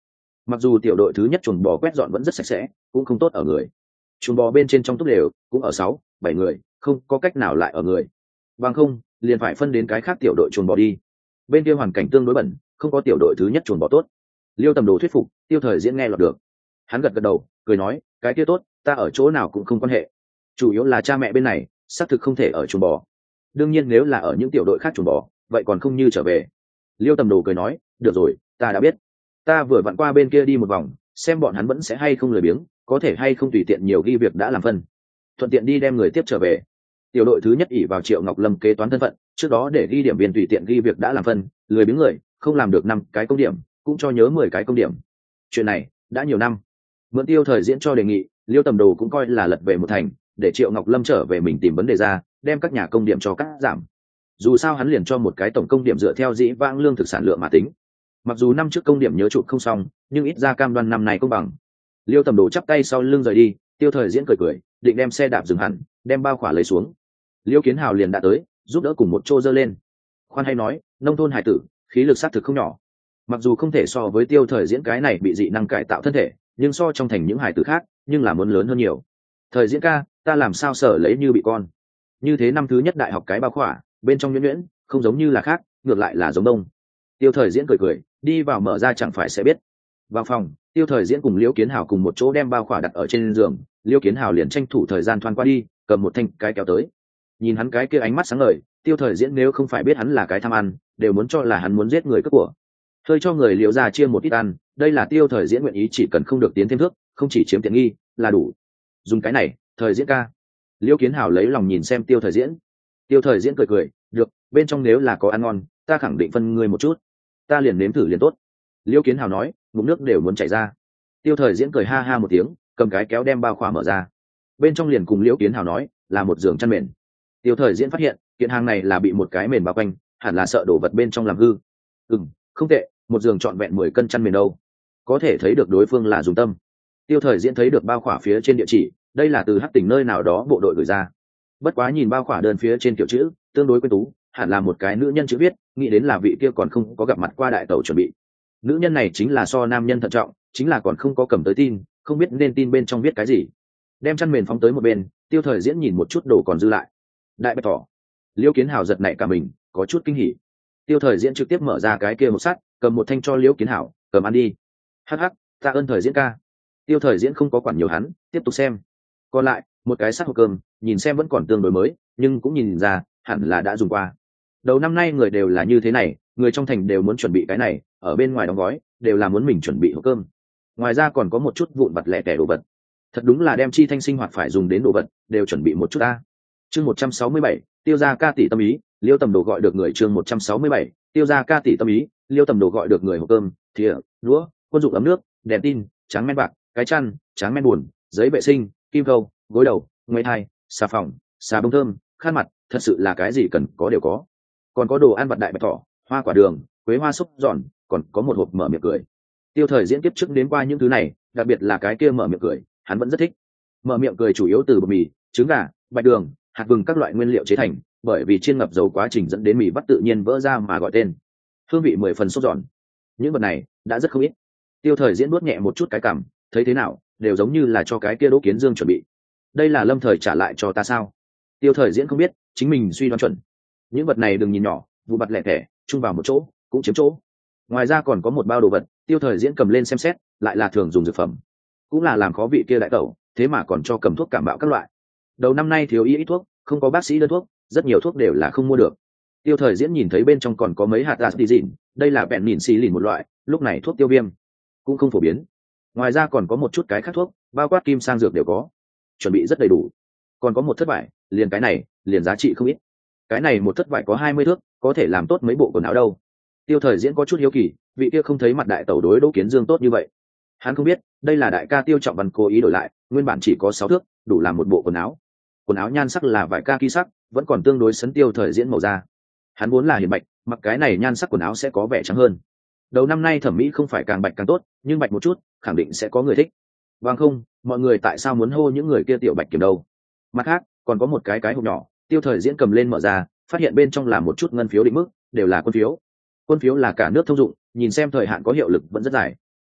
Mặc dù tiểu đội thứ nhất chuồng bò quét dọn vẫn rất sạch sẽ, cũng không tốt ở người. Chuồng bò bên trên trong túp đều cũng ở 6, 7 người, không có cách nào lại ở người. Bằng không, liền phải phân đến cái khác tiểu đội chuồng bò đi. Bên kia hoàn cảnh tương đối bẩn, không có tiểu đội thứ nhất chuồng bò tốt. Liêu Tầm Đồ thuyết phục, Tiêu Thời Diễn nghe lọt được. Hắn gật gật đầu, cười nói, cái kia tốt, ta ở chỗ nào cũng không quan hệ. Chủ yếu là cha mẹ bên này, xác thực không thể ở chuồng bò. Đương nhiên nếu là ở những tiểu đội khác chuồng bò, vậy còn không như trở về. Liêu Tầm Đồ cười nói, được rồi, ta đã biết. Ta vừa vặn qua bên kia đi một vòng, xem bọn hắn vẫn sẽ hay không lười biếng, có thể hay không tùy tiện nhiều ghi việc đã làm phân, thuận tiện đi đem người tiếp trở về. Tiểu đội thứ nhất ỷ vào Triệu Ngọc Lâm kế toán thân phận, trước đó để ghi điểm viên tùy tiện ghi việc đã làm phân, lười biếng người không làm được 5 cái công điểm, cũng cho nhớ 10 cái công điểm. Chuyện này đã nhiều năm. Mượn Tiêu Thời Diễn cho đề nghị, Liêu Tầm Đồ cũng coi là lật về một thành, để Triệu Ngọc Lâm trở về mình tìm vấn đề ra, đem các nhà công điểm cho cắt giảm. Dù sao hắn liền cho một cái tổng công điểm dựa theo dĩ vãng lương thực sản lượng mà tính. Mặc dù năm trước công điểm nhớ chụp không xong, nhưng ít ra cam đoan năm này công bằng. Liêu Tầm Đồ chắp tay sau lưng rời đi, Tiêu Thời Diễn cười cười, định đem xe đạp dừng hẳn, đem bao khỏa lấy xuống. Liêu Kiến Hào liền đã tới, giúp đỡ cùng một chỗ dơ lên. Khoan hay nói, nông thôn hải tử, khí lực xác thực không nhỏ. Mặc dù không thể so với Tiêu Thời Diễn cái này bị dị năng cải tạo thân thể, nhưng so trong thành những hải tử khác, nhưng là muốn lớn hơn nhiều. Thời Diễn ca, ta làm sao sở lấy như bị con. Như thế năm thứ nhất đại học cái bao khỏa, bên trong nhuyễn nhuyễn, không giống như là khác, ngược lại là giống đông. Tiêu Thời Diễn cười cười, đi vào mở ra chẳng phải sẽ biết. Vào phòng, Tiêu Thời Diễn cùng Liễu Kiến Hào cùng một chỗ đem bao khỏa đặt ở trên giường, Liễu Kiến Hào liền tranh thủ thời gian thoăn qua đi, cầm một thanh cái kéo tới. Nhìn hắn cái kia ánh mắt sáng ngời, Tiêu Thời Diễn nếu không phải biết hắn là cái tham ăn, đều muốn cho là hắn muốn giết người cướp của. Hơi cho người Liễu gia chia một ít ăn, đây là Tiêu Thời Diễn nguyện ý, chỉ cần không được tiến thêm thước, không chỉ chiếm tiện nghi là đủ. Dùng cái này, Thời Diễn ca. Liễu Kiến Hào lấy lòng nhìn xem Tiêu Thời Diễn. Tiêu Thời Diễn cười cười, được, bên trong nếu là có ăn ngon, ta khẳng định phân ngươi một chút. Ta liền nếm thử liền tốt. Liễu Kiến Hào nói, ngụm nước đều muốn chảy ra. Tiêu Thời Diễn cười ha ha một tiếng, cầm cái kéo đem bao khỏa mở ra. Bên trong liền cùng Liễu Kiến Hào nói, là một giường chăn mền. Tiêu Thời Diễn phát hiện, kiện hàng này là bị một cái mền bao quanh, hẳn là sợ đổ vật bên trong làm hư. Không tệ, một giường trọn vẹn 10 cân chăn mền đâu. Có thể thấy được đối phương là dùng tâm. Tiêu Thời Diễn thấy được bao khỏa phía trên địa chỉ, đây là từ Hắc Tỉnh nơi nào đó bộ đội gửi ra. Bất quá nhìn bao khỏa đơn phía trên kiểu chữ, tương đối quen tú, hẳn là một cái nữ nhân chữ viết, nghĩ đến là vị kia còn không có gặp mặt qua đại tẩu chuẩn bị. Nữ nhân này chính là so nam nhân thận trọng, chính là còn không có cầm tới tin, không biết nên tin bên trong viết cái gì. Đem chăn mền phóng tới một bên, Tiêu Thời Diễn nhìn một chút đồ còn dư lại. Đại bạch thỏ. Liễu Kiến Hào giật nảy cả mình, có chút kinh hỉ. Tiêu Thời Diễn trực tiếp mở ra cái kia một sắt, cầm một thanh cho Liễu Kiến Hào, cầm ăn đi. Hắc hắc, tạ ơn Thời Diễn ca. Tiêu Thời Diễn không có quản nhiều hắn, tiếp tục xem. Còn lại, một cái sắt hộp cơm, nhìn xem vẫn còn tương đối mới, nhưng cũng nhìn ra, hẳn là đã dùng qua. Đầu năm nay người đều là như thế này, người trong thành đều muốn chuẩn bị cái này, ở bên ngoài đóng gói, đều là muốn mình chuẩn bị hộp cơm. Ngoài ra còn có một chút vụn vặt lẻ tẻ đồ vật. Thật đúng là đem chi thanh sinh hoạt phải dùng đến đồ vật, đều chuẩn bị một chút ta. Chương 167, Tiêu gia ca tỷ tâm ý, Liêu Tầm Đồ gọi được người. Chương 167, Tiêu gia ca tỷ tâm ý, Liêu Tầm Đồ gọi được người. Hộp cơm, thìa, đũa, quân dụng ấm nước, đèn tin, tráng men bạc, cái chăn, tráng men buồn, giấy vệ sinh, kim câu, gối đầu, ngoại thai, xà phòng, xà bông thơm, khăn mặt, thật sự là cái gì cần có đều có. Còn có đồ ăn vặt đại bạch thỏ, hoa quả đường, quế hoa xúc giòn, còn có một hộp mở miệng cười. Tiêu Thời Diễn tiếp trước đến qua những thứ này, đặc biệt là cái kia mở miệng cười, hắn vẫn rất thích. Mở miệng cười chủ yếu từ bột mì, trứng gà, bạch đường, hạt vừng các loại nguyên liệu chế thành, bởi vì chiên ngập dầu quá trình dẫn đến mì vắt tự nhiên vỡ ra mà gọi tên. Hương vị 10 phần sốt giòn. Những vật này đã rất không ít. Tiêu Thời Diễn nuốt nhẹ một chút cái cằm, thấy thế nào, đều giống như là cho cái kia Đỗ Kiến Dương chuẩn bị. Đây là Lâm Thời trả lại cho ta sao? Tiêu Thời Diễn không biết, chính mình suy đoán chuẩn. Những vật này đừng nhìn nhỏ, vụ bặt lẻ tẻ, chung vào một chỗ, cũng chiếm chỗ. Ngoài ra còn có một bao đồ vật, Tiêu Thời Diễn cầm lên xem xét, lại là thường dùng dược phẩm, cũng là làm khó vị kia đại tẩu, thế mà còn cho cầm thuốc cảm bạo các loại. Đầu năm nay thiếu y ít thuốc, không có bác sĩ đơn thuốc, rất nhiều thuốc đều là không mua được. Tiêu Thời Diễn nhìn thấy bên trong còn có mấy hạt aspirin, đây là bẹn mìn xì lìn một loại, lúc này thuốc tiêu viêm cũng không phổ biến. Ngoài ra còn có một chút cái khác thuốc, bao quát kim sang dược đều có, chuẩn bị rất đầy đủ. Còn có một thất vải, liền cái này, liền giá trị không ít. Cái này một thất vải có 20 thước, có thể làm tốt mấy bộ quần áo đâu. Tiêu Thời Diễn có chút hiếu kỳ, vị kia không thấy mặt đại tẩu đối Đỗ Kiến Dương tốt như vậy. Hắn không biết, đây là đại ca Tiêu Trọng Văn cố ý đổi lại, nguyên bản chỉ có 6 thước, đủ làm một bộ quần áo. Quần áo nhan sắc là vải kaki sắc, vẫn còn tương đối sấn Tiêu Thời Diễn màu da. Hắn vốn là hiền bạch, mặc cái này nhan sắc quần áo sẽ có vẻ trắng hơn. Đầu năm nay thẩm mỹ không phải càng bạch càng tốt, nhưng bạch một chút, khẳng định sẽ có người thích. Vâng không, mọi người tại sao muốn hô những người kia tiểu bạch kiểm đâu? Mặt khác, còn có một cái hộp nhỏ, Tiêu Thời Diễn cầm lên mở ra, phát hiện bên trong là một chút ngân phiếu định mức, đều là quân phiếu. Quân phiếu là cả nước thông dụng, nhìn xem thời hạn có hiệu lực vẫn rất dài.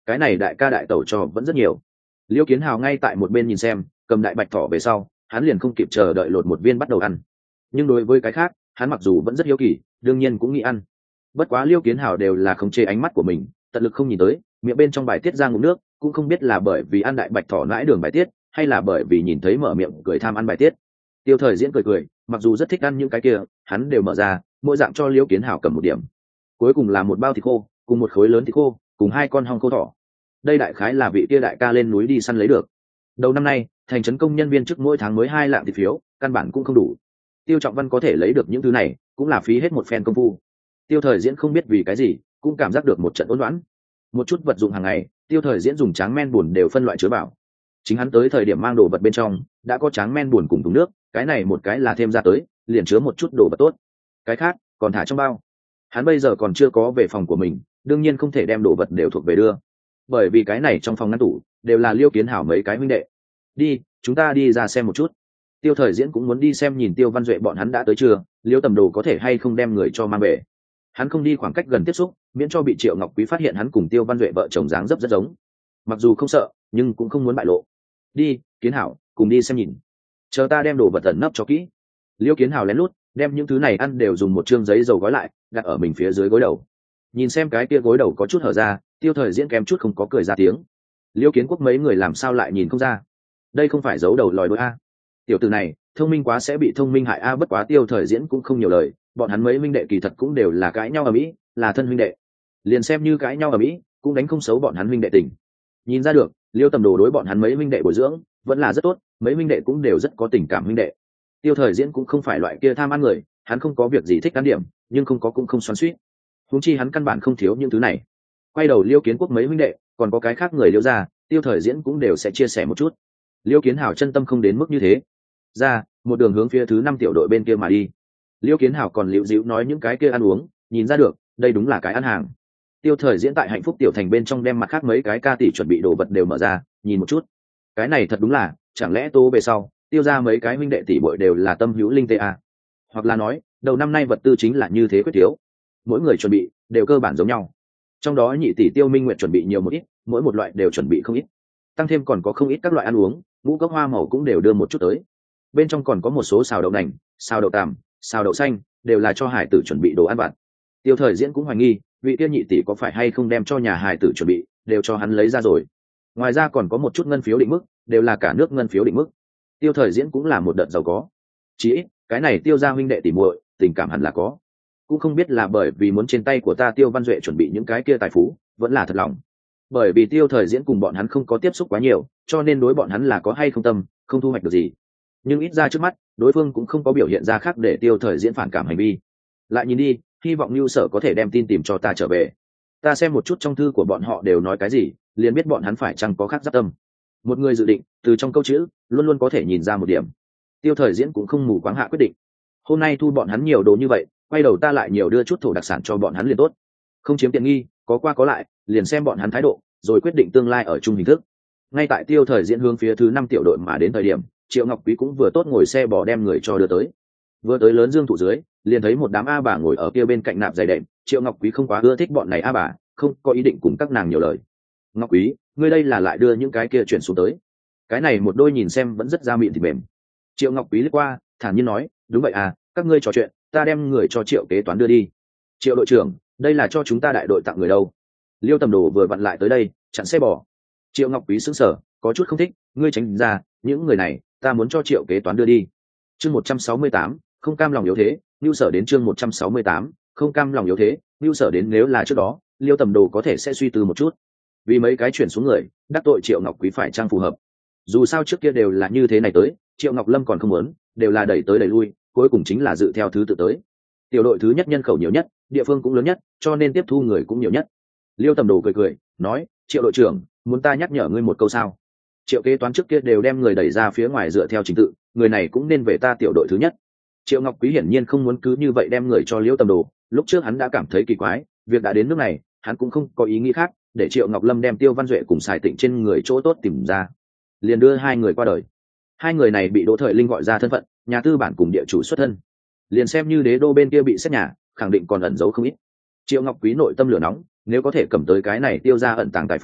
cái này đại ca đại tẩu cho vẫn rất nhiều. Liêu Kiến Hào ngay tại một bên nhìn xem, cầm đại bạch thỏ về sau hắn liền không kịp chờ đợi lột một viên bắt đầu ăn. Nhưng đối với cái khác hắn mặc dù vẫn rất hiếu kỳ, đương nhiên cũng nghĩ ăn. Bất quá Liêu Kiến Hào đều là khống chế ánh mắt của mình, tận lực không nhìn tới miệng bên trong bài tiết ra ngụm nước, cũng không biết là bởi vì ăn đại bạch thỏ nãi đường bài tiết hay là bởi vì nhìn thấy mở miệng cười tham ăn bài tiết. Tiêu Thời Diễn cười cười, mặc dù rất thích ăn những cái kia hắn đều mở ra, mỗi dạng cho Liêu Kiến Hào cầm một điểm. Cuối cùng là một bao thịt khô cùng một khối lớn thịt khô cùng 2 con hong khô thỏ. Đây đại khái là vị kia đại ca lên núi đi săn lấy được. Đầu năm nay thành trấn công nhân viên chức mỗi tháng mới 2 lạng thịt phiếu, căn bản cũng không đủ. Tiêu Trọng Văn có thể lấy được những thứ này cũng là phí hết một phen công phu. Tiêu Thời Diễn không biết vì cái gì cũng cảm giác được một trận uốn loãn. Một chút vật dụng hàng ngày Tiêu Thời Diễn dùng tráng men buồn đều phân loại chứa bảo. Chính hắn tới thời điểm mang đồ vật bên trong đã có tráng men buồn cùng thùng nước, cái này một cái là thêm ra tới liền chứa một chút đồ vật tốt, cái khác còn thả trong bao. Hắn bây giờ còn chưa có về phòng của mình, đương nhiên không thể đem đồ vật đều thuộc về đưa, bởi vì cái này trong phòng ngăn tủ đều là Liêu Kiến Hảo mấy cái huynh đệ. Đi, chúng ta đi ra xem một chút. Tiêu Thời Diễn cũng muốn đi xem nhìn Tiêu Văn Duệ bọn hắn đã tới chưa, Liêu Tầm Đồ có thể hay không đem người cho mang về. Hắn không đi khoảng cách gần tiếp xúc, miễn cho bị Triệu Ngọc Quý phát hiện hắn cùng Tiêu Văn Duệ vợ chồng dáng dấp rất giống. Mặc dù không sợ nhưng cũng không muốn bại lộ. Đi, Kiến Hảo, cùng đi xem nhìn, chờ ta đem đồ vật tẩn nấp cho kỹ. Liêu Kiến Hảo lén lút đem những thứ này ăn đều dùng một trương giấy dầu gói lại, đặt ở mình phía dưới gối đầu. Nhìn xem cái kia gối đầu có chút hở ra, Tiêu Thời Diễn kém chút không có cười ra tiếng. Liêu Kiến Quốc mấy người làm sao lại nhìn không ra? Đây không phải giấu đầu lòi đuôi a? Tiểu tử này thông minh quá sẽ bị thông minh hại a. Bất quá Tiêu Thời Diễn cũng không nhiều lời, bọn hắn mấy minh đệ kỳ thật cũng đều là cãi nhau ở mỹ, là thân huynh đệ, liền xem như cãi nhau ở mỹ cũng đánh không xấu bọn hắn huynh đệ tình. Nhìn ra được Liêu Tầm Đồ đối bọn hắn mấy minh đệ bồi dưỡng vẫn là rất tốt, mấy minh đệ cũng đều rất có tình cảm huynh đệ. Tiêu Thời Diễn cũng không phải loại kia tham ăn người, hắn không có việc gì thích cán điểm nhưng không có cũng không xoắn xuýt, huống chi hắn căn bản không thiếu những thứ này. Quay đầu Liêu Kiến Quốc mấy huynh đệ còn có cái khác người Liêu ra, Tiêu Thời Diễn cũng đều sẽ chia sẻ một chút. Liêu Kiến Hảo chân tâm không đến mức như thế, ra một đường hướng phía thứ 5 tiểu đội bên kia mà đi. Liêu Kiến Hảo còn liễu dĩu nói những cái kia ăn uống, nhìn ra được đây đúng là cái ăn hàng. Tiêu Thời Diễn tại Hạnh Phúc tiểu thành bên trong đem mặt khác mấy cái ca tỷ chuẩn bị đồ vật đều mở ra nhìn một chút. Cái này thật đúng là, chẳng lẽ tô về sau Tiêu ra mấy cái huynh đệ tỷ bội đều là tâm hữu linh tê à? Hoặc là nói đầu năm nay vật tư chính là như thế quyết thiếu, mỗi người chuẩn bị đều cơ bản giống nhau. Trong đó nhị tỷ Tiêu Minh Nguyệt chuẩn bị nhiều một ít, mỗi một loại đều chuẩn bị không ít, tăng thêm còn có không ít các loại ăn uống, ngũ cốc hoa màu cũng đều đưa một chút tới. Bên trong còn có một số xào đậu nành, xào đậu tằm, xào đậu xanh, đều là cho hải tử chuẩn bị đồ ăn vặt. Tiêu Thời Diễn cũng hoài nghi vị tiêu nhị tỷ có phải hay không đem cho nhà hải tử chuẩn bị đều cho hắn lấy ra rồi. Ngoài ra còn có một chút ngân phiếu định mức, đều là cả nước ngân phiếu định mức. Tiêu Thời Diễn cũng là một đợt giàu có, chỉ ít cái này Tiêu gia huynh đệ tỷ muội tình cảm hẳn là có. Cũng không biết là bởi vì muốn trên tay của ta Tiêu Văn Duệ chuẩn bị những cái kia tài phú, vẫn là thật lòng. Bởi vì Tiêu Thời Diễn cùng bọn hắn không có tiếp xúc quá nhiều, cho nên đối bọn hắn là có hay không tâm, không thu hoạch được gì. Nhưng ít ra trước mắt đối phương cũng không có biểu hiện ra khác để Tiêu Thời Diễn phản cảm hành vi. Lại nhìn đi, hy vọng Nưu Sở có thể đem tin tìm cho ta trở về. Ta xem một chút trong thư của bọn họ đều nói cái gì, liền biết bọn hắn phải chăng có khác giáp tâm. Một người dự định từ trong câu chữ luôn luôn có thể nhìn ra một điểm. Tiêu Thời Diễn cũng không mù quáng hạ quyết định. Hôm nay thu bọn hắn nhiều đồ như vậy, quay đầu ta lại nhiều đưa chút thổ đặc sản cho bọn hắn liền tốt, không chiếm tiện nghi, có qua có lại, liền xem bọn hắn thái độ rồi quyết định tương lai ở chung hình thức. Ngay tại Tiêu Thời Diễn hướng phía thứ 5 tiểu đội mà đến thời điểm, Triệu Ngọc Quý cũng vừa tốt ngồi xe bò đem người cho đưa tới. Vừa tới lớn dương thụ dưới, liền thấy một đám a bà ngồi ở kia bên cạnh nạp giày đệm. Triệu Ngọc Quý không quá ưa thích bọn này a bà, không có ý định cùng các nàng nhiều lời. Ngọc Quý, ngươi đây là lại đưa những cái kia chuyển xuống tới? Cái này một đôi nhìn xem vẫn rất da miệng thịt mềm. Triệu Ngọc Quý lướt qua, thản nhiên nói, đúng vậy à, các ngươi trò chuyện, ta đem người cho Triệu kế toán đưa đi. Triệu đội trưởng, đây là cho chúng ta đại đội tặng người đâu? Liêu Tầm Đồ vừa vặn lại tới đây, chặn xe bò. Triệu Ngọc Quý sững sờ, có chút không thích, ngươi tránh ra, những người này ta muốn cho Triệu kế toán đưa đi. Chương 168, không cam lòng yếu thế. Nưu Sở đến chương 168, không cam lòng yếu thế. Nưu Sở đến, nếu là trước đó Liêu Tầm Đồ có thể sẽ suy tư một chút, vì mấy cái chuyển xuống người đắc tội Triệu Ngọc Quý phải trang phù hợp. Dù sao trước kia đều là như thế này tới, Triệu Ngọc Lâm còn không muốn, đều là đẩy tới đẩy lui, cuối cùng chính là dự theo thứ tự tới. Tiểu đội thứ nhất nhân khẩu nhiều nhất, địa phương cũng lớn nhất, cho nên tiếp thu người cũng nhiều nhất. Liêu Tầm Đồ cười cười nói, Triệu đội trưởng, muốn ta nhắc nhở ngươi một câu sao? Triệu kế toán trước kia đều đem người đẩy ra phía ngoài dựa theo trình tự, người này cũng nên về ta tiểu đội thứ nhất. Triệu Ngọc Quý hiển nhiên không muốn cứ như vậy đem người cho Liêu Tầm Đồ, lúc trước hắn đã cảm thấy kỳ quái, việc đã đến nước này hắn cũng không có ý nghĩ khác, để Triệu Ngọc Lâm đem Tiêu Văn Duệ cùng Sài Tịnh trên người chỗ tốt tìm ra, liền đưa hai người qua đời. Hai người này bị Đỗ Thời Linh gọi ra thân phận, nhà tư bản cùng địa chủ xuất thân, liền xem như đế đô bên kia bị xét nhà, khẳng định còn ẩn giấu không ít. Triệu Ngọc Quý nội tâm lửa nóng, nếu có thể cầm tới cái này Tiêu ra ẩn tàng tài phú,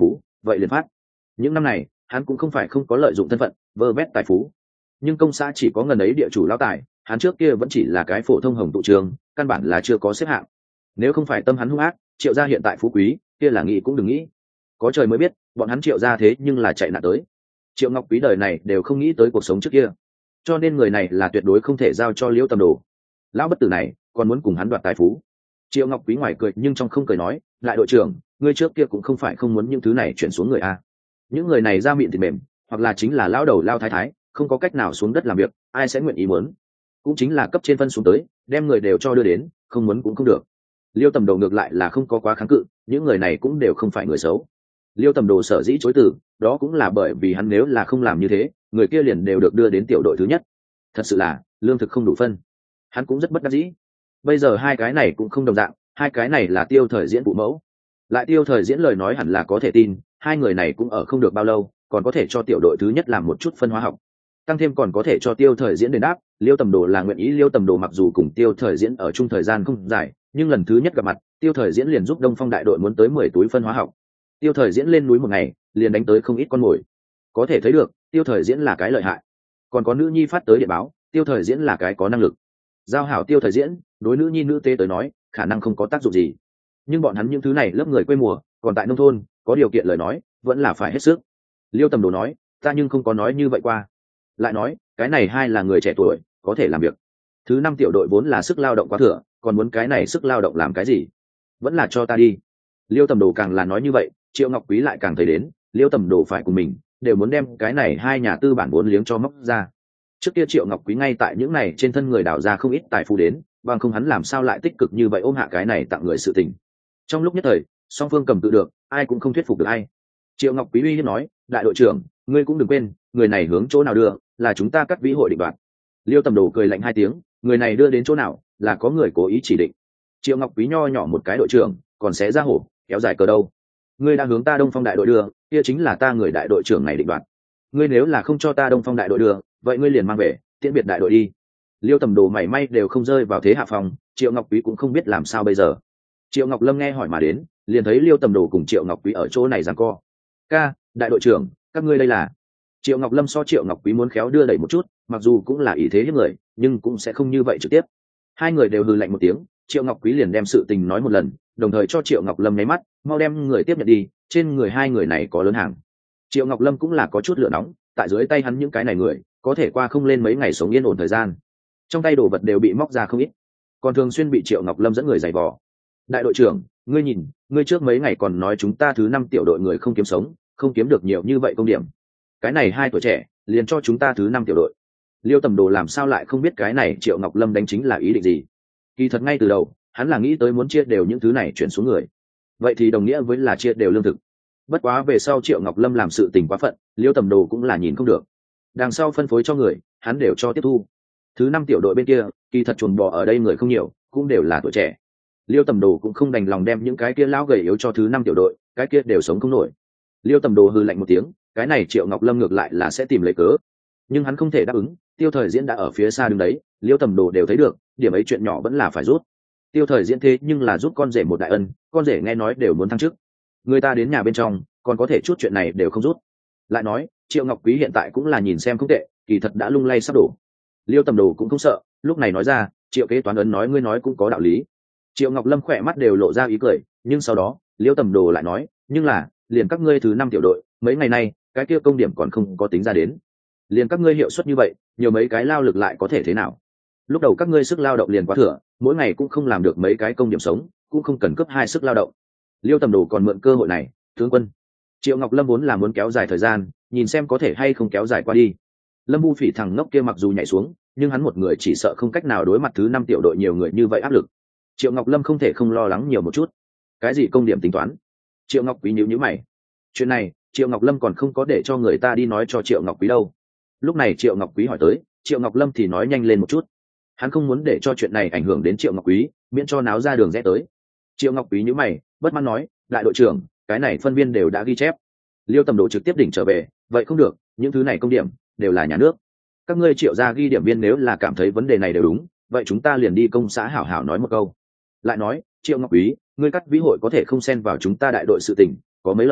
vậy liền phát. Những năm này hắn cũng không phải không có lợi dụng thân phận vơ vét tài phú, nhưng công xã chỉ có ngần ấy địa chủ lao tài, hắn trước kia vẫn chỉ là cái phổ thông hồng tụ trường, căn bản là chưa có xếp hạng. Nếu không phải tâm hắn hung ác, Triệu gia hiện tại phú quý kia là nghĩ cũng đừng nghĩ. Có trời mới biết bọn hắn Triệu gia thế nhưng là chạy nạn tới. Triệu Ngọc Quý đời này đều không nghĩ tới cuộc sống trước kia, cho nên người này là tuyệt đối không thể giao cho Liễu Tầm Đồ. Lão bất tử này còn muốn cùng hắn đoạt tài phú. Triệu Ngọc Quý ngoài cười nhưng trong không cười nói, lại đội trưởng, ngươi trước kia cũng không phải không muốn những thứ này chuyển xuống người a. Những người này da miệng thịt mềm, hoặc là chính là lão đầu lao thái thái, không có cách nào xuống đất làm việc, ai sẽ nguyện ý muốn? Cũng chính là cấp trên phân xuống tới, đem người đều cho đưa đến, không muốn cũng không được. Liêu Tầm Đồ ngược lại là không có quá kháng cự, những người này cũng đều không phải người xấu. Liêu Tầm Đồ sở dĩ chối từ, đó cũng là bởi vì hắn nếu là không làm như thế, người kia liền đều được đưa đến tiểu đội thứ nhất. Thật sự là lương thực không đủ phân, hắn cũng rất bất đắc dĩ. Bây giờ hai cái này cũng không đồng dạng, hai cái này là Tiêu Thời Diễn phụ mẫu, lại Tiêu Thời Diễn lời nói hẳn là có thể tin, hai người này cũng ở không được bao lâu, còn có thể cho tiểu đội thứ nhất làm một chút phân hóa học, tăng thêm còn có thể cho Tiêu Thời Diễn đền đáp. Liêu Tầm Đồ là nguyện ý. Liêu Tầm Đồ mặc dù cùng Tiêu Thời Diễn ở chung thời gian không dài, nhưng lần thứ nhất gặp mặt, Tiêu Thời Diễn liền giúp Đông Phong đại đội muốn tới 10 túi phân hóa học. Tiêu Thời Diễn lên núi một ngày liền đánh tới không ít con mồi, có thể thấy được Tiêu Thời Diễn là cái lợi hại. Còn có nữ nhi phát tới điện báo, Tiêu Thời Diễn là cái có năng lực. Giao hảo Tiêu Thời Diễn, đối nữ nhi nữ tế tới nói khả năng không có tác dụng gì, nhưng bọn hắn những thứ này lớp người quê mùa còn tại nông thôn, có điều kiện lời nói vẫn là phải hết sức. Liêu Tầm Đồ nói, ta nhưng không có nói như vậy qua. Lại nói, cái này hai là người trẻ tuổi, có thể làm việc. Thứ năm tiểu đội vốn là sức lao động quá thừa, còn muốn cái này sức lao động làm cái gì? Vẫn là cho ta đi. Liêu Tầm Đồ càng là nói như vậy, Triệu Ngọc Quý lại càng thấy đến Liêu Tầm Đồ phải cùng mình đều muốn đem cái này hai nhà tư bản vốn liếng cho móc ra. Trước kia Triệu Ngọc Quý ngay tại những này trên thân người đào ra không ít tài phú đến, bằng không hắn làm sao lại tích cực như vậy ôm hạ cái này tặng người sự tình. Trong lúc nhất thời song phương cầm tự được, ai cũng không thuyết phục được ai. Triệu Ngọc Quý uy hiếp nói, đại đội trưởng, ngươi cũng đừng quên, người này hướng chỗ nào đưa là chúng ta cắt vĩ hội định đoạt. Liêu Tầm Đồ cười lạnh hai tiếng, người này đưa đến chỗ nào là có người cố ý chỉ định. Triệu Ngọc Quý nho nhỏ một cái đội trưởng còn xé ra hổ kéo dài cờ đâu. Ngươi đã hướng ta Đông Phong đại đội đưa, kia chính là ta người đại đội trưởng này định đoạt. Ngươi nếu là không cho ta Đông Phong đại đội đưa, vậy ngươi liền mang về tiễn biệt đại đội đi. Liêu Tầm Đồ mảy may đều không rơi vào thế hạ phòng, Triệu Ngọc Quý cũng không biết làm sao bây giờ. Triệu Ngọc Lâm nghe hỏi mà đến, liền thấy Liêu Tầm Đồ cùng Triệu Ngọc Quý ở chỗ này giằng co. Ca, đại đội trưởng, các ngươi đây là? Triệu Ngọc Lâm so Triệu Ngọc Quý muốn khéo đưa đẩy một chút, mặc dù cũng là ý thế hiếp người, nhưng cũng sẽ không như vậy trực tiếp. Hai người đều hừ lạnh một tiếng, Triệu Ngọc Quý liền đem sự tình nói một lần, đồng thời cho Triệu Ngọc Lâm nháy mắt, mau đem người tiếp nhận đi, trên người hai người này có lớn hàng. Triệu Ngọc Lâm cũng là có chút lửa nóng, tại dưới tay hắn những cái này người có thể qua không lên mấy ngày sống yên ổn thời gian, trong tay đồ vật đều bị móc ra không ít, còn thường xuyên bị Triệu Ngọc Lâm dẫn người giày vò. Đại đội trưởng, ngươi nhìn, ngươi trước mấy ngày còn nói chúng ta thứ năm tiểu đội người không kiếm sống, không kiếm được nhiều như vậy công điểm, cái này hai tuổi trẻ liền cho chúng ta thứ năm tiểu đội. Liêu Tầm Đồ làm sao lại không biết cái này Triệu Ngọc Lâm đánh chính là ý định gì? Kỳ thật ngay từ đầu hắn là nghĩ tới muốn chia đều những thứ này chuyển xuống người, vậy thì đồng nghĩa với là chia đều lương thực. Bất quá về sau Triệu Ngọc Lâm làm sự tình quá phận, Liêu Tầm Đồ cũng là nhìn không được, đằng sau phân phối cho người hắn đều cho tiếp thu. Thứ năm tiểu đội bên kia kỳ thật chuồn bò ở đây người không nhiều, cũng đều là tuổi trẻ. Liêu Tầm Đồ cũng không đành lòng đem những cái kia lão gầy yếu cho thứ năm tiểu đội, cái kia đều sống không nổi. Liêu Tầm Đồ hừ lạnh một tiếng, cái này Triệu Ngọc Lâm ngược lại là sẽ tìm lấy cớ, nhưng hắn không thể đáp ứng. Tiêu Thời Diễn đã ở phía xa đứng đấy, Liêu Tầm Đồ đều thấy được, điểm ấy chuyện nhỏ vẫn là phải rút. Tiêu Thời Diễn thế nhưng là giúp con rể một đại ân, con rể nghe nói đều muốn thăng chức, người ta đến nhà bên trong còn có thể chút chuyện này đều không rút. Lại nói Triệu Ngọc Quý hiện tại cũng là nhìn xem không tệ, kỳ thật đã lung lay sắp đổ. Liêu Tầm Đồ cũng không sợ, lúc này nói ra, Triệu kế toán ấn nói ngươi nói cũng có đạo lý. Triệu Ngọc Lâm khỏe mắt đều lộ ra ý cười, nhưng sau đó Liêu Tầm Đồ lại nói, nhưng là liền các ngươi thứ năm tiểu đội mấy ngày nay cái kia công điểm còn không có tính ra đến, liền các ngươi hiệu suất như vậy nhiều mấy cái lao lực lại có thể thế nào? Lúc đầu các ngươi sức lao động liền quá thừa, mỗi ngày cũng không làm được mấy cái công điểm sống, cũng không cần cấp hai sức lao động. Liêu Tầm Đồ còn mượn cơ hội này, tướng quân. Triệu Ngọc Lâm vốn là muốn kéo dài thời gian, nhìn xem có thể hay không kéo dài qua đi. Lâm Bu Phỉ thằng ngốc kia mặc dù nhảy xuống, nhưng hắn một người chỉ sợ không cách nào đối mặt thứ năm tiểu đội nhiều người như vậy áp lực. Triệu Ngọc Lâm không thể không lo lắng nhiều một chút. Cái gì công điểm tính toán? Triệu Ngọc Quý nhíu nhíu mày. Chuyện này Triệu Ngọc Lâm còn không có để cho người ta đi nói cho Triệu Ngọc Quý đâu. Lúc này Triệu Ngọc Quý hỏi tới, Triệu Ngọc Lâm thì nói nhanh lên một chút. Hắn không muốn để cho chuyện này ảnh hưởng đến Triệu Ngọc Quý, miễn cho náo ra đường rẽ tới. Triệu Ngọc Quý nhíu mày, bất mãn nói, đại đội trưởng, cái này phân viên đều đã ghi chép. Liêu Tầm Đồ trực tiếp đỉnh trở về, vậy không được, những thứ này công điểm đều là nhà nước, các ngươi Triệu gia ghi điểm viên nếu là cảm thấy vấn đề này đều đúng, vậy chúng ta liền đi công xã hảo hảo nói một câu. Lại nói, Triệu Ngọc Quý, ngươi cắt vĩ hội có thể không xen vào chúng ta đại đội sự tình, có mấy lời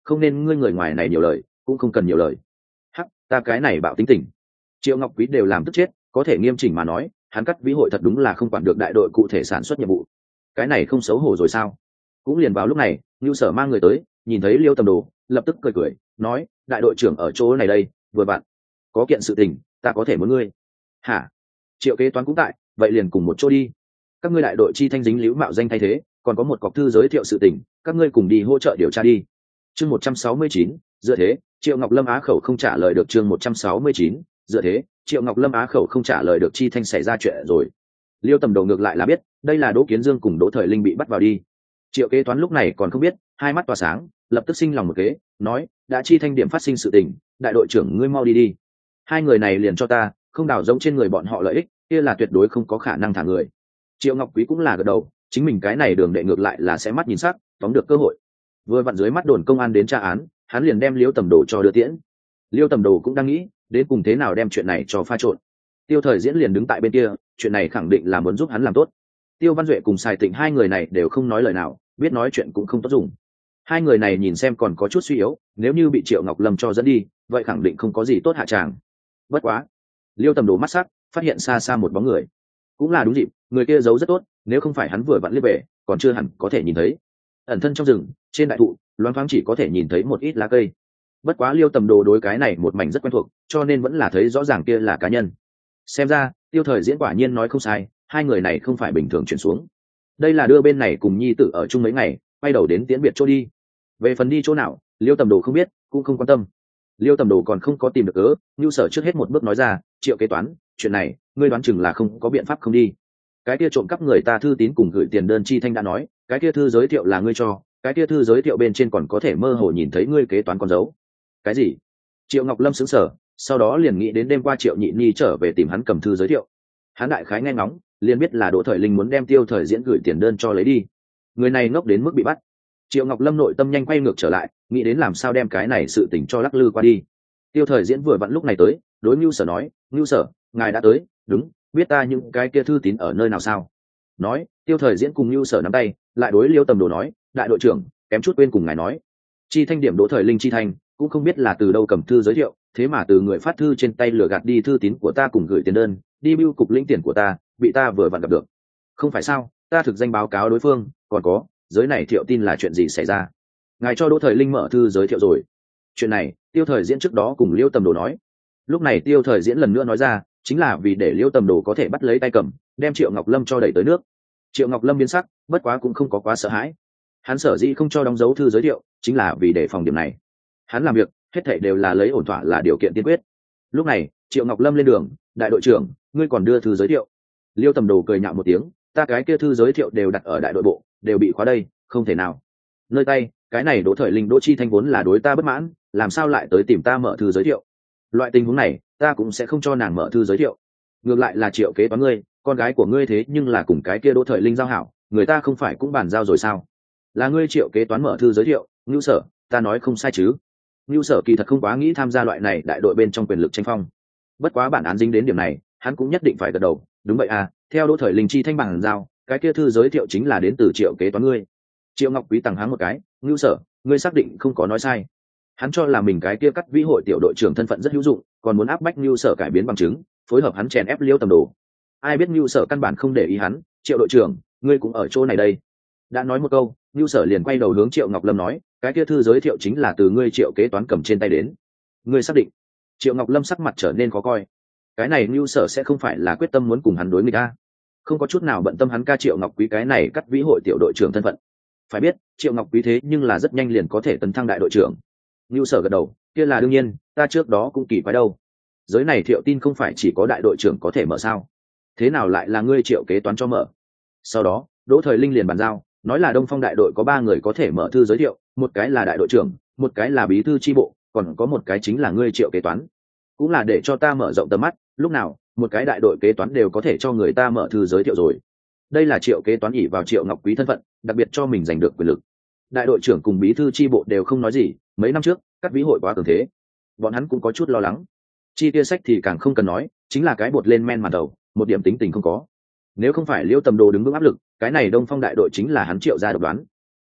không nên ngươi người ngoài này nhiều lời, cũng không cần nhiều lời. Hắc, ta cái này bạo tính tình. Triệu Ngọc Quý đều làm tức chết, có thể nghiêm chỉnh mà nói, hắn cắt vĩ hội thật đúng là không quản được đại đội cụ thể sản xuất nhiệm vụ. Cái này không xấu hổ rồi sao? Cũng liền vào lúc này, Nưu Sở mang người tới, nhìn thấy Liêu Tầm Đồ, lập tức cười cười, nói, đại đội trưởng ở chỗ này đây, vừa vặn, có kiện sự tình, ta có thể muốn ngươi. Hả? Triệu kế toán cũng tại, vậy liền cùng một chỗ đi. Các ngươi đại đội chi thanh dính liễu mạo danh thay thế, còn có một cọc thư giới thiệu sự tình, các ngươi cùng đi hỗ trợ điều tra đi. Chương 169, dựa thế, Triệu Ngọc Lâm á khẩu không trả lời được. Chương 169, dựa thế, Triệu Ngọc Lâm á khẩu không trả lời được, chi thanh xảy ra chuyện rồi. Liêu Tầm Đồ ngược lại là biết, đây là Đỗ Kiến Dương cùng Đỗ Thời Linh bị bắt vào đi. Triệu kế toán lúc này còn không biết, hai mắt tỏa sáng, lập tức sinh lòng một kế, nói, đã chi thanh điểm phát sinh sự tình, đại đội trưởng ngươi mau đi đi. Hai người này liền cho ta, không đào giống trên người bọn họ lợi ích, kia là tuyệt đối không có khả năng thả người. Triệu Ngọc Quý cũng là gật đầu, chính mình cái này đường đệ ngược lại là sẽ mắt nhìn sắc, tóm được cơ hội. Vừa vặn dưới mắt đồn công an đến tra án, hắn liền đem Liêu Tầm Đồ cho đưa tiễn. Liêu Tầm Đồ cũng đang nghĩ, đến cùng thế nào đem chuyện này cho pha trộn. Tiêu Thời Diễn liền đứng tại bên kia, chuyện này khẳng định là muốn giúp hắn làm tốt. Tiêu Văn Duệ cùng Sài Tịnh hai người này đều không nói lời nào, biết nói chuyện cũng không tốt dùng. Hai người này nhìn xem còn có chút suy yếu, nếu như bị Triệu Ngọc Lâm cho dẫn đi, vậy khẳng định không có gì tốt hạ tràng. Bất quá, Liêu Tầm Đồ mắt sắc, phát hiện xa xa một bóng người. Cũng là đúng dịp, người kia giấu rất tốt, nếu không phải hắn vừa vặn liếc về, còn chưa hẳn có thể nhìn thấy. Ẩn thân trong rừng, trên đại thụ, loáng thoáng chỉ có thể nhìn thấy một ít lá cây. Bất quá Liêu Tầm Đồ đối cái này một mảnh rất quen thuộc, cho nên vẫn là thấy rõ ràng kia là cá nhân. Xem ra, Tiêu Thời Diễn quả nhiên nói không sai, hai người này không phải bình thường chuyển xuống. Đây là đưa bên này cùng nhi tử ở chung mấy ngày, quay đầu đến tiễn biệt chỗ đi. Về phần đi chỗ nào, Liêu Tầm Đồ không biết, cũng không quan tâm. Liêu Tầm Đồ còn không có tìm được cớ, Nưu Sở trước hết một bước nói ra, Triệu kế toán, chuyện này, ngươi đoán chừng là không có biện pháp không đi. Cái kia trộm cắp người ta thư tín cùng gửi tiền đơn chi thanh đã nói, cái kia thư giới thiệu là ngươi cho, cái kia thư giới thiệu bên trên còn có thể mơ hồ nhìn thấy ngươi kế toán con dấu. Cái gì? Triệu Ngọc Lâm sững sờ, sau đó liền nghĩ đến đêm qua Triệu Nhị Nhi trở về tìm hắn cầm thư giới thiệu. Hắn đại khái nghe ngóng, liền biết là Đỗ Thời Linh muốn đem Tiêu Thời Diễn gửi tiền đơn cho lấy đi. Người này ngốc đến mức bị bắt. Triệu Ngọc Lâm nội tâm nhanh quay ngược trở lại, nghĩ đến làm sao đem cái này sự tình cho lắc lư qua đi. Tiêu Thời Diễn vừa vặn lúc này tới, đối Nưu Sở nói, Nưu Sở, ngài đã tới, đúng, biết ta những cái kia thư tín ở nơi nào sao? Nói, Tiêu Thời Diễn cùng Nưu Sở nắm tay, lại đối Liêu Tầm Đồ nói, đại đội trưởng, kém chút quên cùng ngài nói, chi thanh điểm Đỗ Thời Linh chi thanh, cũng không biết là từ đâu cầm thư giới thiệu, thế mà từ người phát thư trên tay lừa gạt đi thư tín của ta cùng gửi tiền đơn, đi bưu cục lĩnh tiền của ta, bị ta vừa vặn gặp được. Không phải sao, ta thực danh báo cáo đối phương, còn có, giới này Thiệu tin là chuyện gì xảy ra? Ngài cho Đỗ Thời Linh mở thư giới thiệu rồi. Chuyện này, Tiêu Thời Diễn trước đó cùng Liêu Tầm Đồ nói. Lúc này Tiêu Thời Diễn lần nữa nói ra, chính là vì để Liêu Tầm Đồ có thể bắt lấy tay cầm, đem Triệu Ngọc Lâm cho đẩy tới nước. Triệu Ngọc Lâm biến sắc, bất quá cũng không có quá sợ hãi. Hắn sở dĩ không cho đóng dấu thư giới thiệu, chính là vì đề phòng điểm này. Hắn làm việc, hết thảy đều là lấy ổn thỏa là điều kiện tiên quyết. Lúc này, Triệu Ngọc Lâm lên đường, đại đội trưởng, ngươi còn đưa thư giới thiệu? Liêu Tầm Đồ cười nhạo một tiếng, ta cái kia thư giới thiệu đều đặt ở đại đội bộ, đều bị khóa đây, không thể nào. Nơi tay, cái này Đỗ Thời Linh Đỗ Chi Thanh vốn là đối ta bất mãn, làm sao lại tới tìm ta mở thư giới thiệu? Loại tình huống này, ta cũng sẽ không cho nàng mở thư giới thiệu. Ngược lại là Triệu kế toán ngươi, con gái của ngươi thế nhưng là cùng cái kia Đỗ Thời Linh giao hảo, người ta không phải cũng bàn giao rồi sao? Là ngươi Triệu kế toán mở thư giới thiệu, Nưu Sở, ta nói không sai chứ? Nưu Sở kỳ thật không quá nghĩ tham gia loại này đại đội bên trong quyền lực tranh phong. Bất quá bản án dính đến điểm này, hắn cũng nhất định phải gật đầu, đúng vậy à, theo Đỗ Thời Linh chi thanh bàn giao, cái kia thư giới thiệu chính là đến từ Triệu kế toán ngươi. Triệu Ngọc Quý tằng háng một cái, Nưu Sở, ngươi xác định không có nói sai? Hắn cho là mình cái kia cắt vĩ hội tiểu đội trưởng thân phận rất hữu dụng, còn muốn áp bách Nưu Sở cải biến bằng chứng, phối hợp hắn chèn ép Liêu Tầm Đồ. Ai biết Nưu Sở căn bản không để ý hắn, Triệu đội trưởng, ngươi cũng ở chỗ này đây. Đã nói một câu, Nưu Sở liền quay đầu hướng Triệu Ngọc Lâm nói, cái kia thư giới thiệu chính là từ ngươi Triệu kế toán cầm trên tay đến. Ngươi xác định? Triệu Ngọc Lâm sắc mặt trở nên khó coi. Cái này Nưu Sở sẽ không phải là quyết tâm muốn cùng hắn đối nghịch a? Không có chút nào bận tâm hắn ca Triệu Ngọc Quý cái này cắt vĩ hội tiểu đội trưởng thân phận. Phải biết, Triệu Ngọc Quý thế nhưng là rất nhanh liền có thể tấn thăng đại đội trưởng. Nưu Sở gật đầu, kia là đương nhiên, ta trước đó cũng kỳ quái đâu. Giới này Thiệu tin không phải chỉ có đại đội trưởng có thể mở sao? Thế nào lại là ngươi Triệu kế toán cho mở? Sau đó, Đỗ Thời Linh liền bàn giao, nói là Đông Phong đại đội có 3 người có thể mở thư giới thiệu, một cái là đại đội trưởng, một cái là bí thư chi bộ, còn có một cái chính là ngươi Triệu kế toán. Cũng là để cho ta mở rộng tầm mắt, lúc nào một cái đại đội kế toán đều có thể cho người ta mở thư giới thiệu rồi. Đây là Triệu kế toán ỷ vào Triệu Ngọc Quý thân phận, đặc biệt cho mình giành được quyền lực. Đại đội trưởng cùng bí thư chi bộ đều không nói gì, mấy năm trước các vĩ hội quá cường thế, bọn hắn cũng có chút lo lắng. Chi tiêu sách thì càng không cần nói, chính là cái bột lên men màn đầu, một điểm tính tình không có. Nếu không phải Liêu Tầm Đồ đứng vững áp lực, cái này Đông Phong đại đội chính là hắn Triệu gia độc đoán.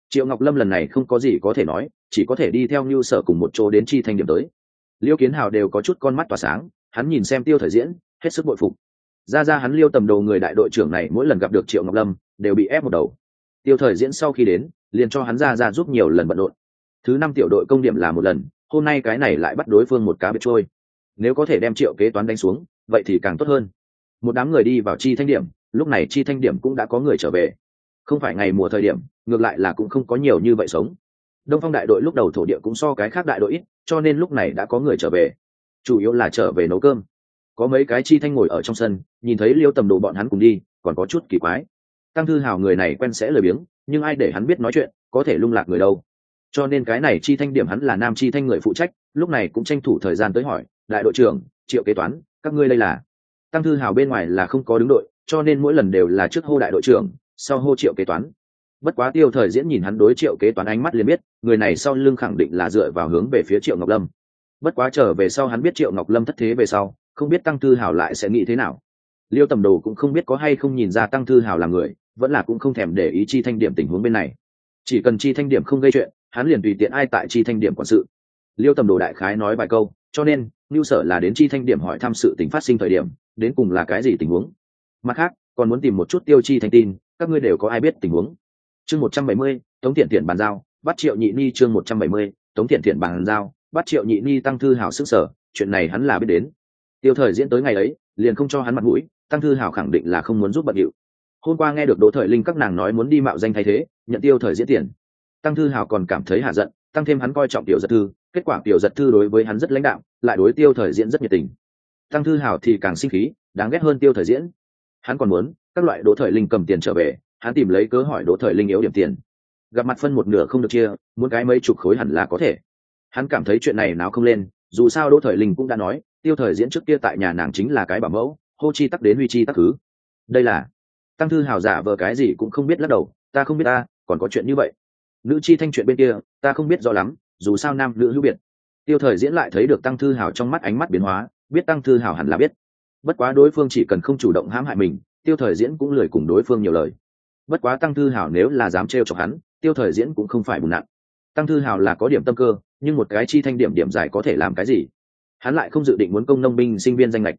Triệu Ngọc Lâm lần này không có gì có thể nói, chỉ có thể đi theo Nưu Sở cùng một chỗ đến chi thanh điểm tới. Liêu Kiến Hào đều có chút con mắt tỏa sáng, hắn nhìn xem Tiêu Thời Diễn, hết sức bội phục. Ra hắn Liêu Tầm Đồ người đại đội trưởng này mỗi lần gặp được Triệu Ngọc Lâm, đều bị ép một đầu. Tiêu Thời Diễn sau khi đến, liền cho hắn ra giúp nhiều lần bận rộn. Thứ 5 tiểu đội công điểm là một lần, hôm nay cái này lại bắt đối phương một cá biệt trôi. Nếu có thể đem Triệu kế toán đánh xuống, vậy thì càng tốt hơn. Một đám người đi vào chi thanh điểm, lúc này chi thanh điểm cũng đã có người trở về. Không phải ngày mùa thời điểm, ngược lại là cũng không có nhiều như vậy sống. Đông Phong đại đội lúc đầu thổ địa cũng so cái khác đại đội ít, cho nên lúc này đã có người trở về. Chủ yếu là trở về nấu cơm. Có mấy cái chi thanh ngồi ở trong sân, nhìn thấy Liêu Tầm Đồ bọn hắn cùng đi, còn có chút kỳ quái. Tăng Thư Hào người này quen sẽ lười biếng, nhưng ai để hắn biết nói chuyện, có thể lung lạc người đâu. Cho nên cái này chi thanh điểm hắn là nam chi thanh người phụ trách, lúc này cũng tranh thủ thời gian tới hỏi, đại đội trưởng, Triệu kế toán, các ngươi đây là? Tăng Thư Hào bên ngoài là không có đứng đội, cho nên mỗi lần đều là trước hô đại đội trưởng, sau hô Triệu kế toán. Bất quá Tiêu Thời Diễn nhìn hắn đối Triệu kế toán ánh mắt liền biết, người này sau lưng khẳng định là dựa vào hướng về phía Triệu Ngọc Lâm. Bất quá trở về sau hắn biết Triệu Ngọc Lâm thất thế về sau, không biết Tăng Thư Hào lại sẽ nghĩ thế nào. Liêu Tầm Đồ cũng không biết có hay không nhìn ra Tăng Thư Hào là người, vẫn là cũng không thèm để ý chi thanh điểm tình huống bên này. Chỉ cần chi thanh điểm không gây chuyện, hắn liền tùy tiện ai tại chi thanh điểm quản sự. Liêu Tầm Đồ đại khái nói vài câu, cho nên Nưu Sở là đến chi thanh điểm hỏi thăm sự tình phát sinh thời điểm, đến cùng là cái gì tình huống. Mặt khác, còn muốn tìm một chút Tiêu Chi thanh tin, các ngươi đều có ai biết tình huống. Chương 170, Tống Thiện Thiện bàn giao, bắt Triệu Nhị Ni. Chương 170, Tống Thiện Thiện bàn giao, bắt Triệu Nhị Ni. Tăng Thư Hào sức sở, chuyện này hắn là biết đến. Tiêu Thời Diễn tới ngày ấy, liền không cho hắn mặt mũi, Tăng Thư Hào khẳng định là không muốn giúp bận điệu. Hôm qua nghe được Đỗ Thời Linh các nàng nói muốn đi mạo danh thay thế, nhận Tiêu Thời Diễn tiền. Tăng Thư Hào còn cảm thấy hạ giận, tăng thêm hắn coi trọng Tiểu Giật Thư, kết quả Tiểu Giật Thư đối với hắn rất lãnh đạm, lại đối Tiêu Thời Diễn rất nhiệt tình. Tăng Thư Hào thì càng sinh khí, đáng ghét hơn Tiêu Thời Diễn. Hắn còn muốn các loại Đỗ Thời Linh cầm tiền trở về, hắn tìm lấy cớ hỏi Đỗ Thời Linh yếu điểm tiền. Gặp mặt phân một nửa không được chia, muốn cái mấy chục khối hẳn là có thể. Hắn cảm thấy chuyện này nào không lên, dù sao Đỗ Thời Linh cũng đã nói, Tiêu Thời Diễn trước kia tại nhà nàng chính là cái bảo mẫu, hô chi tắc đến huy chi tắc thứ. Đây là Tăng Thư Hào giả vờ cái gì cũng không biết lắc đầu, ta không biết ta, còn có chuyện như vậy. Nữ chi thanh chuyện bên kia, ta không biết rõ lắm, dù sao nam nữ hữu biệt. Tiêu Thời Diễn lại thấy được Tăng Thư Hào trong mắt ánh mắt biến hóa, biết Tăng Thư Hào hẳn là biết. Bất quá đối phương chỉ cần không chủ động hãm hại mình, Tiêu Thời Diễn cũng lười cùng đối phương nhiều lời. Bất quá Tăng Thư Hào nếu là dám trêu chọc hắn, Tiêu Thời Diễn cũng không phải bùn nặng. Tăng Thư Hào là có điểm tâm cơ, nhưng một cái chi thanh điểm giải có thể làm cái gì? Hắn lại không dự định muốn công nông binh sinh viên danh lệch.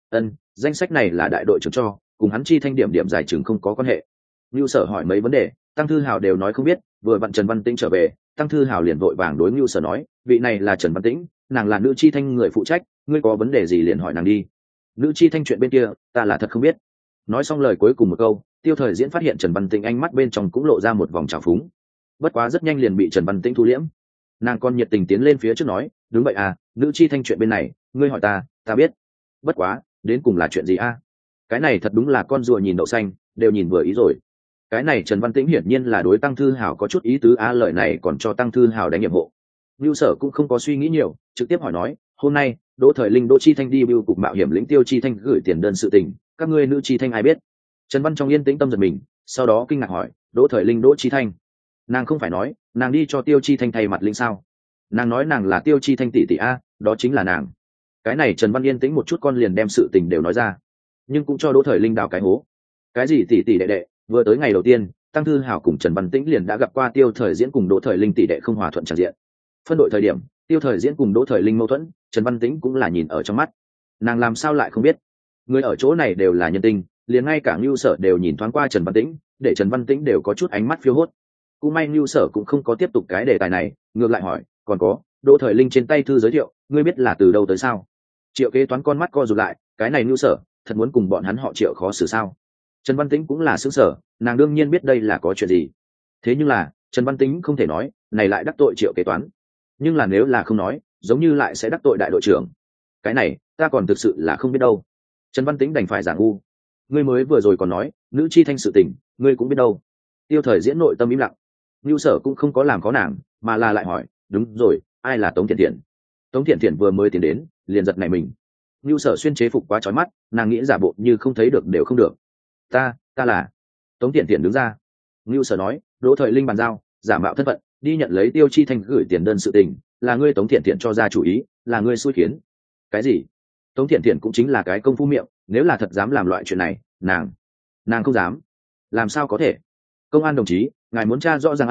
Danh sách này là đại đội trưởng cho, cùng hắn chi thanh điểm giải chừng không có quan hệ. Nưu Sở hỏi mấy vấn đề, Tăng Thư Hào đều nói không biết, vừa vặn Trần Văn Tĩnh trở về, Tăng Thư Hào liền vội vàng đối Nưu Sở nói, vị này là Trần Văn Tĩnh, nàng là nữ chi thanh người phụ trách, ngươi có vấn đề gì liền hỏi nàng đi. Nữ chi thanh chuyện bên kia, ta là thật không biết. Nói xong lời cuối cùng một câu, Tiêu Thời Diễn phát hiện Trần Văn Tĩnh ánh mắt bên trong cũng lộ ra một vòng trào phúng. Bất quá rất nhanh liền bị Trần Văn Tĩnh thu liễm. Nàng còn nhiệt tình tiến lên phía trước nói, đúng vậy à, nữ chi thanh chuyện bên này, ngươi hỏi ta biết. Bất quá, đến cùng là chuyện gì a? Cái này thật đúng là con rùa nhìn đậu xanh, đều nhìn vừa ý rồi. Cái này Trần Văn Tĩnh hiển nhiên là đối Tăng Thư Hào có chút ý tứ a, lời này còn cho Tăng Thư Hào đánh nhiệm hộ. Nưu Sở cũng không có suy nghĩ nhiều, trực tiếp hỏi nói, hôm nay Đỗ Thời Linh Đỗ Chi Thanh đi bưu cục mạo hiểm lĩnh Tiêu Chi Thanh gửi tiền đơn sự tình, các ngươi nữ Chi Thanh ai biết? Trần Văn trong yên tĩnh tâm giật mình, sau đó kinh ngạc hỏi, Đỗ Thời Linh Đỗ Chi Thanh, nàng không phải nói nàng đi cho Tiêu Chi Thanh thay mặt linh sao? Nàng nói nàng là Tiêu Chi Thanh tỷ tỷ a, đó chính là nàng. Cái này Trần Văn yên tĩnh một chút con liền đem sự tình đều nói ra, nhưng cũng cho Đỗ Thời Linh đào cái hố. Cái gì tỷ tỷ đệ đệ, vừa tới ngày đầu tiên, Tăng Thư Hào cùng Trần Văn Tĩnh liền đã gặp qua Tiêu Thời Diễn cùng Đỗ Thời Linh tỷ đệ không hòa thuận tràn diện. Phân đội thời điểm, Tiêu Thời Diễn cùng Đỗ Thời Linh mâu thuẫn, Trần Văn Tĩnh cũng là nhìn ở trong mắt. Nàng làm sao lại không biết? Người ở chỗ này đều là nhân tình, liền ngay cả Nưu Sở đều nhìn thoáng qua Trần Văn Tĩnh, để Trần Văn Tĩnh đều có chút ánh mắt phiêu hốt. Cũng may Nưu Sở cũng không có tiếp tục cái đề tài này, ngược lại hỏi, còn có, Đỗ Thời Linh trên tay thư giới thiệu, ngươi biết là từ đâu tới sao? Triệu kế toán con mắt co rụt lại, cái này Nưu Sở, thật muốn cùng bọn hắn họ Triệu khó xử sao? Trần Văn Tĩnh cũng là sững sờ, nàng đương nhiên biết đây là có chuyện gì. Thế nhưng là, Trần Văn Tĩnh không thể nói, này lại đắc tội Triệu kế toán. Nhưng là nếu là không nói, giống như lại sẽ đắc tội đại đội trưởng. Cái này, ta còn thực sự là không biết đâu. Trần Văn Tĩnh đành phải giả ngu. Ngươi mới vừa rồi còn nói, nữ chi thanh sự tình, ngươi cũng biết đâu. Tiêu Thời Diễn nội tâm im lặng. Nưu Sở cũng không có làm khó nàng, mà là lại hỏi, đúng rồi, ai là Tống Thiện Thiện? Tống Thiện Thiện vừa mới tiến đến, liền giật nảy mình. Nưu Sở xuyên chế phục quá chói mắt, nàng nghĩ giả bộ như không thấy được đều không được. Ta là. Tống Thiện Thiện đứng ra. Nưu Sở nói, Đỗ Thời Linh bàn giao, giả mạo thân phận, đi nhận lấy Tiêu Chi Thanh gửi tiền đơn sự tình, là ngươi Tống Thiện Thiện cho ra chủ ý, là ngươi xui khiến. Cái gì? Tống Thiện Thiện cũng chính là cái công phu miệng, nếu là thật dám làm loại chuyện này, nàng không dám. Làm sao có thể? Công an đồng chí, ngài muốn tra rõ ràng a,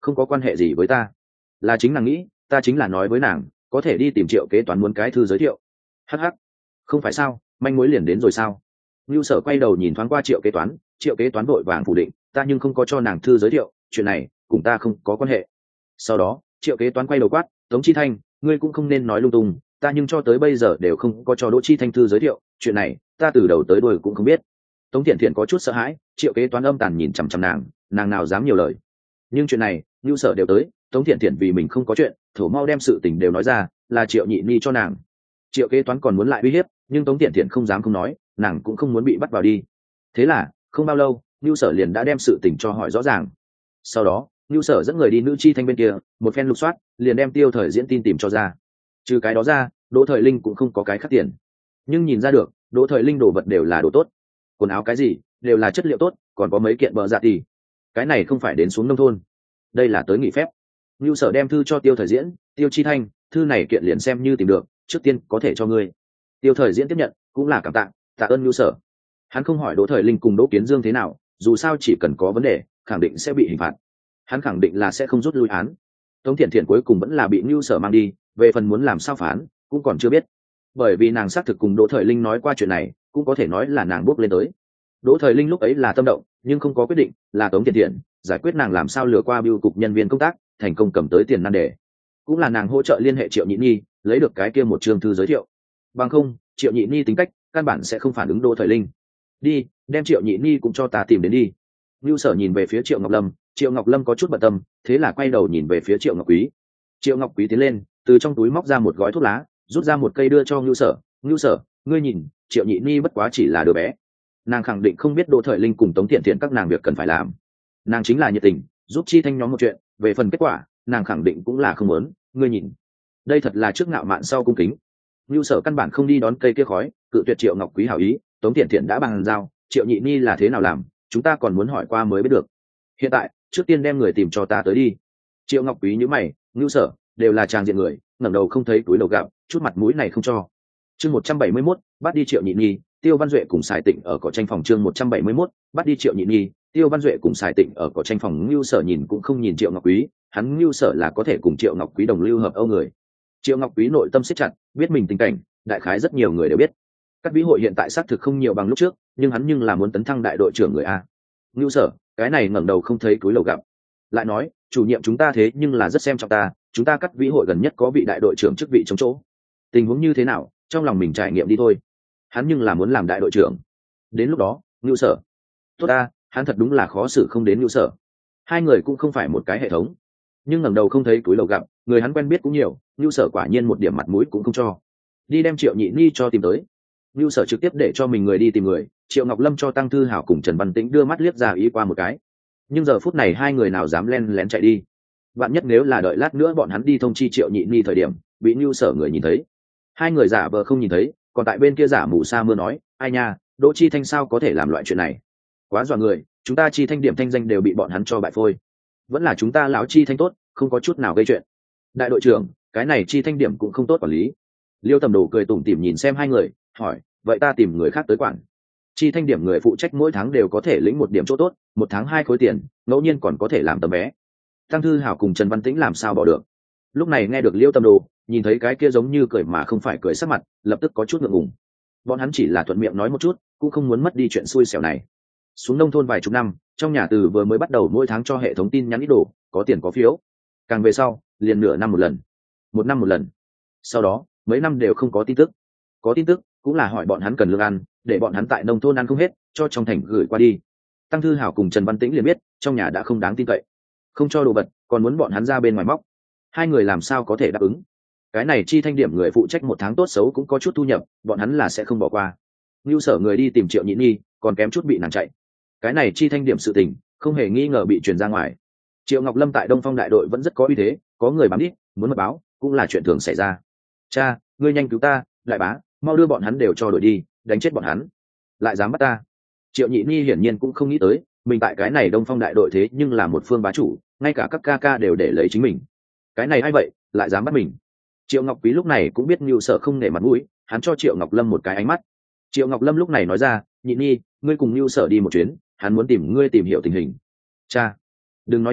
không có quan hệ gì với ta. Là chính nàng nghĩ, ta chính là nói với nàng có thể đi tìm Triệu kế toán muốn cái thư giới thiệu. Hắc hắc, không phải sao, manh mối liền đến rồi sao? Nưu Sở quay đầu nhìn thoáng qua Triệu kế toán vội vàng phủ định, ta nhưng không có cho nàng thư giới thiệu, chuyện này cùng ta không có quan hệ. Sau đó Triệu kế toán quay đầu quát, Tống Chi Thanh, ngươi cũng không nên nói lung tung, ta nhưng cho tới bây giờ đều không có cho Đỗ Chi Thanh thư giới thiệu, chuyện này ta từ đầu tới đuôi cũng không biết. Tống Thiện Thiện có chút sợ hãi, Triệu kế toán âm tàn nhìn chằm chằm nàng nào dám nhiều lời. Nhưng chuyện này Nưu Sở đều tới, Tống Thiện Thiện vì mình không có chuyện, thổ mau đem sự tình đều nói ra, là Triệu Nhị Ni cho nàng. Triệu kế toán còn muốn lại uy hiếp, nhưng Tống Thiện Thiện không dám không nói, nàng cũng không muốn bị bắt vào đi. Thế là không bao lâu Nưu Sở liền đã đem sự tình cho hỏi rõ ràng. Sau đó Nưu Sở dẫn người đi Nữ Chi Thanh bên kia, một phen lục soát, liền đem Tiêu Thời Diễn tin tìm cho ra. Trừ cái đó ra, Đỗ Thời Linh cũng không có cái khác tiền, nhưng nhìn ra được Đỗ Thời Linh đồ vật đều là đồ tốt, quần áo cái gì đều là chất liệu tốt, còn có mấy kiện bờ dạ thì cái này không phải đến xuống nông thôn, đây là tới nghỉ phép. Nưu Sở đem thư cho Tiêu Thời Diễn, Tiêu Chi Thanh, thư này kiện liền xem như tìm được, trước tiên có thể cho ngươi. Tiêu Thời Diễn tiếp nhận, cũng là cảm tạ ơn Nưu Sở. Hắn không hỏi Đỗ Thời Linh cùng Đỗ Kiến Dương thế nào, dù sao chỉ cần có vấn đề khẳng định sẽ bị hình phạt, hắn khẳng định là sẽ không rút lui án. Tống Thiện Thiện cuối cùng vẫn là bị Nưu Sở mang đi, về phần muốn làm sao phán cũng còn chưa biết, bởi vì nàng xác thực cùng Đỗ Thời Linh nói qua chuyện này, cũng có thể nói là nàng bước lên tới. Đỗ Thời Linh lúc ấy là tâm động, nhưng không có quyết định, là Tống Thiện Thiện giải quyết nàng làm sao lừa qua bưu cục nhân viên công tác, thành công cầm tới tiền nan đề. Cũng là nàng hỗ trợ liên hệ Triệu Nhị Nhi, lấy được cái kia một chương thư giới thiệu. Bằng không, Triệu Nhị Nhi tính cách căn bản sẽ không phản ứng Đỗ Thời Linh. Đi, đem Triệu Nhị Nhi cũng cho ta tìm đến đi. Nưu Sở nhìn về phía Triệu Ngọc Lâm, Triệu Ngọc Lâm có chút bận tâm, thế là quay đầu nhìn về phía Triệu Ngọc Quý. Triệu Ngọc Quý tiến lên, từ trong túi móc ra một gói thuốc lá, rút ra một cây đưa cho Nưu Sở. Nưu Sở, ngươi nhìn, Triệu Nhị Nhi bất quá chỉ là đứa bé, nàng khẳng định không biết Đỗ Thời Linh cùng Tống Thiện Thiện các nàng việc cần phải làm, nàng chính là nhiệt tình giúp Chi Thanh nhóm một chuyện, về phần kết quả nàng khẳng định cũng là không muốn. Ngươi nhìn, đây thật là trước ngạo mạn sau cung kính. Nưu Sở căn bản không đi đón cây kia khói, cự tuyệt Triệu Ngọc Quý hảo ý. Tống Thiện Thiện đã bàn giao, Triệu Nhị Nhi là thế nào làm, chúng ta còn muốn hỏi qua mới biết được. Hiện tại trước tiên đem người tìm cho ta tới đi. Triệu Ngọc Quý nhíu mày, Nưu Sở đều là tràng diện người, ngẩng đầu không thấy túi đầu gạo, chút mặt mũi này không cho. Chương 171, bắt đi Triệu Nhị Nhi, Tiêu Văn Duệ cùng Sài Tịnh ở cỏ tranh phòng. Chương 171, bắt đi Triệu Nhị Nhi, Tiêu Văn Duệ cùng Sài Tịnh ở cỏ tranh phòng. Nưu Sở nhìn cũng không nhìn Triệu Ngọc Quý, hắn Nưu Sở là có thể cùng Triệu Ngọc Quý đồng lưu hợp âu người. Triệu Ngọc Quý nội tâm siết chặt, biết mình tình cảnh, đại khái rất nhiều người đều biết. Các vĩ hội hiện tại xác thực không nhiều bằng lúc trước, nhưng hắn nhưng là muốn tấn thăng đại đội trưởng người a. Nưu Sở, cái này ngẩng đầu không thấy túi lầu gặp. Lại nói, chủ nhiệm chúng ta thế nhưng là rất xem trọng ta, chúng ta Cắt vĩ hội gần nhất có vị đại đội trưởng chức vị chống chỗ. Tình huống như thế nào, trong lòng mình trải nghiệm đi thôi. Hắn nhưng là muốn làm đại đội trưởng. Đến lúc đó, Nưu Sở. Tốt ta, hắn thật đúng là khó xử không đến Nưu Sở. Hai người cũng không phải một cái hệ thống. Nhưng ngẩng đầu không thấy túi lầu gặp, người hắn quen biết cũng nhiều, Nưu Sở quả nhiên một điểm mặt mũi cũng không cho. Đi đem Triệu Nhị Nhi cho tìm tới. Nưu Sở trực tiếp để cho mình người đi tìm người, Triệu Ngọc Lâm cho Tăng Thư Hảo cùng Trần Văn Tĩnh đưa mắt liếc ra ý qua một cái. Nhưng giờ phút này hai người nào dám len lén chạy đi. Bạn nhất nếu là đợi lát nữa bọn hắn đi thông chi Triệu Nhị Nhi thời điểm, bị Nưu Sở người nhìn thấy. Hai người giả vờ không nhìn thấy, còn tại bên kia giả mù sa mưa nói, ai nha, Đỗ Chi Thanh sao có thể làm loại chuyện này? Quá dọa người, chúng ta Chi Thanh điểm thanh danh đều bị bọn hắn cho bại phôi. Vẫn là chúng ta lão Chi Thanh tốt, không có chút nào gây chuyện. Đại đội trưởng, cái này Chi Thanh điểm cũng không tốt quản lý. Liêu Tầm Đồ cười tủm tỉm nhìn xem hai người, hỏi, vậy ta tìm người khác tới quản. Chi Thanh điểm người phụ trách mỗi tháng đều có thể lĩnh một điểm chỗ tốt, một tháng 2 khối tiền, ngẫu nhiên còn có thể làm tấm vé. Tăng Thư Hảo cùng Trần Văn Tĩnh làm sao bỏ được. Lúc này nghe được Liêu Tầm Đồ, nhìn thấy cái kia giống như cười mà không phải cười sắc mặt, lập tức có chút ngượng ngùng. Bọn hắn chỉ là thuận miệng nói một chút, cũng không muốn mất đi chuyện xui xẻo này. Xuống nông thôn vài chục năm, trong nhà từ vừa mới bắt đầu mỗi tháng cho hệ thống tin nhắn ít đồ, có tiền có phiếu. Càng về sau, liền nửa năm một lần, một năm một lần. Sau đó, mấy năm đều không có tin tức. Có tin tức, cũng là hỏi bọn hắn cần lương ăn, để bọn hắn tại nông thôn ăn không hết, cho trong thành gửi qua đi. Tăng Thư Hảo cùng Trần Văn Tĩnh liền biết, trong nhà đã không đáng tin cậy, không cho đồ vật, còn muốn bọn hắn ra bên ngoài móc. Hai người làm sao có thể đáp ứng? Cái này Chi Thanh điểm người phụ trách một tháng tốt xấu cũng có chút thu nhập, bọn hắn là sẽ không bỏ qua. Nưu Sở người đi tìm Triệu Nhị Nhi, còn kém chút bị nàng chạy. Cái này Chi Thanh điểm sự tình, không hề nghi ngờ bị truyền ra ngoài. Triệu Ngọc Lâm tại Đông Phong đại đội vẫn rất có uy thế, có người bám đít, muốn mật báo, cũng là chuyện thường xảy ra. Cha, ngươi nhanh cứu ta, đại bá, mau đưa bọn hắn đều cho đuổi đi, đánh chết bọn hắn. Lại dám bắt ta. Triệu Nhị Nhi hiển nhiên cũng không nghĩ tới, mình tại cái này Đông Phong đại đội thế nhưng là một phương bá chủ, ngay cả các ca ca đều để lấy chính mình. Cái này ai vậy, lại dám bắt mình. Triệu Ngọc Quý lúc này cũng biết Nưu Sở không nể mặt mũi, hắn cho Triệu Ngọc Lâm một cái ánh mắt. Triệu Ngọc Lâm lúc này nói ra, Nhị Nhi, ngươi cùng Nưu Sở đi một chuyến, hắn muốn tìm ngươi tìm hiểu tình hình. Cha, đừng nói chuyện,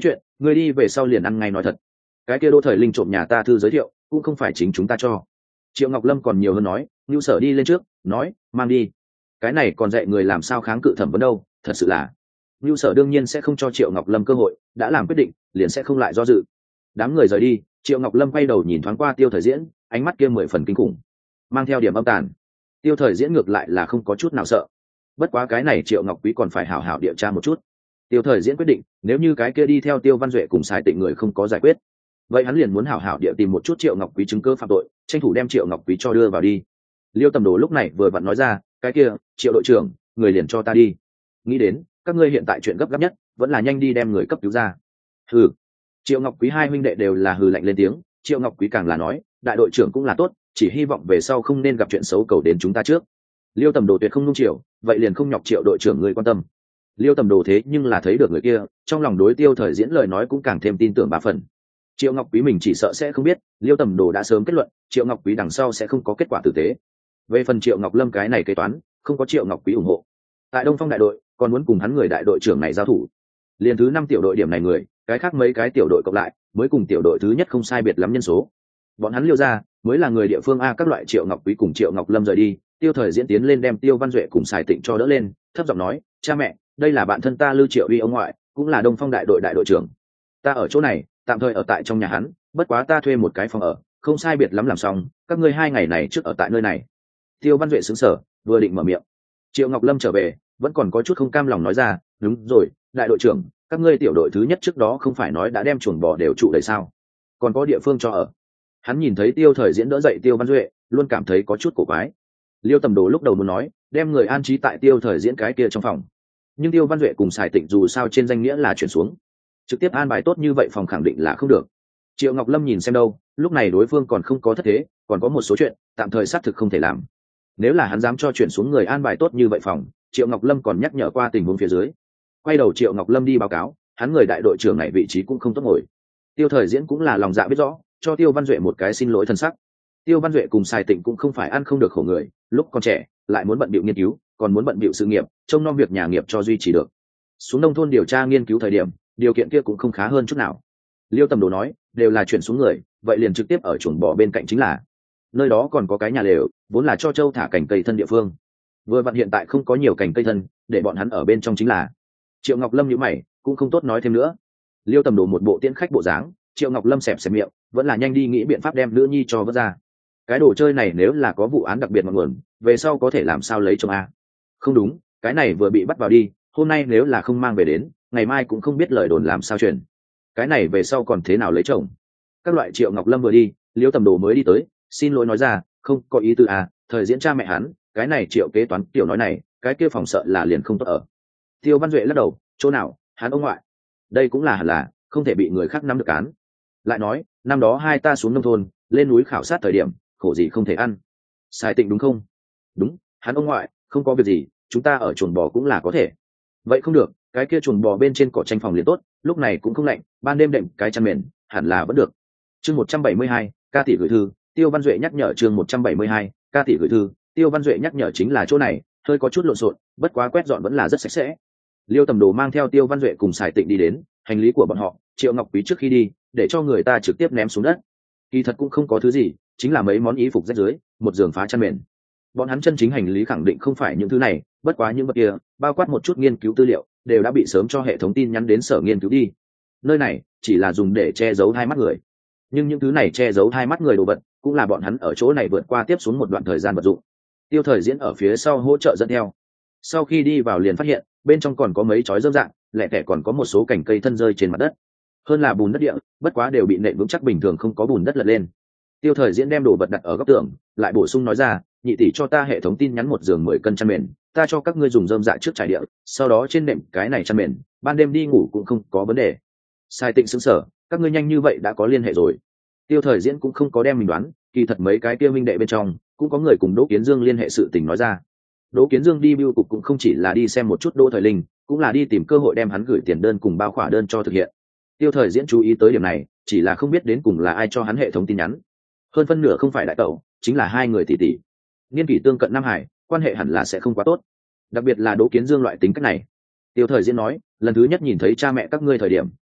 người đi về sau liền ăn ngay nói thật, cái kia Đỗ Thời Linh trộm nhà ta thư giới thiệu cũng không phải chính chúng ta cho. Triệu Ngọc Lâm còn nhiều hơn nói, Nưu Sở đi lên trước nói, mang đi, cái này còn dạy người làm sao kháng cự thẩm vấn đâu, thật sự là. Nưu Sở đương nhiên sẽ không cho Triệu Ngọc Lâm cơ hội, đã làm quyết định liền sẽ không lại do dự. Đám người rời đi, Triệu Ngọc Lâm quay đầu nhìn thoáng qua Tiêu Thời Diễn, ánh mắt kia 10 phần kinh khủng, mang theo điểm âm tàn. Tiêu Thời Diễn ngược lại là không có chút nào sợ, bất quá cái này Triệu Ngọc Quý còn phải hảo hảo điều tra một chút. Tiêu Thời Diễn quyết định, nếu như cái kia đi theo Tiêu Văn Duệ cùng Sài Tịnh người không có giải quyết, vậy hắn liền muốn hảo hảo địa tìm một chút Triệu Ngọc Quý chứng cứ phạm tội, tranh thủ đem Triệu Ngọc Quý cho đưa vào đi. Liêu Tầm Đồ lúc này vừa vặn nói ra, cái kia Triệu đội trưởng, người liền cho ta đi, nghĩ đến các ngươi hiện tại chuyện gấp gáp nhất vẫn là nhanh đi đem người cấp cứu ra. Hừ. Triệu Ngọc Quý hai huynh đệ đều là hừ lạnh lên tiếng. Triệu Ngọc Quý càng là nói, đại đội trưởng cũng là tốt, chỉ hy vọng về sau không nên gặp chuyện xấu cầu đến chúng ta trước. Liêu Tầm Đồ tuyệt không nung chiều, vậy liền không nhọc Triệu đội trưởng người quan tâm. Liêu Tầm Đồ thế nhưng là thấy được người kia, trong lòng đối Tiêu Thời Diễn lời nói cũng càng thêm tin tưởng 3 phần. Triệu Ngọc Quý mình chỉ sợ sẽ không biết, Liêu Tầm Đồ đã sớm kết luận, Triệu Ngọc Quý đằng sau sẽ không có kết quả tử tế. Về phần Triệu Ngọc Lâm cái này kế toán, không có Triệu Ngọc Quý ủng hộ, tại Đông Phong đại đội còn muốn cùng hắn người đại đội trưởng này giao thủ. Liên thứ 5 tiểu đội điểm này người, cái khác mấy cái tiểu đội cộng lại, mới cùng tiểu đội thứ nhất không sai biệt lắm nhân số. Bọn hắn Liêu ra, mới là người địa phương a. Các loại Triệu Ngọc Quý cùng Triệu Ngọc Lâm rời đi, Tiêu Thời Diễn tiến lên đem Tiêu Văn Duệ cùng Sài Tịnh cho đỡ lên, thấp giọng nói, cha mẹ, đây là bạn thân ta Lưu Triệu Uy ông ngoại, cũng là Đông Phong đại đội trưởng. Ta ở chỗ này, tạm thời ở tại trong nhà hắn, bất quá ta thuê một cái phòng ở, không sai biệt lắm làm xong, các ngươi 2 ngày này trước ở tại nơi này. Tiêu Văn Duệ sững sờ, vừa định mở miệng, Triệu Ngọc Lâm trở về, vẫn còn có chút không cam lòng nói ra, đúng rồi, đại đội trưởng, các ngươi tiểu đội thứ nhất trước đó không phải nói đã đem chuồng bò đều trụ đầy sao, còn có địa phương cho ở. Hắn nhìn thấy Tiêu Thời Diễn đỡ dậy Tiêu Văn Duệ, luôn cảm thấy có chút cổ quái. Liêu Tầm Đồ lúc đầu muốn nói đem người an trí tại Tiêu Thời Diễn cái kia trong phòng, nhưng Tiêu Văn Duệ cùng Sài Tịnh dù sao trên danh nghĩa là chuyển xuống, trực tiếp an bài tốt như vậy phòng khẳng định là không được. Triệu Ngọc Lâm nhìn xem đâu, lúc này đối phương còn không có thất thế, còn có một số chuyện tạm thời xác thực không thể làm. Nếu là hắn dám cho chuyển xuống người an bài tốt như vậy phòng, Triệu Ngọc Lâm còn nhắc nhở qua tình huống phía dưới. Quay đầu Triệu Ngọc Lâm đi báo cáo, hắn người đại đội trưởng này vị trí cũng không tốt ngồi. Tiêu Thời Diễn cũng là lòng dạ biết rõ, cho Tiêu Văn Duệ một cái xin lỗi thân sắc. Tiêu Văn Duệ cùng Sài Tịnh cũng không phải ăn không được khổ người, lúc còn trẻ lại muốn bận bịu nghiên cứu, còn muốn bận bịu sự nghiệp, trông nom việc nhà nghiệp cho duy trì được. Xuống nông thôn điều tra nghiên cứu thời điểm, điều kiện kia cũng không khá hơn chút nào. Liêu Tầm Đồ nói, đều là chuyển xuống người, vậy liền trực tiếp ở chuồng bò bên cạnh chính là. Nơi đó còn có cái nhà lều, vốn là cho trâu thả cành cây thân địa phương. Vừa vặn hiện tại không có nhiều cành cây thân, để bọn hắn ở bên trong chính là. Triệu Ngọc Lâm nhíu mày, cũng không tốt nói thêm nữa. Liêu Tầm Đồ một bộ tiễn khách bộ dáng, Triệu Ngọc Lâm xẹp xẹp miệng, vẫn là nhanh đi nghĩ biện pháp đem nữ nhi cho vớt ra. Cái đồ chơi này nếu là có vụ án đặc biệt ngọn nguồn, về sau có thể làm sao lấy chồng a? Không đúng, cái này vừa bị bắt vào đi, hôm nay nếu là không mang về đến, ngày mai cũng không biết lời đồn làm sao truyền. Cái này về sau còn thế nào lấy chồng? Các loại. Triệu Ngọc Lâm vừa đi, Liêu Tầm Đồ mới đi tới, xin lỗi nói ra, không có ý tư à, Thời Diễn cha mẹ hắn, cái này Triệu kế toán tiểu nói này, cái kia phòng sợ là liền không tốt ở. Tiêu Văn Duệ lắc đầu, chỗ nào, hắn ông ngoại, đây cũng là hẳn là, không thể bị người khác nắm được án. Lại nói, năm đó hai ta xuống nông thôn, lên núi khảo sát thời điểm, khổ gì không thể ăn. Sài Tịnh đúng không? Đúng, hắn ông ngoại, không có việc gì, chúng ta ở chuồng bò cũng là có thể. Vậy không được, cái kia chuồng bò bên trên cỏ tranh phòng liền tốt, lúc này cũng không lạnh, ban đêm đệm cái chăn mền, hẳn là vẫn được. Chương 172, ca tỷ gửi thư, Tiêu Văn Duệ nhắc nhở. Chương 172, ca tỷ gửi thư, Tiêu Văn Duệ nhắc nhở chính là chỗ này, hơi có chút lộn xộn, bất quá quét dọn vẫn là rất sạch sẽ. Liêu Tầm Đồ mang theo Tiêu Văn Duệ cùng Sài Tịnh đi đến, hành lý của bọn họ, Triệu Ngọc Quý trước khi đi, để cho người ta trực tiếp ném xuống đất. Kỳ thật cũng không có thứ gì, chính là mấy món y phục rách rưới, một giường phá chăn mền. Bọn hắn chân chính hành lý khẳng định không phải những thứ này, bất quá những vật kia, bao quát một chút nghiên cứu tư liệu, đều đã bị sớm cho hệ thống tin nhắn đến sở nghiên cứu đi. Nơi này chỉ là dùng để che giấu hai mắt người, nhưng những thứ này che giấu hai mắt người đồ vật, cũng là bọn hắn ở chỗ này vượt qua tiếp xuống một đoạn thời gian vật dụng. Tiêu Thời Diễn ở phía sau hỗ trợ dẫn theo. Sau khi đi vào liền phát hiện, bên trong còn có mấy chói rơm rạng, lẻ tẻ còn có một số cành cây thân rơi trên mặt đất. Hơn là bùn đất địa, bất quá đều bị nện vững chắc bình thường, không có bùn đất lật lên. Tiêu Thời Diễn đem đồ vật đặt ở góc tường, lại bổ sung nói ra, nhị tỷ cho ta hệ thống tin nhắn một giường 10 cân chăn mền, ta cho các ngươi dùng rơm dạ trước trải địa, sau đó trên nệm cái này chăn mền, ban đêm đi ngủ cũng không có vấn đề. Sai Tịnh sững sờ, các ngươi nhanh như vậy đã có liên hệ rồi. Tiêu Thời Diễn cũng không có đem mình đoán, kỳ thật mấy cái kia minh đệ bên trong cũng có người cùng Đỗ Kiến Dương liên hệ sự tình nói ra. Đỗ Kiến Dương đi bưu cục cũng không chỉ là đi xem một chút Đỗ Thời Linh, cũng là đi tìm cơ hội đem hắn gửi tiền đơn cùng bao khỏa đơn cho thực hiện. Tiêu Thời Diễn chú ý tới điểm này, chỉ là không biết đến cùng là ai cho hắn hệ thống tin nhắn. Hơn phân nửa không phải đại tẩu, chính là hai người tỷ tỷ. Niên kỷ tương cận Nam Hải, quan hệ hẳn là sẽ không quá tốt. Đặc biệt là Đỗ Kiến Dương loại tính cách này. Tiêu Thời Diễn nói, lần thứ nhất nhìn thấy cha mẹ các ngươi thời điểm,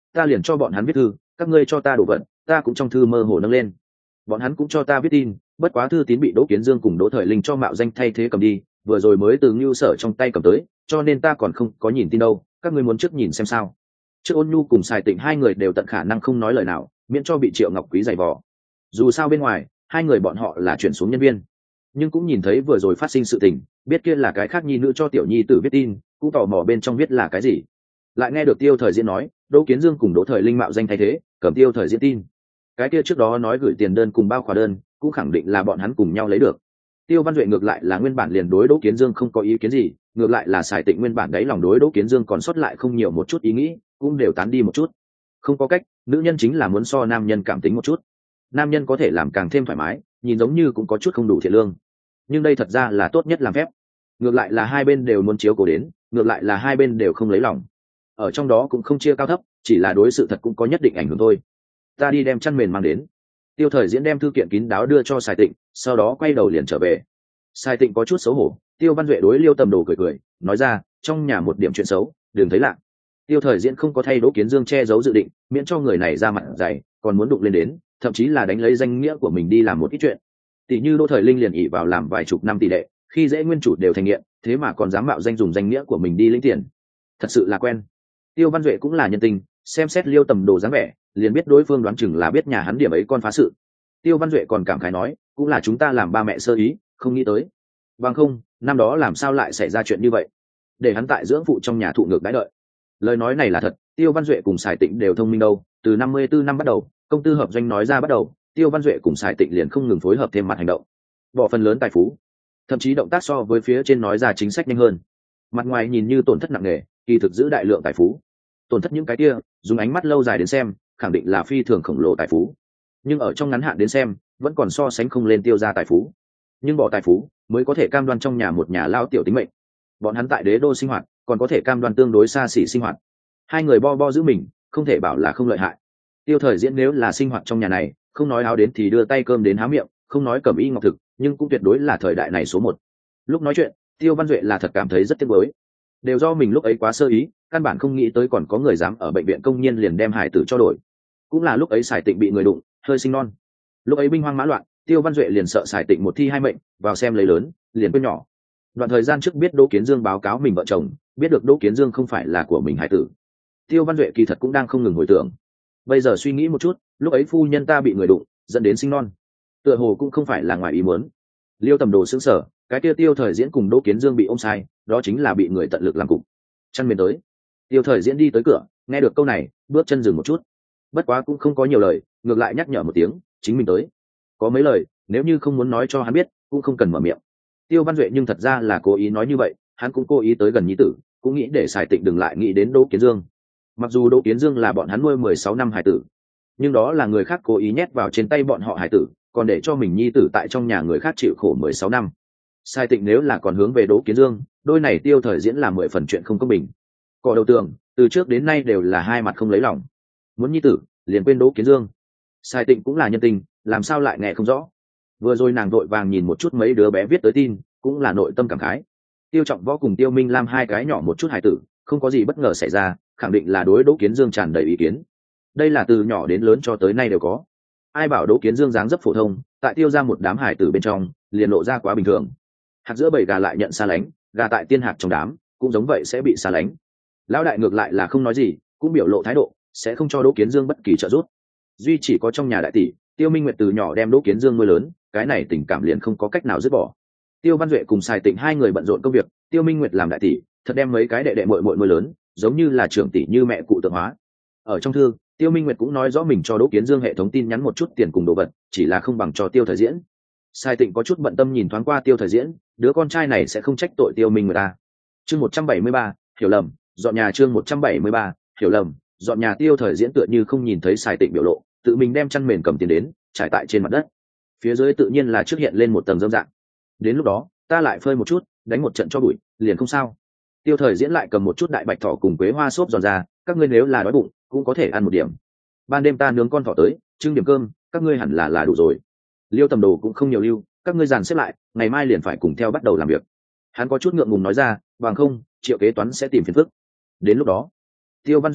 ta liền cho bọn hắn viết thư, các ngươi cho ta đồ vật, ta cũng trong thư mơ hồ nâng lên. Bọn hắn cũng cho ta viết tin, bất quá thư tín bị Đỗ Kiến Dương cùng Đỗ Thời Linh cho mạo danh thay thế cầm đi, vừa rồi mới từ Ngưu Sở trong tay cầm tới, cho nên ta còn không có nhìn tin đâu, các ngươi muốn trước nhìn xem sao. Trước Ôn Nhu cùng Sài Tịnh hai người đều tận khả năng không nói lời nào, miễn cho bị Triệu Ngọc Quý giày vò. Dù sao bên ngoài, hai người bọn họ là chuyển xuống nhân viên, nhưng cũng nhìn thấy vừa rồi phát sinh sự tình, biết kia là cái khác nhi nữ cho tiểu nhi tử viết tin, cũng tò mò bên trong viết là cái gì. Lại nghe được Tiêu Thời Diễn nói, Đỗ Kiến Dương cùng Đỗ Thời Linh mạo danh thay thế, cầm Tiêu Thời Diễn tin. Cái kia trước đó nói gửi tiền đơn cùng bao khóa đơn, cũng khẳng định là bọn hắn cùng nhau lấy được. Tiêu Văn Duệ ngược lại là nguyên bản liền đối Đỗ Kiến Dương không có ý kiến gì, ngược lại là Sài Tịnh nguyên bản đấy lòng đối Đỗ Kiến Dương còn sót lại không nhiều một chút ý nghĩ, cũng đều tán đi một chút. Không có cách, nữ nhân chính là muốn so nam nhân cảm tính một chút. Nam nhân có thể làm càng thêm thoải mái, nhìn giống như cũng có chút không đủ thiện lương, nhưng đây thật ra là tốt nhất làm phép. Ngược lại là hai bên đều muốn chiếu cố đến, ngược lại là hai bên đều không lấy lòng. Ở trong đó cũng không chia cao thấp, chỉ là đối sự thật cũng có nhất định ảnh hưởng thôi. Ta đi đem chăn mền mang đến. Tiêu Thời Diễn đem thư kiện kín đáo đưa cho Sài Tịnh, sau đó quay đầu liền trở về. Sài Tịnh có chút xấu hổ, Tiêu Văn Duệ đối Liêu Tầm Đồ cười cười, nói ra, trong nhà một điểm chuyện xấu, đừng thấy lạ. Tiêu Thời Diễn không có thay Đỗ Kiến Dương che giấu dự định, miễn cho người này ra mặt dày, còn muốn đụng lên đến, thậm chí là đánh lấy danh nghĩa của mình đi làm một ít chuyện. Tỷ như Đỗ Thời Linh liền ỷ vào làm vài chục năm tỷ đệ, khi dễ nguyên chủ đều thành nghiện, thế mà còn dám mạo danh dùng danh nghĩa của mình đi lĩnh tiền, thật sự là quen. Tiêu Văn Duệ cũng là nhân tình, xem xét Liêu Tầm Đồ dáng vẻ, liền biết đối phương đoán chừng là biết nhà hắn điểm ấy con phá sự. Tiêu Văn Duệ còn cảm khái nói, cũng là chúng ta làm ba mẹ sơ ý, không nghĩ tới. Bằng không, năm đó làm sao lại xảy ra chuyện như vậy, để hắn tại dưỡng phụ trong nhà thụ ngược đãi đợi. Lời nói này là thật, Tiêu Văn Duệ cùng Sài Tịnh đều thông minh đâu, từ 54 năm bắt đầu, công tư hợp doanh nói ra bắt đầu, Tiêu Văn Duệ cùng Sài Tịnh liền không ngừng phối hợp thêm mặt hành động, bỏ phần lớn tài phú, thậm chí động tác so với phía trên nói ra chính sách nhanh hơn. Mặt ngoài nhìn như tổn thất nặng nề, kỳ thực giữ đại lượng tài phú. Tổn thất những cái kia, dùng ánh mắt lâu dài đến xem, khẳng định là phi thường khổng lồ tài phú, nhưng ở trong ngắn hạn đến xem, vẫn còn so sánh không lên Tiêu gia tài phú. Nhưng bỏ tài phú mới có thể cam đoan trong nhà một nhà lao tiểu tính mệnh. Bọn hắn tại đế đô sinh hoạt, còn có thể cam đoan tương đối xa xỉ sinh hoạt. Hai người bo bo giữ mình, không thể bảo là không lợi hại. Tiêu Thời Diễn nếu là sinh hoạt trong nhà này, không nói áo đến thì đưa tay cơm đến há miệng, không nói cẩm y ngọc thực, nhưng cũng tuyệt đối là thời đại này số một. Lúc nói chuyện, Tiêu Văn Duệ là thật cảm thấy rất tiếc nuối, đều do mình lúc ấy quá sơ ý, căn bản không nghĩ tới còn có người dám ở bệnh viện công nhân liền đem hải tử cho đổi. Cũng là lúc ấy Sài Tịnh bị người đụng, hơi sinh non. Lúc ấy binh hoang mã loạn, Tiêu Văn Duệ liền sợ Sài Tịnh một thi hai mệnh, vào xem lấy lớn, liền quên nhỏ. Đoạn thời gian trước biết Đỗ Kiến Dương báo cáo mình vợ chồng, biết được Đỗ Kiến Dương không phải là của mình hải tử, Tiêu Văn Duệ kỳ thật cũng đang không ngừng hồi tưởng. Bây giờ suy nghĩ một chút, lúc ấy phu nhân ta bị người đụng, dẫn đến sinh non, tựa hồ cũng không phải là ngoài ý muốn. Liêu Tầm Đồ sững sờ, cái kia Tiêu Thời Diễn cùng Đỗ Kiến Dương bị ôm sai, đó chính là bị người tận lực làm cục. Chăn mền tới. Tiêu Thời Diễn đi tới cửa, nghe được câu này, bước chân dừng một chút. Bất quá cũng không có nhiều lời, ngược lại nhắc nhở một tiếng, chính mình tới. Có mấy lời, nếu như không muốn nói cho hắn biết, cũng không cần mở miệng. Tiêu Văn Duệ nhưng thật ra là cố ý nói như vậy, hắn cũng cố ý tới gần nhi tử, cũng nghĩ để Sài Tịnh đừng lại nghĩ đến Đỗ Kiến Dương. Mặc dù Đỗ Kiến Dương là bọn hắn nuôi 16 năm hải tử, nhưng đó là người khác cố ý nhét vào trên tay bọn họ hải tử, còn để cho mình nhi tử tại trong nhà người khác chịu khổ 16 năm. Sài Tịnh nếu là còn hướng về Đỗ Kiến Dương, đôi này Tiêu Thời Diễn là 10 phần chuyện không công bình. Cỏ đầu tường, từ trước đến nay đều là hai mặt không lấy lòng. Muốn nhi tử, liền quên Đỗ Kiến Dương. Sài Tịnh cũng là nhân tình, làm sao lại nghe không rõ. Vừa rồi nàng vội vàng nhìn một chút mấy đứa bé viết tới tin, cũng là nội tâm cảm khái. Tiêu Trọng Võ cùng Tiêu Minh Lam hai cái nhỏ một chút hài tử, không có gì bất ngờ xảy ra, khẳng định là đối Đỗ Kiến Dương tràn đầy ý kiến. Đây là từ nhỏ đến lớn cho tới nay đều có. Ai bảo Đỗ Kiến Dương dáng dấp phổ thông, tại Tiêu ra một đám hài tử bên trong, liền lộ ra quá bình thường. Hạt giữa bầy gà lại nhận xa lánh, gà tại tiên hạt trong đám, cũng giống vậy sẽ bị xa lánh. Lão đại ngược lại là không nói gì, cũng biểu lộ thái độ, sẽ không cho Đỗ Kiến Dương bất kỳ trợ giúp. Duy chỉ có trong nhà đại tỷ, Tiêu Minh Nguyệt từ nhỏ đem Đỗ Kiến Dương nuôi lớn, cái này tình cảm liền không có cách nào dứt bỏ. Tiêu Văn Duệ cùng Sài Tịnh hai người bận rộn công việc, Tiêu Minh Nguyệt làm đại tỷ, thật đem mấy cái đệ đệ muội muội nuôi lớn, giống như là trưởng tỷ như mẹ cụ tượng hóa. Ở trong thư, Tiêu Minh Nguyệt cũng nói rõ mình cho Đỗ Kiến Dương hệ thống tin nhắn một chút tiền cùng đồ vật, chỉ là không bằng cho Tiêu Thời Diễn. Sài Tịnh có chút bận tâm nhìn thoáng qua Tiêu Thời Diễn, đứa con trai này sẽ không trách tội Tiêu Minh Nguyệt ta. Chương 173, hiểu lầm, dọn nhà. Chương 173, hiểu lầm, dọn nhà. Tiêu Thời Diễn tựa như không nhìn thấy Sài Tịnh biểu lộ, tự mình đem chăn mền cầm tiền đến, trải tại trên mặt đất. Phía dưới tự nhiên là trước hiện lên một tầng rơm rạ. Đến lúc đó, ta lại phơi một chút, đánh một trận cho bụi, liền không sao. Tiêu Thời Diễn lại cầm một chút đại bạch thỏ cùng quế hoa xốp giòn ra, các ngươi nếu là đói bụng, cũng có thể ăn một điểm. Ban đêm ta nướng con thỏ tới, trưng điểm cơm, các ngươi hẳn là đủ rồi. Liêu Tầm Đồ cũng không nhiều lưu, các ngươi dàn xếp lại, ngày mai liền phải cùng theo bắt đầu làm việc. Hắn có chút ngượng ngùng nói ra, bằng không, Triệu kế toán sẽ tìm phiền phức. Đến lúc đó, Tiêu Văn Duệ biết,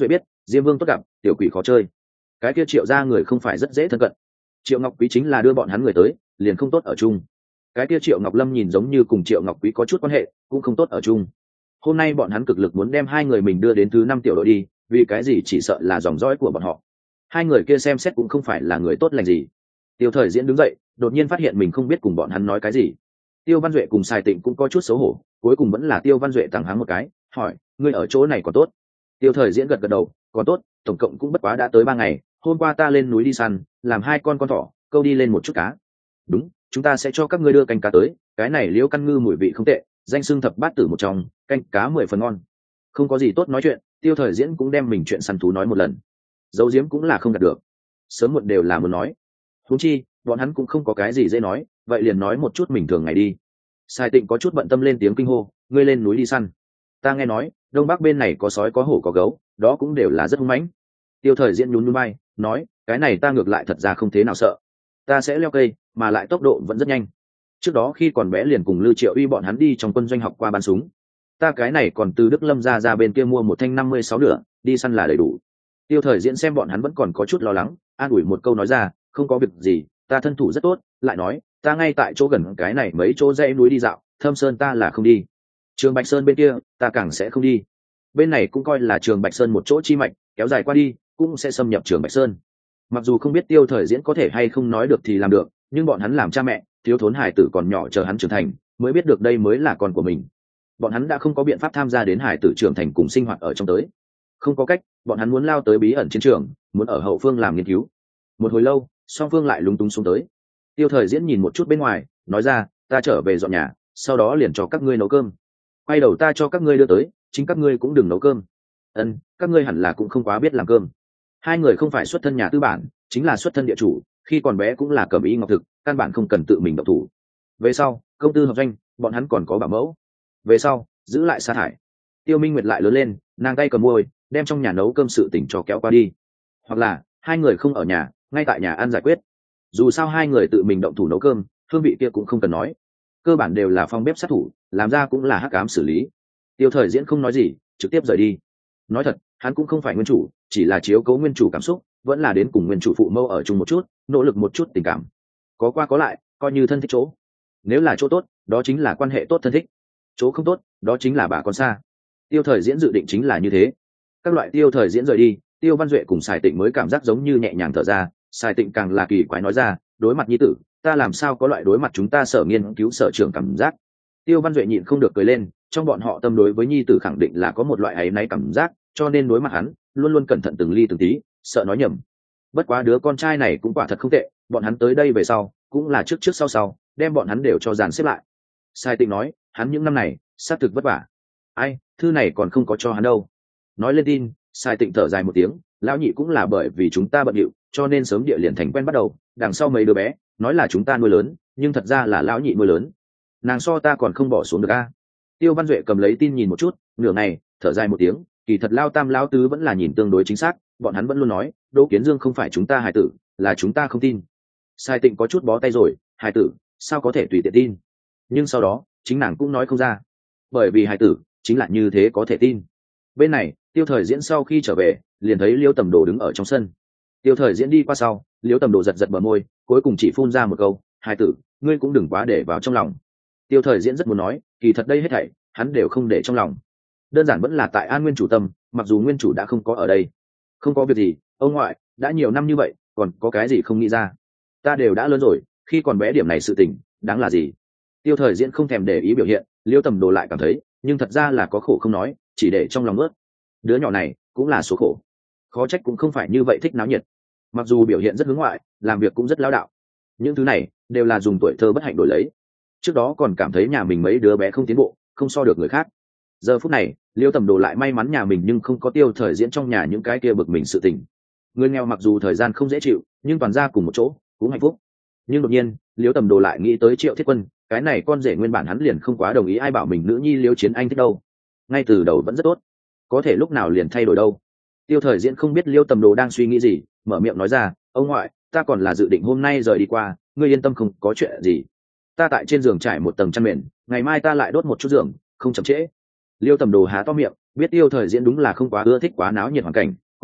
Diêm Vương tốt gặp, tiểu quỷ khó chơi. Cái kia Triệu gia người không phải rất dễ thân cận. Triệu Ngọc Quý chính là đưa bọn hắn người tới, liền không tốt ở chung. Cái kia Triệu Ngọc Lâm nhìn giống như cùng Triệu Ngọc Quý có chút quan hệ, cũng không tốt ở chung. Hôm nay bọn hắn cực lực muốn đem hai người mình đưa đến thứ 5 tiểu đội đi, vì cái gì chỉ sợ là dòng dõi của bọn họ. Hai người kia xem xét cũng không phải là người tốt lành gì. Tiêu Thời Diễn đứng dậy, đột nhiên phát hiện mình không biết cùng bọn hắn nói cái gì. Tiêu Văn Duệ cùng Sài Tịnh cũng có chút xấu hổ, cuối cùng vẫn là Tiêu Văn Duệ tặng hắn một cái, hỏi: ngươi ở chỗ này còn tốt? Tiêu Thời Diễn gật gật đầu, còn tốt, tổng cộng cũng bất quá đã tới 3 ngày, hôm qua ta lên núi đi săn, làm 2 con thỏ, câu đi lên một chút cá. Đúng, chúng ta sẽ cho các ngươi đưa canh cá tới, cái này liễu căn ngư mùi vị không tệ, danh xưng thập bát tử một trong, canh cá 10 phần ngon. Không có gì tốt nói chuyện, Tiêu Thời Diễn cũng đem mình chuyện săn thú nói một lần. Dấu diếm cũng là không đạt được, sớm muộn đều là muốn nói. Huống chi, bọn hắn cũng không có cái gì dễ nói, vậy liền nói một chút mình thường ngày đi. Sai Tịnh có chút bận tâm lên tiếng kinh hô: ngươi lên núi đi săn? Ta nghe nói đông bắc bên này có sói có hổ có gấu, đó cũng đều là rất hung mãnh. Tiêu Thời Diễn nhún nhún vai, nói: cái này ta ngược lại thật ra không thế nào sợ, ta sẽ leo cây, mà lại tốc độ vẫn rất nhanh. Trước đó khi còn bé liền cùng Lưu Triệu Uy bọn hắn đi trong quân doanh học qua bắn súng, ta cái này còn từ Đức Lâm ra bên kia mua một thanh 56 lửa, đi săn là đầy đủ. Tiêu Thời Diễn xem bọn hắn vẫn còn có chút lo lắng, an ủi một câu nói ra: không có việc gì, ta thân thủ rất tốt. Lại nói, ta ngay tại chỗ gần cái này mấy chỗ dãy núi đi dạo, Thâm Sơn ta là không đi, Trường Bạch Sơn bên kia ta càng sẽ không đi. Bên này cũng coi là Trường Bạch Sơn một chỗ chi mạch, kéo dài qua đi cũng sẽ xâm nhập Trường Bạch Sơn. Mặc dù không biết Tiêu Thời Diễn có thể hay không nói được thì làm được, nhưng bọn hắn làm cha mẹ, thiếu thốn hải tử còn nhỏ chờ hắn trưởng thành, mới biết được đây mới là con của mình. Bọn hắn đã không có biện pháp tham gia đến hải tử trưởng thành cùng sinh hoạt ở trong tới. Không có cách, bọn hắn muốn lao tới bí ẩn chiến trường, muốn ở hậu phương làm nghiên cứu. Một hồi lâu, song phương lại lúng túng xuống tới. Tiêu Thời Diễn nhìn một chút bên ngoài, nói ra: ta trở về dọn nhà, sau đó liền cho các ngươi nấu cơm. Quay đầu ta cho các ngươi đưa tới, chính các ngươi cũng đừng nấu cơm. Ân, các ngươi hẳn là cũng không quá biết làm cơm. Hai người không phải xuất thân nhà tư bản, chính là xuất thân địa chủ, khi còn bé cũng là cẩm y ngọc thực, căn bản không cần tự mình động thủ. Về sau, công tư hợp doanh, bọn hắn còn có bảo mẫu. Về sau, giữ lại sa thải. Tiêu Minh Nguyệt lại lớn lên, nàng tay cầm môi, đem trong nhà nấu cơm sự tình cho kéo qua đi. Hoặc là, hai người không ở nhà, ngay tại nhà ăn giải quyết. Dù sao hai người tự mình động thủ nấu cơm, hương vị kia cũng không cần nói. Cơ bản đều là phòng bếp sát thủ, làm ra cũng là hắc ám xử lý. Tiêu Thời Diễn không nói gì, trực tiếp rời đi. Nói thật, hắn cũng không phải nguyên chủ, chỉ là chiếu cố nguyên chủ cảm xúc, vẫn là đến cùng nguyên chủ phụ mâu ở chung một chút, nỗ lực một chút tình cảm. Có qua có lại, coi như thân thích chỗ. Nếu là chỗ tốt, đó chính là quan hệ tốt thân thích. Chỗ không tốt, đó chính là bà con xa. Tiêu Thời Diễn dự định chính là như thế. Các loại Tiêu Thời Diễn rời đi, Tiêu Văn Duệ cùng Sài Tịnh mới cảm giác giống như nhẹ nhàng thở ra. Sài Tịnh càng là kỳ quái nói ra: đối mặt nhi tử, ta làm sao có loại đối mặt chúng ta sở nghiên cứu sở trường cảm giác. Tiêu Văn Duệ nhịn không được cười lên, trong bọn họ tâm đối với nhi tử khẳng định là có một loại áy náy cảm giác, cho nên đối mặt hắn luôn luôn cẩn thận từng ly từng tí, sợ nói nhầm. Bất quá đứa con trai này cũng quả thật không tệ, bọn hắn tới đây về sau cũng là trước trước sau sau đem bọn hắn đều cho dàn xếp lại. Sai Tịnh nói: hắn những năm này xác thực vất vả. Ai, thư này còn không có cho hắn đâu. Nói lên tin, Sai Tịnh thở dài một tiếng: lão nhị cũng là bởi vì chúng ta bận rộn, cho nên sớm địa liền thành quen bắt đầu. Đằng sau mấy đứa bé nói là chúng ta nuôi lớn, nhưng thật ra là lão nhị nuôi lớn. Nàng so ta còn không bỏ xuống được a. Tiêu Văn Duệ cầm lấy tin nhìn một chút, nửa ngày thở dài một tiếng: kỳ thật lao tam lao tứ vẫn là nhìn tương đối chính xác, bọn hắn vẫn luôn nói Đỗ Kiến Dương không phải chúng ta hài tử, là chúng ta không tin. Sai Tịnh có chút bó tay rồi: hài tử sao có thể tùy tiện tin. Nhưng sau đó chính nàng cũng nói không ra, bởi vì hài tử chính là như thế có thể tin. Bên này Tiêu Thời Diễn sau khi trở về liền thấy Liêu Tầm Đồ đứng ở trong sân. Tiêu Thời Diễn đi qua sau, Liêu Tầm Đồ giật giật bờ môi, cuối cùng chỉ phun ra một câu: hài tử, ngươi cũng đừng quá để vào trong lòng. Tiêu Thời Diễn rất muốn nói, kỳ thật đây hết thảy hắn đều không để trong lòng, đơn giản vẫn là tại an nguyên chủ tâm, mặc dù nguyên chủ đã không có ở đây. Không có việc gì, ông ngoại, đã nhiều năm như vậy còn có cái gì không nghĩ ra. Ta đều đã lớn rồi, khi còn bé điểm này sự tình đáng là gì. Tiêu Thời Diễn không thèm để ý biểu hiện, Liêu Tầm Đồ lại cảm thấy nhưng thật ra là có khổ không nói, chỉ để trong lòng ướt. Đứa nhỏ này cũng là số khổ, khó trách cũng không phải như vậy thích náo nhiệt. Mặc dù biểu hiện rất hướng ngoại, làm việc cũng rất lao đạo, những thứ này đều là dùng tuổi thơ bất hạnh đổi lấy. Trước đó còn cảm thấy nhà mình mấy đứa bé không tiến bộ, không so được người khác. Giờ phút này Liêu Tầm Đồ lại may mắn nhà mình nhưng không có Tiêu Thời Diễn trong nhà những cái kia bực mình sự tình. Người nghèo mặc dù thời gian không dễ chịu, nhưng toàn ra cùng một chỗ cũng hạnh phúc. Nhưng đột nhiên Liêu Tầm Đồ lại nghĩ tới Triệu Thiết Quân, cái này con rể nguyên bản hắn liền không quá đồng ý ai bảo mình nữ nhi Liêu Chiến Anh thích đâu. Ngay từ đầu vẫn rất tốt, có thể lúc nào liền thay đổi đâu. Tiêu Thời Diễn không biết Liêu Tầm Đồ đang suy nghĩ gì, mở miệng nói ra: ông ngoại, ta còn là dự định hôm nay rời đi qua, ngươi yên tâm không có chuyện gì. Ta tại trên giường trải một tầng chăn mền, ngày mai ta lại đốt một chút giường, không chậm trễ. Liêu Tầm Đồ há to miệng, biết Tiêu Thời Diễn đúng là không quá ưa thích quá náo nhiệt hoàn cảnh,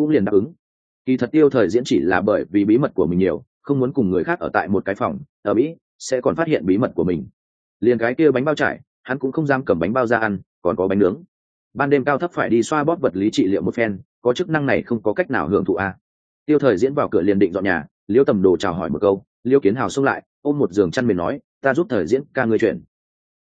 cũng liền đáp ứng. Kỳ thật Tiêu Thời Diễn chỉ là bởi vì bí mật của mình nhiều, không muốn cùng người khác ở tại một cái phòng, ở Mỹ sẽ còn phát hiện bí mật của mình. Liền cái kia bánh bao trải, hắn cũng không dám cầm bánh bao ra ăn, còn có bánh nướng. Ban đêm Cao Thấp phải đi xoa bóp vật lý trị liệu một phen, có chức năng này không có cách nào hưởng thụ a. Tiêu Thời Diễn vào cửa liền định dọn nhà, Liêu Tầm Đồ chào hỏi một câu, Liêu Kiến Hào xông lại, ôm một giường chăn mền nói, ta giúp Thời Diễn ca người chuyện.